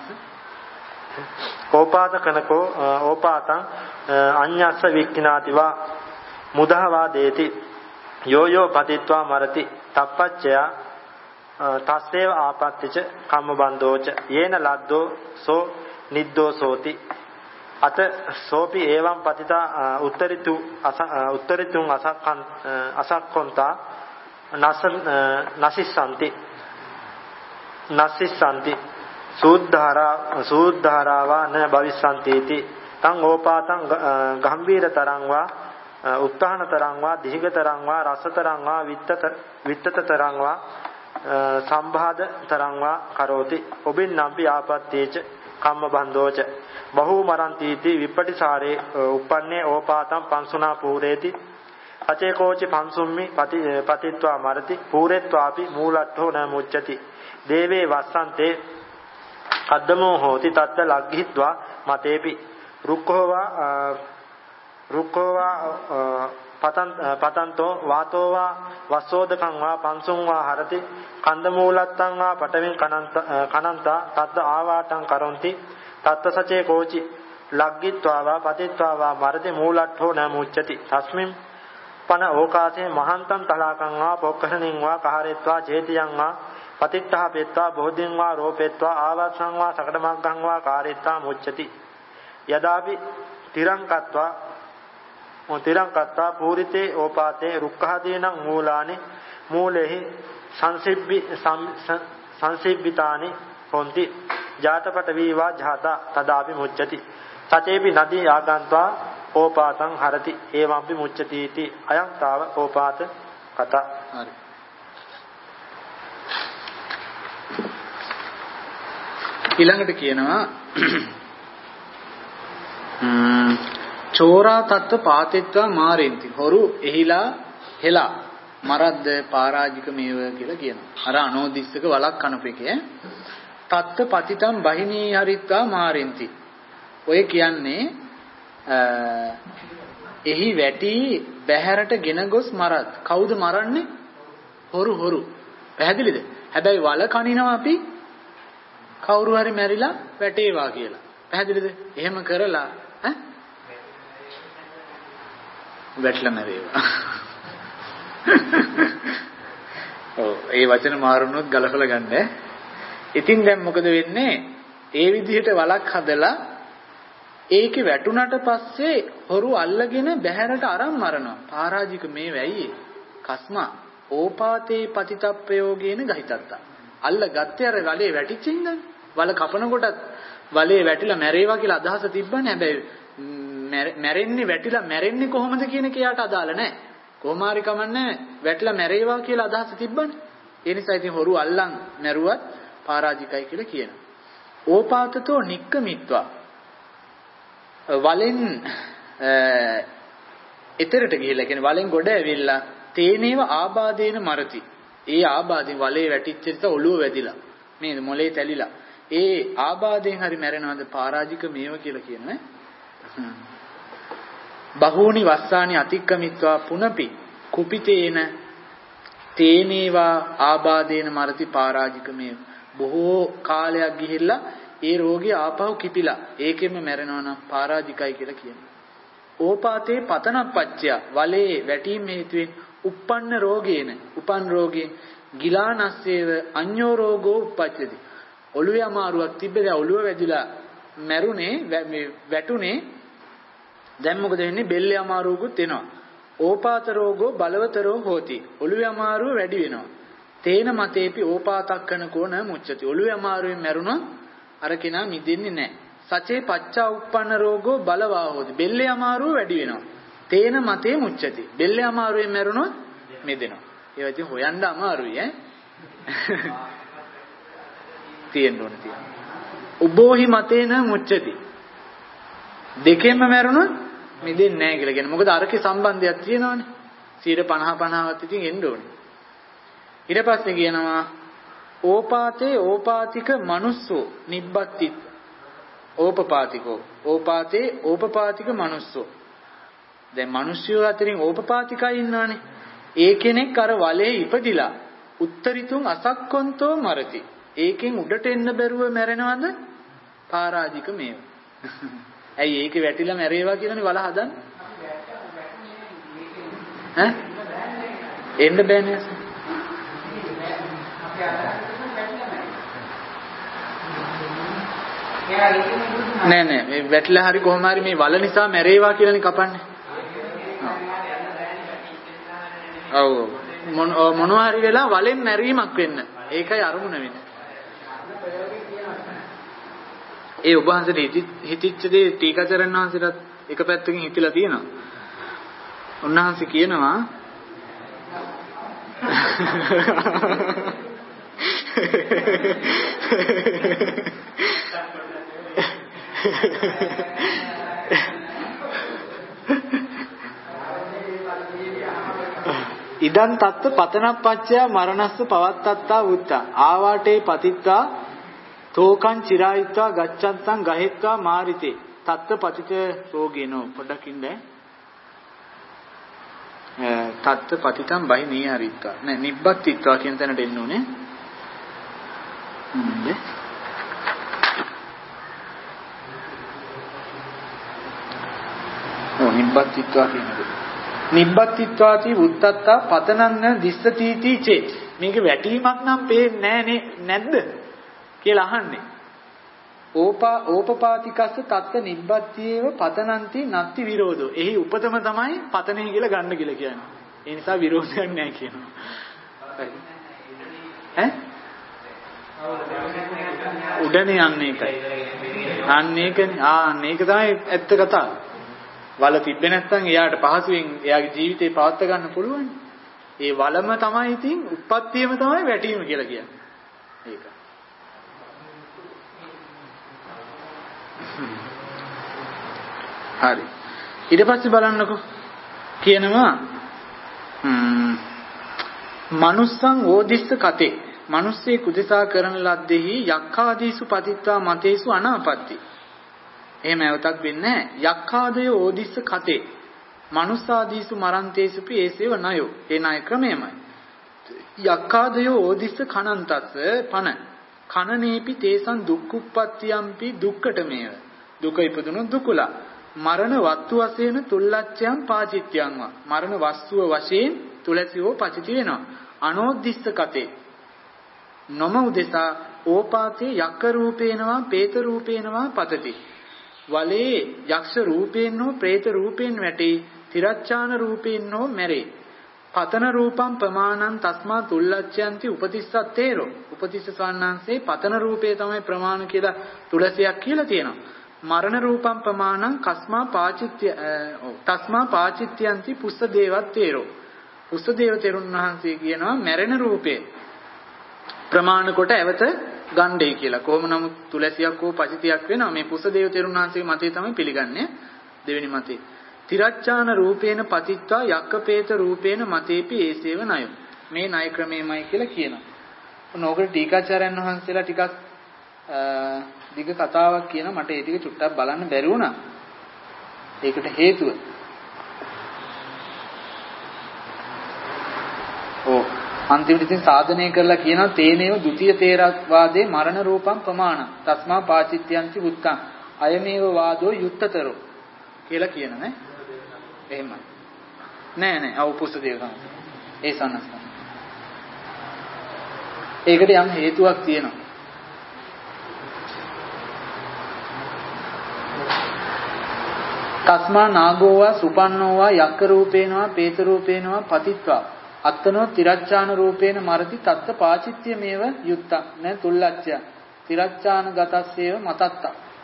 ඕපාත කනකෝ ඕපාතං අඤ්ඤස්ස වික්ඛිනාති වා මුදහවා දේති. යෝ යෝ පතිත්වා මරති තප්පච්චය තස්සේව ආපත්තිච කම්මබන්ධෝච යේන ලද්දෝ සෝ නිද්දෝසෝති. අත සෝපි එවං පතිතා උත්තරිතු උත්තරිතුං අසක්ඛන් අසක්ඛොන්තා නස නසිස්සanti නසිස්සanti සූද්ධාරා සූද්ධාරාවා න භවිස්සanti इति තං ඕපාතං ගම්බීරතරං වා උත්තානතරං වා දිහිගතරං වා රසතරං වා විත්තත විත්තතරං වා සම්භාදතරං වා කරෝති. ඔබින් නම්පි ආපත්තේච කම්ම බන්ධෝච බහූ මරන්තිති විපටිසාරේ uppannē ඕපාතං පංසුනා පූරේති අචේ කෝචි පංසුම්මි පති පතිත්වා මරති පූරෙත්වාපි මූලට්ඨෝ න මුච්චති දේවේ වස්සන්තේ අද්දමෝ හෝති තත්ත ලග්ගිත්වා මතේපි රුක්ඛෝවා රුක්ඛෝවා පතන් පතන්තෝ වාතෝවා වස්සෝදකං වා පංසුං වා හරති කන්ද මූලත්තං වා පඨමින් කනන්ත කනන්තා තද්ද ආවාටං කරොන්ති තත්ත සචේ කෝචි ලග්ගිත්වා වා පතිත්වා වා මරති මූලට්ඨෝ න මුච්චති තස්මින් පන ඕකාසේ මහන්තං තලාකං වා පොක්කරණින් වා කහරෙත්වා චේතියං වා පතිත්තහ පෙත්වා බෝධින් වා රෝපෙත්වා ආවස්සං වා සකඩමග්ගං වා කාරෙත්වා මුච්චති යදාපි තිරංකත්වා තිරංකත්වා පූරිතේ ඕපාතේ රුක්ඛාදීනං මූලානි මූලෙහි සංසිබ්බි සංසිබ්බිතානි හොಂತಿ ජාතපට වීවා ජාතා තදාපි මුච්චති සතේපි නදී ආගන්त्वा ඕපාතං හරති ඒවම්පි මුච්චති इति අයං තාව ඕපාත කතා. හරි. ඊළඟට කියනවා චෝරා තත්ත්ව පාතිත්වා මාරෙන්ති හොරු එහිලා හෙලා මරද්ද පරාජික මේව කියලා කියනවා. අර අනෝදිස්සක වලක් කනපෙකේ තත්ත්ව පතිතම් බහිනී හරිත්වා මාරෙන්ති. ඔය කියන්නේ එහි වැටි බහැරට ගෙන ගොස් මරත්. කවුද මරන්නේ? හොරු හොරු. පැහැදිලිද? හැබැයි වල කනිනවා අපි කවුරු හරි මැරිලා වැටේවා කියලා. පැහැදිලිද? එහෙම කරලා ඈ වැටලා මැරේවා. ඔව් ඒ වචන මාරුනොත් ගලපලා ගන්න. ඉතින් දැන් මොකද වෙන්නේ? ඒ විදිහට වලක් හදලා ඒකේ වැටුණට පස්සේ හොරු අල්ලගෙන බහැරට අරන් මරනවා. පරාජික මේ වැයියේ කස්මා ඕපාතේ පතිතප්පයෝගේන ගහිතත්තා. අල්ල ගත්තේ අර වලේ වැටිච්ච ඉඳන් වල කපන කොටත් වලේ වැටිලා මැරේවා කියලා අදහස තිබ්බනේ. හැබැයි මැරෙන්නේ වැටිලා මැරෙන්නේ කොහොමද කියන එක යාට අදාළ නැහැ. කොහොම හරි කමන්නේ වැටිලා මැරේවා කියලා අදහස තිබ්බනේ. ඒ නිසා ඉතින් හොරු අල්ලන් මැරුවත් පරාජිකයි කියලා කියනවා. ඕපාතතෝ නික්කමිත්වා වලෙන් එතරට ගිහිල්ලා කියන්නේ වලෙන් ගොඩ ඇවිල්ලා තේනේව ආබාදේන මරති. ඒ ආබාදෙන් වලේ වැටිච්ච ඉත ඔළුව වැදිලා මේ මොලේ තැලිලා ඒ ආබාදයෙන් හරි මැරෙනවද පරාජික මේව කියලා කියනවා. බහූනි වස්සානි අතික්කමිත්වා පුනපි කුපිතේන තේනේවා ආබාදේන මරති පරාජික මේව. බොහෝ කාලයක් ගිහිල්ලා ඒ රෝගී ආපහු කිපිලා ඒකෙම මැරෙනවා නම් පරාජිකයි කියලා කියනවා. ඕපාතේ පතනප්පච්චය වලේ වැටීම හේතුවෙන් uppන්න රෝගේන උපන් රෝගයෙන් ගිලානස්සේව අඤ්ඤෝ රෝගෝ උප්පච්චති. ඔළුවේ අමාරුවක් තිබ්බද ඔළුව වැදිලා මැරුණේ වැටුනේ දැන් මොකද වෙන්නේ? බෙල්ලේ අමාරුවකුත් එනවා. ඕපාත රෝගෝ බලවතරෝ හෝති. ඔළුවේ අමාරුව වැඩි වෙනවා. තේන මතේපි ඕපාතක්කන කෝණ මුච්චති. ඔළුවේ අමාරුවෙන් මැරුණා අර කෙනා මිදෙන්නේ නැහැ. සචේ පච්චා උප්පන්න රෝගෝ බලවා හොද. බෙල්ලේ අමාරුව වැඩි වෙනවා. තේන මතේ මුච්චති. බෙල්ලේ අමාරුවෙන් මැරුණොත් මිදෙනවා. ඒවා ඉතින් හොයන්න අමාරුයි ඈ. තියෙන්න ඕන තියෙන. උබෝහි මතේන මුච්චති. දෙකෙන්ම මැරුණොත් මිදෙන්නේ නැහැ කියලා කියනවා. මොකද අරකේ සම්බන්ධයක් තියෙනවනේ. සියයට පනහ පනහවත් ඉතින් එන්න ඕනේ. ඊට පස්සේ කියනවා ඕපාතේ ඕපාතික මනුස්සෝ නිබ්බත්ති ඕපපාතිකෝ ඕපාතේ ඕපපාතික මනුස්සෝ. දැන් මිනිස්සු අතරින් ඕපපාතිකයි ඉන්නවනේ. ඒ කෙනෙක් අර වලේ ඉපදිලා උත්තරිතුන් අසක්කොන්තෝ මරති. ඒකෙන් උඩට එන්න බැරුව මැරෙනවද? පරාජික මේව. ඇයි ඒකේ වැටිලා මැරේවා කියලානේ වල හදන්නේ? ඈ? එන්න බෑනේ. නෑ නෑ මේ වැටලා හරි කොහොම හරි මේ වල නිසා මැරේවා කියලානේ කපන්නේ. ඔව් මොනවා හරි වෙලා වලෙන් මැරීමක් වෙන්න. ඒකයි අරමුණ වෙන්නේ. ඒ ඔබ වහන්සේට හිතිච්ච දේ ටීකාචරණ වහන්සේටත් එක පැත්තකින් හිතිලා තියෙනවා. උන්වහන්සේ කියනවා ඉදන් තත්ත්ව පතනප්පච්චය මරණස්ස පවත්තත්තා වුත්තා ආවාටේ පතිත්වා තෝකං චිරායිත්වා ගච්ඡත්තං ගහෙත්වා මාරිතේ තත්ත්ව පතිත රෝගේනෝ පොඩ්ඩක් ඉන්න තත්ත්ව පතිතං බහි නී හරිත්වා නෑ නිබ්බත්තිත්වා කියන තැනට එන්න ඕනේ හ්ම් ඔව් නිබ්බත්තිත්වා කියන්නේ නිබ්බත්තිත්වාති උත්තත්තා පතනන්න දිස්සතිති චේ මේක වැටීමක් නම් පේන්නේ නෑනේ නැද්ද කියලා අහන්නේ ඕපා ඕපපාතිකස්ස තත්ත නිබ්බත්තියේව පතනන්ති නත්ති විරෝධෝ එහි උපතම තමයි පතනෙහි කියලා ගන්න කියලා කියන්නේ ඒ නිසා විරෝධයක් නෑ කියනවා ඈ උඩනේ යන්නේ ඒකයි අන්න ඒකනේ ආ මේක තමයි ඇත්ත කතාව වල තිබ්බේ නැත්නම් එයාට පහසුවෙන් එයාගේ ජීවිතේ පවත්වා ගන්න පුළුවන්. ඒ වලම තමයි ඉතින් උප්පත්තියම තමයි වැටීම කියලා කියන්නේ. ඒක. හරි. ඊට පස්සේ බලන්නකෝ කියනවා මනුස්සං ඕදිස්ස කතේ. මිනිස්සේ කුදසා කරන ලද්දෙහි යක්ඛාදීසු පතිත්වා මතේසු අනාපත්‍ති. එහෙම නැවතක් වෙන්නේ නැහැ. යක්ඛාදය ඕදිස්ස කතේ. මනුස්සාදීසු මරන්තේසුපි ඒසේව නයෝ. ඒ ණය ක්‍රමයමයි. යක්ඛාදය ඕදිස්ස කනන්තස්ස පන. කනනේපි තේසං දුක්ඛුප්පත්තියම්පි දුක්කටමේව. දුක ඉපදුණු දුකුලා. මරණ වත්තු වශයෙන් තුල්ලච්ඡයන් පාචිත්‍යං වා. මරණ වස්තුව වශයෙන් තුලසියෝ පචිති වෙනවා. අනෝද්දිස්ස කතේ. නොම උදෙසා ඕපාතේ යක්ක රූපේනවා പ്രേත රූපේනවා පතති. වලේ යක්ෂ රූපේන් හෝ പ്രേත රූපේන් වැටේ තිරච්ඡාන රූපේන් හෝ මැරේ පතන රූපම් ප්‍රමාණං තස්මා තුල්ලච්ඡයන්ති උපතිස්සත්තේරෝ උපතිස්ස ස්වන්නංසේ පතන රූපේ තමයි ප්‍රමාණ කියලා තුලසියක් කියලා තියෙනවා මරණ රූපම් ප්‍රමාණං කස්මා පාචිත්‍ය තස්මා පාචිත්‍යන්ති පුස්ස දේවත්තේරෝ පුස්ස දේව තෙරුන් වහන්සේ කියනවා මැරෙන රූපේ ප්‍රමාණ කොට ඇවත ගණ්ඩේ කියලා. කොහොම නමුත් තුලසියක් හෝ පචිතියක් වෙනවා. මේ පුස දේව තෙරුන් වහන්සේගේ මතය තමයි පිළිගන්නේ. දෙවෙනි මතේ. තිරච්ඡාන රූපේන පතිත්වා යක්කපේත රූපේන මතේපි ඒසේව නයෝ. මේ ණය ක්‍රමෙමයි කියලා කියනවා. ඔන්න ඕකට ටීකාචාර්යයන් වහන්සේලා ටිකක් දිග කතාවක් කියන මට ඒ ටික චුට්ටක් බලන්න බැරි වුණා. ඒකට හේතුව ඕ අන්තිමට ඉතින් සාධනය කරලා කියනවා තේනේව ဒ ුතිය තේරවාදේ මරණ රූපම් ප්‍රමාණ තස්මා පාචිත්‍යන්ති උත්තං අයමේව වාදෝ යුත්තතරෝ කියලා කියන නේ එහෙමයි නෑ නෑ අවපුස්ස දේවකම් ඒ සන්නස්ස ඒකට යම් හේතුවක් තියෙනවා තස්මා නාගෝවා සුපන්නෝවා යක්ක රූපේනවා പ്രേත රූපේනවා පතිත්වා අත්තනෝ තිරච්ඡාන රූපේන මරති තත්ත පාචිත්‍ය මේව යුත්තං න තුල්ලච්ඡය තිරච්ඡාන ගතස්සේව මතත්ත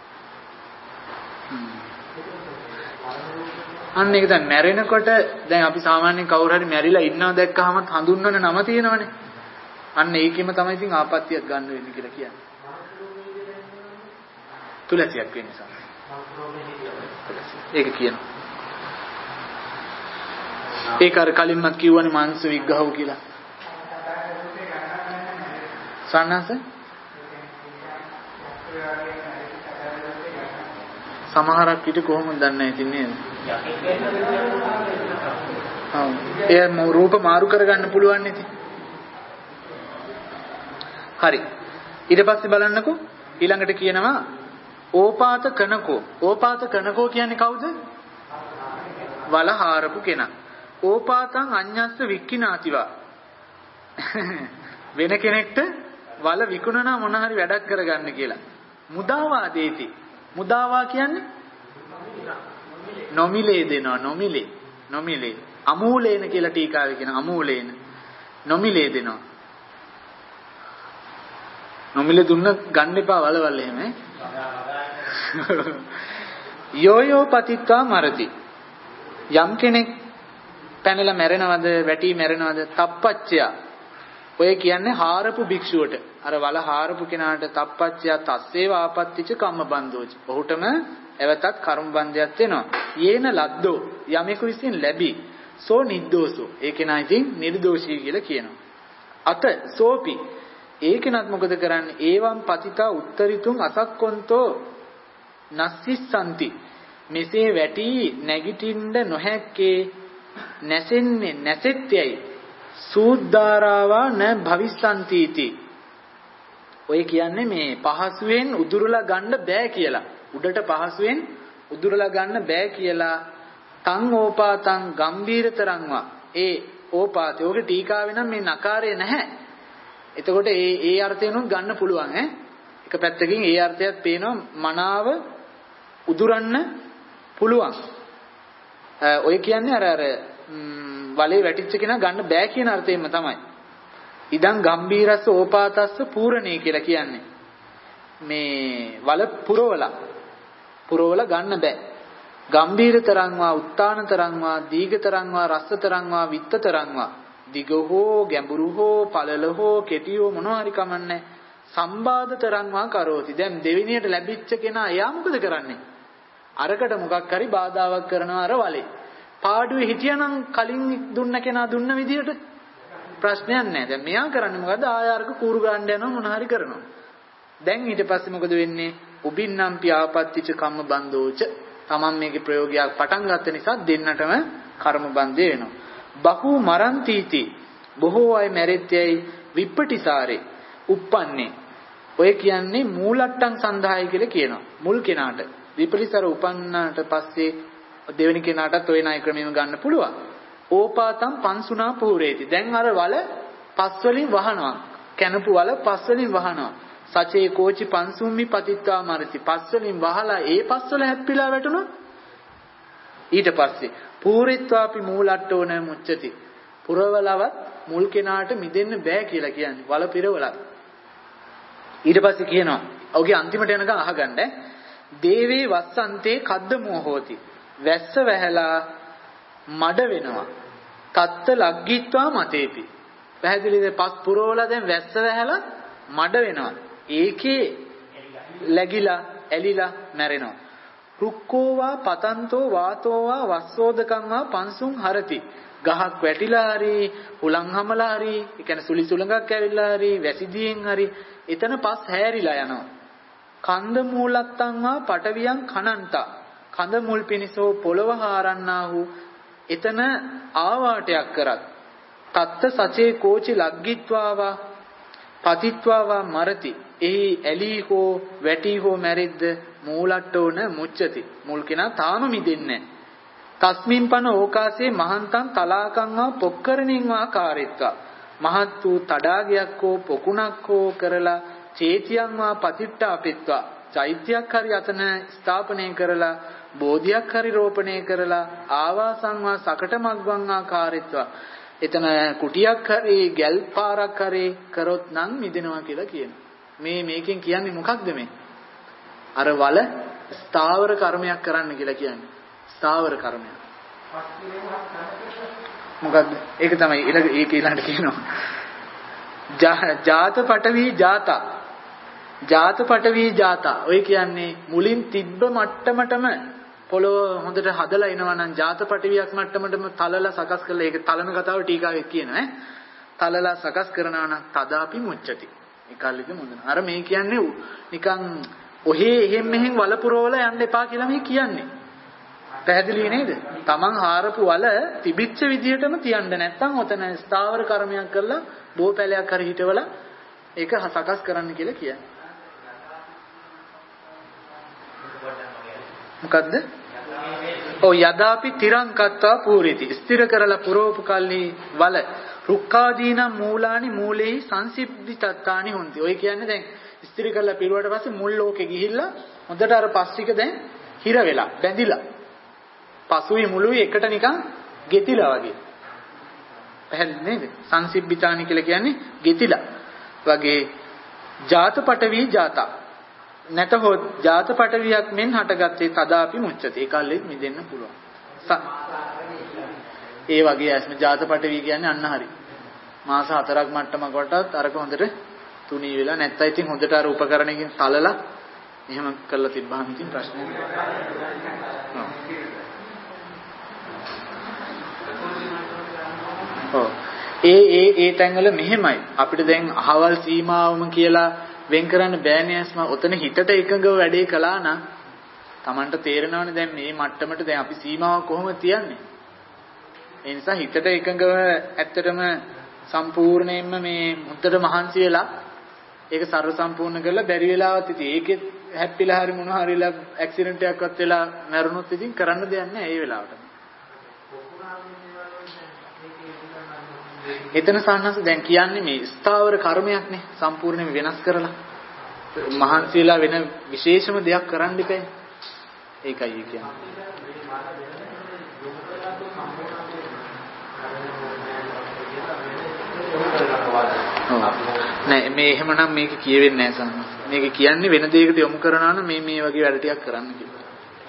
අන්න ඒක දැන් මැරෙනකොට දැන් අපි සාමාන්‍යයෙන් කවුරු හරි මැරිලා ඉන්නව දැක්කහම හඳුන්වන නම තියෙනවනේ අන්න ඒකෙම තමයි ඉතින් ආපත්‍තියක් ගන්න වෙන්නේ කියලා කියන්නේ තුලසියක් වෙන නිසා ඒක කියනවා ඒක අර කලින්මත් කිව්වනේ මාංශ විග්‍රහව කියලා. සන්නස සමහරක් පිට කොහොමද දන්නේ ඉතින් නේද? ඔව්. ඒ රූප මාරු කරගන්න පුළුවන් ඉතින්. හරි. ඊට පස්සේ බලන්නකෝ ඊළඟට කියනවා ඕපාත කනකෝ. ඕපාත කනකෝ කියන්නේ කවුද? වල හාරපු කෙනා. ඕපාතං අඤ්ඤස්ස වික්ඛිනාතිවා වෙන කෙනෙක්ට වල විකුණනා මොන හරි වැඩක් කරගන්න කියලා මුදාවා දේති මුදාවා කියන්නේ නොමිලේ දෙනවා නොමිලේ නොමිලේ අමූලේන කියලා ටීකාවේ කියන අමූලේන නොමිලේ දෙනවා නොමිලේ දුන්න ගන්න එපා වලවල් එහෙම යෝයෝ පතිත්වා මරති යම් කෙනෙක් පැනලා මැරෙනවද වැටි මැරෙනවද තප්පච්චය ඔය කියන්නේ හාරපු භික්ෂුවට අර වල හාරපු කෙනාට තප්පච්චය තස්සේව ආපත්‍තිච කම්මබන්ධෝච. ඔහුටම එවතත් කර්ම බන්ධයක් වෙනවා. යේන ලද්දෝ යමෙකු විසින් ලැබී සෝ නිද්දෝසෝ. ඒ කෙනා ඉතින් නිර්දෝෂී කියලා කියනවා. අත සෝපි ඒ කෙනාත් මොකද කරන්නේ? ඒවම් පතිතා උත්තරිතුං අසක්කොන්තෝ නස්සිස්සanti. මෙසේ වැටි නැගිටින්න නොහැක්කේ නැසෙන්නේ නැසෙත්‍යයි සූද්දාරාවා න භවිස්සantiති. ඔය කියන්නේ මේ පහසුවෙන් උදුරලා ගන්න බෑ කියලා. උඩට පහසුවෙන් උදුරලා ගන්න බෑ කියලා තං ඕපාතං ගම්බීරතරංවා. ඒ ඕපාතේ ඔගේ ටීකාවේ නම් මේ නකාරය නැහැ. එතකොට ඒ ඒ අර්ථයෙන්ුත් ගන්න පුළුවන් ඈ. එක පැත්තකින් ඒ අර්ථයත් පේනවා මනාව උදුරන්න පුළුවන්. ඔය කියන්නේ අර අර වලේ වැටිච්ච කෙනා ගන්න බෑ කියන අර්ථයෙන්ම තමයි. ඉදන් ගම්බීරස්ස ඕපාතස්ස පූර්ණේ කියලා කියන්නේ. මේ වල පුරවලා පුරවලා ගන්න බෑ. ගම්බීරතරංවා උත්තානතරංවා දීඝතරංවා රස්සතරංවා විත්තතරංවා දිග හෝ ගැඹුරු හෝ පළල හෝ කෙටි හෝ මොනවා හරි කමන්නේ සම්බාධතරංවා කරෝති. දැන් දෙවිනියට ලැබිච්ච කෙනා එයා මොකද කරන්නේ? අරකට මොකක් හරි බාධාවක් කරනවා අර වලේ. පාඩුවේ හිටියානම් කලින් දුන්න කෙනා දුන්න විදියට ප්‍රශ්නයක් නැහැ. දැන් මෙයා කරන්නේ මොකද්ද? ආයාරක කූරු ගන්න යනවා මොන හරි කරනවා. දැන් ඊට පස්සේ මොකද වෙන්නේ? උබින්නම්පි ආපත්‍තිච කම්ම බන්ධෝච. Taman මේකේ ප්‍රයෝගයක් පටන් ගත්ත නිසා දෙන්නටම කර්ම බන්ධය වෙනවා. බහු මරන්තිති බොහෝ අය මැරෙත්‍යයි විප්පටිසාරේ උප්පන්නේ. ඔය කියන්නේ මූලට්ටම් සඳහායි කියලා කියනවා. මුල් කෙනාට විපටිසාර උපන්නාට පස්සේ දෙවෙනි කෙනාටත් ඔය ණය ක්‍රමෙම ගන්න පුළුවන්. ඕපාතම් පන්සුනා පූරේති. දැන් අර වල පස් වලින් වහනවා. කැනපු වල පස් වලින් වහනවා. සචේ කෝචි පන්සුම්මි පතිත්වා මරති. පස් වලින් වහලා ඒ පස් වල හැප්පිලා වැටුණොත් ඊට පස්සේ පූරිත්වාපි මූලට්ටෝන මුච්චති. පුරවලවත් මුල් කෙනාට මිදෙන්න බෑ කියලා කියන්නේ. වල පිරවලත්. ඊට පස්සේ කියනවා. ඔහුගේ අන්තිමට යනකම් අහගන්න. දේවේ වස්සන්තේ කද්දමෝ හෝති. වැස්ස වැහැලා මඩ වෙනවා. තත්ත ලග්ගීත්වා මතේපි. පැහැදිලිද? පස් පුරවලා දැන් වැස්ස වැහැලා මඩ වෙනවා. ඒකේ läගිලා ඇලිලා මැරෙනවා. රුක්කෝවා පතන්තෝ වාතෝවා වස්සෝදකංවා පන්සුන් හරති. ගහක් වැටිලා හරි හුලං හමලා හරි ඒ කියන්නේ සුලි සුලඟක් ඇවිල්ලා හරි වැසිදියෙන් හරි එතන පස් හැරිලා යනවා. කන්ද මූලත්තංවා පටවියන් කනන්තා. කඳ මුල් පිනිසෝ පොළව හාරන්නාහු එතන ආවාටයක් කරත් තත්ත සචේ කෝචි ලග්ගිත්වාවා පතිත්වාවා මරති. එහි ඇලී හෝ වැටි හෝ මැරිද්ද මූලට්ටෝන මුච්චති. මුල් කෙනා තාම මිදෙන්නේ නැහැ. තස්මින් පන ඕකාසේ මහන්තං තලාකංවා පොක්කරණින්වා කාරෙත්වා. මහත් වූ තඩාගයක් හෝ පොකුණක් හෝ කරලා චේතියන්වා පතිට්ඨාපෙත්වා. චෛත්‍යයක් හරි අතන ස්ථාපනය කරලා බෝධියක් හරි රෝපණය කරලා ආවාසංවා සකටමග්ගංවා කාරෙත්වා. එතන කුටියක් හරි ගැල් පාරක් හරි කරොත් නම් මිදෙනවා කියලා කියනවා. මේ මේකෙන් කියන්නේ මොකක්ද මේ? අර වල ස්ථාවර කර්මයක් කරන්න කියලා කියන්නේ. ස්ථාවර කර්මයක්. මොකද්ද? ඒක තමයි ඒක ඊළඟට කියනවා. ජාත පටවි ජාතා. ජාත පටවි ජාතා. ඔය කියන්නේ මුලින් තිබ්බ මට්ටමටම පොළොව හොඳට හදලා එනවා නම් ජාත පටවියක් මට්ටමටම තලලා සකස් කරලා ඒක තලන කතාව ටීකාවෙත් කියනවා ඈ. තලලා සකස් කරනවා නම් තදාපි මුච්චති. ඒකල්ලිද මොඳන. අර මේ කියන්නේ නිකන් ඔහේ එහෙම් මෙහෙම් වල පුරවල යන්න එපා කියලා මේ කියන්නේ. පැහැදිලි නේද? Taman හාරපු වල තිබිච්ච විදිහටම තියන්න නැත්නම් ඔතන ස්ථාවර කර්මයක් කරලා බෝපැලයක් හරි හිටවලා ඒක සකස් කරන්න කියලා කියන්නේ. මොකද්ද? ඔව් යදාපි තිරංකත්වා පූරිති. ස්ථිර කරලා පුරවපු කල්හි වල රුක්ඛාදීනම් මූලානි මූලෙහි සංසිද්ධිතත්තානි හොಂತಿ. ඔය කියන්නේ දැන් ස්ථිර කරලා පිරුවට පස්සේ මුල් ලෝකෙ ගිහිල්ලා හොඳට අර පස්සික දැන් හිර වෙලා බැඳිලා. පසුයි මුලුයි එකට නිකන් ගෙතිලා වගේ. පැහැදිලි නේද? සංසිද්ධිතානි කියලා කියන්නේ ගෙතිලා වගේ. ජාත පටවි ජාතා නැතහොත් ජාත පටවියක් මෙන් හටගත්තේ තදාපි මුච්චති. ඒකල්ලෙත් මිදෙන්න පුළුවන්. ඒ වගේ ඇස්ම ජාත පටවි කියන්නේ අන්න හරි. මාස හතරක් මට්ටමක වටත් අරක හොඳට තුනී වෙලා නැත්නම් ඉතින් හොඳට අර උපකරණයකින් තලලා එහෙම කරලා තිබ්බහම ඉතින් ප්‍රශ්නයක් නෑ. ඔව්. ඒ ඒ ඒ තැන්වල මෙහෙමයි. අපිට දැන් අහවල් සීමාවම කියලා වෙන් කරන්න බෑනේ අස්ම. ඔතන හිතට එකඟව වැඩේ කළා නම් Tamanට තේරෙනවනේ දැන් මේ මට්ටමට දැන් අපි සීමාව කොහොමද තියන්නේ? ඒ නිසා හිතට එකඟව ඇත්තටම සම්පූර්ණයෙන්ම මේ මුත්තට මහන්සි වෙලා ඒක ਸਰව සම්පූර්ණ කරලා බැරි වෙලාවත් ඉතින් ඒකෙත් හැප්පිලා හරි මොනවා හරිලා ඇක්සිඩන්ට් එකක්වත් වෙලා මැරුණොත් ඉතින් කරන්න දෙයක් නැහැ ඒ වෙලාවට. එතන සාහනස දැන් කියන්නේ මේ ස්ථාවර කර්මයක් නේ සම්පූර්ණයෙන් වෙනස් කරලා මහන්සි වෙලා වෙන විශේෂම දෙයක් කරන්න ඉපේ. ඒකයි කියන්නේ. නෑ මේ එහෙමනම් මේක කියවෙන්නේ නෑ සම්මා. මේක කියන්නේ වෙන දෙයකට යොමු කරනවා නම් මේ මේ වගේ වැඩ ටිකක් කරන්න කියලා.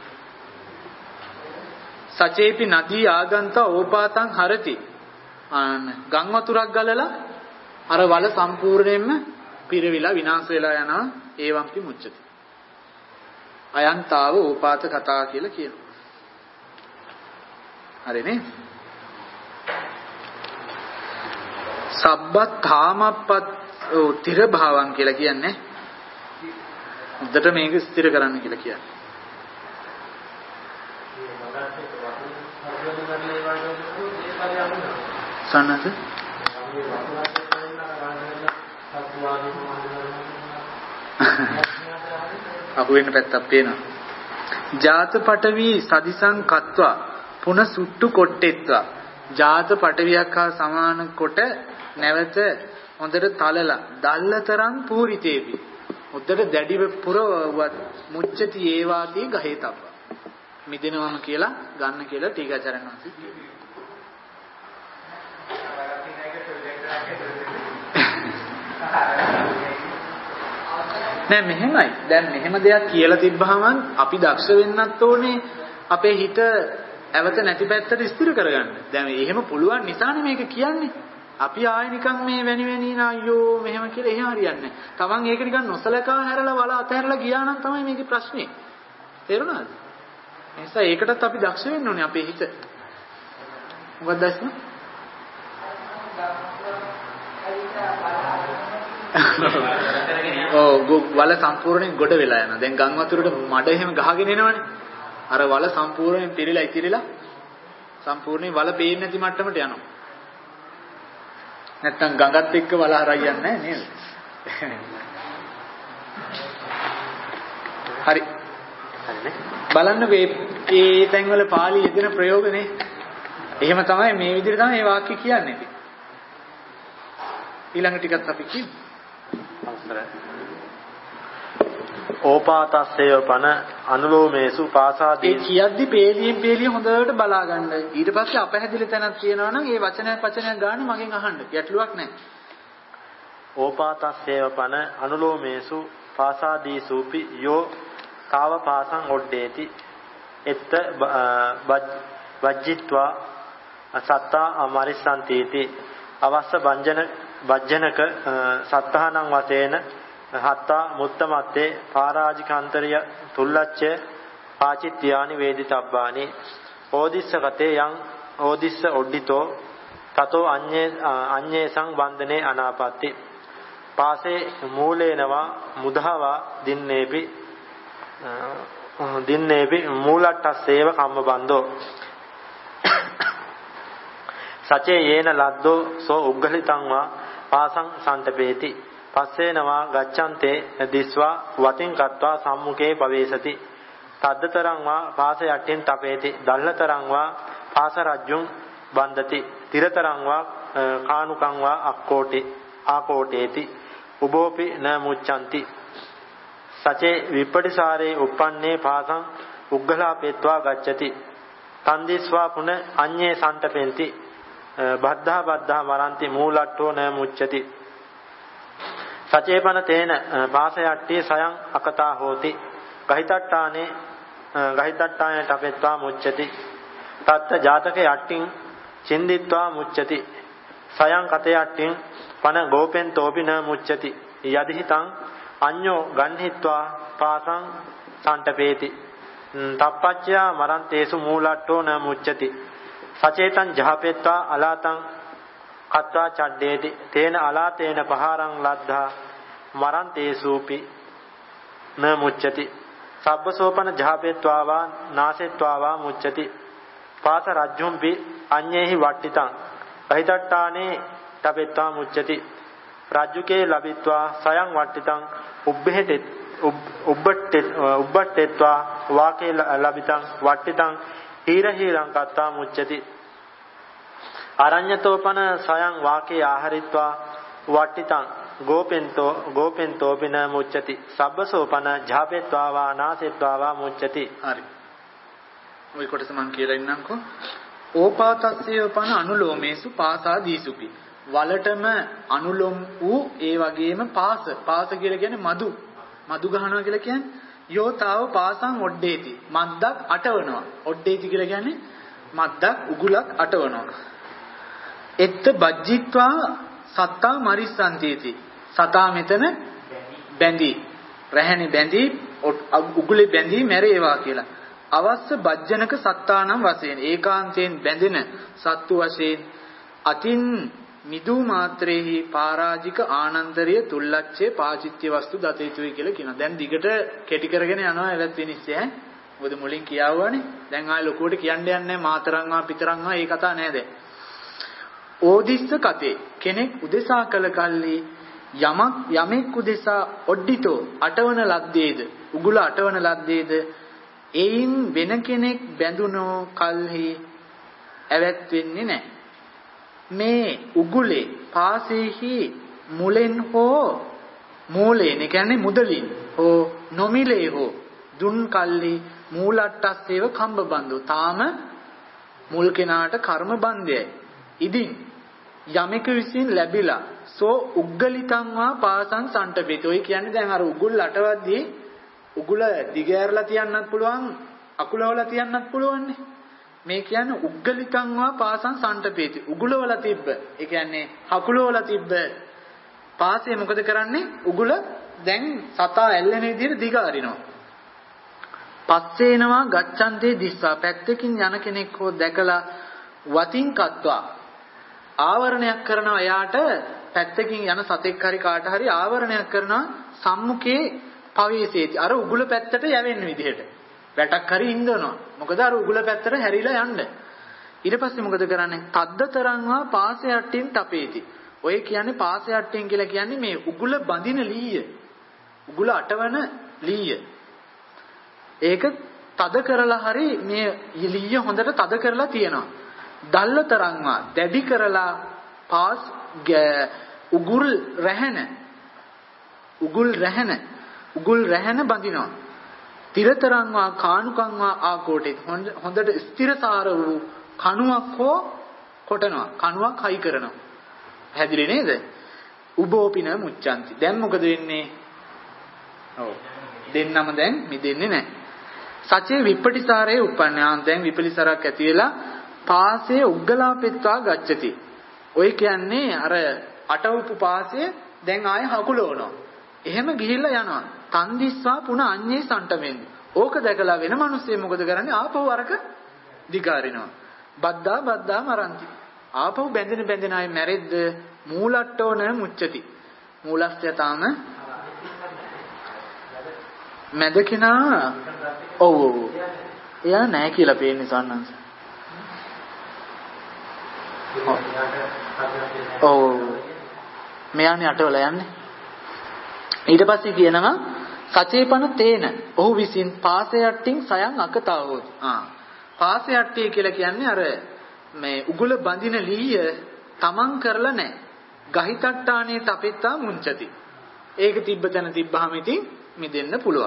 සචේපි නදී ආගන්ත ඕපාතං හරති. ආන ගම් වතුරක් ගලලා අර වල සම්පූර්ණයෙන්ම පිරවිලා විනාශ වෙලා යනවා ඒවම්පි මුච්චති. අයන්තාව ඕපාත කතා කියලා කියනවා. හරිනේ? සබ්බතාමප්පත් තිර භාවං කියලා කියන්නේ හොඳට මේක ස්ථිර කරන්න කියලා කියන්නේ. සන්නත අහුවෙන්න පැත්තක් පේනවා. ජාත පටවි සදිසං කତ୍වා පුන සුට්ටු කොට්ටෙත්වා. ජාත පටවියක් හා සමාන කොට නැවත හොඳට තලලා දල්ලතරන් පූරිතේවි. හොඳට දැඩිව පුරවත් මුච්චති ඒවාදී ගහේ තබ්බ. මිදෙනවම කියලා ගන්න කියලා ටීකාචාර්යන් වහන්සේ කියනවා. නෑ මෙහෙමයි. දැන් මෙහෙම දෙයක් කියලා තිබ්බහම අපි දක්ෂ වෙන්නත් ඕනේ අපේ හිත ඇවත නැති පැත්තට ස්ථිර කරගන්න. දැන් එහෙම පුළුවන් නිසානේ මේක කියන්නේ. අපි ආයෙ නිකන් මේ වැනි වැනි නා අයියෝ මෙහෙම කියලා එහෙම හරියන්නේ නැහැ. Taman ඒක නිකන් නොසලකා හැරලා වල අතහැරලා ගියා නම් තමයි මේකේ ප්‍රශ්නේ. තේරුණාද? ඒ නිසා ඒකටත් අපි දක්ෂ වෙන්න ඕනේ අපේ හිත. මොකක්ද දැස්ම? ඔව් වල සම්පූර්ණයෙන් ගොඩ වෙලා යනවා. දැන් ගම් වතුරට මඩ එහෙම ගහගෙන එනවනේ. අර වල සම්පූර්ණයෙන් පිරීලා ඉතිරිලා සම්පූර්ණයෙන් වල පේන්නේ නැති මට්ටමට යනවා. නැත්තම් ගඟත් එක්ක වල හරියන්නේ නැහැ නේද? හරි. හරිනේ. බලන්න මේ මේ තැන්වල පාළි යෙදෙන ප්‍රයෝගනේ. එහෙම තමයි මේ විදිහට තමයි මේ වාක්‍ය කියන්නේ. ඊළඟ ටිකත් අපි කියමු. අවසරයි. ඕපාතස්සේව පන අනුලෝමේසු පාසාදී ඒ කියද්දි පේලියෙන් පේලිය හොඳට බලා ගන්න. ඊට පස්සේ අපහැදිලි තැනක් තියෙනවා නම් ඒ වචනයක් වචනයක් ගන්න මගෙන් අහන්න. ගැටලුවක් නැහැ. ඕපාතස්සේව පන අනුලෝමේසු පාසාදීසුපි යෝ කාව පාසං ඔඩ්ඩේති එත්ත වජ්ජිත්වා සත්තා අමරිසන්තීති අවස්ස වංජන වජ්ජනක සත්තහනං වතේන හත්තා මුත්තමත්තේ පාරාජිකාන්තරිය තුල්ලච්ච ආචිත්‍යානි වේදිතබ්බානි ඕදිස්ස කතේ යං ඕදිස්ස ඔඩ්ඩිතෝ තතෝ අඤ්ඤේ අඤ්ඤේසං වන්දනේ අනාපatti පාසේ මූලේනවා මුධාවා දින්නේපි දින්නේපි මූලට්ටස්සේව කම්මබන්දෝ සචේ යේන ලද්දෝ සෝ උග්ගලිතං වා පාසං සන්තපේති පස්සේනවා ගච්ඡන්තේ දිස්වා වතින් කତ୍වා සම්මුඛේ පවේසති තද්දතරං වා පාස යට්ටෙන් තපේති දල්ලතරං වා පාස රජ්ජුං බන්දති තිරතරං වා කානුකං වා අක්කෝටි ආකෝටේති උබෝපි න මුච්ඡanti සචේ විපටිසාරේ uppannē පාසං උග්ගලාපේत्वा ගච්ඡති තන්දිස්වා පුන අඤ්ඤේ සන්තපෙන්ති බද්ධා බද්ධා මරන්ති මූලට්ඨෝ න මුච්ඡති සචේපන තේන පාස යට්ටි සයං අකතා හෝති ගහිතට්ටානේ ගහිතට්ටානේ තපෙත්වා මුච්ඡති තත්ත ජාතක යට්ටින් චින්දිත්වා මුච්ඡති සයන් කතයට්ටින් පන ගෝපෙන් තෝපි න මුච්චති යදිහිතං අඤ්ඤෝ ගන්හිත්වා පාසං සන්ටපේති තප්පච්චයා මරන්තේසු මූලට්ඨෝ න මුච්චති සචේතං ජහපෙත්වා අලාතං කତ୍වා චඩ්ඩේති තේන අලාතේන පහරං ලද්ධා මරන්තේසුපි න මුච්චති සබ්බසෝපන ජහපෙත්වා වා නාසෙත්වා වා මුච්චති පාස රජ්ජුම්පි අඤ්ඤේහි වට්ටිතං අහිතට්ඨානේ තපෙත්වා මුච්චති රාජ්‍යකේ ලබිත්වා සයන් වට්ටිතං උබ්බෙහෙතෙත් උබ්බට්ටෙත් උබ්බට්ටෙත්වා වාකේ ලබිතං වට්ටිතං හීර හීරං කත්වා මුච්චති අරඤ්‍යතෝපන සයන් වාකේ ආහාරිත්වා වට්ටිතං ගෝපෙන්තෝ ගෝපෙන්තෝපින මුච්චති සබ්බසෝපන ජාපෙත්වා වා නාසෙත්වා වා මුච්චති. හරි. ওই කොටස මම කියලා ඉන්නම්කෝ. ඕපාතස්සයෝපන අනුලෝමේසු පාසාදීසුපි. වලටම අනුලොම් වූ ඒ වගේම පාස පාස කියලා කියන්නේ මදු මදු ගහනවා කියලා කියන්නේ යෝතාව පාසං ඔඩ්ඩේති මද්දක් අටවනවා ඔඩ්ඩේති කියලා කියන්නේ මද්දක් උගුලක් අටවනවා එත්ත බජ්ජිත්වා සත්තා මරිස්සන්තිති සතා මෙතන බැඳී රැහැනේ බැඳී උගුලේ බැඳී මැරේවා කියලා අවස්ස බජ්ජනක සත්තානම් වශයෙන් ඒකාන්තයෙන් බැඳෙන සත්තු වශයෙන් අතින් මිදු මාත්‍රේහි පරාජික ආනන්දරිය තුල්ලච්චේ පාචිත්‍ය වස්තු දත යුතුයි කියලා කියනවා. දැන් දිගට කෙටි කරගෙන යනවා එවත් විනිශ්චය ඈ. මොකද මුලින් කියාවුවානේ. දැන් ආයෙ ලොකුවට කියන්න යන්නේ නැහැ මාතරංවා පිතරංවා ඒ කතා නෑ දැන්. ඕදිස්ස කතේ කෙනෙක් උදෙසා කළ කල්ලි යමක් යමෙක් උදෙසා ඔඩ්ඩිතෝ අටවන ලද්දේද උගුල අටවන ලද්දේද එයින් වෙන කෙනෙක් බැඳුනෝ කල්හි ඇවත් වෙන්නේ නැහැ. මේ උගුලේ පාසෙහි මුලෙන් හෝ මූලෙන් කියන්නේ මුදලින් හෝ නොමිලේ හෝ දුන් කල්ලි මූලට්ටස්සේව කම්බ බන්දු තාම මුල් කෙනාට කර්ම බන්දයයි. ඉදින් යමෙකු විසින් ලැබිලා සෝ උග්ගලිතංවා පාසං සන්ටපේති. ඔය කියන්නේ දැන් අර උගුල් අටවද්දී උගුල දිගෑරලා තියන්නත් පුළුවන් අකුලවලා තියන්නත් පුළුවන්නේ. මේ කියන්නේ උග්ගලිකංවා පාසං සන්ටපේති. උගුලවල තිබ්බ. ඒ කියන්නේ හකුලවල තිබ්බ පාසය මොකද කරන්නේ? උගුල දැන් සතා ඇල්ලෙන විදිහට දිග අරිනවා. පස්සේනවා ගච්ඡන්තේ දිස්සා පැත්තකින් යන කෙනෙක් හෝ දැකලා වතින් කත්වා ආවරණයක් කරනවා. එයාට පැත්තකින් යන සතෙක් හරි කාට හරි ආවරණයක් කරනවා සම්මුඛේ පවේසේති. අර උගුල පැත්තට යවෙන්න විදිහට. වැටක් හරි ඉඳනවා. මොකද අර උගුල පැත්තට හැරිලා යන්න. ඊට පස්සේ මොකද කරන්නේ? තද්දතරංවා පාසයට්ටින් තපේති. ඔය කියන්නේ පාසයට්ටින් කියලා කියන්නේ මේ උගුල බඳින ලීය. උගුල අටවන ලීය. ඒක තද කරලා හරි මේ ලීය හොඳට තද කරලා තියෙනවා. දල්ලතරංවා දැඩි කරලා පාස් උගුල් රැහැන උගුල් රැහැන උගුල් රැහැන බඳිනවා. තිරතරංවා කානුකංවා ආකෝටේ හොඳට ස්ථිරසාර වූ කණුවක් හෝ කොටනවා. කණුවක් හයි කරනවා. පැහැදිලි නේද? උබෝපින මුච්ඡanti. දැන් මොකද වෙන්නේ? ඔව්. දෙන්නම දැන් මිදෙන්නේ නැහැ. සචේ විපටිසාරයේ උපන්නාන් දැන් විපලිසරක් ඇති වෙලා පාසේ උග්ගලාපෙත්වා ගච්ඡති. ඔය කියන්නේ අර අටවපු පාසේ දැන් ආයෙ හකුලවනවා. එහෙම ගිහිල්ලා යනවා. තන්දිස්වා පුන අඤ්ඤේ සන්ටමෙන්දි. ඕක දැකලා වෙන මිනිස්සු මොකද කරන්නේ? ආපහු අරක දිගාරිනවා. බද්දා බද්දා මරන්ති. ආපහු බැඳෙන බැඳෙන අය මැරෙද්ද මූලට්ටෝන මුච්චති. මූලස්ත්‍ය තාම මැදකිනා ඔව් ඔව්. එයා නැහැ කියලා පේන්නේ සන්නංශ. ඔව්. මෙයානේ අටවලා යන්නේ. ඊට පස්සේ කියනවා සචේපන තේන ඔහු විසින් පාසයට්ටින් සයන් අකතාවෝත්. ආ පාසයට්ටිය කියලා කියන්නේ අර මේ උගුල බඳින ලීය තමන් කරලා නැහැ. ගහිතට්ටානේ තපෙත්තා මුංචති. ඒක තිබ්බ තැන තිබ්බහම ඉතින් මිදෙන්න පුළුවන්.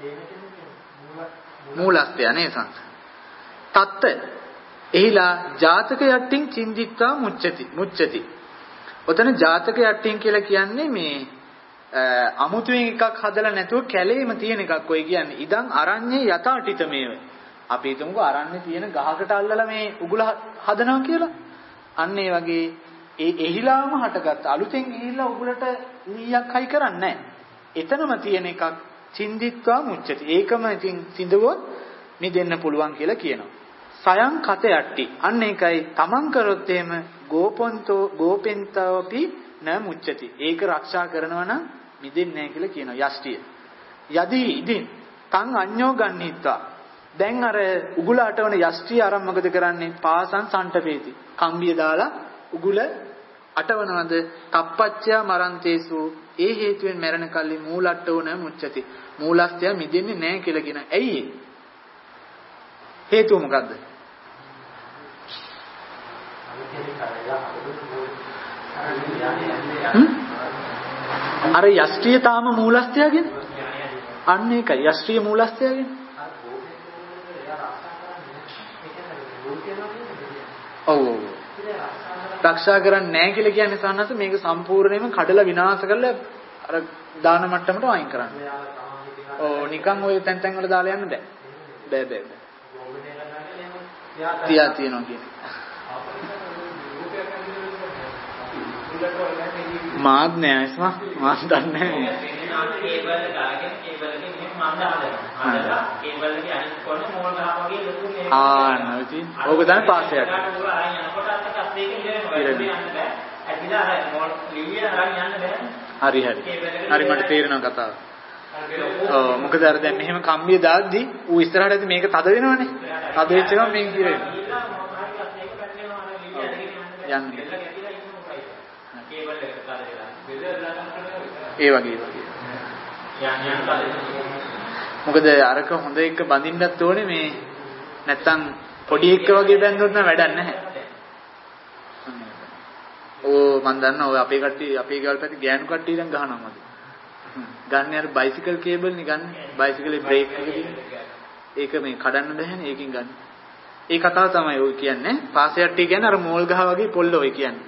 මූලස්ත්‍ය නේ සංස. තත්ත එහිලා ජාතක යට්ටින් චින්දිත්වා මුච්චති මුච්චති. ඔතන ජාතක යට්ටින් කියලා කියන්නේ මේ අමුතුවෙන් එකක් හදලා නැතුව කැලේම තියෙන එකක් ඔය කියන්නේ. ඉදන් අරඤ්ඤේ යථාටිත මේව. අපි හිතමුකෝ අරන්නේ තියෙන ගහකට අල්ලලා මේ උගුල හදනවා කියලා. අන්න ඒ වගේ ඒ එහිලාම හටගත්ත අලුතෙන් ගිහිල්ලා උගලට ලීයක් හයි කරන්නේ නැහැ. එතනම තියෙන එකක් චින්දිත්වා මුච්චති. ඒකම ඉතින් සිඳවොත් නිදෙන්න පුළුවන් කියලා කියනවා. සයන් කත යට්ටි. අන්න ඒකයි තමන් කරොත් එහෙම ගෝපන්තෝ ගෝපෙන්තෝපි න මුච්චති. ඒක ආරක්ෂා කරනවා නම් නිදෙන්නේ නැහැ කියලා කියනවා යෂ්ටිය. යදී ඉදින් තං අඤ්ඤෝ ගන්නිත්වා. දැන් අර උගුල අටවන යෂ්ටිය අරන් මොකද කරන්නේ? පාසං සන්ටපේති. කම්බිය දාලා උගුල අටවනවද? තප්පච්චය මරන්තේසු. ඒ හේතුවෙන් මැරෙන කල්ලි මූලට්ටෝන මුච්චති. මූලස්ත්‍ය මිදෙන්නේ නැහැ කියලා කියන. ඇයි ඒ? හේතුව මොකද්ද? අර යෂ්ටිය තාම මූලස්ත්‍යගෙන අන්න ඒකයි යෂ්ටිය මූලස්ත්‍යගෙන ඔව් රක්ෂා කරන්නේ නැහැ කියලා කියන්නේ සන්නස මේක සම්පූර්ණයෙන්ම කඩලා විනාශ කරලා අර දාන මට්ටමට වයින් කරන්න. ඔව් නිකන් ওই තැන් තැන් වල දාලා යන්න බෑ. බෑ බෑ බෑ. තියා තියනවා කියන්නේ. මාත් නෑ ඉස්මා මාත් දන්නේ නෑ. කේබල් එක ගාගෙන කේබල් එකෙන් මෙහෙම මන්ද හදනවා. හදලා කේබල් එකේ අනිත් කොනේ මෝල් ගහ වගේ ලොකු මේ ආ නැති. ඕක තමයි පාස් එකක්. ඒක අරන් යනකොට අත් එකක් දෙකෙන් යන්න බෑ. ඇදිලා අර මෝල් ලිවිය අරන් යන්න බෑ. හරි හරි. හරි මට තේරෙනවා කතාව. ඔව් මොකද අර දැන් මෙහෙම කම්බිය දාද්දි ඌ ඉස්සරහට ඇති මේක තද වෙනවනේ. තද වෙච්ච ගමන් මේක කිරෙනවා. යන්න බෑ. ඒ වගේ වගේ. මොකද අරක හොඳ එක බඳින්නත් ඕනේ මේ නැත්තම් පොඩි එක වගේ බැන්දොත් නම් වැඩක් නැහැ. ඕ මන් දන්නවා ඔය අපේ කට්ටිය අපේ ගෙවල් පැත්තේ ගෑනු කට්ටිය දැන් ගහනවා මද. ගන්න අර බයිසිකල් කේබල් නේ ගන්න. බයිසිකලේ බ්‍රේක් එක තියෙන්නේ. ඒක මේ කඩන්න බෑනේ ඒකෙන් ගන්න. ඒ කතාව තමයි ඔය කියන්නේ. පාසයට්ටි කියන්නේ අර මෝල් ගහ වගේ පොල්ල ඔය කියන්නේ.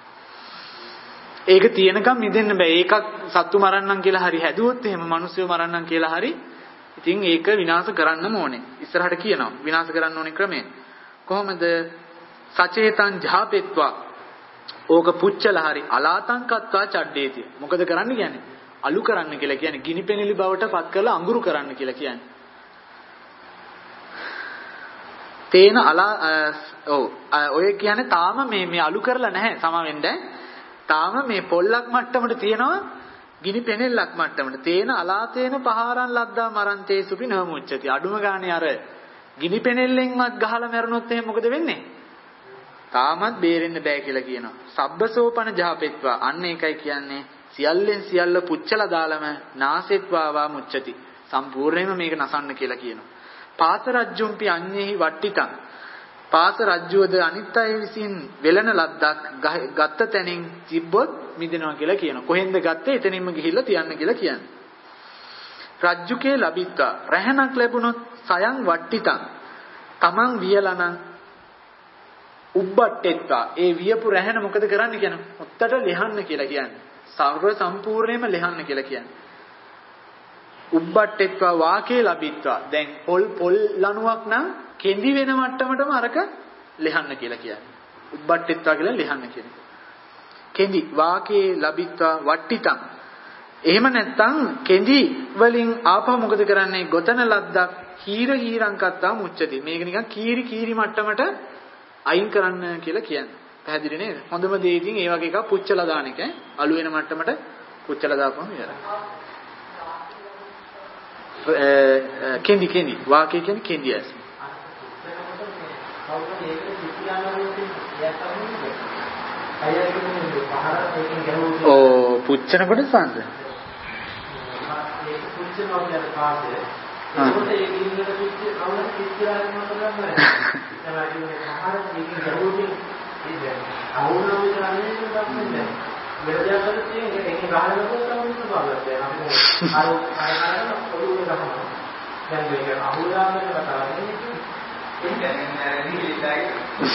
ඒක තියෙනකම් මිදෙන්න බෑ. ඒකක් සත්තු මරන්නම් කියලා හරි හැදුවොත් එහෙම මිනිස්සු මරන්නම් කියලා හරි ඉතින් ඒක විනාශ කරන්නම ඕනේ. ඉස්සරහට කියනවා විනාශ කරන්න ඕනේ ක්‍රමය. කොහොමද? සචේතං ජාපෙත්වා. ඕක පුච්චලා හරි අලාතංකත්වා චඩ්ඩේති. මොකද කරන්න කියන්නේ? අලු කරන්න කියලා කියන්නේ ගිනි පෙනිලි බවට පත් කරලා අඟුරු කරන්න කියලා කියන්නේ. තේන අලා ඔව් ඔය කියන්නේ තාම මේ මේ අලු කරලා නැහැ සම වෙන්නේ. තාම මේ පොල්ලක් මට්ටමට තියෙනවා ගිනි පෙනෙල්ලක් මට්ටමට තේන අලාතේන පහාරන් ලද්දා මරන්තේ සුපි නමුච්චති. අඩුම ගානේ අර ගිනි පෙනෙල්ලෙන්වත් ගහලා මැරුණොත් එහෙනම් මොකද වෙන්නේ? තාමත් බේරෙන්න බෑ කියලා කියනවා. සබ්බසෝපන ජාපෙත්වා. අන්න ඒකයි කියන්නේ සියල්ලෙන් සියල්ල පුච්චලා දාලම නාසෙත්වා වා මුච්චති. සම්පූර්ණයෙන්ම මේක නසන්න කියලා කියනවා. පාස රජ්ජුම්පි අඤ්ඤෙහි වට්ටිතං. පාස රජ්ජුවද අනිත් අය විසින් වෙලන ලද්දක් ගත්ත තැනින් තිබ්බොත් මිදෙනවා කියලා කියනවා. කොහෙන්ද ගත්තේ? එතනින්ම ගිහිල්ලා තියන්න කියලා කියන්නේ. රජ්ජුකේ ලැබිත්වා. රැහනක් ලැබුණොත් සයන් වට්ටිතං. තමන් වියලන උබ්බට්ටෙත්වා. ඒ වියපු රැහන මොකද කරන්න කියන? ඔත්තට ලෙහන්න කියලා කියන්නේ. සර්ව සම්පූර්ණයෙන්ම ලෙහන්න කියලා කියන්නේ. උබ්බට්ටෙත්වා වාකේ ලැබිත්වා. දැන් පොල් පොල් ලණුවක් නම් කෙඳි වෙන මට්ටමටම අරක ලෙහන්න කියලා කියන්නේ. උබ්බට්ටෙත්වා කියලා ලෙහන්න කියන්නේ. කෙඳි වාකේ ලැබිත්වා වට්ටිතං. එහෙම නැත්නම් කෙඳි වලින් ආපහු මොකද කරන්නේ? ගොතන ලද්දක් හීර හීරං කත්තා මුච්චති. මේක නිකන් කීරි කීරි මට්ටමට අයින් කරන්න කියලා කියන්නේ. පැහැදිලි නේද? හොඳම දේ ඉතින් ඒ වගේ එකක් පුච්චලා දාන එක. අලු වෙන මට්ටමට පුච්චලා දාපුවම ඉවරයි. කෙඳි කෙඳි වාකේ කියන්නේ කෙඳි ඇස්. ඕ පුච්චනකොට සංද. ඒක පුච්චනවා කියන කාර්යය. ඒකට ඒ ගින්නට පුච්ච කවුරුත් පිටිරාගෙන මොකද කරන්නේ? ඒලා කියන්නේ මහාරත් මේකේ ගැහුවොත් ඒ අවුරුදු විතරනේ නේද? මෙලදයක් කරලා තියෙන්නේ ඒකේ ගහනකොට තමයි බලවත්. අපි අර අර පොඩි ගහනවා. දැන් මේක අහුලාගෙන කතා කරන්නේ ඒක දැන් නිලිටයි.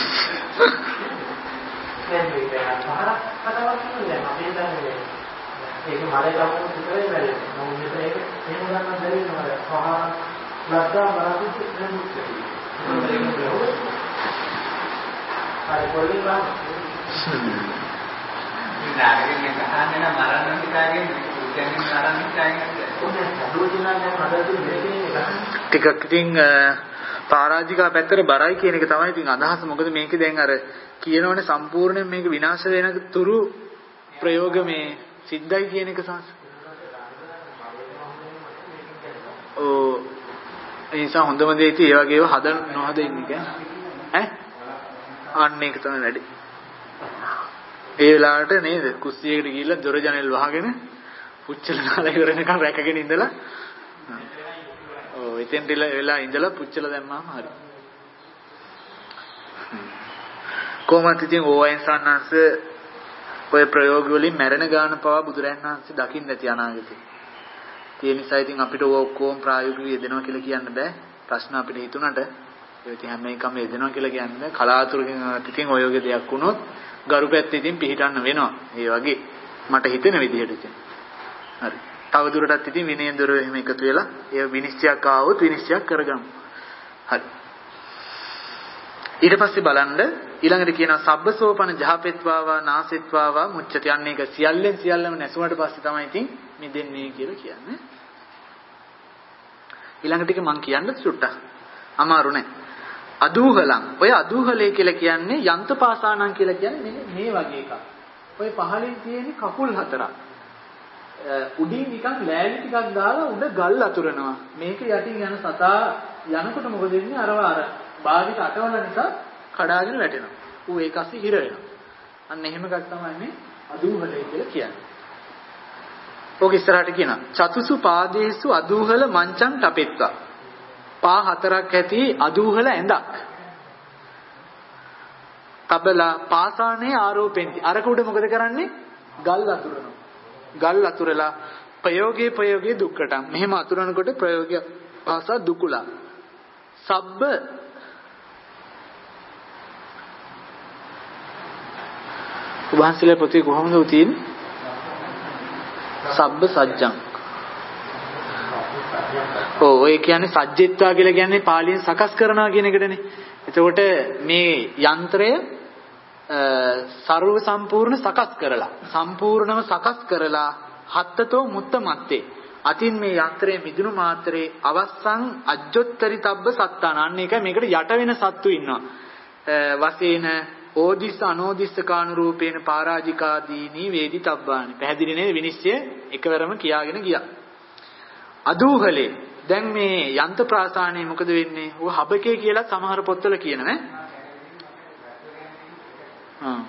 දැන් මේක පහරක් කතාවක් කියන්නේ අපේ දන්නේ ඒක මලේ ගමන විතරයි වැඩේ. මොකද මෙතන ඒක එහෙම ගන්න බැරි නේද? පහ ලද්දා බරපිට නෙමුත් ඒක. හරි පොඩි ගාන නාගයෙන් ගහන්නේ නම් මරන්න හිතාගෙන උදෙන් මරන්න හිතාගෙන ඔන්නේ සදෝජනා දැන් හදලා මේකේ ටිකක් ඉතින් පරාජිකා පැත්තට බරයි කියන එක තමයි ඉතින් අදහස. මොකද මේකේ දැන් අර කියනවනේ සම්පූර්ණයෙන් මේක විනාශ වෙන තුරු ප්‍රයෝග මේ සිද්ධයි කියන එක සාස. ඕ ඒ නිසා හොඳම දේ ඉතින් ඒ වගේව හද නොහද ඉන්න එක ඈ අන්න ඒක තමයි වැඩි. ඒ වෙලාවට නේද කුස්සියකට ගිහිල්ලා දොර ජනෙල් වහගෙන පුච්චල නාලා ඉවරනකම් රැකගෙන ඉඳලා ඔව් එතෙන් වෙලා ඉඳලා පුච්චල දැම්මාම හරි. කොහොමද ඉතින් ඕයන් සන්නංශ ඔය ප්‍රයෝග වලින් මැරෙන ගාන පවා බුදුරයන් වහන්සේ දකින්න නැති අනාගතේ. ඒ නිසා ඉතින් අපිට ඔක්කොම ප්‍රායෝගිකව යෙදෙනවා කියලා කියන්න බෑ. ප්‍රශ්න අපිට හිතුණට ඒ ඉතින් හැම එකම යෙදෙනවා කියලා කියන්නේ කලාතුරකින් ඉතින් ඔය වගේ දෙයක් වුණොත් ගරු පැත්තේ ඉතින් පිළිටන්න වෙනවා. ඒ වගේ මට හිතෙන විදිහට ඉතින්. හරි. තව දුරටත් ඉතින් විනයෙන්දර එහෙම එකතු වෙලා ඒ විනිශ්චයක් ආවොත් විනිශ්චයක් කරගමු. හරි. ඊට පස්සේ බලන්න ඊළඟට කියනවා සබ්බසෝපන ජහපෙත්වාවා නාසෙත්වාවා මුච්චති. යන්නේ ඒක සියල්ලෙන් සියල්ලම නැසුණට පස්සේ තමයි ඉතින් මිදෙන්නේ කියලා කියන්නේ. ඊළඟ ටික මම කියන්න සුට්ටක්. අමාරු නෑ. අදූහලං. ඔය අදූහලේ කියලා කියන්නේ යන්තපාසානං කියලා කියන්නේ මේ වගේ එකක්. ඔය පහලින් තියෙන කකුල් හතරක්. උඩින් නිකන් ලෑලි ටිකක් දාලා උඩ ගල් අතුරනවා. මේක යටින් යන සතා යනකොට මොකද වෙන්නේ? අරව අර බාගිට අටවල නිසා කඩාගෙන වැටෙනවා. ඌ ඒක ඇස්සේ හිර වෙනවා. අන්න එහෙම එකක් තමයි මේ අදූහලේ කියලා කියන්නේ. ඕක ඉස්සරහට කියනවා. චතුසු පාදේසු අදූහල මංචං තපෙත්වා. පා හතරක් ඇති අදූහල ඇඳක්. තබලා පාසානේ ආරෝපෙන්ති. අරක උඩ මොකද කරන්නේ? ගල් අතුරනවා. ගල් අතුරලා ප්‍රයෝගේ ප්‍රයෝගේ දුක්කටම්. මෙහෙම අතුරනකොට ප්‍රයෝගය භාෂා දුකුලා. සබ්බ උභාන්සලේ පොතේ කොහොමද උතින්නේ? සබ්බ සජ්ජං. ඔව් ඔය කියන්නේ සජ්ජෙත්වා කියලා කියන්නේ පාලියෙන් සකස් කරනවා කියන එකටනේ. එතකොට මේ යන්ත්‍රය සර්ව සම්පූර්ණ සකස් කරලා සම්පූර්ණව සකස් කරලා හත්තතෝ මුත්ත මත්තේ අතින් මේ යන්ත්‍රයේ මිදුණු මාත්‍රේ අවස්සං අජ්ජොත්තරි තබ්බ සත්තාන. අන්න ඒක මේකට යට වෙන සත්තු ඉන්නවා. වශයෙන් ඕදිස්ස අනෝදිස්ස කානුරූපේන පරාජිකාදීනි වේදි තබ්බානි. පැහැදිලි නේද? විනිශ්චය එකවරම කියාගෙන ගියා. අදූහලේ දැන් මේ යන්ත්‍ර ප්‍රාසානේ මොකද වෙන්නේ? ਉਹ හබකේ කියලා සමහර පොත්වල කියනවා ඈ. හ්ම්.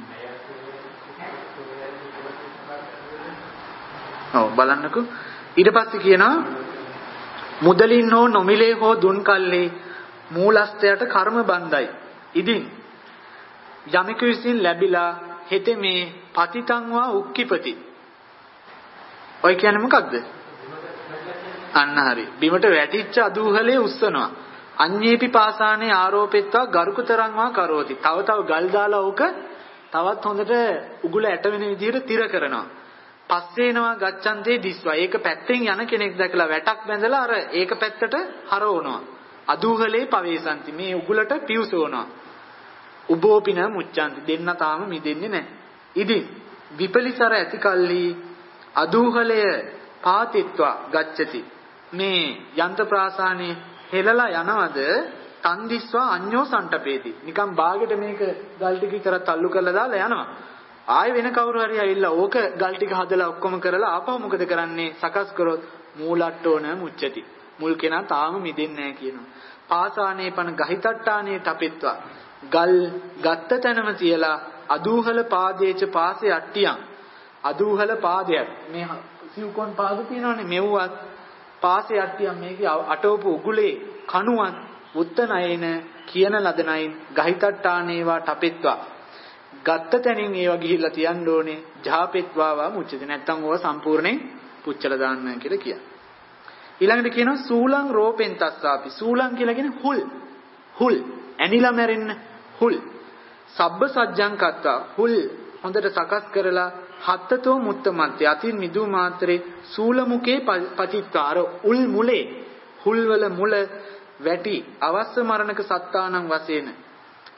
ඔව් බලන්නකෝ. ඊට පස්සේ කියනවා මුදලින් හෝ නොමිලේ හෝ දුන් කල්ලි මූලස්තයට කර්ම බන්දයි. ඉදින් යමෙකු විසින් ලැබිලා හෙතේ මේ පතිතංවා උක්කිපති. ඔය කියන්නේ මොකක්ද? අන්න හරි. බිමට වැටිච්ච අදූහලේ උස්සනවා. අඤ්ඤේපි පාසානේ ආරෝපෙත්වා ගරුකතරංවා කරෝති. තව තව ගල් දාලා ඕක තවත් හොඳට උගුල ඇට වෙන විදිහට තිර කරනවා. පස්සේනවා ගච්ඡන්තේ දිස්වා. ඒක පැත්තෙන් යන කෙනෙක් දැකලා වැටක් බැඳලා අර ඒක පැත්තට හරවනවා. අදූහලේ පවේසන්ති. මේ උගුලට පියුසවනවා. උබෝපින මුච්ඡන්ති. දෙන්න තාම මිදෙන්නේ නැහැ. ඉතින් විපලිසර ඇති කල්ලි අදූහලය පාතිත්වා ගච්ඡති. මේ යන්ත්‍ර ප්‍රාසානේ හෙලලා යනවද තන්දිස්වා අඤ්ඤෝ සන්ටපේති. නිකන් බාගෙට මේක ගල් ටික විතර තල්ලු කරලා දාලා යනවා. ආයෙ වෙන කවුරු හරි ඇවිල්ලා ඕක ගල් ටික හදලා ඔක්කොම කරලා ආපහු මොකද කරන්නේ? සකස් කරොත් මූලට්ටෝන මුච්චති. මුල් කෙනා තාම මිදෙන්නේ නැහැ කියනවා. පාසානේ පන ගහිතට්ටානේ තපෙත්වා. ගල් ගත්ත තැනම තියලා අදූහල පාදේච පාසේ අට්ටියන්. අදූහල පාදයක්. මේ සිව්කොන් පාද තියෙනවනේ මෙව්වත් පාසේ අට්ටියන් මේකේ අටවපු උගුලේ කණුවත් උත්තනයන කියන ලදනයින් ගහිතට්ටානේවා තපෙත්වා. ගත්ත තැනින් ඒවා ගිහිල්ලා තියන්න ඕනේ ජාපෙත්වාවා මුච්චති. නැත්තම් ඕවා සම්පූර්ණයෙන් පුච්චලා දාන්න කියලා කියනවා. ඊළඟට කියනවා සූලං රෝපෙන් තස්සාපි. සූලං කියලා කියන්නේ හුල්. හුල් ඇනිලා මැරෙන්න හුල්. සබ්බ සජ්ජං කත්තා. හුල් හොඳට සකස් කරලා හත්තතෝ මුත්තමත්ය අතින් මිදු මාත්‍රේ සූල මුකේ පතිත්වා. අර උල් මුලේ හුල් වල මුල වැටි අවස්ස මරණක සත්තානං වශයෙන්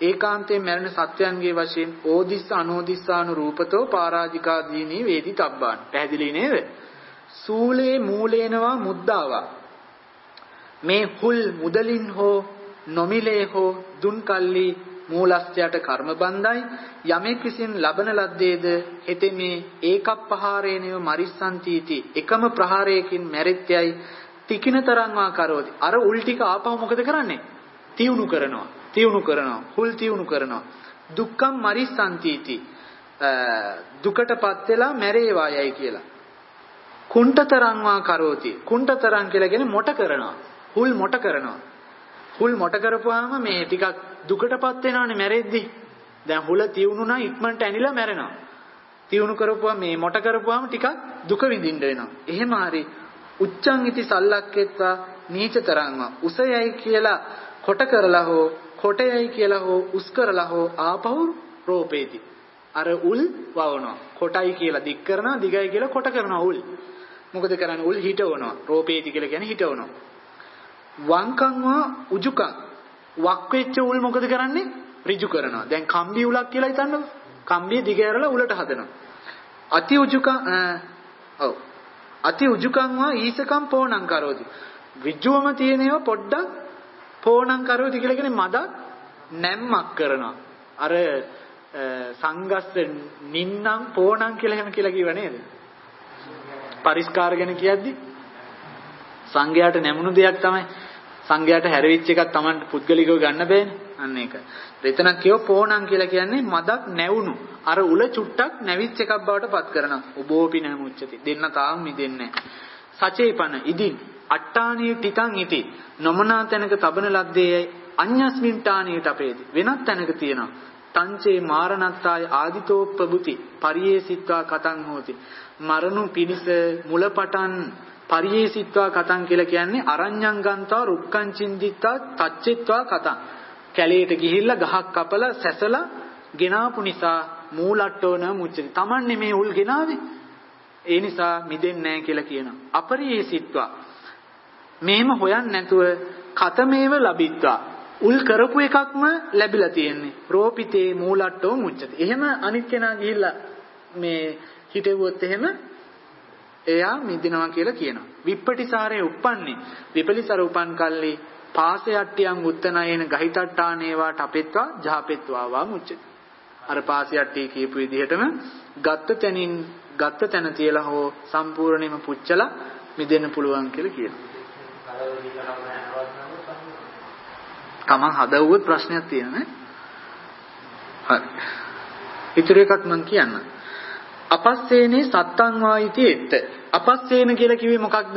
ඒකාන්තයෙන් මැරෙන සත්වයන්ගේ වශයෙන් ඕදිස්ස අනෝදිස්සානු රූපතෝ පරාජිකාදීනී වේදි තබ්බාන. පැහැදිලි නේද? සූලේ මූලේනවා මුද්දාවා. මේ හුල් මුදලින් හෝ නොමිලේ හෝ දුන් කල්ලි මූලස්ත්‍යයට කර්ම බන්ධයි. යමෙක් විසින් ලබන ලද්දේද හෙතෙමේ ඒකප්පහාරේනව මරිස්සන්තිති. එකම ප්‍රහාරයකින් මැරෙත්‍යයි තිකිනතරංවා කරෝති. අර උල් ටික ආපහු මොකද කරන්නේ? තියුණු කරනවා. තියුණු කරනවා. හුල් තියුණු කරනවා. දුක්ඛම් මරිස්සන්තිති. දුකටපත් වෙලා මැරේවායයි කියලා. කුණ්ඨතරංවා කරෝති. කුණ්ඨතරං කියලා කියන්නේ මොට කරනවා. හුල් මොට කරනවා. හුල් මොට කරපුවාම මේ ටිකක් දුකටපත් වෙනවනේ මැරෙද්දි. දැන් හුල තියුණුනා ඉක්මනට ඇනිලා මැරෙනවා. තියුණු කරපුවා මේ මොට කරපුවාම ටිකක් දුක විඳින්න වෙනවා. එහෙම හරි උච්චං ඉති සල්ලක්කෙත්වා නීචතරංවා. උසයයි කියලා කොට කරලා හෝ කොටයයි කියලා හෝ උස් කරලා හෝ ආපහු රෝපේති. අර උල් වවනවා. කොටයි කියලා දික් කරනවා, දිගයි කියලා කොට කරනවා උල්. මොකද කරන්නේ? උල් හිටවනවා. රෝපේති කියලා කියන්නේ හිටවනවා. වංකංවා උජුකං. වක් වෙච්ච උල් මොකද කරන්නේ? ඍජු කරනවා. දැන් කම්බි උලක් කියලා හිතන්නකො. කම්බිය දිග ඇරලා උලට හදනවා. අති උජුකං ඔව්. අති උජුකංවා ඊසකම් පෝණං කරෝති. ඍජුවම තියෙනේව පොඩ්ඩක් පෝණං කරෝති කියලා කියන්නේ මදක් නැම්මක් කරනවා. අර සංගස්ස නින්නම් පෝණං කියලා එහෙම කියලා කිව්ව නේද? පරිස්කාර ගැන කියද්දි සංඝයාට නැමුණු දෙයක් තමයි සංඝයාට හැරවිච්ච එකක් Tamanට පුද්ගලිකව ගන්න බෑනේ. අන්න ඒක. එතනක් කියව පෝණං කියලා කියන්නේ මදක් නැවුණු. අර උල චුට්ටක් නැවිච්ච එකක් බවට පත් කරනවා. උබෝපි නැමුච්චති. දෙන්න තාම මිදෙන්නේ නැහැ. සචේපන ඉදින් අට්ටානිය ටිකන් ඉති. නොමනා තැනක තබන ලද්දේ අඤ්ඤස්මින්ටානියට අපේදී. වෙනත් තැනක තියෙනවා. තංචේ මාරණත්තාය ආදිතෝ ප්‍රබුති පරියේසිත්වා කතං හෝති. මරණු පිනිස මුලපටන් පරියේසිත්වා කතං කියලා කියන්නේ අරඤ්ඤං ගන්තා රුක්කං චින්දිත්තා තච්චිත්වා කතං. කැලේට ගිහිල්ලා ගහක් කපලා සැසලා ගෙනාපු නිසා මූලට්ටෝන මුච්චති. Tamanne මේ උල් ගෙනාවේ. ඒ නිසා මිදෙන්නේ නැහැ කියලා කියනවා. අපරියේසිත්වා. මේම හොයන්නේ නැතුව කතමේව ලබිත්වා. උල් කරපු එකක්ම ලැබිලා තියෙන්නේ. රෝපිතේ මූලට්ටෝ මුච්චති. එහෙම අනිත් කෙනා ගිහිල්ලා මේ හිටෙවුවොත් එහෙම එයා මිදිනවා කියලා කියනවා. විප්පටිසාරේ උප්පන්නේ. විපලිසර උපන් කල්ලි පාසයට්ටියන් උත්තනයේන ගහිතට්ටානේවාට අපෙත්වා ජහපෙත්වා වා මුච්චති. අර පාසයට්ටිය කියපු විදිහටම ගත්ත තැනින් ගත්ත තැන තියලා හෝ සම්පූර්ණයෙන්ම පුච්චලා මිදෙන්න පුළුවන් කියලා කියනවා. තමන් හදවුවොත් ප්‍රශ්නයක් තියෙනවා නේ. හරි. ඊටර එකක් මම කියන්න. අපස්සේනේ සත්තං වායිති එත්ත. අපස්සේන කියලා කිව්වේ මොකක්ද?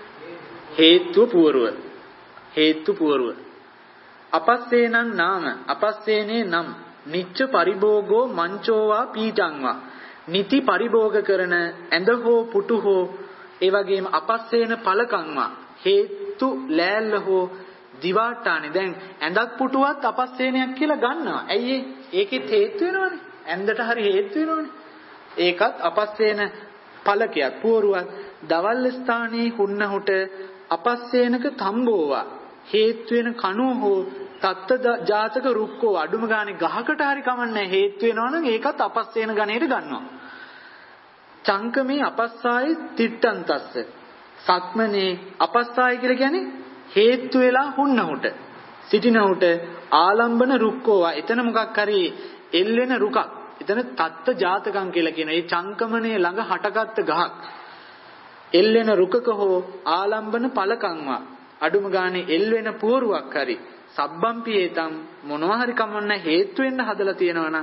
හේතු පුවරුව. හේතු පුවරුව. අපස්සේනං නාම අපස්සේනේ නම් නිච්ච පරිභෝගෝ මංචෝවා පීඨංවා. නිති පරිභෝග කරන ඇඳ හෝ පුටු හෝ ඒ වගේම අපස්සේන පලකංවා. හේතු ලෑල්ල හෝ දිවාටානේ. දැන් ඇඳක් පුටුවත් අපස්සේනයක් කියලා ගන්නවා. ඇයි ඒ? ඒකෙත් හේතු වෙනවනේ. ඇඳට හරි හේතු වෙනවනේ. ඒකත් අපස්සේන පලකයක් පුවරුවක්. දවල් ස්ථානයේ හුන්නහුට අපස්සේනක තම්බෝවා. හේතු වෙන කණුව හෝ තත්ත ජාතක රුක්කෝ අඩුම ගානේ ගහකට හරි කමන්නේ හේතු වෙනවනම් ඒකත් අපස්සේන ගණයට ගන්නවා. චංකමේ අපස්සායි තිට්ටන්තස්ස. සක්මනේ අපස්සායි කියලා කියන්නේ හේතු වෙලා හුන්නහුට සිටිනහුට ආලම්බන රුක්කෝවා. එතන මොකක් හරි එල්ලෙන රුකක්. එතන තත්ත ජාතකම් කියලා කියන ඒ චංකමනේ ළඟ හටගත්ත ගහක්. එල්ලෙන රුකක හෝ ආලම්බන පලකම්වා. අඩුම ගානේ එල්වෙන පුවරුවක් හරි සබ්බම්පියේතම් මොනවා හරි කමන්න හේතු වෙන්න හදලා තියෙනවනම්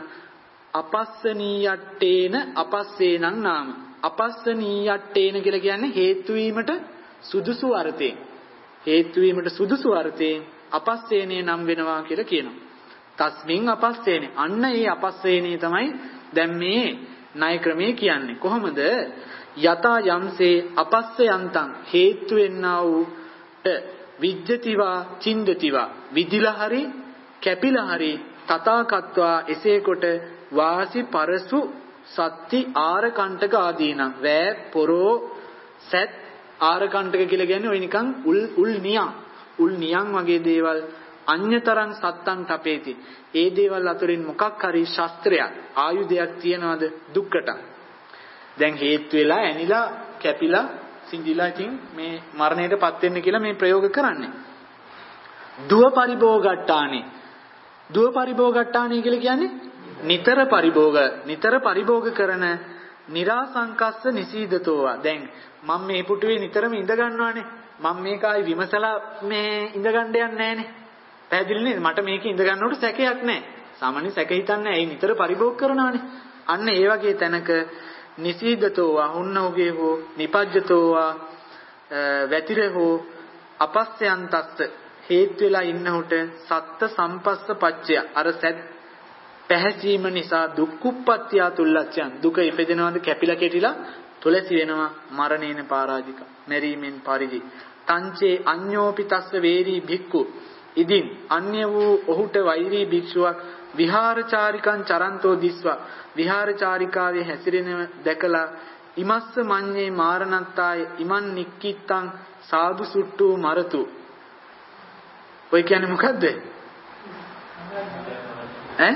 අපස්සනීයට්ටේන අපස්සේනං නාම. අපස්සනීයට්ටේන කියලා කියන්නේ හේතු වීමට සුදුසු අර්ථයෙන්. හේතු වීමට සුදුසු අර්ථයෙන් අපස්සේනේ නම් වෙනවා කියලා කියනවා. තස්මින් අපස්සේනේ. අන්න ඒ අපස්සේනේ තමයි දැන් මේ ණය ක්‍රමයේ කියන්නේ. කොහොමද? යතා යම්සේ අපස්සයන්තං හේතු වෙන්නා වූ විජ්ජතිවා චින්දතිවා විදිලා හරි කැපිලා හරි තථාකත්වා එසේ කොට වාසි පරසු සත්‍ති ආරකණ්ඨක ආදීනම් වෑ පොරෝ සත් ආරකණ්ඨක කියලා කියන්නේ ඔය නිකන් උල් උල් නියම් උල් නියම් වගේ දේවල් අඤ්‍යතරං සත්තං තපේති. ඒ දේවල් අතරින් මොකක් හරි ශස්ත්‍රයක් ආයුධයක් තියනවාද දුක්කට. දැන් හේතු වෙලා ඇනිලා කැපිලා සිඳිලා ඉතින් මේ මරණයටපත් වෙන්න කියලා මේ ප්‍රයෝග කරන්නේ. දුව පරිභෝගට්ටානේ. දුව පරිභෝගට්ටානේ කියලා කියන්නේ නිතර පරිභෝග නිතර පරිභෝග කරන නිරාසංකස්ස නිසීදතෝවා. දැන් මම මේ පුටුවේ නිතරම ඉඳ ගන්නවානේ. මම මේක ආයි විමසලා මේ ඉඳ ගන්න යන්නේ නැහනේ. පැහැදිලි නේද? මට මේක ඉඳ ගන්නකොට සැකයක් නැහැ. සාමාන්‍ය සැක හිතන්නේ ඇයි නිතර පරිභෝග කරනවානේ. අන්න ඒ වගේ තැනක නිසීදතෝවා හුන්නෝගේ හෝ නිපජ්ජතෝවා වැතිරේ හෝ අපස්සයන්තස්ස හේතු වෙලා ඉන්නහොට සත්ත සම්පස්ස පච්චය අර සැත් පැහැසීම නිසා දුක්ඛුප්පත්තිය තුල්ලච්ඡන් දුක ඉපදෙනවද කැපිලා කෙටිලා තුලසි වෙනවා මරණේන පරාජික මෙරීමෙන් පරිදි තංචේ අඤ්ඤෝපි තස්ස වේරී භික්ඛු ඉදින් අන්‍ය වූ ඔහුට වෛරී භික්ෂුවක් විහාරචාරිකං චරන්තෝ දිස්වා විහාරචාරිකාවේ හැසිරෙන දැකලා ඉමස්ස මඤ්ඤේ මාරණත්තාය ඉමන් නික්කිත්තං සාදු සුට්ටු මරතු. ඔය කියන්නේ මොකද්ද? ඈ?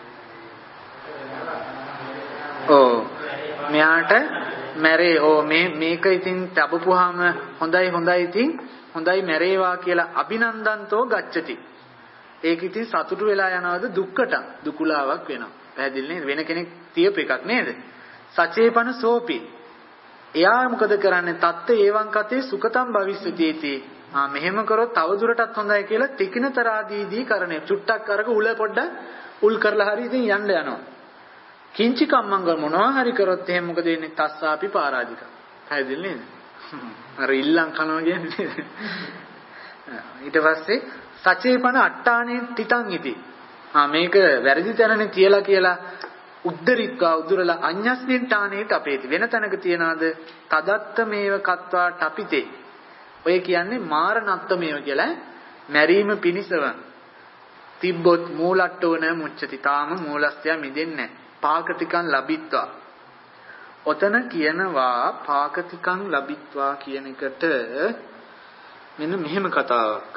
ඕ මෙයාට මැරේ ඕ මේ මේක ඉතින් තබපුවාම හොඳයි හොඳයි ඉතින් හොඳයි මැරේවා කියලා අභිනන්දන්තෝ ගච්ඡති. ඒක ඉතින් සතුටු වෙලා යනවාද දුක්කට දුකුලාවක් වෙනවා. පැහැදිලි නේද? වෙන කෙනෙක් තියප එකක් නේද? සචේපන සෝපි. එයා මොකද කරන්නේ? තත්ත ඒවං කතේ සුඛතම් භවිස්සතිති. ආ මෙහෙම කරොත් තව දුරටත් හොඳයි කියලා තිකිනතරාදීදී කරන්නේ. චුට්ටක් අරක උල පොඩ්ඩ උල් කරලා හරි ඉතින් යන්න යනවා. කිංචි කම්මංග මොනවා හරි කරොත් එහෙනම් මොකද වෙන්නේ? තස්සාපි පරාජික. පැහැදිලි නේද? අර ඉල්ලන් කනවා කියන්නේ. ඊට පස්සේ සචේපන අට්ටානේ තිතං ඉති. ආ මේක වැරදි තැනනේ තියලා කියලා උද්දරික්වා උදුරලා අඤ්ඤස්මින් ඨානේට අපේති. වෙන තැනක තියනවාද තදත්ත මේව කත්වා ඨපිතේ. ඔය කියන්නේ මාරණත්ත මේව කියලා මැරීම පිනිසව තිබ්බොත් මූලට්ටෝන මුච්චති. තාම මූලස්ත්‍ය මිදෙන්නේ නැහැ. පාකතිකං ලබිත්වා. ඔතන කියනවා පාකතිකං ලබිත්වා කියන එකට මෙන්න මෙහෙම කතාවක්.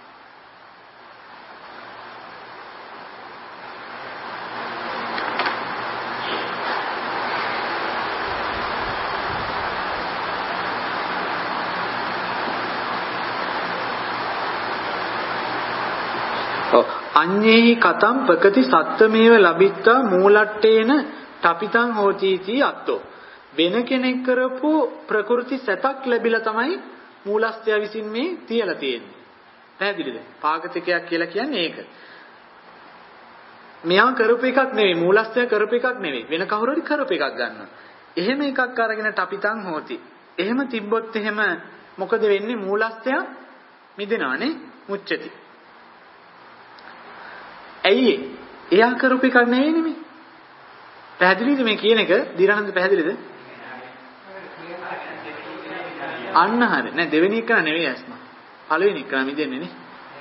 අඤ්ඤේහි කතම් ප්‍රකති සත්තමේව ලබිත්වා මූලට්ටේන තපිතං හෝචීති අත්තෝ. වෙන කෙනෙක් කරපු ප්‍රകൃති සැපක් ලැබිලා තමයි මූලස්ත්‍ය විසින් මේ තියලා තියෙන්නේ. පැහැදිලිද? පාගතිකයක් කියලා කියන්නේ ඒක. මෙයා කරපු එකක් නෙවෙයි මූලස්ත්‍ය කරපු එකක් නෙවෙයි වෙන කවුරු හරි කරපු එකක් ගන්නවා. එහෙම එකක් අරගෙන තපිතං හෝති. එහෙම තිබ්බොත් එහෙම මොකද වෙන්නේ? මූලස්ත්‍ය මිදෙනවනේ මුච්චති. ඇයි එයා කරපු එකක් නෙවෙයි නෙමෙයි. පැහැදිලිද මේ කියන එක? දිරානන්ද පැහැදිලිද? අන්න හරි. නෑ දෙවෙනි එක නෙවෙයි අස්මා. පළවෙනි එක මිදෙන්නේ නේ.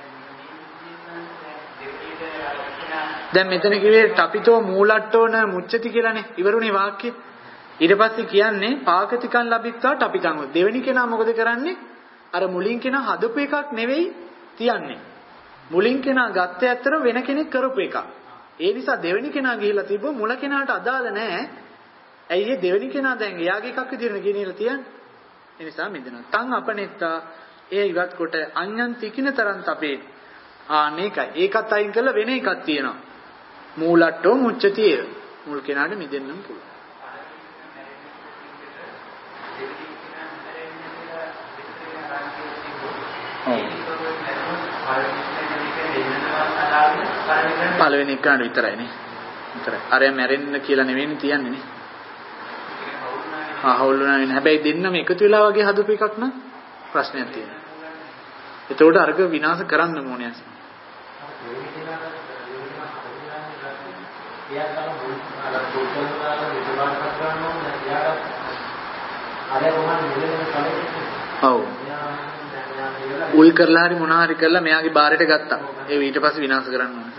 දැන් මෙතන කිව්වේ තපිතෝ මූලට්ටෝන මුච්චති කියලානේ. ඉවරුනේ වාක්‍යය. ඊට පස්සේ කියන්නේ පාකතිකං ලබිත්වා තපිතං. දෙවෙනි කෙනා මොකද කරන්නේ? අර මුලින් කෙනා හදපු එකක් නෙවෙයි තියන්නේ. මුලින් කෙනා ගත්තේ ඇත්තට වෙන කෙනෙක් කරපු එකක්. ඒ නිසා දෙවෙනි කෙනා ගිහිල්ලා තිබ්බ මුල කෙනාට අදාළ නැහැ. ඇයි ඒ දෙවෙනි කෙනා දැන් එයාගේ එකක් විදිහට ගෙනියලා තියන්නේ? ඒ නිසා මිදෙනවා. තං අපනෙත්තා ඒ ඉවත් කොට අඤ්ඤං තිකිනතරං තපේ. ආ මේකයි. ඒකත් අයින් කරලා වෙන එකක් තියෙනවා. මූලට්ටෝ මුච්චති. මුල් කෙනාට මිදෙන්නම පුළුවන්. පළවෙනි එකට විතරයි නේ. විතරයි. අරයා මැරෙන්න කියලා නෙවෙයි තියන්නේ නේ. ආ හවුල් වුණා නේ. හැබැයි දෙන්නම එකතු වෙලා වගේ හදපු එකක් නම් ප්‍රශ්නයක් තියෙනවා. ඒතකොට අර්ග විනාශ කරන්න ඕනේ අස. ඔව්. උල් කරලා හරි මොනවා හරි කරලා මෙයාගේ බාරයට ගත්තා. ඒ ඊට පස්සේ විනාශ කරන්න ඕනේ.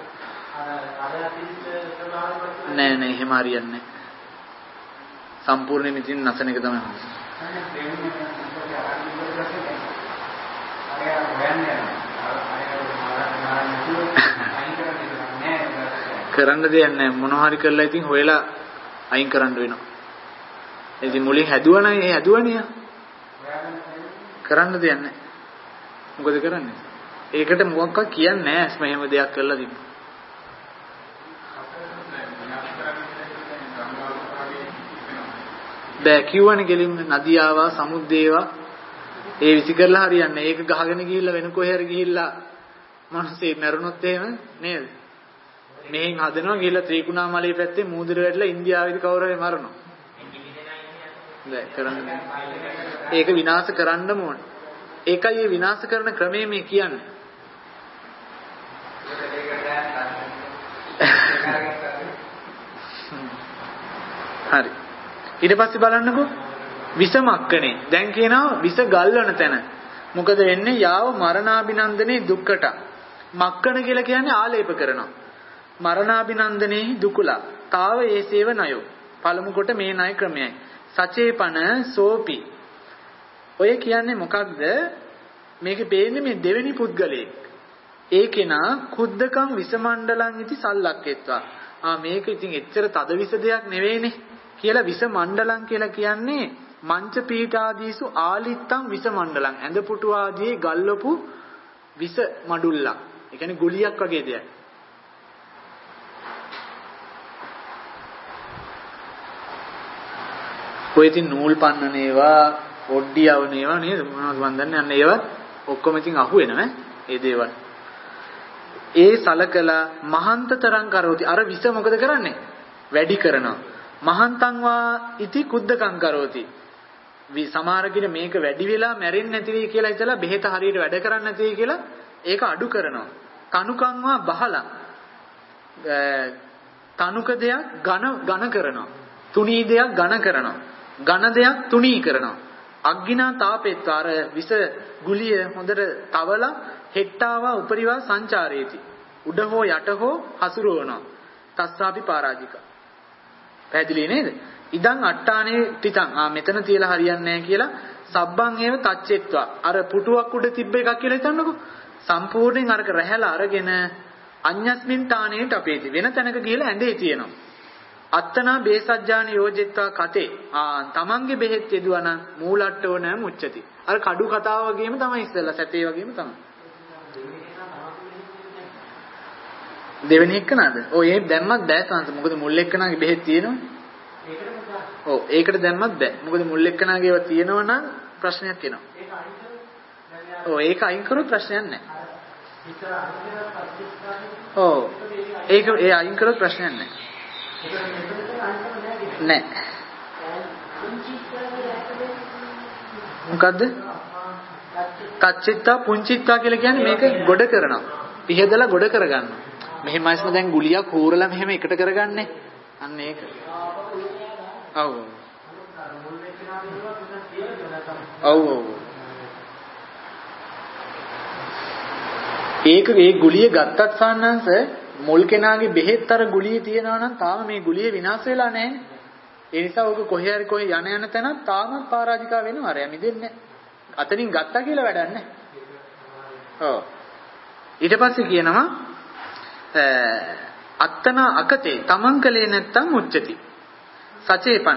නෑ නෑ එහෙම හරියන්නේ නෑ. සම්පූර්ණයෙන් ඉතින් නැසන එක තමයි හොඳ. කරන්න දෙයක් නැහැ. මොනවා හරි කරලා ඉතින් හොයලා අයින් කරන්න වෙනවා. ඉතින් මුලින් හැදුවා නම් ඒ හැදුවනේ. කරන්න දෙයක් නැහැ. මොකද කරන්නේ? ඒකට මොකක්වත් කියන්නේ නැහැ. මෙහෙම දෙයක් කරලා තිබ්බා. බෑ කිව්වනේ ගෙලින්ම නදී ආවා සමුද්‍රේ ආවා ඒ විසි කරලා හරියන්නේ. ඒක ගහගෙන ගිහිල්ලා වෙන කොහේ හරි ගිහිල්ලා මිනිස්සේ මැරුණොත් එහෙම නේද? මෙහෙන් හදනවා ගිහිල්ලා ත්‍රිකුණාමලයේ පැත්තේ මූදිර වැටලා ඉන්දියාවේදී කවුරු හරි මරනවා. බෑ කරන්නේ. ඒක විනාශ කරන්නම ඕනේ. ඒකයි මේ විනාශ කරන ක්‍රමය මේ කියන්නේ. හරි. ඊට පස්සේ බලන්නකෝ විස මක්කනේ. දැන් කියනවා විස ගල්වන තැන. මොකද වෙන්නේ? යාව මරණාභිනන්දනේ දුක්කට. මක්කන කියලා කියන්නේ ආලේප කරනවා. මරණාභිනන්දනේ දුකුලා. තාව ඒසේව නයෝ. පළමු කොට මේ ණය ක්‍රමයයි. සචේපන සෝපි. ඔය කියන්නේ මොකක්ද? මේකේ පේන්නේ මේ දෙවෙනි පුද්ගලයෙක්. ඒ කෙනා කුද්දකම් විසමණ්ඩලං ඉති සල්ලක්කෙත්වා. ආ මේක ඉතින් එච්චර තද විස දෙයක් නෙවෙයිනේ. කියලා විස මණ්ඩලං කියලා කියන්නේ මංච පීඨාදීසු ආලිත්තං විස මණ්ඩලං ඇඳ පුටු ආදී ගල්වපු විස මඩුල්ලක්. ඒ කියන්නේ ගුලියක් වගේ දෙයක්. ඔය ඉතින් නූල් පන්නන ඒවා, ඔඩ්ඩි යවන ඒවා නේද? මොනවද මන් දන්නේ අන්න ඒවා ඔක්කොම ඉතින් අහු වෙනවා ඒ දේවල්. ඒ සලකලා මහන්තතරං කරෝති. අර විස මොකද කරන්නේ? වැඩි කරනවා. මහන්තං වා ඉති කුද්දකං කරෝති. වි සමහර කෙනෙක් මේක වැඩි වෙලා මැරෙන්නේ නැති වෙයි කියලා හිතලා බෙහෙත හරියට වැඩ කරන්නේ නැති වෙයි කියලා ඒක අඩු කරනවා. තනුකං වා බහලං. තනුක දෙයක් ඝන ඝන කරනවා. තුනී දෙයක් ඝන කරනවා. ඝන දෙයක් තුනී කරනවා. අග්ගිනා තාපෙත්වාර විස ගුලිය හොඳට තවලා හෙට්ටාවා උපරිවා සංචාරේති. උඩ හෝ යට හෝ හසුරවනවා. තස්සාපි පරාජික. පැහැදිලි නේද? ඉදන් අට්ටානේ තිතං. ආ මෙතන තියලා හරියන්නේ නැහැ කියලා සබ්බං හේව තච්චෙත්වා. අර පුටුවක් උඩ තිබ්බ එකක් කියලා හිතන්නකෝ. සම්පූර්ණයෙන් අරක රැහැලා අරගෙන අඤ්ඤස්මින් තානේට අපේති. වෙන තැනක ගිහලා ඇඳේ තියෙනවා. අත්තනා බේසජ්ජාන යෝජෙත්වා කතේ. ආ තමන්ගේ බෙහෙත් යදුවා නම් මූලට්ටෝ නැ මුච්චති. අර කඩු කතාව වගේම තමයි ඉස්සෙල්ලා සැතේ වගේම තමයි. දෙවෙනි එක නේද? ඔය ඒ දැම්මත් බෑ සංස. මොකද මුල් එක්කනාගේ බෙහෙත් තියෙනවනේ. ඔව් ඒකට දැම්මත් බෑ. මොකද මුල් එක්කනාගේ ඒවා තියෙනවා නම් ප්‍රශ්නයක් එනවා. ඔව් ඒක අයින් කරොත් ප්‍රශ්නයක් නැහැ. ඔව් ඒක ඒ අයින් කරොත් ප්‍රශ්නයක් නැහැ. නෑ. මොකද්ද? කච්චිත්තා පුංචිත්තා කියලා කියන්නේ මේක ගොඩ කරනවා. පිහදලා ගොඩ කරගන්නවා. මෙහෙමයිස්ම දැන් ගුලියක් හූරලා මෙහෙම එකට කරගන්නේ. අන්න ඒක. ඔව්. ඔව් ඔව්. ඒක ඒ ගුලිය ගත්තත් සාන්නංශ මුල් කෙනාගේ බෙහෙත් අර ගුලිය තියනවා නම් තාම මේ ගුලිය විනාශ වෙලා නැහැ. ඒ නිසා ඔක කොහේ හරි කොහේ යන යන තැනත් තාමත් පරාජිකා වෙනවා. අර යමිදෙන්නේ නැහැ. අතනින් ගත්තා කියලා වැඩක් නැහැ. ඔව්. ඊට පස්සේ කියනවා අත්තන අකතේ තමන් කලේ නැත්තම් උච්චති. සචේපන.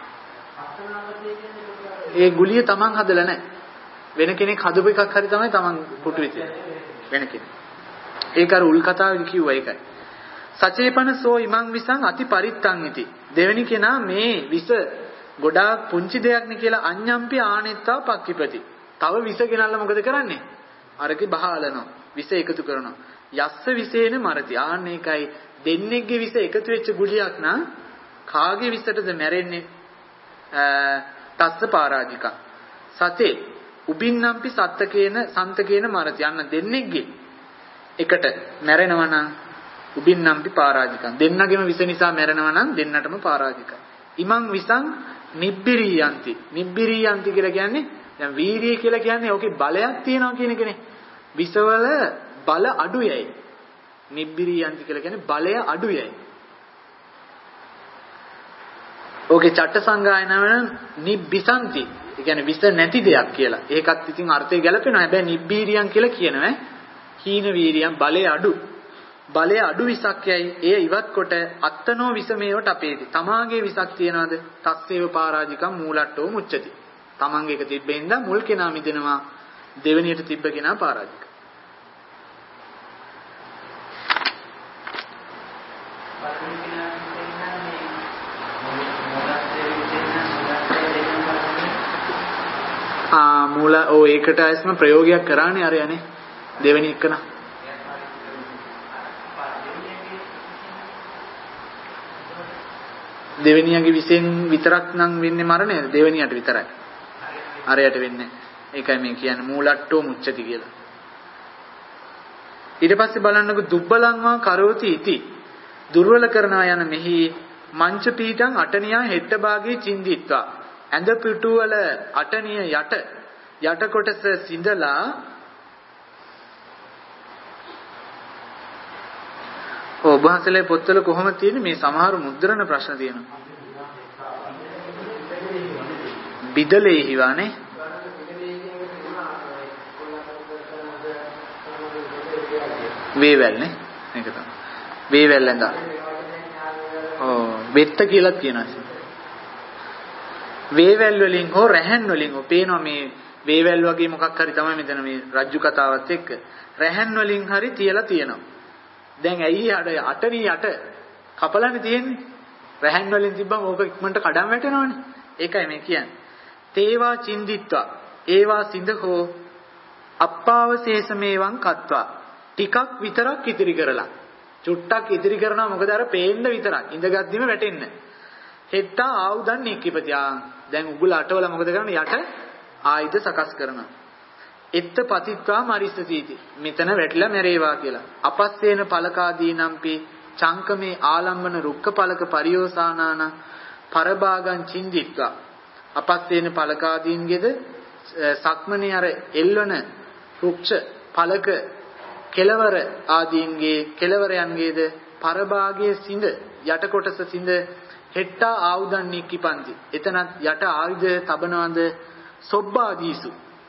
ඒ ගුලිය තමන් හදලා නැහැ. වෙන කෙනෙක් හදපු එකක් හරි තමයි තමන් පුටුවේ තියෙන්නේ. වෙන කෙනෙක්. ඒක අර උල් කතාවේ කිව්වා ඒකයි. සචේපන සෝ ඉමං විසං අති පරිත්තං ඉති. දෙවෙනි කෙනා මේ විස ගොඩාක් පුංචි දෙයක් නේ කියලා අඤ්ඤම්පි ආනෙත්තා පක්ඛිපති. තව විස ගෙනල්ලා මොකද කරන්නේ? අරකේ බහාලනවා. විස එකතු කරනවා. යස්ස විසේන මරති. ආන්න ඒකයි දෙන්නෙක්ගේ විස එකතු වෙච්ච ගුලියක් නම් කාගේ විසටද මැරෙන්නේ? තස්ස පරාජිකා. සතේ උබින්නම්පි සත්තකේන සන්තකේන මරති. අන්න දෙන්නෙක්ගේ එකට මැරෙනවා නම් උබින්නම්පි පරාජිකං. දෙන්නගෙම විස නිසා මැරෙනවා නම් දෙන්නටම පරාජිකයි. ඉමං විසං නිබ්බිරියන්ති. නිබ්බිරියන්ති කියලා කියන්නේ දැන් වීරිය කියලා කියන්නේ ඕකේ බලයක් තියෙනවා කියන එකනේ. විසවල බල අඩුයයි. නිබ්බිරියන්ති කියලා කියන්නේ බලය අඩුයයි. ඕකේ චට්ට සංගායනාවන නිබ්බිසන්ති. ඒ කියන්නේ විස නැති දෙයක් කියලා. ඒකත් ඉතින් අර්ථය ගැලපෙනවා. හැබැයි නිබ්බීරියන් කියලා කියනවා. හීන වීරියම් බලය අඩු. බලය අඩු විසක් යයි එය ඉවත් කොට අත්තනෝ විසමේව ටපේති. තමාගේ විසක් තියනවාද? තස්සේව පරාජිකම් මූලට්ටෝ මුච්චති. තමන්ගේ එක තිබ්බෙන්ද මුල් කෙනා මිදෙනවා. දෙවෙනියට තිබ්බ කෙනා පරාජික. ආ මූල ඕ ඒකට ආයස්ම ප්‍රයෝගයක් කරානේ අර යන්නේ දෙවෙනි එකන. දෙවෙනියගේ විසෙන් විතරක් නම් වෙන්නේ මරණය. දෙවෙනියට විතරයි. අරයට වෙන්නේ. ඒකයි මේ කියන්නේ මූලට්ටෝ මුච්චති කියලා. ඊට පස්සේ බලන්නකො දුබ්බලංවා කරෝති ඉති. දුර්වල කරනවා යන මෙහි මංච පීඨං අටනියා හෙට්ට භාගයේ චින්දිත්වා. ඇඳ පිටු වල අටනිය යට යට කොටස සිඳලා ඔබ වහන්සේලා පොත්වල කොහොමද තියෙන්නේ මේ සමහර මුද්‍රණ ප්‍රශ්න තියෙනවා. බිදලේ හිවානේ වේවැල් නේ මේක තමයි වේවැල් ඇඳා ඔව් වෙත්ත කියලා කියනවා. වේවැල් වලින් හෝ රැහන් වලින් හෝ පේනවා මේ වේවැල් වගේ මොකක් හරි තමයි මෙතන මේ රජ්ජු කතාවත් එක්ක රැහන් වලින් හරි තියලා තියෙනවා. දැන් ඇයි අර අටනී යට කපලානේ තියෙන්නේ. රැහන් වලින් තිබ්බම ඕක ඉක්මනට කඩම් වැටෙනවනේ. ඒකයි මේ කියන්නේ. තේවා චින්දිත්වා ඒවා සිඳ හෝ අප්පාවශේෂමේවං කତ୍වා ටිකක් විතරක් ඉතිරි කරලා චුට්ටක් ඉතිරි කරනවා. මොකද අර පේන්න විතරක් ඉඳගත්දිම වැටෙන්න. හෙට්ටා ආයුධන් නික්කිපතියා. දැන් උගුල අටවල මොකද කරන්නේ? යට ආයුධ සකස් කරනවා. එත්ත පතිත්වා මරිස්සතිති. මෙතන වැටිලා මැරේවා කියලා. අපස්සේන පලකාදීනම්පි චංකමේ ආලම්බන රුක්ක පලක පරියෝසානාන පරභාගං චින්දිත්වා. අපස්සේන පලකාදීන්ගෙද සක්මනේ අර එල්වන රුක්ෂ පලක කෙලවර ආදීන්ගේ කෙලවරයන්ගේද පරභාගයේ සිඳ යට කොටස සිඳ හෙට්ටා ආයුධන් නික්කිපන්ති. එතනත් යට ආයුධ තබනවද සොබ්බාදීසු.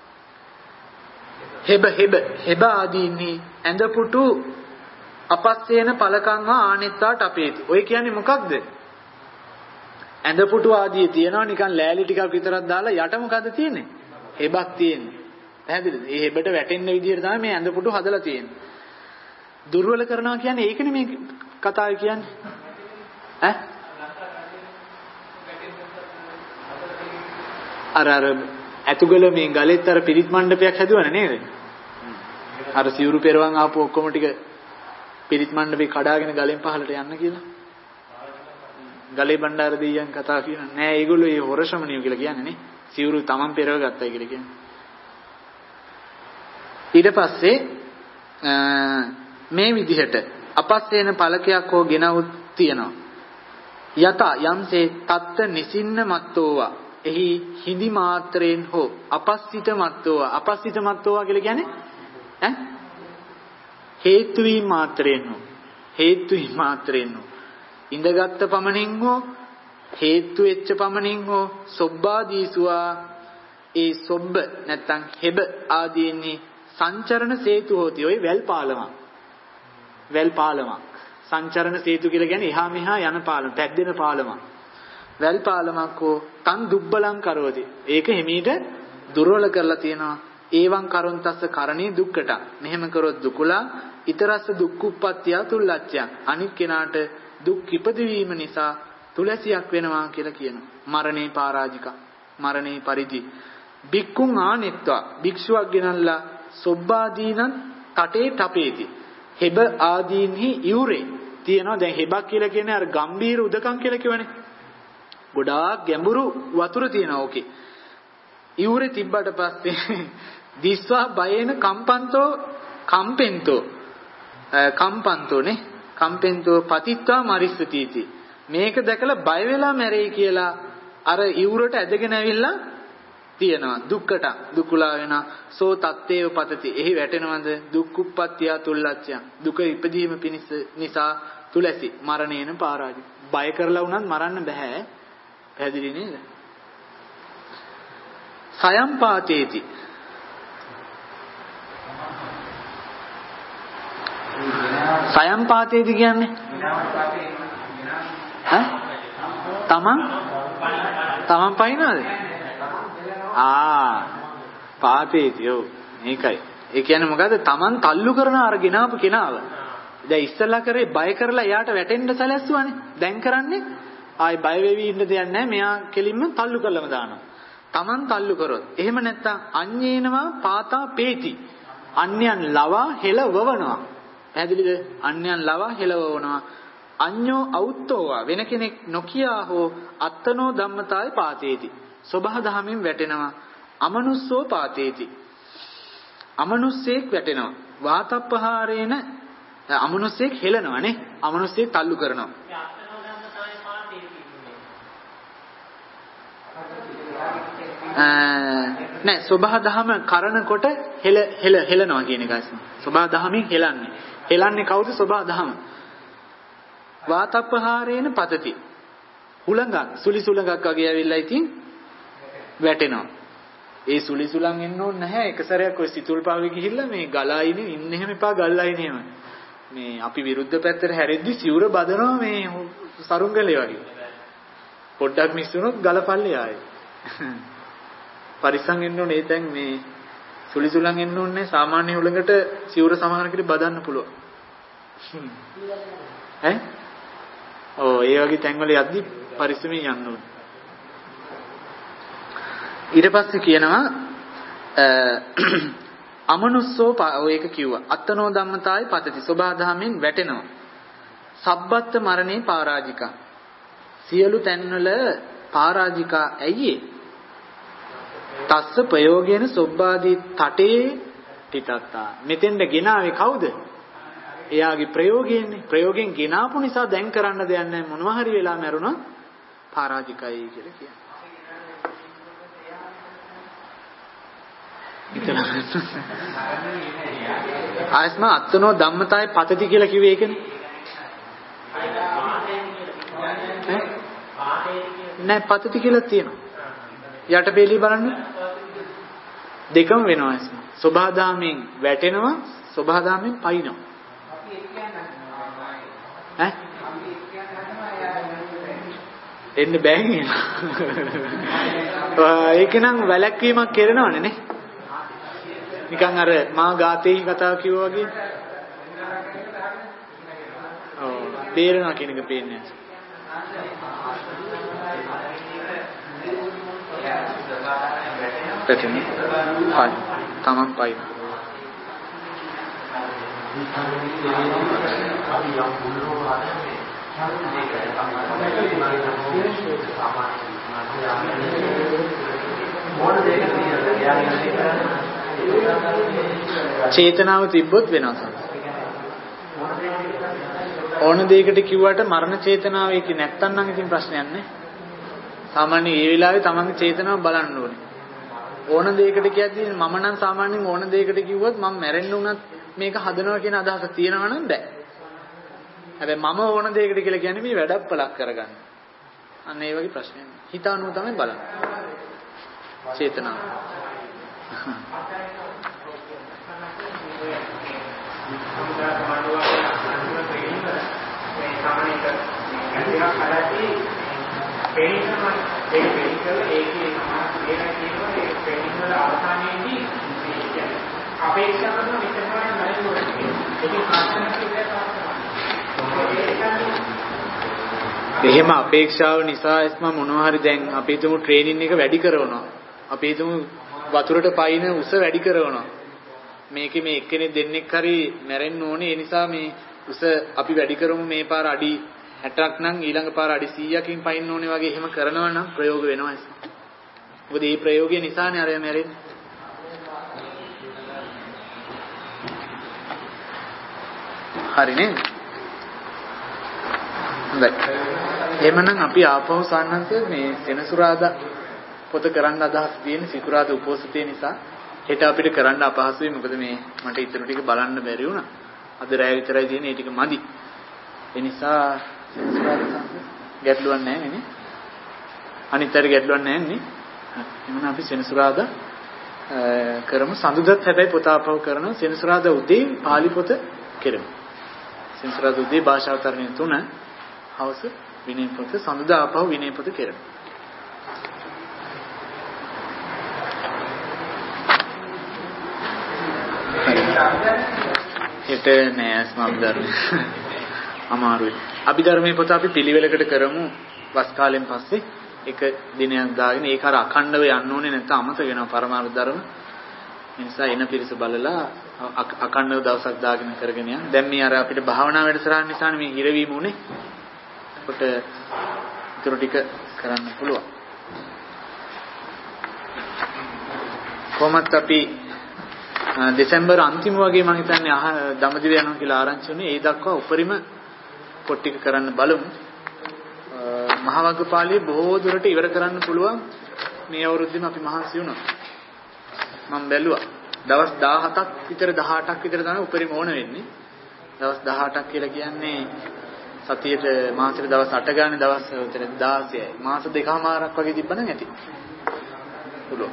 හෙබ හෙබ හෙබ ආදීන්හි ඇඳපුටු අපස්සේන පලකංවා ආනෙත්තා ටපේති. ඔය කියන්නේ මොකක්ද? ඇඳපුටු ආදී තියනවා නිකන් ලෑලි ටිකක් විතරක් දාලා යට මොකද්ද තියෙන්නේ? හෙබක් තියෙන්නේ. පැහැදිලිද? මේ හෙබට වැටෙන්න විදිහට තමයි මේ ඇඳපුටු හදලා තියෙන්නේ. දුර්වල කරනවා කියන්නේ ඒකනේ මේ කතාවේ කියන්නේ. ඈ? අර අර ඇතුගල මේ ගලෙත් අර පිරිත් මණ්ඩපයක් හැදුවනේ නේද? අර සිවුරු පෙරවන් ආපු ඔක්කොම ටික පිරිත් මණ්ඩපේ කඩාගෙන ගලෙන් පහළට යන්න කියලා. ගලේ බණ්ඩාර දෙයියන් කතා කියනවා. නෑ ඒගොල්ලෝ ඒ හොර ශ්‍රමණියෝ කියලා කියන්නේ නේ. සිවුරු තමන් පෙරව ගත්තයි කියලා කියන්නේ. ඊට පස්සේ මේ විදිහට අපස්සේන පලකයක් හෝ ගෙනවුත් තියනවා. යත යම්සේ තත්ත නිසින්න මත්තෝවා එහි හිඳි මාත්‍රයෙන් හෝ අපස්සිත මත්තෝවා අපස්සිත මත්තෝවා කියලා කියන්නේ ඈ හේතු වී මාත්‍රයෙන් හෝ හේතු වී මාත්‍රයෙන් හෝ ඉඳගත් පමණින් හෝ හේතු වෙච්ච පමණින් හෝ සොබ්බාදීසුවා ඒ සොබ්බ නැත්තම් හෙබ ආදීන්හි සංචරණ සේතු හොති. ඔය වැල් පාලමක් වැල් පාලමක් සංචරණ සේතු කියලා කියන්නේ එහා මෙහා යන පාලම පැද්දෙන පාලමක්. වැල් පාලමක් හෝ තන් දුබ්බලං කරවති. ඒක හිමීට දුර්වල කරලා තියෙනවා. ඒවං කරොන්තස්ස කරණී දුක්කට. මෙහෙම කරොත් දුකලා ඊතරස්ස දුක්ඛුප්පත්තිය තුල්ලච්ඡය. අනික් කෙනාට දුක් ඉපදවීම නිසා තුලසියක් වෙනවා කියලා කියනවා. මරණේ පරාජික. මරණේ පරිදි. බික්කුං ආනෙත්වා. භික්ෂුවක් ගෙනල්ලා සොබ්බාදීනන් තටේ ටපේති. හෙබ ආදීන්හි ඉවුරේ තියෙනවා. දැන් හෙබක් කියලා කියන්නේ අර ගම්බීර උදකම් කියලා කියවනේ. ගොඩාක් ගැඹුරු වතුර තියෙනවා ඕකේ. ඉවුරේ තිබ්බට පස්සේ දිස්වා බයේන කම්පන්තෝ කම්පෙන්තෝ කම්පන්තෝනේ කම්පෙන්තෝ පතිත්වා මරිස්සතිති. මේක දැකලා බය වෙලා මැරෙයි කියලා අර ඉවුරට ඇදගෙන ඇවිල්ලා තියෙනවා. දුක්කට දුකුලා වෙන සෝ තත්තේව පතති. එහි වැටෙනවද දුක්ඛුප්පත්තිය තුල්ලච්ඡය. දුක ඉපදීම පිණිස නිසා තුලසි මරණයන පරාජි. බය කරලා වුණත් මරන්න බෑ. පැහැදිලි නේද? සයම් පාතේති. සයම් පාතේති කියන්නේ ඈ තමන් තමන් පයින්නද ආ පාතේති ඔව් මේකයි ඒ කියන්නේ මොකද තමන් තල්ලු කරන අර ගෙනාපු කෙනාව දැන් ඉස්සලා කරේ බය කරලා එයාට වැටෙන්න සැලැස්සුවානේ දැන් කරන්නේ ආයි බය වෙවි ඉන්න දෙයක් නැහැ මෙයා කෙලින්ම තල්ලු කරලම දානවා තමන් තල්ලු කරොත් එහෙම නැත්තම් අඤ්ඤේනවා පාතා පේති අන්‍යයන් ලවා හෙලවවනවා පැහැදිලිද අන්‍යයන් ලවා හෙලවවනවා අඤ්ඤෝ අවුත්තෝවා වෙන කෙනෙක් නොකියා හෝ අත්තනෝ ධම්මතාය පාතේති සබහ දහමින් වැටෙනවා අමනුස්සෝ පාතේති අමනුස්සෙක් වැටෙනවා වාතප්පහාරේන අමනුස්සෙක් හෙලනවා නේ අමනුස්සෙක් තල්ලු කරනවා නෑ සබහ දහම කරනකොට හෙල හෙල හෙලනවා කියන එකයි සබහ දහමින් හෙලන්නේ හෙලන්නේ කවුද සබහ දහම වාතප්පහාරේන පතති හුලඟක් සුලි සුලඟක් වගේ ඇවිල්ලා ඉතින් වැටෙනවා ඒ සුලි සුලං එන්න ඕනේ නැහැ එක සැරයක් ඔය සිතුල් පාවෙ ගිහිල්ලා මේ ගලායිනේ ඉන්න එහෙම එපා ගල්ලායිනේ එහෙම මේ අපි විරුද්ධ පැත්තට හැරෙද්දි සිවුර බදනවා මේ සරුංගලේ වගේ පොඩ්ඩක් මිස් වුණොත් ගලපල්ලේ ආයේ පරිස්සම් වෙන්න ඕනේ ඒ දැන් මේ සුලි සුලං එන්න ඕනේ සාමාන්‍ය හුලඟට සිවුර සමාන කිරි බදන්න පුළුවන් ඈ ඔව් ඒ වගේ තැන්වල යද්දි පරිස්සමෙන් යන්න ඕනේ ඊට පස්සේ කියනවා අමනුස්සෝ ඔය එක කිව්වා අත්තනෝ ධම්මතාය පතති සබාධාමෙන් වැටෙනවා සබ්බත් මරණේ පරාජිකා සියලු තැන්වල පරාජිකා ඇයි තස්ස ප්‍රයෝගයෙන් සොබ්බාදී තටේ තිතත්තා මෙතෙන්ද ගෙනාවේ කවුද එයාගේ ප්‍රයෝගයෙන්නේ ප්‍රයෝගයෙන් ගෙනාපු නිසා දැන් කරන්න දෙයක් නැහැ මොනවා හරි වෙලා මැරුණා පරාජිකයි කියලා කියනවා ආයස්ම අත්තනෝ ධම්මතාය පතති කියලා කිව්වේ ඒකනේ නෑ පතති කියලා තියෙනවා යට බෙලී බලන්න දෙකම වෙනවා ආයස්ම සබහාදාමෙන් වැටෙනවා සබහාදාමෙන් පයින්නවා ඈ එන්න බෑ නේද ඒක නම් වැලැක්වීමක් කරනවනේ නේ නිකන් අර මා ගාතේහි කතාව කිව්වා වගේ ඔව් බේරනවා කියන එක පේන්නේ පැටෙන පයි තමන් පයි චේතනාව තිබ්බොත් වෙනවා ඕන දෙයකට කිව්වට මරණ චේතනාව ඒක නැත්තම් නම් ඉතින් ප්‍රශ්නයක් නෑ සාමාන්‍ය ඒ වෙලාවේ තමන්ගේ චේතනාව බලන්න ඕනේ ඕන දෙයකට කියද්දී මම නම් සාමාන්‍යයෙන් ඕන දෙයකට කිව්වොත් මම මැරෙන්න උනත් මේක හදනවා කියන අදහස තියෙනවා නම් බෑ හැබැයි මම ඕන දෙයකට කියලා කියන්නේ මේ වැඩප්පලක් කරගන්න අන්න ඒ වගේ ප්‍රශ්නයක් හිතානුව තමයි බලන්නේ චේතනාව එහෙම අපේක්ෂාව නිසා එස්ම මොනවා හරි දැන් අපි හිතමු ට්‍රේනින් එක වැඩි කරනවා අපි හිතමු වතුරට පයින් උස වැඩි කරනවා මේකේ මේ එක්කෙනෙක් දෙන්නෙක් හරි මැරෙන්න ඕනේ ඒ නිසා මේ උස අපි වැඩි කරමු මේ පාර අඩි හැටක් නම් ඊළඟ පාර අඩි සීයකින් පයින්න ඕනේ වගේ එහෙම කරනවා නම් ප්‍රයෝග වෙනවා ඒක. මොකද මේ ප්‍රයෝගය නිසානේ අර මැරෙන්නේ. හරිනේ. හොඳයි. එහෙමනම් අපි ආපහු සාන්නන්ත මේ සෙනසුරාදා පොත කරන්න අදහස් තියෙන සිකුරාදා උපෝසතේ නිසා හෙට අපිට කරන්න අපහසුයි මොකද මේ මට ඉතුරු ටික බලන්න බැරි වුණා. අද රැය විතරයි තියෙන්නේ ඒ ටික මදි. ඒ නිසා ගැටලුවක් නැහැ නේ. අනිත්තර ගැටලුවක් නැහැ නේ. එහෙනම් අපි සෙනසුරාදා කරමු. සඳුදාත් හැබැයි පොත ආපහු කරනවා. සෙනසුරාදා උදේ පාලි පොත කෙරමු. සෙන්සුරාදා උදේ භාෂාවතරණය තුන හවස විනය පොත සඳුදා ආපහු විනය පොත කෙරෙන. හෙට නෑ සම්බන්ධ අමාරුයි. අභිධර්මයේ පොත අපි පිළිවෙලකට කරමු වස් කාලෙන් පස්සේ එක දිනයක් දාගෙන ඒක අර අඛණ්ඩව යන්න ඕනේ නැත්නම් අමතක වෙනවා පරමාර්ථ ධර්ම. ඒ නිසා එන පිරිස බලලා අඛණ්ඩව දවසක් දාගෙන කරගෙන යන්න. දැන් මේ අර අපිට භාවනා වැඩසටහන නිසානේ මේ හිරවීම උනේ. කොට ඊටු ටික කරන්න පුළුවන්. කොහොමත් අපි දෙසැම්බර් අන්තිම වගේ මම හිතන්නේ අහ දඹදිව යනවා කියලා ආරංචි වුණේ. ඒ දක්වා උපරිම පොත් ටික කරන්න බලමු. මහා වග්ගපාළිය බොහෝ දුරට ඉවර කරන්න පුළුවන් මේ අවුරුද්දෙම අපි මහන්සි වුණා. මම බැලුවා. දවස් දහහතක් විතර දහඅටක් විතර තමයි උපරිම ඕන වෙන්නේ. දවස් දහඅටක් කියලා කියන්නේ සතියේට මාසෙට දවස් අට ගානේ දවස් විතර දාසයයි. මාස දෙකමාරක් වගේ තිබ්බනම් ඇති. පුළුවන්.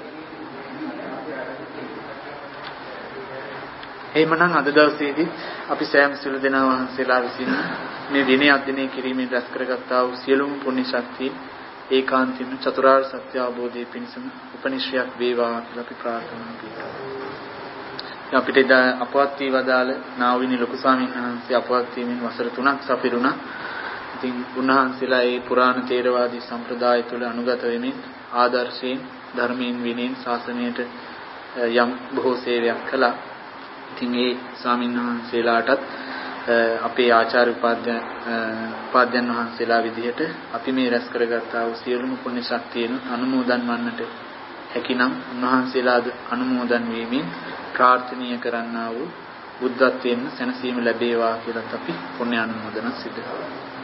එහෙමනම් අද දවසේදී අපි සෑම සිළු දෙනා වහන්සේලා විසින් මේ දිනේ අධ්‍යයනය කිරීමෙන් රැස් කරගත්තා වූ සියලුම පුණ්‍ය ශක්තිය ඒකාන්තිම චතුරාර්ය සත්‍ය අවබෝධයේ පිණසම උපනිශ්‍රයක් වේවා කියලා අපි ප්‍රාර්ථනා කරනවා. අපිට අපවත් වී වදාළ නාවිනි ලොකු ස්වාමීන් වහන්සේ අපවත් වීමෙන් වසර තුනක් සපිරුණා. ඉතින් උන්වහන්සේලා ඒ පුරාණ තේරවාදී සම්ප්‍රදාය තුළ අනුගත වෙමින් ආදර්ශයෙන් ධර්මයෙන් විනයෙන් ශාසනයට යම් බොහෝ සේවයක් කළා. ඉතින් ඒ ස්වාමීන් වහන්සේලාටත් අපේ ආචාර්ය උපාධ්‍ය උපාධ්‍යයන් වහන්සේලා විදිහට අපි මේ රැස් කරගත්තා වූ සියලුම පුණ්‍ය ශක්තියන අනුමෝදන් වන්නට හැකිනම් උන්වහන්සේලාද අනුමෝදන් වීමෙන් ප්‍රාර්ථනීය කරන්නා වූ බුද්ධත්වයෙන් සැනසීම ලැබේවා කියලාත් අපි පුණ්‍ය අනුමෝදන සිදු කරනවා.